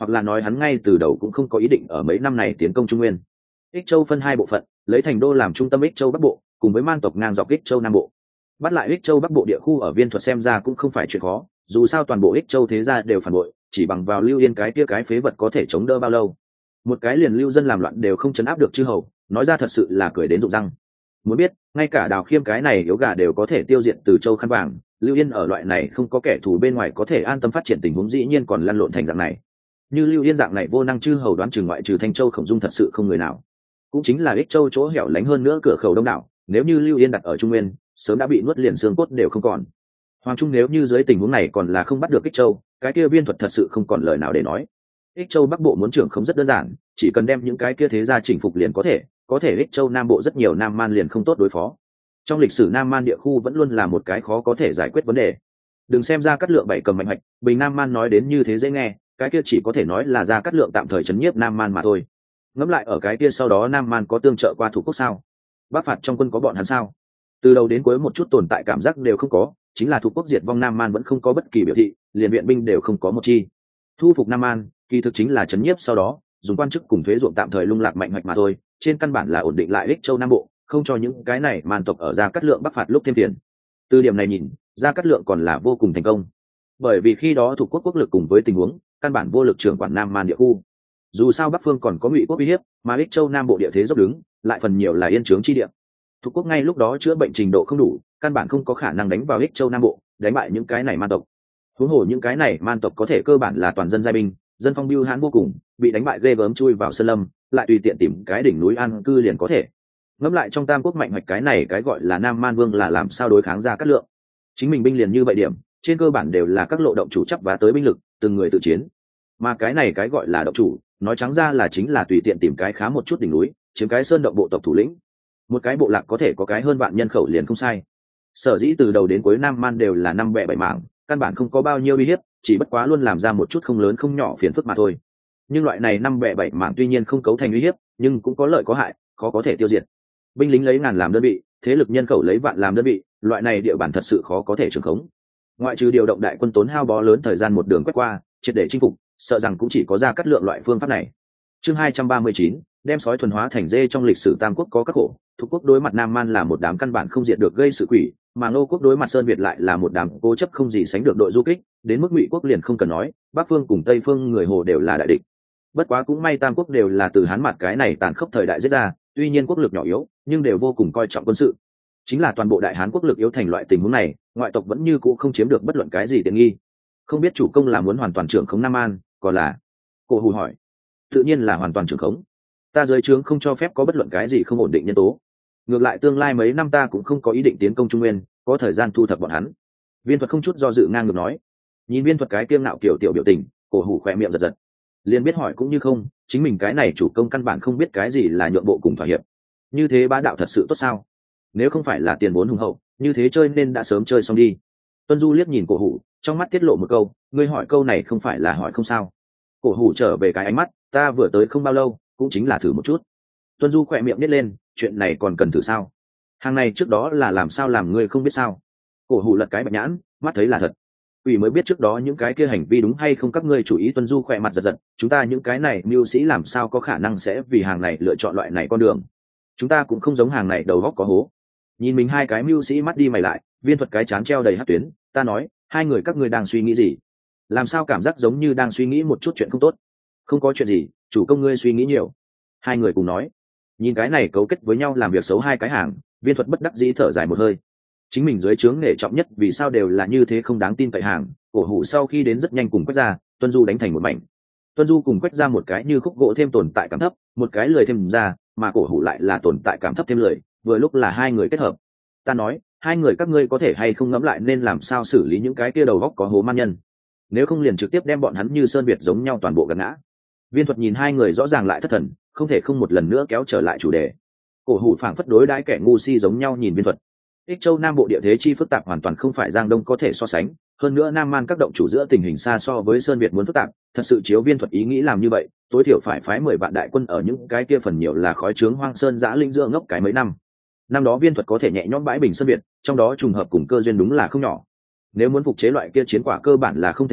hoặc là nói hắn ngay từ đầu cũng không có ý định ở mấy năm này tiến công Trung Nguyên. Ích Châu phân hai bộ phận, lấy Thành Đô làm trung tâm Ích Châu Bắc Bộ, cùng với man tộc ngang dọc Ích Châu Nam Bộ. Bắt lại Ích Châu Bắc Bộ địa khu ở Viên Thuật xem ra cũng không phải chuyện khó, dù sao toàn bộ Ích Châu thế gia đều phản bội, chỉ bằng vào Lưu Yên cái kia cái phế vật có thể chống đỡ bao lâu. Một cái liền lưu dân làm loạn đều không chấn áp được chư hầu, nói ra thật sự là cười đến rụng răng. Muốn biết, ngay cả Đào Khiêm cái này yếu gà đều có thể tiêu diệt từ Châu khăn vàng, Lưu Yên ở loại này không có kẻ thù bên ngoài có thể an tâm phát triển tình huống dĩ nhiên còn lăn lộn thành dạng này. Như Lưu Yên dạng này vô năng chư hầu đoán chừng ngoại trừ Thanh Châu Khổng Dung thật sự không người nào. Cũng chính là Ích Châu chỗ hẻo lánh hơn nữa cửa khẩu đông đảo, nếu như Lưu Yên đặt ở Trung Nguyên, sớm đã bị nuốt liền xương cốt đều không còn. Hoàng Trung nếu như dưới tình huống này còn là không bắt được Ích Châu, cái kia Viên Thuật thật sự không còn lời nào để nói. Ích Châu Bắc Bộ muốn trưởng không rất đơn giản, chỉ cần đem những cái kia thế gia chỉnh phục liền có thể, có thể Ích Châu Nam Bộ rất nhiều Nam Man liền không tốt đối phó. Trong lịch sử Nam Man địa khu vẫn luôn là một cái khó có thể giải quyết vấn đề. Đừng xem ra Cát Lượng bảy cầm mạnh hoạch, Bình Nam Man nói đến như thế dễ nghe, cái kia chỉ có thể nói là ra Cát Lượng tạm thời trấn nhiếp Nam Man mà thôi. Ngẫm lại ở cái kia sau đó Nam Man có tương trợ qua thủ quốc sao? Bắc phạt trong quân có bọn hắn sao? Từ đầu đến cuối một chút tồn tại cảm giác đều không có, chính là thủ quốc diệt vong Nam Man vẫn không có bất kỳ biểu thị, liền viện binh đều không có một chi. Thu phục Nam Man, kỳ thực chính là trấn nhiếp sau đó, dùng quan chức cùng thuế ruộng tạm thời lung lạc mạnh hoạch mà thôi, trên căn bản là ổn định lại Ích Châu Nam Bộ, không cho những cái này man tộc ở Gia Cát Lượng Bắc phạt lúc thêm tiền. Từ điểm này nhìn, Gia Cát Lượng còn là vô cùng thành công, bởi vì khi đó thủ quốc quốc lực cùng với tình huống căn bản vô lực trưởng quản Nam Man địa khu. Dù sao Bắc phương còn có Ngụy quốc uy hiếp, mà Ích Châu Nam Bộ địa thế dốc đứng, lại phần nhiều là yên trướng chi địa. Thủ quốc ngay lúc đó chữa bệnh trình độ không đủ, căn bản không có khả năng đánh vào Ích Châu Nam Bộ, đánh bại những cái này man tộc. Huống hồ những cái này man tộc có thể cơ bản là toàn dân giai binh, dân phong bưu hãn vô cùng, bị đánh bại ghê gớm chui vào sơn lâm, lại tùy tiện tìm cái đỉnh núi an cư liền có thể. Ngẫm lại trong Tam Quốc mạnh hoạch cái này cái gọi là Nam Man Vương là làm sao đối kháng Gia Cát Lượng. Chính mình binh liền như vậy điểm, trên cơ bản đều là các lộ động chủ chấp vá tới binh lực, từng người tự chiến. Mà cái này cái gọi là động chủ, nói trắng ra là chính là tùy tiện tìm cái khá một chút đỉnh núi, chiếm cái sơn động bộ tộc thủ lĩnh. Một cái bộ lạc có thể có cái hơn vạn nhân khẩu liền không sai. Sở dĩ từ đầu đến cuối Nam Man đều là năm bè bảy mảng, căn bản không có bao nhiêu uy hiếp, chỉ bất quá luôn làm ra một chút không lớn không nhỏ phiền phức mà thôi. Nhưng loại này năm bè bảy mảng tuy nhiên không cấu thành uy hiếp, nhưng cũng có lợi có hại, khó có thể tiêu diệt. Binh lính lấy ngàn làm đơn vị, thế lực nhân khẩu lấy vạn làm đơn vị, loại này địa bàn thật sự khó có thể trường khống. Ngoại trừ điều động đại quân tốn hao bó lớn thời gian một đường quét qua, triệt để chinh phục, sợ rằng cũng chỉ có Gia Cát Lượng loại phương pháp này. Chương hai trăm ba mươi chín, đem sói thuần hóa thành dê. Trong lịch sử Tam Quốc có các khổ, Thục quốc đối mặt Nam Man là một đám căn bản không diệt được gây sự quỷ, mà Ngô quốc đối mặt Sơn Việt lại là một đám cố chấp không gì sánh được đội du kích, đến mức Ngụy quốc liền không cần nói, Bắc phương cùng Tây phương người Hồ đều là đại địch. Bất quá cũng may Tam Quốc đều là từ Hán mặt cái này tàn khốc thời đại giết ra, tuy nhiên quốc lực nhỏ yếu, nhưng đều vô cùng coi trọng quân sự. Chính là toàn bộ Đại Hán quốc lực yếu thành loại tình huống này, ngoại tộc vẫn như cũ không chiếm được bất luận cái gì tiện nghi. Không biết chủ công là muốn hoàn toàn trưởng khống Nam An, còn là? Cổ Hủ hỏi. Tự nhiên là hoàn toàn trưởng khống. Ta dưới trướng không cho phép có bất luận cái gì không ổn định nhân tố. Ngược lại tương lai mấy năm ta cũng không có ý định tiến công Trung Nguyên, có thời gian thu thập bọn hắn. Viên Thuật không chút do dự ngang ngược nói. Nhìn Viên Thuật cái kiêng ngạo kiểu tiểu biểu tình, Cổ Hủ khỏe miệng giật giật. Liền biết hỏi cũng như không, chính mình cái này chủ công căn bản không biết cái gì là nhượng bộ cùng thỏa hiệp. Như thế bá đạo thật sự tốt sao? Nếu không phải là tiền vốn hùng hậu, như thế chơi nên đã sớm chơi xong đi. Tuân Du liếc nhìn Cổ Hủ, trong mắt tiết lộ một câu, ngươi hỏi câu này không phải là hỏi không sao. Cổ Hủ trở về cái ánh mắt, ta vừa tới không bao lâu, cũng chính là thử một chút. Tuân Du khỏe miệng nít lên, chuyện này còn cần thử sao? Hàng này trước đó là làm sao làm ngươi không biết sao? Cổ Hủ lật cái bạch nhãn, mắt thấy là thật. Ủy mới biết trước đó những cái kia hành vi đúng hay không, các ngươi chủ ý. Tuân Du khỏe mặt giật giật, chúng ta những cái này mưu sĩ làm sao có khả năng sẽ vì hàng này lựa chọn loại này con đường? Chúng ta cũng không giống hàng này đầu góc có hố. Nhìn mình hai cái mưu sĩ mắt đi mày lại, Viên Thuật cái chán treo đầy hắc tuyến, ta nói, hai người các ngươi đang suy nghĩ gì? Làm sao cảm giác giống như đang suy nghĩ một chút chuyện không tốt? Không có chuyện gì, chủ công ngươi suy nghĩ nhiều. Hai người cùng nói. Nhìn cái này cấu kết với nhau làm việc xấu hai cái hàng, Viên Thuật bất đắc dĩ thở dài một hơi. Chính mình dưới trướng nể trọng nhất vì sao đều là như thế không đáng tin cậy hàng. Cổ Hủ sau khi đến rất nhanh cùng Quách Gia, Tuân Du đánh thành một mảnh. Tuân Du cùng Quách Gia một cái như khúc gỗ thêm tồn tại cảm thấp, một cái lười thêm ra, mà Cổ Hủ lại là tồn tại cảm thấp thêm lười, vừa lúc là hai người kết hợp. Ta nói, hai người các ngươi có thể hay không ngẫm lại nên làm sao xử lý những cái kia đầu góc có hố man nhân, nếu không liền trực tiếp đem bọn hắn như Sơn Việt giống nhau toàn bộ gạt ngã. Viên Thuật nhìn hai người rõ ràng lại thất thần, không thể không một lần nữa kéo trở lại chủ đề. Cổ Hủ phảng phất đối đãi kẻ ngu si giống nhau nhìn Viên Thuật. Ích Châu Nam Bộ địa thế chi phức tạp hoàn toàn không phải Giang Đông có thể so sánh, hơn nữa Nam Man các động chủ giữa tình hình xa so với Sơn Việt muốn phức tạp, thật sự chiếu Viên Thuật ý nghĩ làm như vậy, tối thiểu phải phái mười vạn đại quân ở những cái kia phần nhiều là khói trướng hoang sơn dã linh giữa ngốc cái mấy năm. Năm đó Viên Thuật có thể nhẹ nhõm bãi bình Sơn Việt, trong đó trùng hợp cùng cơ duyên đúng là không nhỏ. Nếu muốn phục chế loại kia chiến quả cơ bản là không thể nào,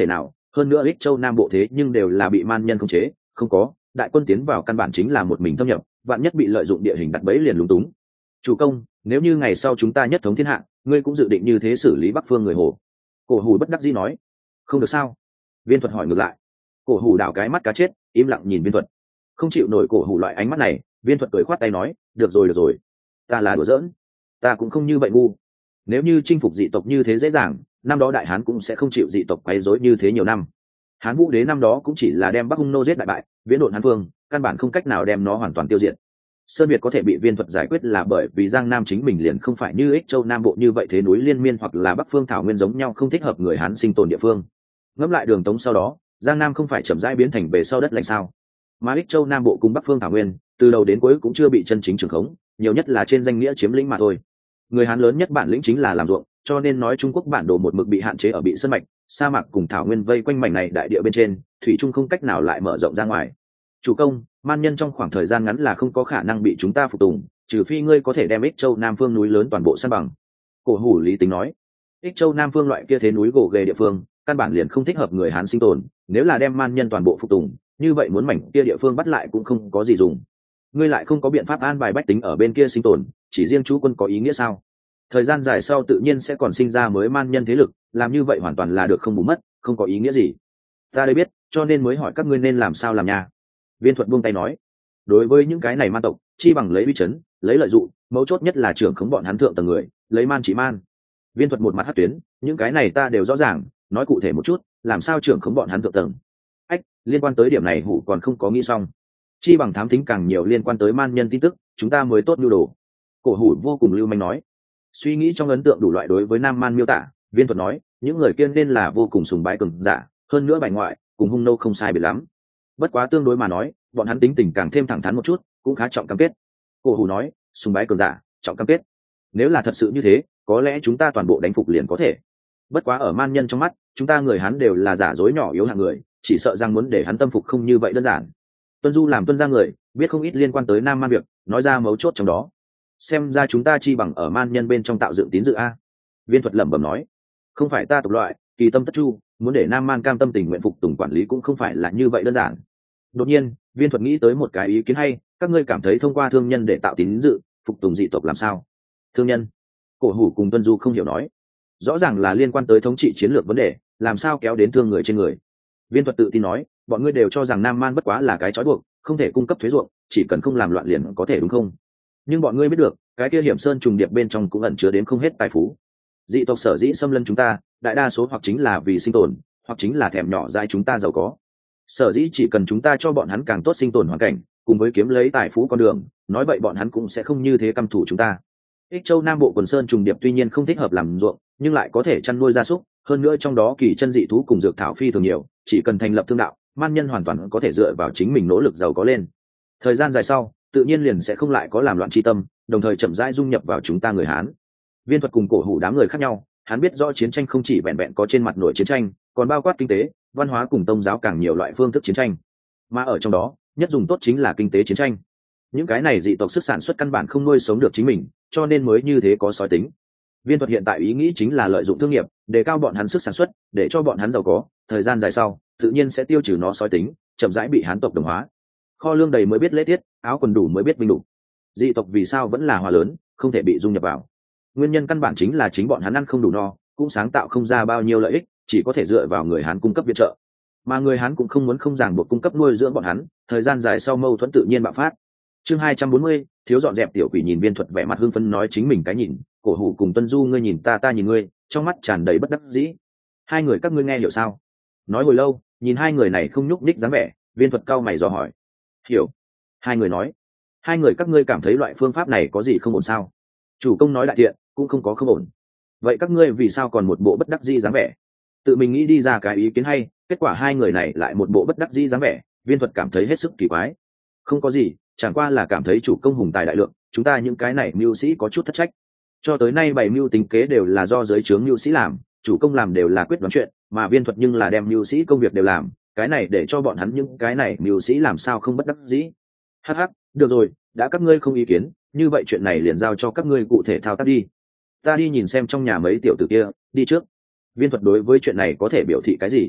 hơn nữa ích châu nam bộ thế nhưng đều là bị man nhân khống chế, không có đại quân tiến vào căn bản chính là một mình thâm nhập, vạn nhất bị lợi dụng địa hình đặt bẫy liền lúng túng. Chủ công, nếu như ngày sau chúng ta nhất thống thiên hạ, ngươi cũng dự định như thế xử lý bắc phương người Hồ? Cổ Hủ bất đắc dĩ nói. Không được sao? Viên Thuật hỏi ngược lại. Cổ Hủ đảo cái mắt cá chết, im lặng nhìn Viên Thuật. Không chịu nổi Cổ Hủ loại ánh mắt này, Viên Thuật cười khoát tay nói, được rồi được rồi, ta là đùa giỡn, ta cũng không như vậy ngu. Nếu như chinh phục dị tộc như thế dễ dàng, năm đó đại hán cũng sẽ không chịu dị tộc quấy rối như thế nhiều năm. Hán Vũ Đế năm đó cũng chỉ là đem Bắc Hung nô giết đại bại, viễn độn Hán Vương, căn bản không cách nào đem nó hoàn toàn tiêu diệt. Sơn Việt có thể bị Viên Thuật giải quyết là bởi vì Giang Nam chính mình liền không phải như Ích Châu Nam Bộ như vậy thế núi liên miên hoặc là Bắc Phương thảo nguyên giống nhau không thích hợp người Hán sinh tồn địa phương. Ngẫm lại Đường Tống sau đó, Giang Nam không phải chậm rãi biến thành về sau đất lạnh sao? Mà Ích Châu Nam Bộ cùng Bắc Phương thảo nguyên, từ đầu đến cuối cũng chưa bị chân chính trường khống, nhiều nhất là trên danh nghĩa chiếm lĩnh mà thôi. Người Hán lớn nhất bản lĩnh chính là làm ruộng, cho nên nói Trung Quốc bản đồ một mực bị hạn chế ở bị sơn mạch, sa mạc cùng thảo nguyên vây quanh mảnh này đại địa bên trên, thủy chung không cách nào lại mở rộng ra ngoài. Chủ công, man nhân trong khoảng thời gian ngắn là không có khả năng bị chúng ta phục tùng, trừ phi ngươi có thể đem Ích Châu Nam phương núi lớn toàn bộ san bằng. Cổ Hủ lý tính nói. Ích Châu Nam phương loại kia thế núi gồ ghề địa phương, căn bản liền không thích hợp người Hán sinh tồn, nếu là đem man nhân toàn bộ phục tùng, như vậy muốn mảnh kia địa phương bắt lại cũng không có gì dùng. Ngươi lại không có biện pháp an bài bách tính ở bên kia sinh tồn, chỉ riêng chú quân có ý nghĩa sao? Thời gian dài sau tự nhiên sẽ còn sinh ra mới man nhân thế lực, làm như vậy hoàn toàn là được không bù mất, không có ý nghĩa gì. Ta đây biết, cho nên mới hỏi các ngươi nên làm sao làm nha. Viên Thuật buông tay nói, đối với những cái này man tộc, chi bằng lấy uy chấn, lấy lợi dụng, mấu chốt nhất là trưởng khống bọn hắn thượng tầng người, lấy man chỉ man. Viên Thuật một mặt hất tuyến, những cái này ta đều rõ ràng, nói cụ thể một chút, làm sao trưởng khống bọn hắn thượng tầng. Ách, liên quan tới điểm này Hủ còn không có nghĩ xong. Chi bằng thám thính càng nhiều liên quan tới man nhân tin tức, chúng ta mới tốt nhu đồ. Cổ Hủ vô cùng lưu manh nói. Suy nghĩ trong ấn tượng đủ loại đối với nam man miêu tả, Viên Thuật nói, những người kia nên là vô cùng sùng bái cường giả, hơn nữa bài ngoại cùng hung nô không sai biệt lắm. Bất quá tương đối mà nói, bọn hắn tính tình càng thêm thẳng thắn một chút, cũng khá trọng cam kết. Cổ Hủ nói, sùng bái cường giả, trọng cam kết. Nếu là thật sự như thế, có lẽ chúng ta toàn bộ đánh phục liền có thể. Bất quá ở man nhân trong mắt, chúng ta người hắn đều là giả dối nhỏ yếu hạng người, chỉ sợ rằng muốn để hắn tâm phục không như vậy đơn giản. Tuân Du làm tuân gia người, biết không ít liên quan tới nam man việc, nói ra mấu chốt trong đó. Xem ra chúng ta chi bằng ở man nhân bên trong tạo dựng tín dự a. Viên Thuật lẩm bẩm nói, không phải ta tộc loại, kỳ tâm tất chu, muốn để nam man cam tâm tình nguyện phục tùng quản lý cũng không phải là như vậy đơn giản. Đột nhiên, Viên Thuật nghĩ tới một cái ý kiến hay, các ngươi cảm thấy thông qua thương nhân để tạo tín dự, phục tùng dị tộc làm sao? Thương nhân? Cổ Hủ cùng Tuân Du không hiểu nói, rõ ràng là liên quan tới thống trị chiến lược vấn đề, làm sao kéo đến thương người trên người? Viên Thuật tự tin nói, bọn ngươi đều cho rằng nam man bất quá là cái trói buộc, không thể cung cấp thuế ruộng, chỉ cần không làm loạn liền có thể đúng không? Nhưng bọn ngươi biết được, cái kia hiểm sơn trùng điệp bên trong cũng ẩn chứa đến không hết tài phú. Dị tộc sở dĩ xâm lấn chúng ta, đại đa số hoặc chính là vì sinh tồn, hoặc chính là thèm nhỏ dãi chúng ta giàu có. Sở dĩ chỉ cần chúng ta cho bọn hắn càng tốt sinh tồn hoàn cảnh, cùng với kiếm lấy tài phú con đường, nói vậy bọn hắn cũng sẽ không như thế căm thù chúng ta. Ích Châu Nam Bộ quần sơn trùng điệp tuy nhiên không thích hợp làm ruộng, nhưng lại có thể chăn nuôi gia súc, hơn nữa trong đó kỳ chân dị thú cùng dược thảo phi thường nhiều, chỉ cần thành lập thương đạo, man nhân hoàn toàn có thể dựa vào chính mình nỗ lực giàu có lên. Thời gian dài sau, tự nhiên liền sẽ không lại có làm loạn chi tâm, đồng thời chậm rãi dung nhập vào chúng ta người Hán. Viên Thuật cùng Cổ Hủ đám người khác nhau, hắn biết rõ chiến tranh không chỉ vẹn vẹn có trên mặt nội chiến tranh, còn bao quát kinh tế, văn hóa cùng tôn giáo càng nhiều loại phương thức chiến tranh. Mà ở trong đó, nhất dùng tốt chính là kinh tế chiến tranh. Những cái này dị tộc sức sản xuất căn bản không nuôi sống được chính mình, cho nên mới như thế có sói tính. Viên Thuật hiện tại ý nghĩ chính là lợi dụng thương nghiệp, đề cao bọn hắn sức sản xuất, để cho bọn hắn giàu có, thời gian dài sau, tự nhiên sẽ tiêu trừ nó sói tính, chậm rãi bị Hán tộc đồng hóa. Kho lương đầy mới biết lễ tiết, áo quần đủ mới biết vinh đủ. Dị tộc vì sao vẫn là hòa lớn, không thể bị dung nhập vào? Nguyên nhân căn bản chính là chính bọn hắn ăn không đủ no, cũng sáng tạo không ra bao nhiêu lợi ích, chỉ có thể dựa vào người Hán cung cấp viện trợ. Mà người Hán cũng không muốn không ràng buộc cung cấp nuôi dưỡng bọn hắn, thời gian dài sau mâu thuẫn tự nhiên bạo phát. Chương hai trăm bốn mươi, thiếu dọn dẹp tiểu quỷ nhìn Viên Thuật vẻ mặt hưng phấn nói chính mình cái nhìn, Cổ Hủ cùng Tuân Du ngươi nhìn ta ta nhìn ngươi, trong mắt tràn đầy bất đắc dĩ. Hai người các ngươi nghe hiểu sao? Nói hồi lâu, nhìn hai người này không nhúc nhích dáng vẻ, Viên Thuật cau mày dò hỏi. Hiểu. Hai người nói. Hai người các ngươi cảm thấy loại phương pháp này có gì không ổn sao? Chủ công nói đại thiện, cũng không có không ổn. Vậy các ngươi vì sao còn một bộ bất đắc dĩ dáng vẻ? Tự mình nghĩ đi ra cái ý kiến hay, kết quả hai người này lại một bộ bất đắc dĩ dáng vẻ, Viên Thuật cảm thấy hết sức kỳ quái. Không có gì, chẳng qua là cảm thấy chủ công hùng tài đại lượng, chúng ta những cái này mưu sĩ có chút thất trách. Cho tới nay bảy mưu tính kế đều là do giới trướng mưu sĩ làm, chủ công làm đều là quyết đoán chuyện, mà Viên Thuật nhưng là đem mưu sĩ công việc đều làm, cái này để cho bọn hắn những cái này mưu sĩ làm sao không bất đắc dĩ. Hắc hắc, được rồi, đã các ngươi không ý kiến, như vậy chuyện này liền giao cho các ngươi cụ thể thao tác đi. Ta đi nhìn xem trong nhà mấy tiểu tử kia, đi trước. Viên Thuật đối với chuyện này có thể biểu thị cái gì?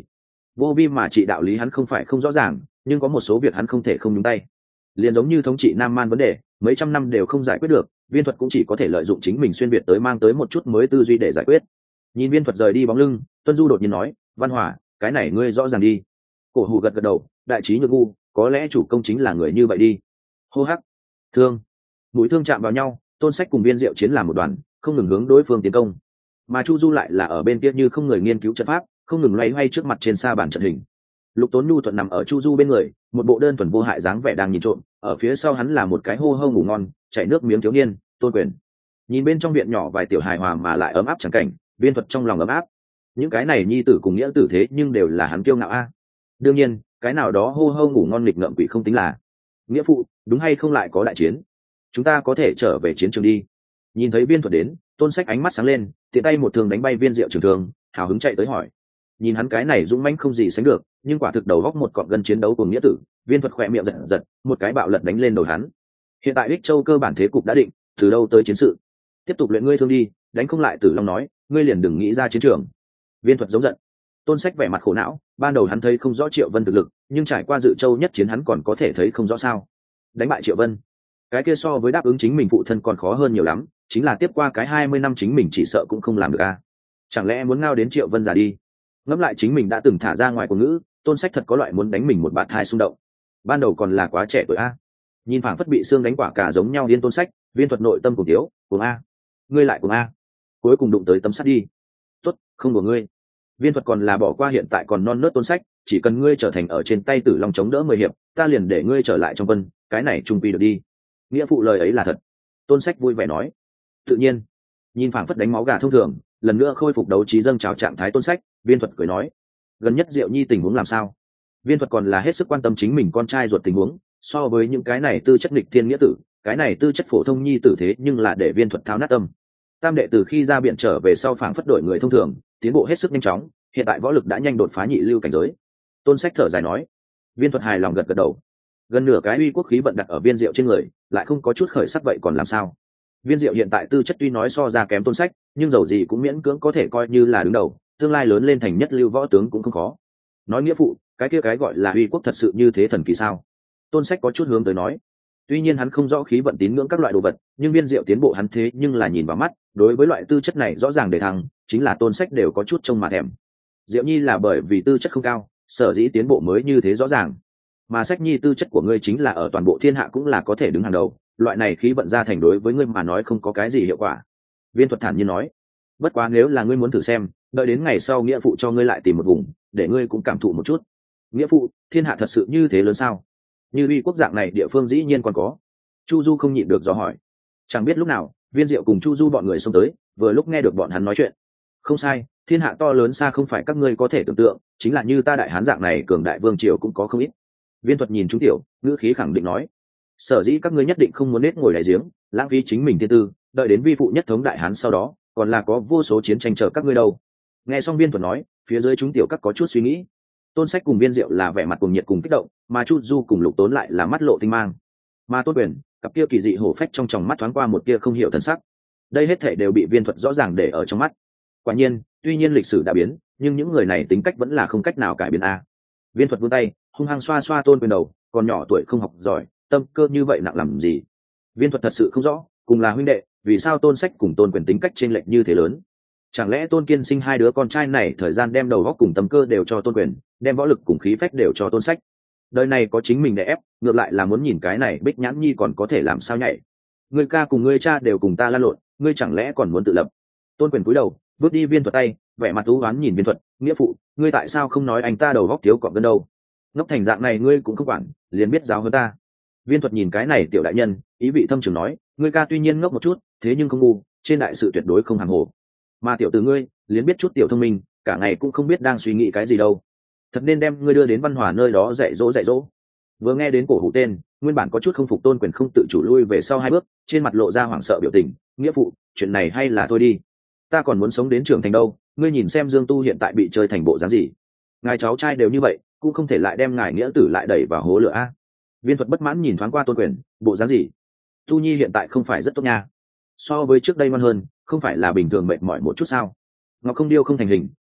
vô vi mà trị đạo lý hắn không phải không rõ ràng, nhưng có một số việc hắn không thể không nhúng tay. Liền giống như thống trị Nam Man vấn đề, mấy trăm năm đều không giải quyết được, Viên Thuật cũng chỉ có thể lợi dụng chính mình xuyên việt tới mang tới một chút mới tư duy để giải quyết. Nhìn Viên Thuật rời đi bóng lưng, Tuân Du đột nhiên nói, Văn Hỏa, cái này ngươi rõ ràng đi. Cổ Hủ gật gật đầu, đại trí nhược ngu, có lẽ chủ công chính là người như vậy đi. Hô hắc, thương, mũi thương chạm vào nhau, Tôn Sách cùng Viên Diệu chiến làm một đoàn, không ngừng hướng đối phương tiến công. Mà Chu Du lại là ở bên kia như không người nghiên cứu trận pháp, không ngừng loay hoay trước mặt trên sa bàn trận hình. Lục Tốn Nhu thuận nằm ở Chu Du bên người, một bộ đơn thuần vô hại dáng vẻ đang nhìn trộm, ở phía sau hắn là một cái hô hô ngủ ngon, chảy nước miếng thiếu niên, Tôn Quyền. Nhìn bên trong viện nhỏ vài tiểu hài hòa mà lại ấm áp chẳng cảnh, Viên Thuật trong lòng ấm áp. Những cái này nhi tử cùng nghĩa tử thế nhưng đều là hắn kiêu ngạo a. Đương nhiên, cái nào đó hô hô ngủ ngon nghịch ngợm quỷ không tính là. Nghĩa phụ, đúng hay không lại có đại chiến? Chúng ta có thể trở về chiến trường đi. Nhìn thấy Viên Thuật đến, Tôn Sách ánh mắt sáng lên, tiện tay một thường đánh bay Viên Diệu trường thường, hào hứng chạy tới hỏi. Nhìn hắn cái này dũng mãnh không gì sánh được, nhưng quả thực đầu góc một cọng gân chiến đấu của nghĩa tử, Viên Thuật khỏe miệng giật giật, một cái bạo lật đánh lên đầu hắn. Hiện tại Ích Châu cơ bản thế cục đã định, từ đâu tới chiến sự? Tiếp tục luyện ngươi thương đi, đánh không lại Tử Long nói, ngươi liền đừng nghĩ ra chiến trường. Viên Thuật giống giận. Tôn Sách vẻ mặt khổ não, ban đầu hắn thấy không rõ Triệu Vân thực lực, nhưng trải qua Dự Châu nhất chiến hắn còn có thể thấy không rõ sao. Đánh bại Triệu Vân, cái kia so với đáp ứng chính mình phụ thân còn khó hơn nhiều lắm, chính là tiếp qua cái hai mươi năm chính mình chỉ sợ cũng không làm được a. Chẳng lẽ muốn ngao đến Triệu Vân già đi? Ngẫm lại chính mình đã từng thả ra ngoài của ngữ, Tôn Sách thật có loại muốn đánh mình một bạt hai xung động. Ban đầu còn là quá trẻ tuổi a. Nhìn phảng phất bị xương đánh quả cả giống nhau điên Tôn Sách, Viên Thuật nội tâm cùng thiếu, cùng a. Ngươi lại cùng a. Cuối cùng đụng tới tấm sắt đi. Tốt, không của ngươi. Viên Thuật còn là bỏ qua hiện tại còn non nớt Tôn Sách, chỉ cần ngươi trở thành ở trên tay Tử Long chống đỡ mười hiệp, ta liền để ngươi trở lại trong quân, cái này trung quy được đi. Nghĩa phụ lời ấy là thật. Tôn Sách vui vẻ nói. Tự nhiên. Nhìn phảng phất đánh máu gà thông thường, lần nữa khôi phục đấu trí dâng trào trạng thái Tôn Sách, Viên Thuật cười nói, gần nhất Diệu Nhi tình huống làm sao? Viên Thuật còn là hết sức quan tâm chính mình con trai ruột tình huống, so với những cái này tư chất nghịch thiên nghĩa tử, cái này tư chất phổ thông nhi tử thế nhưng là để Viên Thuật tháo nát tâm. Tam đệ từ khi ra biển trở về sau phảng phất đổi người thông thường, tiến bộ hết sức nhanh chóng, hiện tại võ lực đã nhanh đột phá nhị lưu cảnh giới. Tôn Sách thở dài nói. Viên Thuật hài lòng gật gật đầu. Gần nửa cái uy quốc khí vận đặt ở Viên Diệu trên người, lại không có chút khởi sắc vậy còn làm sao? Viên Diệu hiện tại tư chất tuy nói so ra kém Tôn Sách, nhưng dầu gì cũng miễn cưỡng có thể coi như là đứng đầu, tương lai lớn lên thành nhất lưu võ tướng cũng không khó. Nói nghĩa phụ, cái kia cái gọi là uy quốc thật sự như thế thần kỳ sao? Tôn Sách có chút hướng tới nói. Tuy nhiên hắn không rõ khí vận tín ngưỡng các loại đồ vật, nhưng Viên Diệu tiến bộ hắn thế nhưng là nhìn vào mắt, đối với loại tư chất này rõ ràng để thăng, chính là Tôn Sách đều có chút trông mà thèm. Diệu Nhi là bởi vì tư chất không cao, sở dĩ tiến bộ mới như thế rõ ràng. Mà Sách Nhi tư chất của ngươi chính là ở toàn bộ thiên hạ cũng là có thể đứng hàng đầu, loại này khí vận ra thành đối với ngươi mà nói không có cái gì hiệu quả. Viên Thuật thản nhiên nói. Bất quá nếu là ngươi muốn thử xem, đợi đến ngày sau nghĩa phụ cho ngươi lại tìm một vùng, để ngươi cũng cảm thụ một chút. Nghĩa phụ, thiên hạ thật sự như thế lớn sao? Như uy quốc dạng này địa phương dĩ nhiên còn có. Chu Du không nhịn được dò hỏi. Chẳng biết lúc nào, Viên Diệu cùng Chu Du bọn người xông tới, vừa lúc nghe được bọn hắn nói chuyện. Không sai, thiên hạ to lớn xa không phải các ngươi có thể tưởng tượng, chính là như ta đại hán dạng này cường đại vương triều cũng có không ít. Viên Thuật nhìn chúng tiểu, ngữ khí khẳng định nói. Sở dĩ các ngươi nhất định không muốn nết ngồi đại giếng, lãng phí chính mình thiên tư, đợi đến vi phụ nhất thống đại hán sau đó, còn là có vô số chiến tranh chờ các ngươi đâu. Nghe xong Viên Thuật nói, phía dưới chúng tiểu các có chút suy nghĩ. Tôn Sách cùng Viên Diệu là vẻ mặt cùng nhiệt cùng kích động, mà Chu Du cùng Lục Tốn lại là mắt lộ tinh mang. Mà Tôn Quyền, cặp kia kỳ dị hổ phách trong tròng mắt thoáng qua một tia không hiểu thần sắc. Đây hết thảy đều bị Viên Thuật rõ ràng để ở trong mắt. Quả nhiên, tuy nhiên lịch sử đã biến, nhưng những người này tính cách vẫn là không cách nào cải biến a. Viên Thuật vươn tay, hung hăng xoa xoa Tôn Quyền đầu, còn nhỏ tuổi không học giỏi, tâm cơ như vậy nặng làm gì? Viên Thuật thật sự không rõ, cùng là huynh đệ, vì sao Tôn Sách cùng Tôn Quyền tính cách chênh lệch như thế lớn? Chẳng lẽ Tôn Kiên sinh hai đứa con trai này thời gian đem đầu óc cùng tâm cơ đều cho Tôn Quyền, đem võ lực cùng khí phách đều cho Tôn Sách? Đời này có chính mình để ép, ngược lại là muốn nhìn cái này Bích Nhãn Nhi còn có thể làm sao nhảy? Ngươi ca cùng ngươi cha đều cùng ta lan lộn, ngươi chẳng lẽ còn muốn tự lập? Tôn Quyền cúi đầu, vứt đi Viên Thuật tay, vẻ mặt u oán nhìn Viên Thuật, nghĩa phụ, ngươi tại sao không nói anh ta đầu óc thiếu cọp gần đâu? Ngốc thành dạng này ngươi cũng không quản, liền biết giáo hơn ta. Viên Thuật nhìn cái này tiểu đại nhân, ý vị thâm trường nói, ngươi ca tuy nhiên ngốc một chút, thế nhưng không ngu, trên đại sự tuyệt đối không hàng hồ. Mà tiểu tử ngươi, liền biết chút tiểu thông minh, cả ngày cũng không biết đang suy nghĩ cái gì đâu. Thật nên đem ngươi đưa đến Văn Hòa nơi đó dạy dỗ dạy dỗ. Vừa nghe đến Cổ Hủ tên, nguyên bản có chút không phục Tôn Quyền không tự chủ lui về sau hai bước, trên mặt lộ ra hoảng sợ biểu tình, nghĩa phụ, chuyện này hay là thôi đi. Ta còn muốn sống đến trưởng thành đâu, ngươi nhìn xem Dương Tu hiện tại bị chơi thành bộ dáng gì. Ngài cháu trai đều như vậy, cũng không thể lại đem ngài nghĩa tử lại đẩy vào hố lửa a. Viên Thuật bất mãn nhìn thoáng qua Tôn Quyền, bộ dáng gì? Tu Nhi hiện tại không phải rất tốt nha, so với trước đây ngoan hơn, không phải là bình thường mệt mỏi một chút sao? Ngọc không điêu không thành hình,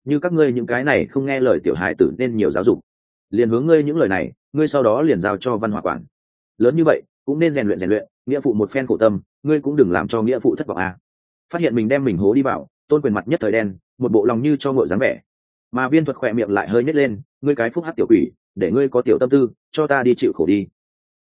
như các ngươi những cái này không nghe lời tiểu hài tử nên nhiều giáo dục. Liền hướng ngươi những lời này, ngươi sau đó liền giao cho văn hỏa quản. Lớn như vậy cũng nên rèn luyện rèn luyện, nghĩa phụ một phen khổ tâm, ngươi cũng đừng làm cho nghĩa phụ thất vọng à. Phát hiện mình đem mình hố đi vào, Tôn Quyền mặt nhất thời đen, một bộ lòng như cho ngội dáng vẻ. Mà Viên Thuật khỏe miệng lại hơi nhếch lên, ngươi cái phúc hắc tiểu quỷ, để ngươi có tiểu tâm tư, cho ta đi chịu khổ đi.